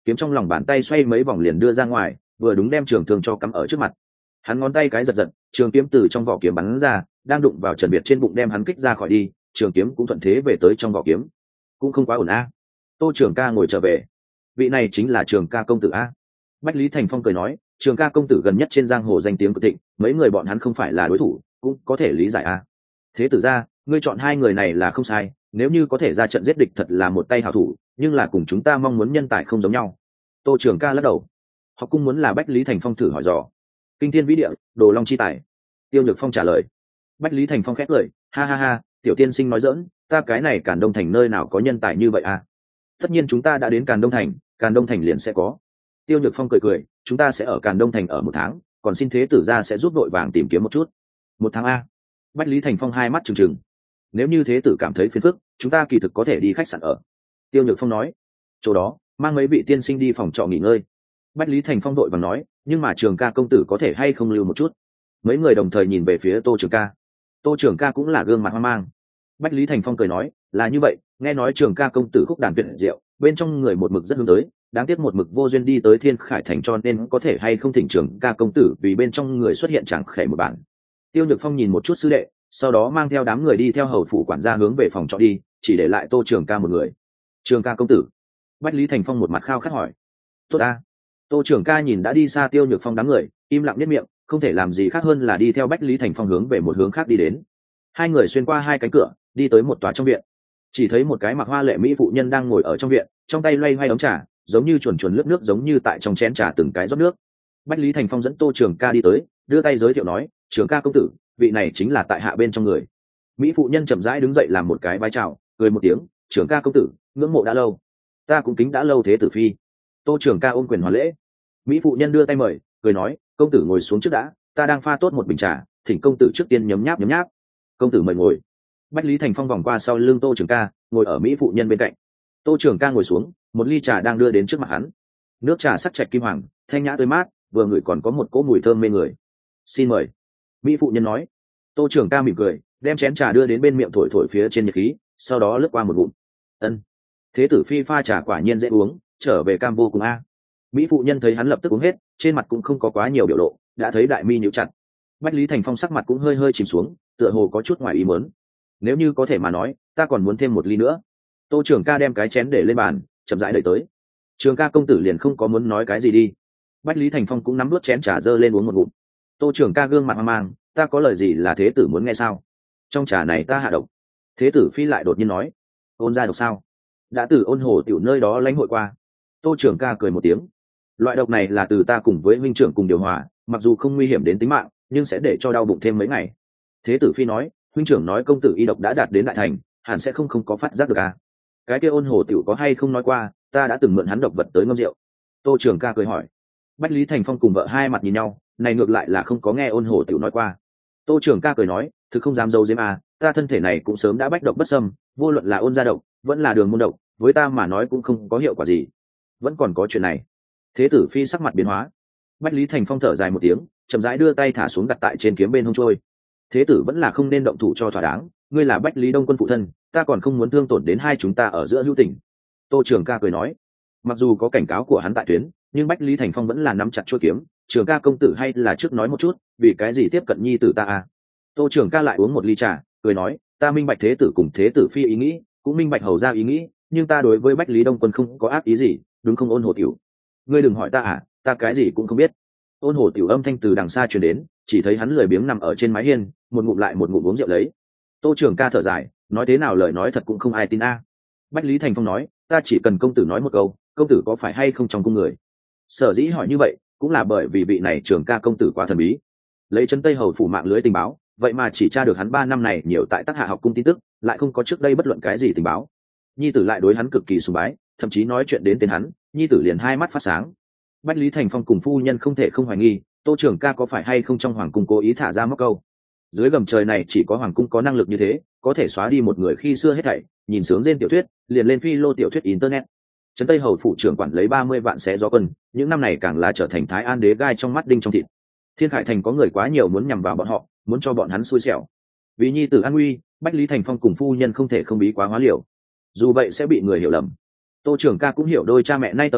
kiếm trong lòng bàn tay xoay mấy vòng liền đưa ra ngoài, vừa đúng đem trường thương cho cắm ở trước mặt. Hắn ngón tay cái giật giật, trường kiếm từ trong vỏ kiếm bắn ra, đang đụng vào Trần Việt trên bụng đem hắn kích ra khỏi đi, trường kiếm cũng thuận thế về tới trong vỏ kiếm. Cũng không quá ổn a. Tô Trường ca ngồi trở về. Vị này chính là Trường ca công tử a. Bách Lý Thành Phong cười nói, Trường ca công tử gần nhất trên giang hồ danh tiếng cực thịnh, mấy người bọn hắn không phải là đối thủ, cũng có thể lý giải a. Thế tử ra, ngươi chọn hai người này là không sai, nếu như có thể ra trận giết địch thật là một tay hảo thủ, nhưng là cùng chúng ta mong muốn nhân tài không giống nhau. Tô Trường ca lắc đầu. Họ cũng muốn là Bách Lý Thành Phong thử hỏi dò. Kinh thiên vĩ địa, đồ long chi tài. Tiêu Nhược Phong trả lời. Bách Lý Thành Phong khét lời, ha ha ha, tiểu tiên sinh nói giỡn, ta cái này Càn Đông Thành nơi nào có nhân tài như vậy à? Tất nhiên chúng ta đã đến Càn Đông Thành, Càn Đông Thành liền sẽ có. Tiêu Nhược Phong cười cười, chúng ta sẽ ở Càn Đông Thành ở một tháng, còn xin thế tử ra sẽ giúp đội vàng tìm kiếm một chút. Một tháng a? Bách Lý Thành Phong hai mắt trừng trừng. Nếu như thế tử cảm thấy phiền phức, chúng ta kỳ thực có thể đi khách sạn ở. Tiêu Nhược Phong nói. Chỗ đó, mang mấy vị tiên sinh đi phòng trọ nghỉ ngơi. Bách Lý Thành Phong đội và nói, nhưng mà Trường ca công tử có thể hay không lưu một chút. Mấy người đồng thời nhìn về phía Tô Trường ca. Tô Trường ca cũng là gương mặt hoang mang. Bách Lý Thành Phong cười nói, là như vậy, nghe nói Trường ca công tử khúc đàn tuyệt diệu, bên trong người một mực rất hướng tới, đáng tiếc một mực vô duyên đi tới Thiên Khải Thành, cho nên có thể hay không thỉnh Trường ca công tử vì bên trong người xuất hiện chẳng khẽ một bản. Tiêu Nhược Phong nhìn một chút sư đệ, sau đó mang theo đám người đi theo hầu phủ quản gia hướng về phòng trọ đi, chỉ để lại Tô Trường ca một người. Trường ca công tử. Bách Lý Thành Phong một mặt khao khát hỏi. Tốt a. Tô Trường ca nhìn đã đi xa Tiêu Nhược Phong đám người, im lặng nhếch miệng, không thể làm gì khác hơn là đi theo Bách Lý Thành Phong hướng về một hướng khác đi đến. Hai người xuyên qua hai cánh cửa, đi tới một tòa trong viện. Chỉ thấy một cái mặc hoa lệ mỹ phụ nhân đang ngồi ở trong viện, trong tay loay hoay ấm trà, giống như chuồn chuồn lướt nước, giống như tại trong chén trà từng cái rót nước. Bách Lý Thành Phong dẫn Tô Trường ca đi tới, đưa tay giới thiệu nói, Trường ca công tử, vị này chính là tại hạ bên trong người. Mỹ phụ nhân chậm rãi đứng dậy làm một cái vái chào, cười một tiếng, Trường ca công tử, ngưỡng mộ đã lâu. Ta cũng kính đã lâu thế tử phi. Tô Trường ca ôm quyền hoàn lễ. Mỹ phụ nhân đưa tay mời, cười nói, công tử ngồi xuống trước đã, ta đang pha tốt một bình trà, thỉnh công tử trước tiên nhấm nháp nhấm nháp. Công tử mời ngồi. Bách Lý Thành Phong vòng qua sau lưng Tô Trường ca, ngồi ở Mỹ phụ nhân bên cạnh. Tô Trường ca ngồi xuống, một ly trà đang đưa đến trước mặt hắn. Nước trà sắc trạch kim hoàng, thanh nhã tươi mát, vừa ngửi còn có một cỗ mùi thơm mê người. Xin mời. Mỹ phụ nhân nói. Tô Trường ca mỉm cười, đem chén trà đưa đến bên miệng thổi thổi phía trên nhiệt khí, sau đó lướt qua một ngụm. Ân. Thế tử phi pha trà quả nhiên dễ uống, trở về cam vô cùng a. Mỹ phụ nhân thấy hắn lập tức uống hết, trên mặt cũng không có quá nhiều biểu lộ, đã thấy đại mi nhíu chặt. Bách Lý Thành Phong sắc mặt cũng hơi hơi chìm xuống, tựa hồ có chút ngoài ý muốn. Nếu như có thể mà nói, ta còn muốn thêm một ly nữa. Tô Trường ca đem cái chén để lên bàn, chậm rãi đẩy tới. Trường ca công tử liền không có muốn nói cái gì đi. Bách Lý Thành Phong cũng nắm nuốt chén trà dơ lên uống một ngụm. Tô Trường ca gương mặt hoang mang, ta có lời gì là thế tử muốn nghe sao? Trong trà này ta hạ độc. Thế tử phi lại đột nhiên nói, ôn ra độc sao? Đã từ ôn hồ tiểu nơi đó lãnh hội qua. Tô Trường ca cười một tiếng. Loại độc này là từ ta cùng với huynh trưởng cùng điều hòa, mặc dù không nguy hiểm đến tính mạng, nhưng sẽ để cho đau bụng thêm mấy ngày. Thế tử phi nói, huynh trưởng nói công tử y độc đã đạt đến đại thành, hẳn sẽ không không có phát giác được à? Cái kia ôn hồ tiểu có hay không nói qua, ta đã từng mượn hắn độc vật tới ngâm rượu. Tô Trường ca cười hỏi. Bách Lý Thành Phong cùng vợ hai mặt nhìn nhau, này ngược lại là không có nghe ôn hồ tiểu nói qua. Tô Trường ca cười nói, thực không dám giấu giếm à, ta thân thể này cũng sớm đã bách độc bất xâm, vô luận là ôn gia độc, vẫn là đường môn độc, với ta mà nói cũng không có hiệu quả gì. Vẫn còn có chuyện này. Thế tử phi sắc mặt biến hóa. Bách Lý Thành Phong thở dài một tiếng, chậm rãi đưa tay thả xuống đặt tại trên kiếm bên hông trôi. Thế tử vẫn là không nên động thủ cho thỏa đáng, ngươi là Bách Lý Đông quân phụ thân, ta còn không muốn thương tổn đến hai chúng ta ở giữa hữu tình. Tô Trường ca cười nói. Mặc dù có cảnh cáo của hắn tại tuyến, nhưng Bách Lý Thành Phong vẫn là nắm chặt chuôi kiếm. Trường ca công tử hay là trước nói một chút, vì cái gì tiếp cận nhi tử ta à? Tô Trường ca lại uống một ly trà, cười nói, ta minh bạch thế tử cùng thế tử phi ý nghĩ, cũng minh bạch hầu ra ý nghĩ, nhưng ta đối với Bách Lý Đông quân không có ác ý gì, đúng không ôn hồ tiểu? Ngươi đừng hỏi ta à, ta cái gì cũng không biết. Ôn hồ tiểu âm thanh từ đằng xa truyền đến, chỉ thấy hắn lười biếng nằm ở trên mái hiên, một ngụm lại một ngụm uống rượu lấy. Tô Trường ca thở dài, nói thế nào lời nói thật cũng không ai tin a. Bách Lý Thành Phong nói, ta chỉ cần công tử nói một câu, công tử có phải hay không trong cung người? Sở dĩ hỏi như vậy, cũng là bởi vì vị này Trường ca công tử quá thần bí. Lấy chân Tây hầu phủ mạng lưới tình báo, vậy mà chỉ tra được hắn ba năm này nhiều tại Tắc Hạ học cung tin tức, lại không có trước đây bất luận cái gì tình báo. Nhi tử lại đối hắn cực kỳ sùng bái, thậm chí nói chuyện đến tên hắn, nhi tử liền hai mắt phát sáng. Bách Lý Thành Phong cùng phu nhân không thể không hoài nghi, Tô Trường ca có phải hay không trong hoàng cung cố ý thả ra móc câu. Dưới gầm trời này chỉ có hoàng cung có năng lực như thế, có thể xóa đi một người khi xưa hết thảy, nhìn sướng trên tiểu thuyết, liền lên phi lô tiểu thuyết internet. Trấn Tây hầu phủ trưởng quản lấy ba mươi vạn xé gió quân, những năm này càng là trở thành Thái An đế gai trong mắt đinh trong thịt. Thiên Khải Thành có người quá nhiều muốn nhằm vào bọn họ, muốn cho bọn hắn xui xẻo. Vì nhi tử an nguy, Bách Lý Thành Phong cùng phu nhân không thể không bí quá hóa liều. Dù vậy sẽ bị người hiểu lầm. Tô Trường ca cũng hiểu đôi cha mẹ nay tâm tình,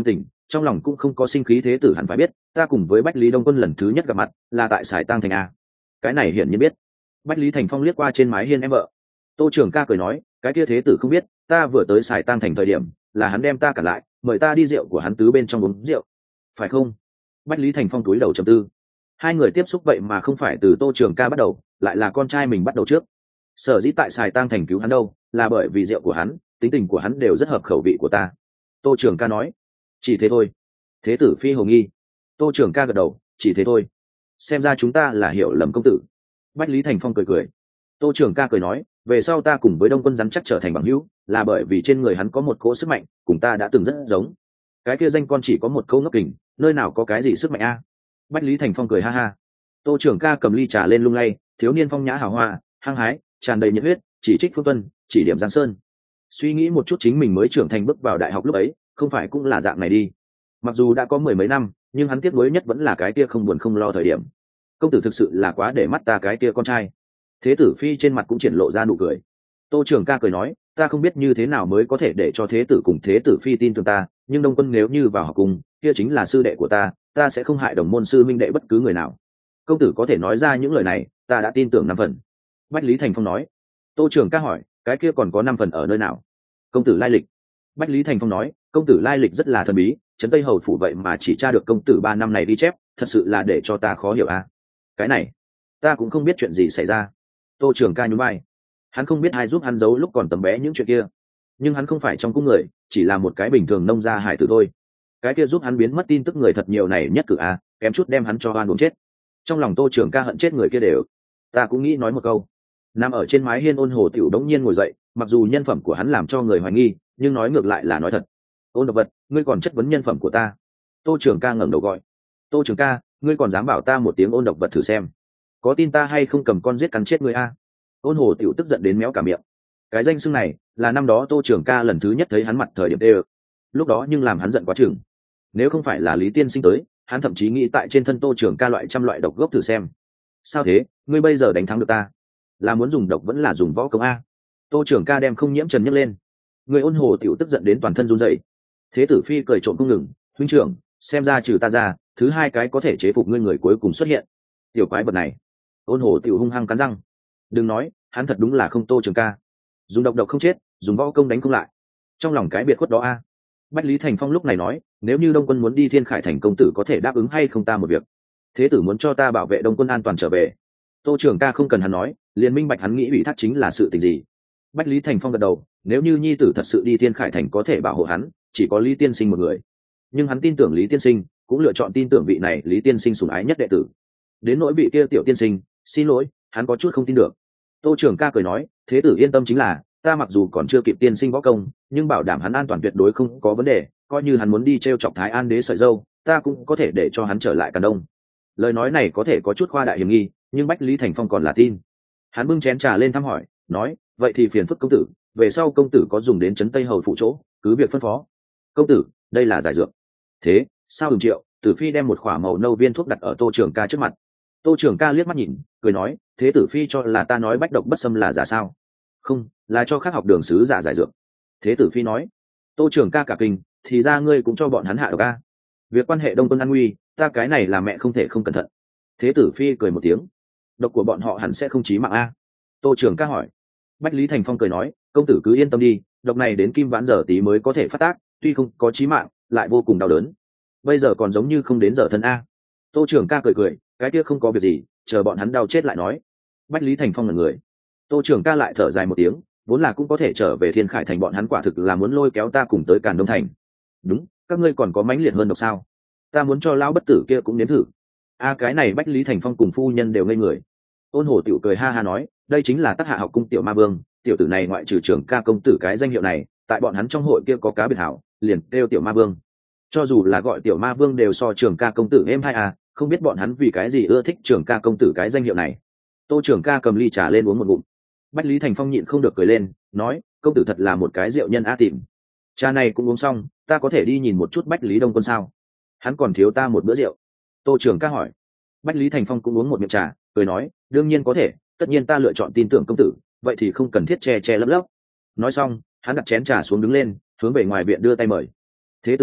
trong lòng cũng không có sinh khí. Thế tử hẳn phải biết ta cùng với Bách Lý Đông Quân lần thứ nhất gặp mặt là tại Sải Tang Thành a. Cái này hiển nhiên biết. Bách Lý Thành Phong liếc qua trên mái hiên em vợ. Tô Trường Ca cười nói, cái kia thế tử không biết, ta vừa tới Sải Tang Thành thời điểm là hắn đem ta cản lại, mời ta đi rượu của hắn tứ bên trong uống rượu, phải không? Bách Lý Thành Phong túi đầu trầm tư. Hai người tiếp xúc vậy mà không phải từ Tô Trường Ca bắt đầu, lại là con trai mình bắt đầu trước. Sở dĩ tại Sải Tang Thành cứu hắn đâu, là bởi vì rượu của hắn, tính tình của hắn đều rất hợp khẩu vị của ta. Tô Trường Ca nói, chỉ thế thôi. Thế tử phi hồ nghi. Tô Trường Ca gật đầu, chỉ thế thôi. Xem ra chúng ta là hiểu lầm công tử. Bách Lý Thành Phong cười cười. Tô Trường Ca cười nói, về sau ta cùng với Đông Quân rắn chắc trở thành bằng hữu, là bởi vì trên người hắn có một cỗ sức mạnh, cùng ta đã từng rất giống. Cái kia danh con chỉ có một câu ngốc kình, nơi nào có cái gì sức mạnh a? Bách Lý Thành Phong cười ha ha. Tô Trường Ca cầm ly trà lên lung lay, thiếu niên phong nhã hào hoa, hăng hái, tràn đầy nhiệt huyết, chỉ trích Phương Tuân, chỉ điểm Giang Sơn. Suy nghĩ một chút chính mình mới trưởng thành bước vào đại học lúc ấy, không phải cũng là dạng này đi. Mặc dù đã có mười mấy năm, nhưng hắn tiếc nuối nhất vẫn là cái kia không buồn không lo thời điểm. Công tử thực sự là quá để mắt ta cái kia con trai. Thế tử phi trên mặt cũng triển lộ ra nụ cười. Tô Trường Ca cười nói, ta không biết như thế nào mới có thể để cho thế tử cùng thế tử phi tin tưởng ta, nhưng Đông Quân nếu như vào học cùng, kia chính là sư đệ của ta, ta sẽ không hại đồng môn sư minh đệ bất cứ người nào. Công tử có thể nói ra những lời này, ta đã tin tưởng năm phần. Bách Lý Thành Phong nói. Tô Trường Ca hỏi, cái kia còn có năm phần ở nơi nào? Công tử lai lịch. Bách Lý Thành Phong nói, công tử lai lịch rất là thần bí, trấn Tây Hầu phủ vậy mà chỉ tra được công tử ba năm này đi chép, thật sự là để cho ta khó hiểu a. À? Cái này, ta cũng không biết chuyện gì xảy ra. Tô Trường Ca nhún vai. Hắn không biết ai giúp hắn giấu lúc còn tầm bé những chuyện kia, nhưng hắn không phải trong cung người, chỉ là một cái bình thường nông gia hải tử thôi. Cái kia giúp hắn biến mất tin tức người thật nhiều này nhất cử a, à, kém chút đem hắn cho oan uổng chết. Trong lòng Tô Trường Ca hận chết người kia đều. Ta cũng nghĩ nói một câu. Nằm ở trên mái hiên Ôn Hồ Tiểu đống nhiên ngồi dậy, mặc dù nhân phẩm của hắn làm cho người hoài nghi, nhưng nói ngược lại là nói thật. Ôn Độc Vật, ngươi còn chất vấn nhân phẩm của ta? Tô Trường Ca ngẩng đầu gọi. Tô Trường Ca, ngươi còn dám bảo ta một tiếng Ôn Độc Vật thử xem, có tin ta hay không cầm con giết cắn chết ngươi a? Ôn Hồ Tiểu tức giận đến méo cả miệng. Cái danh xưng này là năm đó Tô Trường Ca lần thứ nhất thấy hắn mặt thời điểm đê, lúc đó nhưng làm hắn giận quá chừng. Nếu không phải là Lý Tiên Sinh tới, hắn thậm chí nghĩ tại trên thân Tô Trường Ca loại trăm loại độc gốc thử xem. Sao thế, ngươi bây giờ đánh thắng được ta, là muốn dùng độc vẫn là dùng võ công a? Tô Trường Ca đem không nhiễm trần nhấc lên. Người Ôn Hồ Tiểu tức giận đến toàn thân run rẩy. Thế tử phi cười trộm không ngừng, huynh trưởng, xem ra trừ ta ra, thứ hai cái có thể chế phục ngươi người cuối cùng xuất hiện. Tiểu quái vật này. Ôn Hồ Tiểu hung hăng cắn răng. Đừng nói, hắn thật đúng là không Tô Trường Ca. Dùng độc độc không chết, dùng võ công đánh không lại. Trong lòng cái biệt khuất đó a. Bách Lý Thành Phong lúc này nói, nếu như Đông Quân muốn đi Thiên Khải Thành, công tử có thể đáp ứng hay không ta một việc? Thế tử muốn cho ta bảo vệ Đông Quân an toàn trở về. Tô Trường Ca không cần hắn nói, liền minh bạch hắn nghĩ ủy thác chính là sự tình gì. Bách Lý Thành Phong gật đầu, nếu như nhi tử thật sự đi Thiên Khải Thành có thể bảo hộ hắn, chỉ có Lý Tiên Sinh một người. Nhưng hắn tin tưởng Lý Tiên Sinh, cũng lựa chọn tin tưởng vị này Lý Tiên Sinh sủng ái nhất đệ tử. Đến nỗi vị kia Tiểu Tiên Sinh, xin lỗi, hắn có chút không tin được. Tô Trường Ca cười nói, thế tử yên tâm, chính là ta mặc dù còn chưa kịp tiên sinh võ công, nhưng bảo đảm hắn an toàn tuyệt đối không có vấn đề, coi như hắn muốn đi t r e o chọc Thái An đế sợi dâu, ta cũng có thể để cho hắn trở lại Càn Đông. Lời nói này có thể có chút khoa đại hiểm nghi, nhưng Bách Lý Thành Phong còn là tin. Hắn bưng chén trà lên thăm hỏi, nói, vậy thì phiền phức công tử, về sau công tử có dùng đến trấn Tây Hầu phụ chỗ, cứ việc phân phó. Công tử, đây là giải dược. Thế sao? Đừng triệu. Tử phi đem một khỏa màu nâu viên thuốc đặt ở Tô Trường Ca trước mặt. Tô Trường Ca liếc mắt nhìn, cười nói, thế tử phi cho là ta nói bách độc bất xâm là giả sao? Không, là cho khác học đường sứ giả giải dược. Thế tử phi nói. Tô Trường Ca cả kinh, thì ra ngươi cũng cho bọn hắn hạ độc a? Việc quan hệ Đông Quân an nguy, ta cái này là mẹ không thể không cẩn thận. Thế tử phi cười một tiếng, độc của bọn họ hẳn sẽ không chí mạng a? Tô Trường Ca hỏi. Bách Lý Thành Phong cười nói, công tử cứ yên tâm đi, độc này đến kim vãn giờ tí mới có thể phát tác, tuy không có chí mạng, lại vô cùng đau đớn. Bây giờ còn giống như không đến giờ thân a. Tô Trường Ca cười cười, cái kia không có việc gì, chờ bọn hắn đau chết lại nói. Bách Lý Thành Phong là người. Tô Trường Ca lại thở dài một tiếng, vốn là cũng có thể trở về Thiên Khải Thành, bọn hắn quả thực là muốn lôi kéo ta cùng tới Càn Đông Thành. Đúng, các ngươi còn có mãnh liệt hơn độc sao? Ta muốn cho lão bất tử kia cũng nếm thử. A cái này Bách Lý Thành Phong cùng phu nhân đều ngây người. Ôn Hồ Tiểu cười ha ha nói, đây chính là Tắc Hạ học cung tiểu ma vương, tiểu tử này ngoại trừ Trường Ca công tử cái danh hiệu này, tại bọn hắn trong hội kia có cá biệt hảo, liền kêu tiểu ma vương. Cho dù là gọi tiểu ma vương đều so Trường Ca công tử êm hai à, không biết bọn hắn vì cái gì ưa thích Trường Ca công tử cái danh hiệu này. Tô Trường Ca cầm ly trà lên uống một ngụm. Bách Lý Thành Phong nhịn không được cười lên, nói, công tử thật là một cái rượu nhân a tìm. Trà này cũng uống xong, ta có thể đi nhìn một chút Bách Lý Đông Quân sao? Hắn còn thiếu ta một bữa rượu. Tô Trường Ca hỏi. Bách Lý Thành Phong cũng uống một miệng trà, cười nói, đương nhiên có thể, tất nhiên ta lựa chọn tin tưởng công tử, vậy thì không cần thiết che che lấp lấp. Nói xong, hắn đặt chén trà xuống đứng lên, hướng về ngoài viện đưa tay mời. Thế tử phi,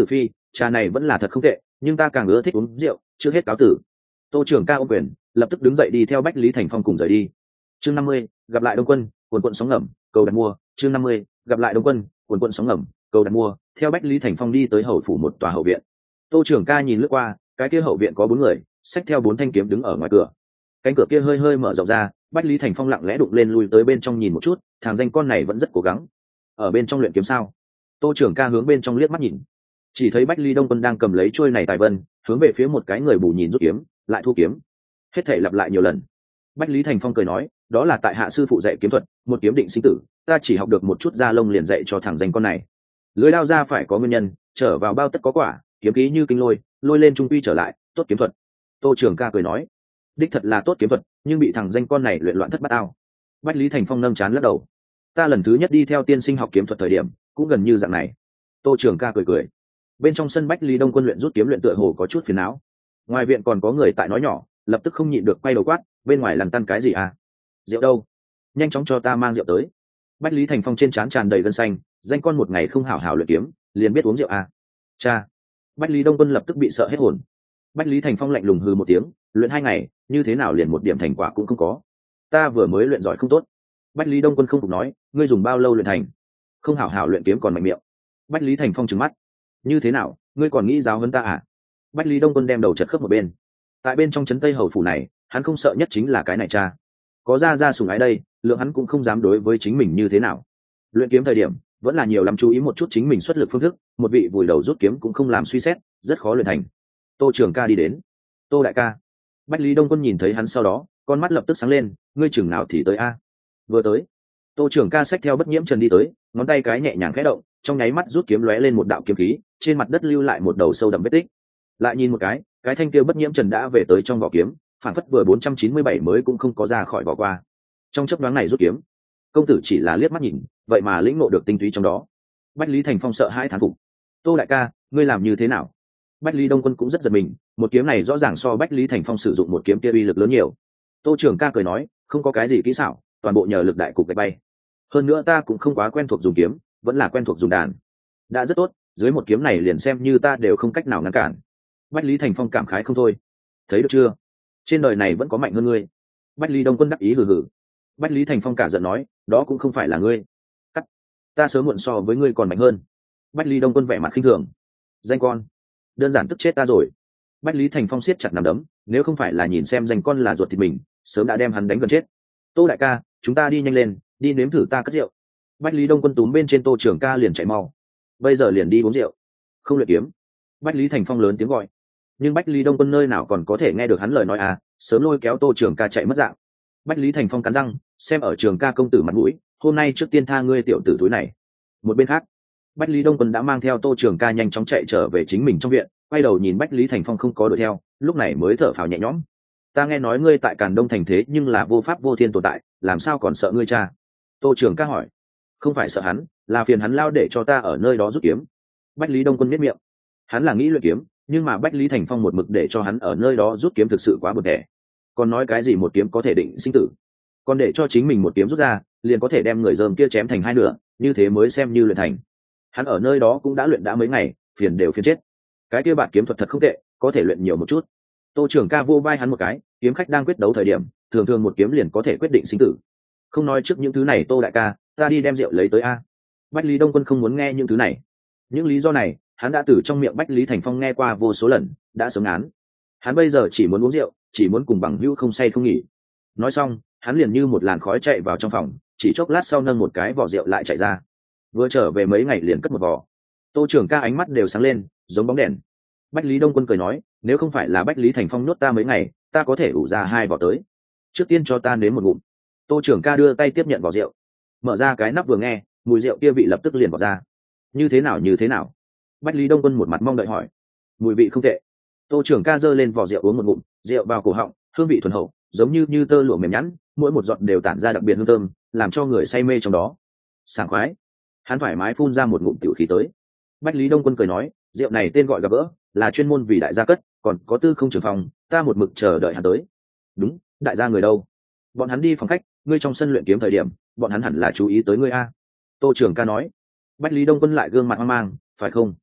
trà này vẫn là thật không tệ, nhưng ta càng ưa thích uống rượu, trước hết cáo tử. Tô trưởng ca ôm quyền, lập tức đứng dậy đi theo Bách Lý Thành Phong cùng rời đi. Chương năm mươi, gặp lại Đông Quân, cuồn cuộn sóng ngầm, cầu đặt mua. Chương năm mươi, gặp lại Đông Quân, cuồn cuộn sóng ngầm, cầu đặt mua. Theo Bách Lý Thành Phong đi tới hầu phủ một tòa hậu viện. Tô trưởng ca nhìn lướt qua, cái kia hậu viện có bốn người, xách theo bốn thanh kiếm đứng ở ngoài cửa. Cánh cửa kia hơi hơi mở rộng ra, Bách Lý Thành Phong lặng lẽ đụng lên lui tới bên trong nhìn một chút, thằng danh con này vẫn rất cố gắng. Ở bên trong luyện kiếm sao? Tô trưởng ca hướng bên trong liếc mắt nhìn, chỉ thấy Bách Lý Đông Quân đang cầm lấy chuôi này tài vân, hướng về phía một cái người bù nhìn rút kiếm, lại thu kiếm. Hết thảy lặp lại nhiều lần. Bách Lý Thành Phong cười nói, đó là tại hạ sư phụ dạy kiếm thuật, một kiếm định sinh tử, ta chỉ học được một chút da lông liền dạy cho thằng danh con này. Lưới lao ra phải có nguyên nhân, trở vào bao tất có quả, kiếm khí như kinh lôi, lôi lên trung quy trở lại, tốt kiếm thuật. Tô trưởng ca cười nói, đích thật là tốt kiếm thuật, nhưng bị thằng danh con này luyện loạn thất bát ao. Bách Lý Thành Phong nâng chán lắc đầu, ta lần thứ nhất đi theo tiên sinh học kiếm thuật thời điểm cũng gần như dạng này. Tô trưởng ca cười cười. Bên trong sân Bách Lý Đông Quân luyện rút kiếm luyện tựa hồ có chút phiền não. Ngoài viện còn có người tại nói nhỏ, lập tức không nhịn được quay đầu quát, bên ngoài làm tăn cái gì à? Rượu đâu? Nhanh chóng cho ta mang rượu tới. Bách Lý Thành Phong trên trán tràn đầy gân xanh, danh con một ngày không hảo hảo luyện kiếm, liền biết uống rượu à? Cha! Bách Lý Đông Quân lập tức bị sợ hết hồn. Bách Lý Thành Phong lạnh lùng hừ một tiếng, luyện hai ngày, như thế nào liền một điểm thành quả cũng không có. Ta vừa mới luyện giỏi không tốt. Bách Lý Đông Quân không phục nói, ngươi dùng bao lâu luyện thành? Không hảo hảo luyện kiếm còn mạnh miệng. Bách Lý Thành Phong trừng mắt, như thế nào, ngươi còn nghĩ giáo huấn ta à? Bách Lý Đông Quân đem đầu chật khớp một bên. Tại bên trong trấn Tây hầu phủ này, hắn không sợ nhất chính là cái này cha. Có ra ra sùng ái đây, lượng hắn cũng không dám đối với chính mình như thế nào. Luyện kiếm thời điểm vẫn là nhiều lắm chú ý một chút chính mình xuất lực phương thức, một vị vùi đầu rút kiếm cũng không làm suy xét, rất khó luyện thành. Tô trưởng ca đi đến. Tô đại ca. Bách Lý Đông Quân nhìn thấy hắn sau đó, con mắt lập tức sáng lên, ngươi chừng nào thì tới a? Vừa tới. Tô trưởng ca xách theo Bất Nhiễm Trần đi tới, ngón tay cái nhẹ nhàng khẽ động, trong nháy mắt rút kiếm lóe lên một đạo kiếm khí, trên mặt đất lưu lại một đầu sâu đậm vết tích. Lại nhìn một cái, cái thanh kia Bất Nhiễm Trần đã về tới trong vỏ kiếm, phản phất vừa bốn trăm chín mươi bảy mới cũng không có ra khỏi vỏ qua. Trong chớp nhoáng này rút kiếm, công tử chỉ là liếc mắt nhìn, vậy mà lĩnh ngộ được tinh túy trong đó. Bách Lý Thành Phong sợ hãi thán phục. Tô đại ca, ngươi làm như thế nào? Bách Lý Đông Quân cũng rất giật mình, một kiếm này rõ ràng so Bách Lý Thành Phong sử dụng một kiếm kia uy lực lớn nhiều. Tô trưởng ca cười nói, không có cái gì kỹ xảo, toàn bộ nhờ lực đại cục gạch bay. Hơn nữa ta cũng không quá quen thuộc dùng kiếm, vẫn là quen thuộc dùng đàn. Đã rất tốt, dưới một kiếm này liền xem như ta đều không cách nào ngăn cản. Bách Lý Thành Phong cảm khái không thôi. Thấy được chưa? Trên đời này vẫn có mạnh hơn ngươi. Bách Lý Đông Quân đắc ý hừ hừ. Bách Lý Thành Phong cả giận nói, đó cũng không phải là ngươi. Cắt. Ta sớm muộn so với ngươi còn mạnh hơn. Bách Lý Đông Quân vẻ mặt khinh thường. Danh con, đơn giản tức chết ta rồi. Bách Lý Thành Phong siết chặt nắm đấm, nếu không phải là nhìn xem danh con là ruột thịt mình, sớm đã đem hắn đánh gần chết. Tô đại ca, chúng ta đi nhanh lên, đi nếm thử ta cất rượu. Bách Lý Đông Quân túm bên trên Tô trưởng ca liền chạy mau. Bây giờ liền đi uống rượu, không luyện kiếm. Bách Lý Thành Phong lớn tiếng gọi, nhưng Bách Lý Đông Quân nơi nào còn có thể nghe được hắn lời nói à, sớm lôi kéo Tô trưởng ca chạy mất dạng. Bách Lý Thành Phong cắn răng, xem ở trường ca công tử mặt mũi, hôm nay trước tiên tha ngươi tiểu tử túi này. Một bên khác, Bách Lý Đông Quân đã mang theo Tô trưởng ca nhanh chóng chạy trở về chính mình trong viện, quay đầu nhìn Bách Lý Thành Phong không có đuổi theo, lúc này mới thở phào nhẹ nhõm. Ta nghe nói ngươi tại Càn Đông thành thế nhưng là vô pháp vô thiên tồn tại, làm sao còn sợ ngươi cha? Tô trưởng ca hỏi. Không phải sợ hắn, là phiền hắn lao để cho ta ở nơi đó rút kiếm. Bách Lý Đông Quân biết miệng. Hắn là nghĩ luyện kiếm, nhưng mà Bách Lý Thành Phong một mực để cho hắn ở nơi đó rút kiếm thực sự quá buồn tẻ. Còn nói cái gì một kiếm có thể định sinh tử, còn để cho chính mình một kiếm rút ra liền có thể đem người dơm kia chém thành hai nửa, như thế mới xem như luyện thành. Hắn ở nơi đó cũng đã luyện đã mấy ngày, phiền đều phiền chết. Cái kia bạn kiếm thuật thật không tệ, có thể luyện nhiều một chút. Tô trưởng ca vô vai hắn một cái, kiếm khách đang quyết đấu thời điểm, thường thường một kiếm liền có thể quyết định sinh tử. Không nói trước những thứ này, Tô đại ca, ta đi đem rượu lấy tới a. Bách Lý Đông Quân không muốn nghe những thứ này. Những lý do này, hắn đã từ trong miệng Bách Lý Thành Phong nghe qua vô số lần, đã sớm ngán. Hắn bây giờ chỉ muốn uống rượu, chỉ muốn cùng bằng hữu không say không nghỉ. Nói xong, hắn liền như một làn khói chạy vào trong phòng, chỉ chốc lát sau nâng một cái vỏ rượu lại chạy ra. Vừa trở về mấy ngày liền cất một vỏ. Tô trưởng ca ánh mắt đều sáng lên, giống bóng đèn. Bách Lý Đông Quân cười nói, nếu không phải là Bách Lý Thành Phong nuốt ta mấy ngày, ta có thể ủ ra hai vỏ tới. Trước tiên cho ta nếm một ngụm. Tô trưởng ca đưa tay tiếp nhận vỏ rượu, mở ra cái nắp vừa nghe, mùi rượu kia vị lập tức liền vọt ra. Như thế nào như thế nào? Bách Lý Đông Quân một mặt mong đợi hỏi. Mùi vị không tệ. Tô trưởng ca giơ lên vỏ rượu uống một ngụm, rượu vào cổ họng, hương vị thuần hậu, giống như như tơ lụa mềm nhẵn, mỗi một giọt đều tản ra đặc biệt hương thơm, làm cho người say mê trong đó. Sảng khoái. Hắn thoải mái phun ra một ngụm tiểu khí tới. Bách Lý Đông Quân cười nói, rượu này tên gọi gặp gỡ, là chuyên môn vì đại gia cất, còn có tư không trưởng phòng, ta một mực chờ đợi hắn tới. Đúng, đại gia người đâu? Bọn hắn đi phòng khách, ngươi trong sân luyện kiếm thời điểm, bọn hắn hẳn là chú ý tới ngươi a. Tô trưởng ca nói. Bách Lý Đông Quân lại gương mặt hoang mang, phải không?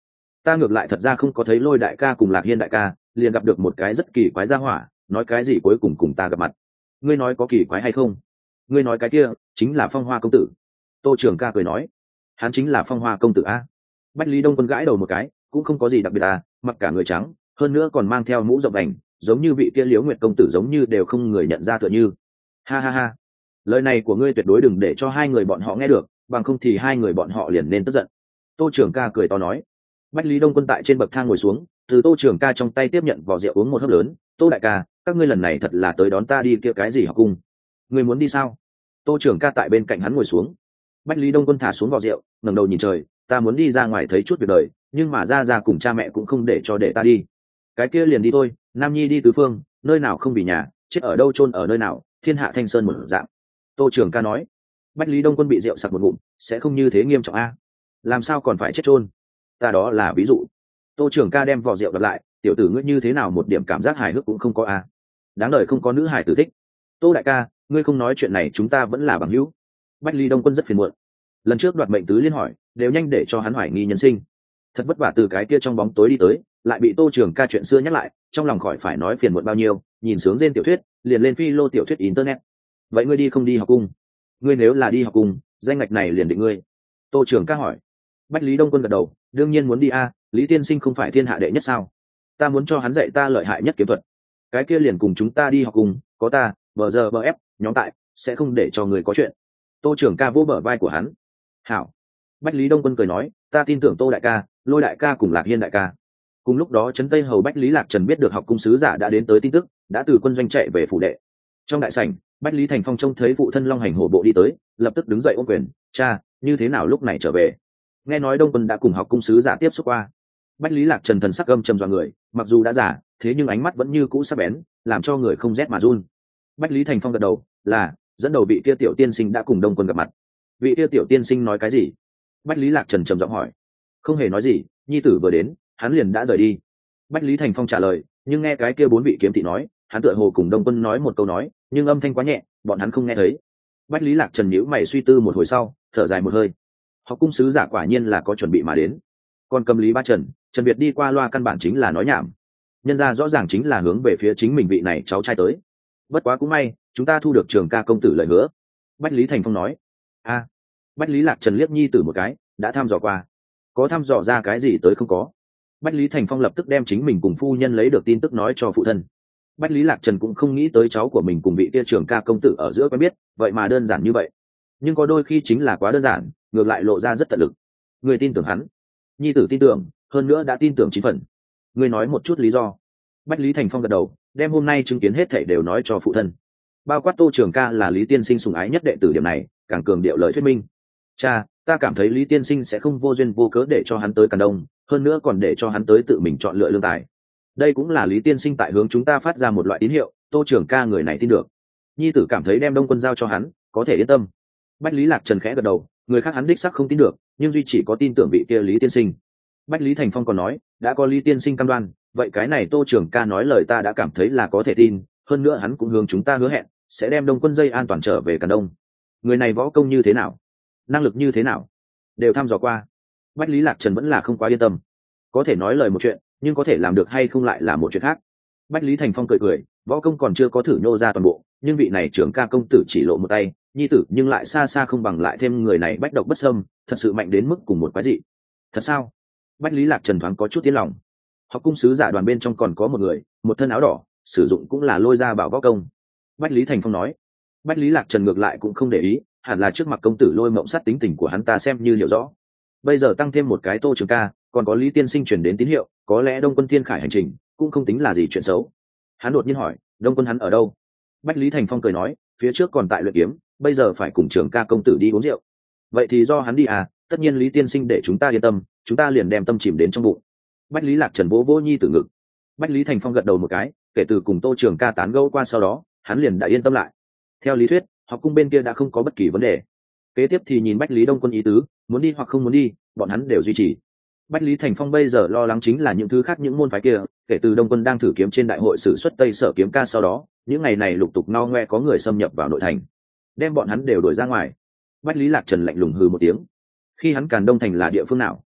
Ta ngược lại thật ra không có thấy Lôi đại ca cùng Lạc Hiên đại ca, liền gặp được một cái rất kỳ quái gia hỏa, nói cái gì cuối cùng cùng ta gặp mặt. Ngươi nói có kỳ quái hay không? Ngươi nói cái kia chính là Phong Hoa công tử. Tô Trường Ca cười nói, hắn chính là Phong Hoa công tử a. Bách Lý Đông Quân gãi đầu một cái, cũng không có gì đặc biệt à, mặc cả người trắng, hơn nữa còn mang theo mũ rộng đành, giống như vị kia Liễu Nguyệt công tử giống như đều không người nhận ra tựa như. Ha ha ha, lời này của ngươi tuyệt đối đừng để cho hai người bọn họ nghe được, bằng không thì hai người bọn họ liền nên tức giận. Tô Trường Ca cười to nói. Bách Lý Đông Quân tại trên bậc thang ngồi xuống, từ Tô Trường Ca trong tay tiếp nhận vỏ rượu uống một hớp lớn. Tô đại ca, các ngươi lần này thật là tới đón ta đi kia cái gì học cung? Ngươi muốn đi sao? Tô Trường Ca tại bên cạnh hắn ngồi xuống. Bách Lý Đông Quân thả xuống vỏ rượu, ngẩng đầu nhìn trời, ta muốn đi ra ngoài thấy chút việc đời, nhưng mà ra ra cùng cha mẹ cũng không để cho để ta đi. Cái kia liền đi thôi, Nam Nhi đi tứ phương, nơi nào không vì nhà, chết ở đâu chôn ở nơi nào, thiên hạ thanh sơn một dạng. Tô Trường Ca nói. Bách Lý Đông Quân bị rượu sặc một ngụm, sẽ không như thế nghiêm trọng a? Làm sao còn phải chết chôn? Ta đó là ví dụ. Tô Trường Ca đem vỏ rượu đặt lại, tiểu tử ngươi như thế nào một điểm cảm giác hài hước cũng không có a? Đáng đời không có nữ hài tử thích. Tô đại ca, ngươi không nói chuyện này chúng ta vẫn là bằng hữu. Bách Lý Đông Quân rất phiền muộn. Lần trước đoạt mệnh tứ liên hỏi, đều nhanh để cho hắn hoài nghi nhân sinh. Thật vất vả từ cái kia trong bóng tối đi tới, lại bị Tô Trường Ca chuyện xưa nhắc lại, trong lòng khỏi phải nói phiền muộn bao nhiêu, nhìn sướng rên tiểu thuyết, liền lên phi lô tiểu thuyết internet. Vậy ngươi đi không đi học cung? Ngươi nếu là đi học cung, danh ngạch này liền định ngươi. Tô Trường Ca hỏi. Bách Lý Đông Quân gật đầu, đương nhiên muốn đi a, Lý tiên sinh không phải thiên hạ đệ nhất sao? Ta muốn cho hắn dạy ta lợi hại nhất kiếm thuật. Cái kia liền cùng chúng ta đi học cùng, có ta, bờ giờ bờ ép, nhóm tại, sẽ không để cho người có chuyện. Tô Trường Ca vỗ bờ vai của hắn. Hảo. Bách Lý Đông Quân cười nói, ta tin tưởng Tô đại ca, Lôi đại ca cùng Lạc Hiên đại ca. Cùng lúc đó trấn Tây hầu Bách Lý Lạc Trần biết được học cung sứ giả đã đến tới tin tức, đã từ quân doanh chạy về phủ đệ. Trong đại sảnh, Bách Lý Thành Phong trông thấy phụ thân Long Hành hổ bộ đi tới, lập tức đứng dậy ôm quyền, cha, như thế nào lúc này trở về? Nghe nói Đông Quân đã cùng học cung sứ giả tiếp xúc qua. Bách Lý Lạc Trần thần sắc âm trầm dọa người, mặc dù đã giả, thế nhưng ánh mắt vẫn như cũ sắc bén, làm cho người không rét mà run. Bách Lý Thành Phong gật đầu, là dẫn đầu vị kia tiểu tiên sinh đã cùng Đông Quân gặp mặt. Vị kia tiểu tiên sinh nói cái gì? Bách Lý Lạc Trần trầm giọng hỏi. Không hề nói gì, nhi tử vừa đến, hắn liền đã rời đi. Bách Lý Thành Phong trả lời, nhưng nghe cái kia bốn vị kiếm thị nói, hắn tựa hồ cùng Đông Quân nói một câu nói, nhưng âm thanh quá nhẹ, bọn hắn không nghe thấy. Bách Lý Lạc Trần nhíu mày suy tư một hồi sau, thở dài một hơi. Học cung sứ giả quả nhiên là có chuẩn bị mà đến. Còn cầm Lý Ba Trần, Trần Việt đi qua loa căn bản chính là nói nhảm. Nhân ra rõ ràng chính là hướng về phía chính mình vị này cháu trai tới. Bất quá cũng may, chúng ta thu được Trường Ca công tử lời hứa. Bách Lý Thành Phong nói. A. Bách Lý Lạc Trần liếc nhi tử một cái, đã thăm dò qua. Có thăm dò ra cái gì tới không có? Bách Lý Thành Phong lập tức đem chính mình cùng phu nhân lấy được tin tức nói cho phụ thân. Bách Lý Lạc Trần cũng không nghĩ tới cháu của mình cùng vị kia Trường Ca công tử ở giữa quen biết, vậy mà đơn giản như vậy. Nhưng có đôi khi chính là quá đơn giản, ngược lại lộ ra rất tận lực. Người tin tưởng hắn, nhi tử tin tưởng, hơn nữa đã tin tưởng chín phần. Người nói một chút lý do. Bách Lý Thành Phong gật đầu, đem hôm nay chứng kiến hết thảy đều nói cho phụ thân. Bao quát Tô Trường Ca là Lý tiên sinh sủng ái nhất đệ tử điểm này, càng cường điệu lời thuyết minh. Cha, ta cảm thấy Lý tiên sinh sẽ không vô duyên vô cớ để cho hắn tới Càn Đông, hơn nữa còn để cho hắn tới tự mình chọn lựa lương tài. Đây cũng là Lý tiên sinh tại hướng chúng ta phát ra một loại tín hiệu, Tô Trường Ca người này tin được. Nhi tử cảm thấy đem Đông Quân giao cho hắn, có thể yên tâm. Bách Lý Lạc Trần khẽ gật đầu, người khác hắn đích sắc không tin được, nhưng duy chỉ có tin tưởng vị kia Lý tiên sinh. Bách Lý Thành Phong còn nói, đã có Lý tiên sinh cam đoan, vậy cái này Tô Trường Ca nói lời ta đã cảm thấy là có thể tin, hơn nữa hắn cũng hướng chúng ta hứa hẹn, sẽ đem Đông Quân dây an toàn trở về Càn Đông. Người này võ công như thế nào, năng lực như thế nào, đều thăm dò qua. Bách Lý Lạc Trần vẫn là không quá yên tâm. Có thể nói lời một chuyện, nhưng có thể làm được hay không lại là một chuyện khác. Bách Lý Thành Phong cười cười, võ công còn chưa có thử nhô ra toàn bộ, nhưng vị này Trường Ca công tử chỉ lộ một tay, nhi tử nhưng lại xa xa không bằng lại thêm người này bách độc bất xâm, thật sự mạnh đến mức cùng một quái dị. Thật sao? Bách Lý Lạc Trần thoáng có chút tiến lòng. Học cung sứ giả đoàn bên trong còn có một người, một thân áo đỏ, sử dụng cũng là Lôi ra bảo võ công. Bách Lý Thành Phong nói. Bách Lý Lạc Trần ngược lại cũng không để ý, hẳn là trước mặt công tử Lôi mộng sát tính tình của hắn ta xem như hiểu rõ. Bây giờ tăng thêm một cái Tô Trường Ca, còn có Lý tiên sinh truyền đến tín hiệu, có lẽ Đông Quân Thiên Khải hành trình cũng không tính là gì chuyện xấu. Hắn đột nhiên hỏi, Đông Quân hắn ở đâu? Bách Lý Thành Phong cười nói, phía trước còn tại luyện kiếm, bây giờ phải cùng Trường Ca công tử đi uống rượu. Vậy thì do hắn đi à, tất nhiên Lý tiên sinh để chúng ta yên tâm, chúng ta liền đem tâm chìm đến trong bụng. Bách Lý Lạc Trần vỗ vỗ nhi tử ngực. Bách Lý Thành Phong gật đầu một cái, kể từ cùng Tô Trường Ca tán gẫu qua sau đó, hắn liền đã yên tâm lại. Theo lý thuyết, học cung bên kia đã không có bất kỳ vấn đề. Kế tiếp thì nhìn Bách Lý Đông Quân ý tứ, muốn đi hoặc không muốn đi, bọn hắn đều duy trì. Bách Lý Thành Phong bây giờ lo lắng chính là những thứ khác, những môn phái kia, kể từ Đông Quân đang thử kiếm trên đại hội sử xuất Tây Sở kiếm ca sau đó, những ngày này lục tục no ngoe có người xâm nhập vào nội thành, đem bọn hắn đều đuổi ra ngoài. Bách Lý Lạc Trần lạnh lùng hừ một tiếng. Khi hắn Càn Đông thành là địa phương nào?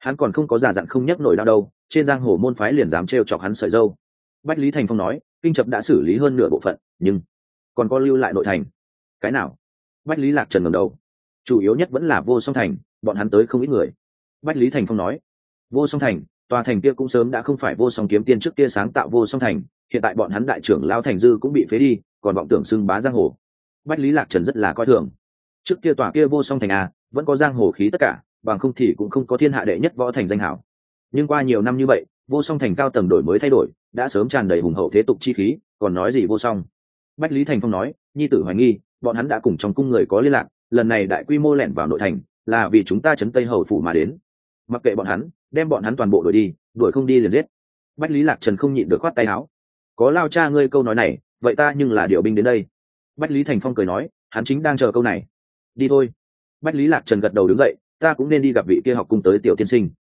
hắn còn không có già dặn không nhấc nổi đau đâu, trên giang hồ môn phái liền dám trêu chọc hắn sợi dâu. Bách Lý Thành Phong nói, kinh chập đã xử lý hơn nửa bộ phận, nhưng còn có lưu lại nội thành. Cái nào? Bách Lý Lạc Trần ngẩng đầu. Chủ yếu nhất vẫn là Vô Song Thành, bọn hắn tới không ít người. Bách Lý Thành Phong nói, Vô Song Thành, tòa thành kia cũng sớm đã không phải Vô Song kiếm tiên trước kia sáng tạo Vô Song Thành, hiện tại bọn hắn đại trưởng lão Thành Dư cũng bị phế đi, còn vọng tưởng xưng bá giang hồ. Bách Lý Lạc Trần rất là coi thường. Trước kia tòa kia Vô Song Thành à, vẫn có giang hồ khí tất cả, bằng không thì cũng không có thiên hạ đệ nhất võ thành danh hảo. Nhưng qua nhiều năm như vậy, Vô Song Thành cao tầng đổi mới thay đổi, đã sớm tràn đầy hùng hậu thế tục chi khí, còn nói gì vô song. Bách Lý Thành Phong nói, nhi tử hoài nghi, bọn hắn đã cùng trong cung người có liên lạc, lần này đại quy mô lẻn vào nội thành, là vì chúng ta trấn Tây Hầu phủ mà đến. Mặc kệ bọn hắn, đem bọn hắn toàn bộ đuổi đi, đuổi không đi liền giết. Bách Lý Lạc Trần không nhịn được khoát tay áo. Có lao cha ngươi câu nói này, vậy ta nhưng là điều binh đến đây. Bách Lý Thành Phong cười nói, hắn chính đang chờ câu này. Đi thôi. Bách Lý Lạc Trần gật đầu đứng dậy, ta cũng nên đi gặp vị kia học cung tới tiểu tiên sinh.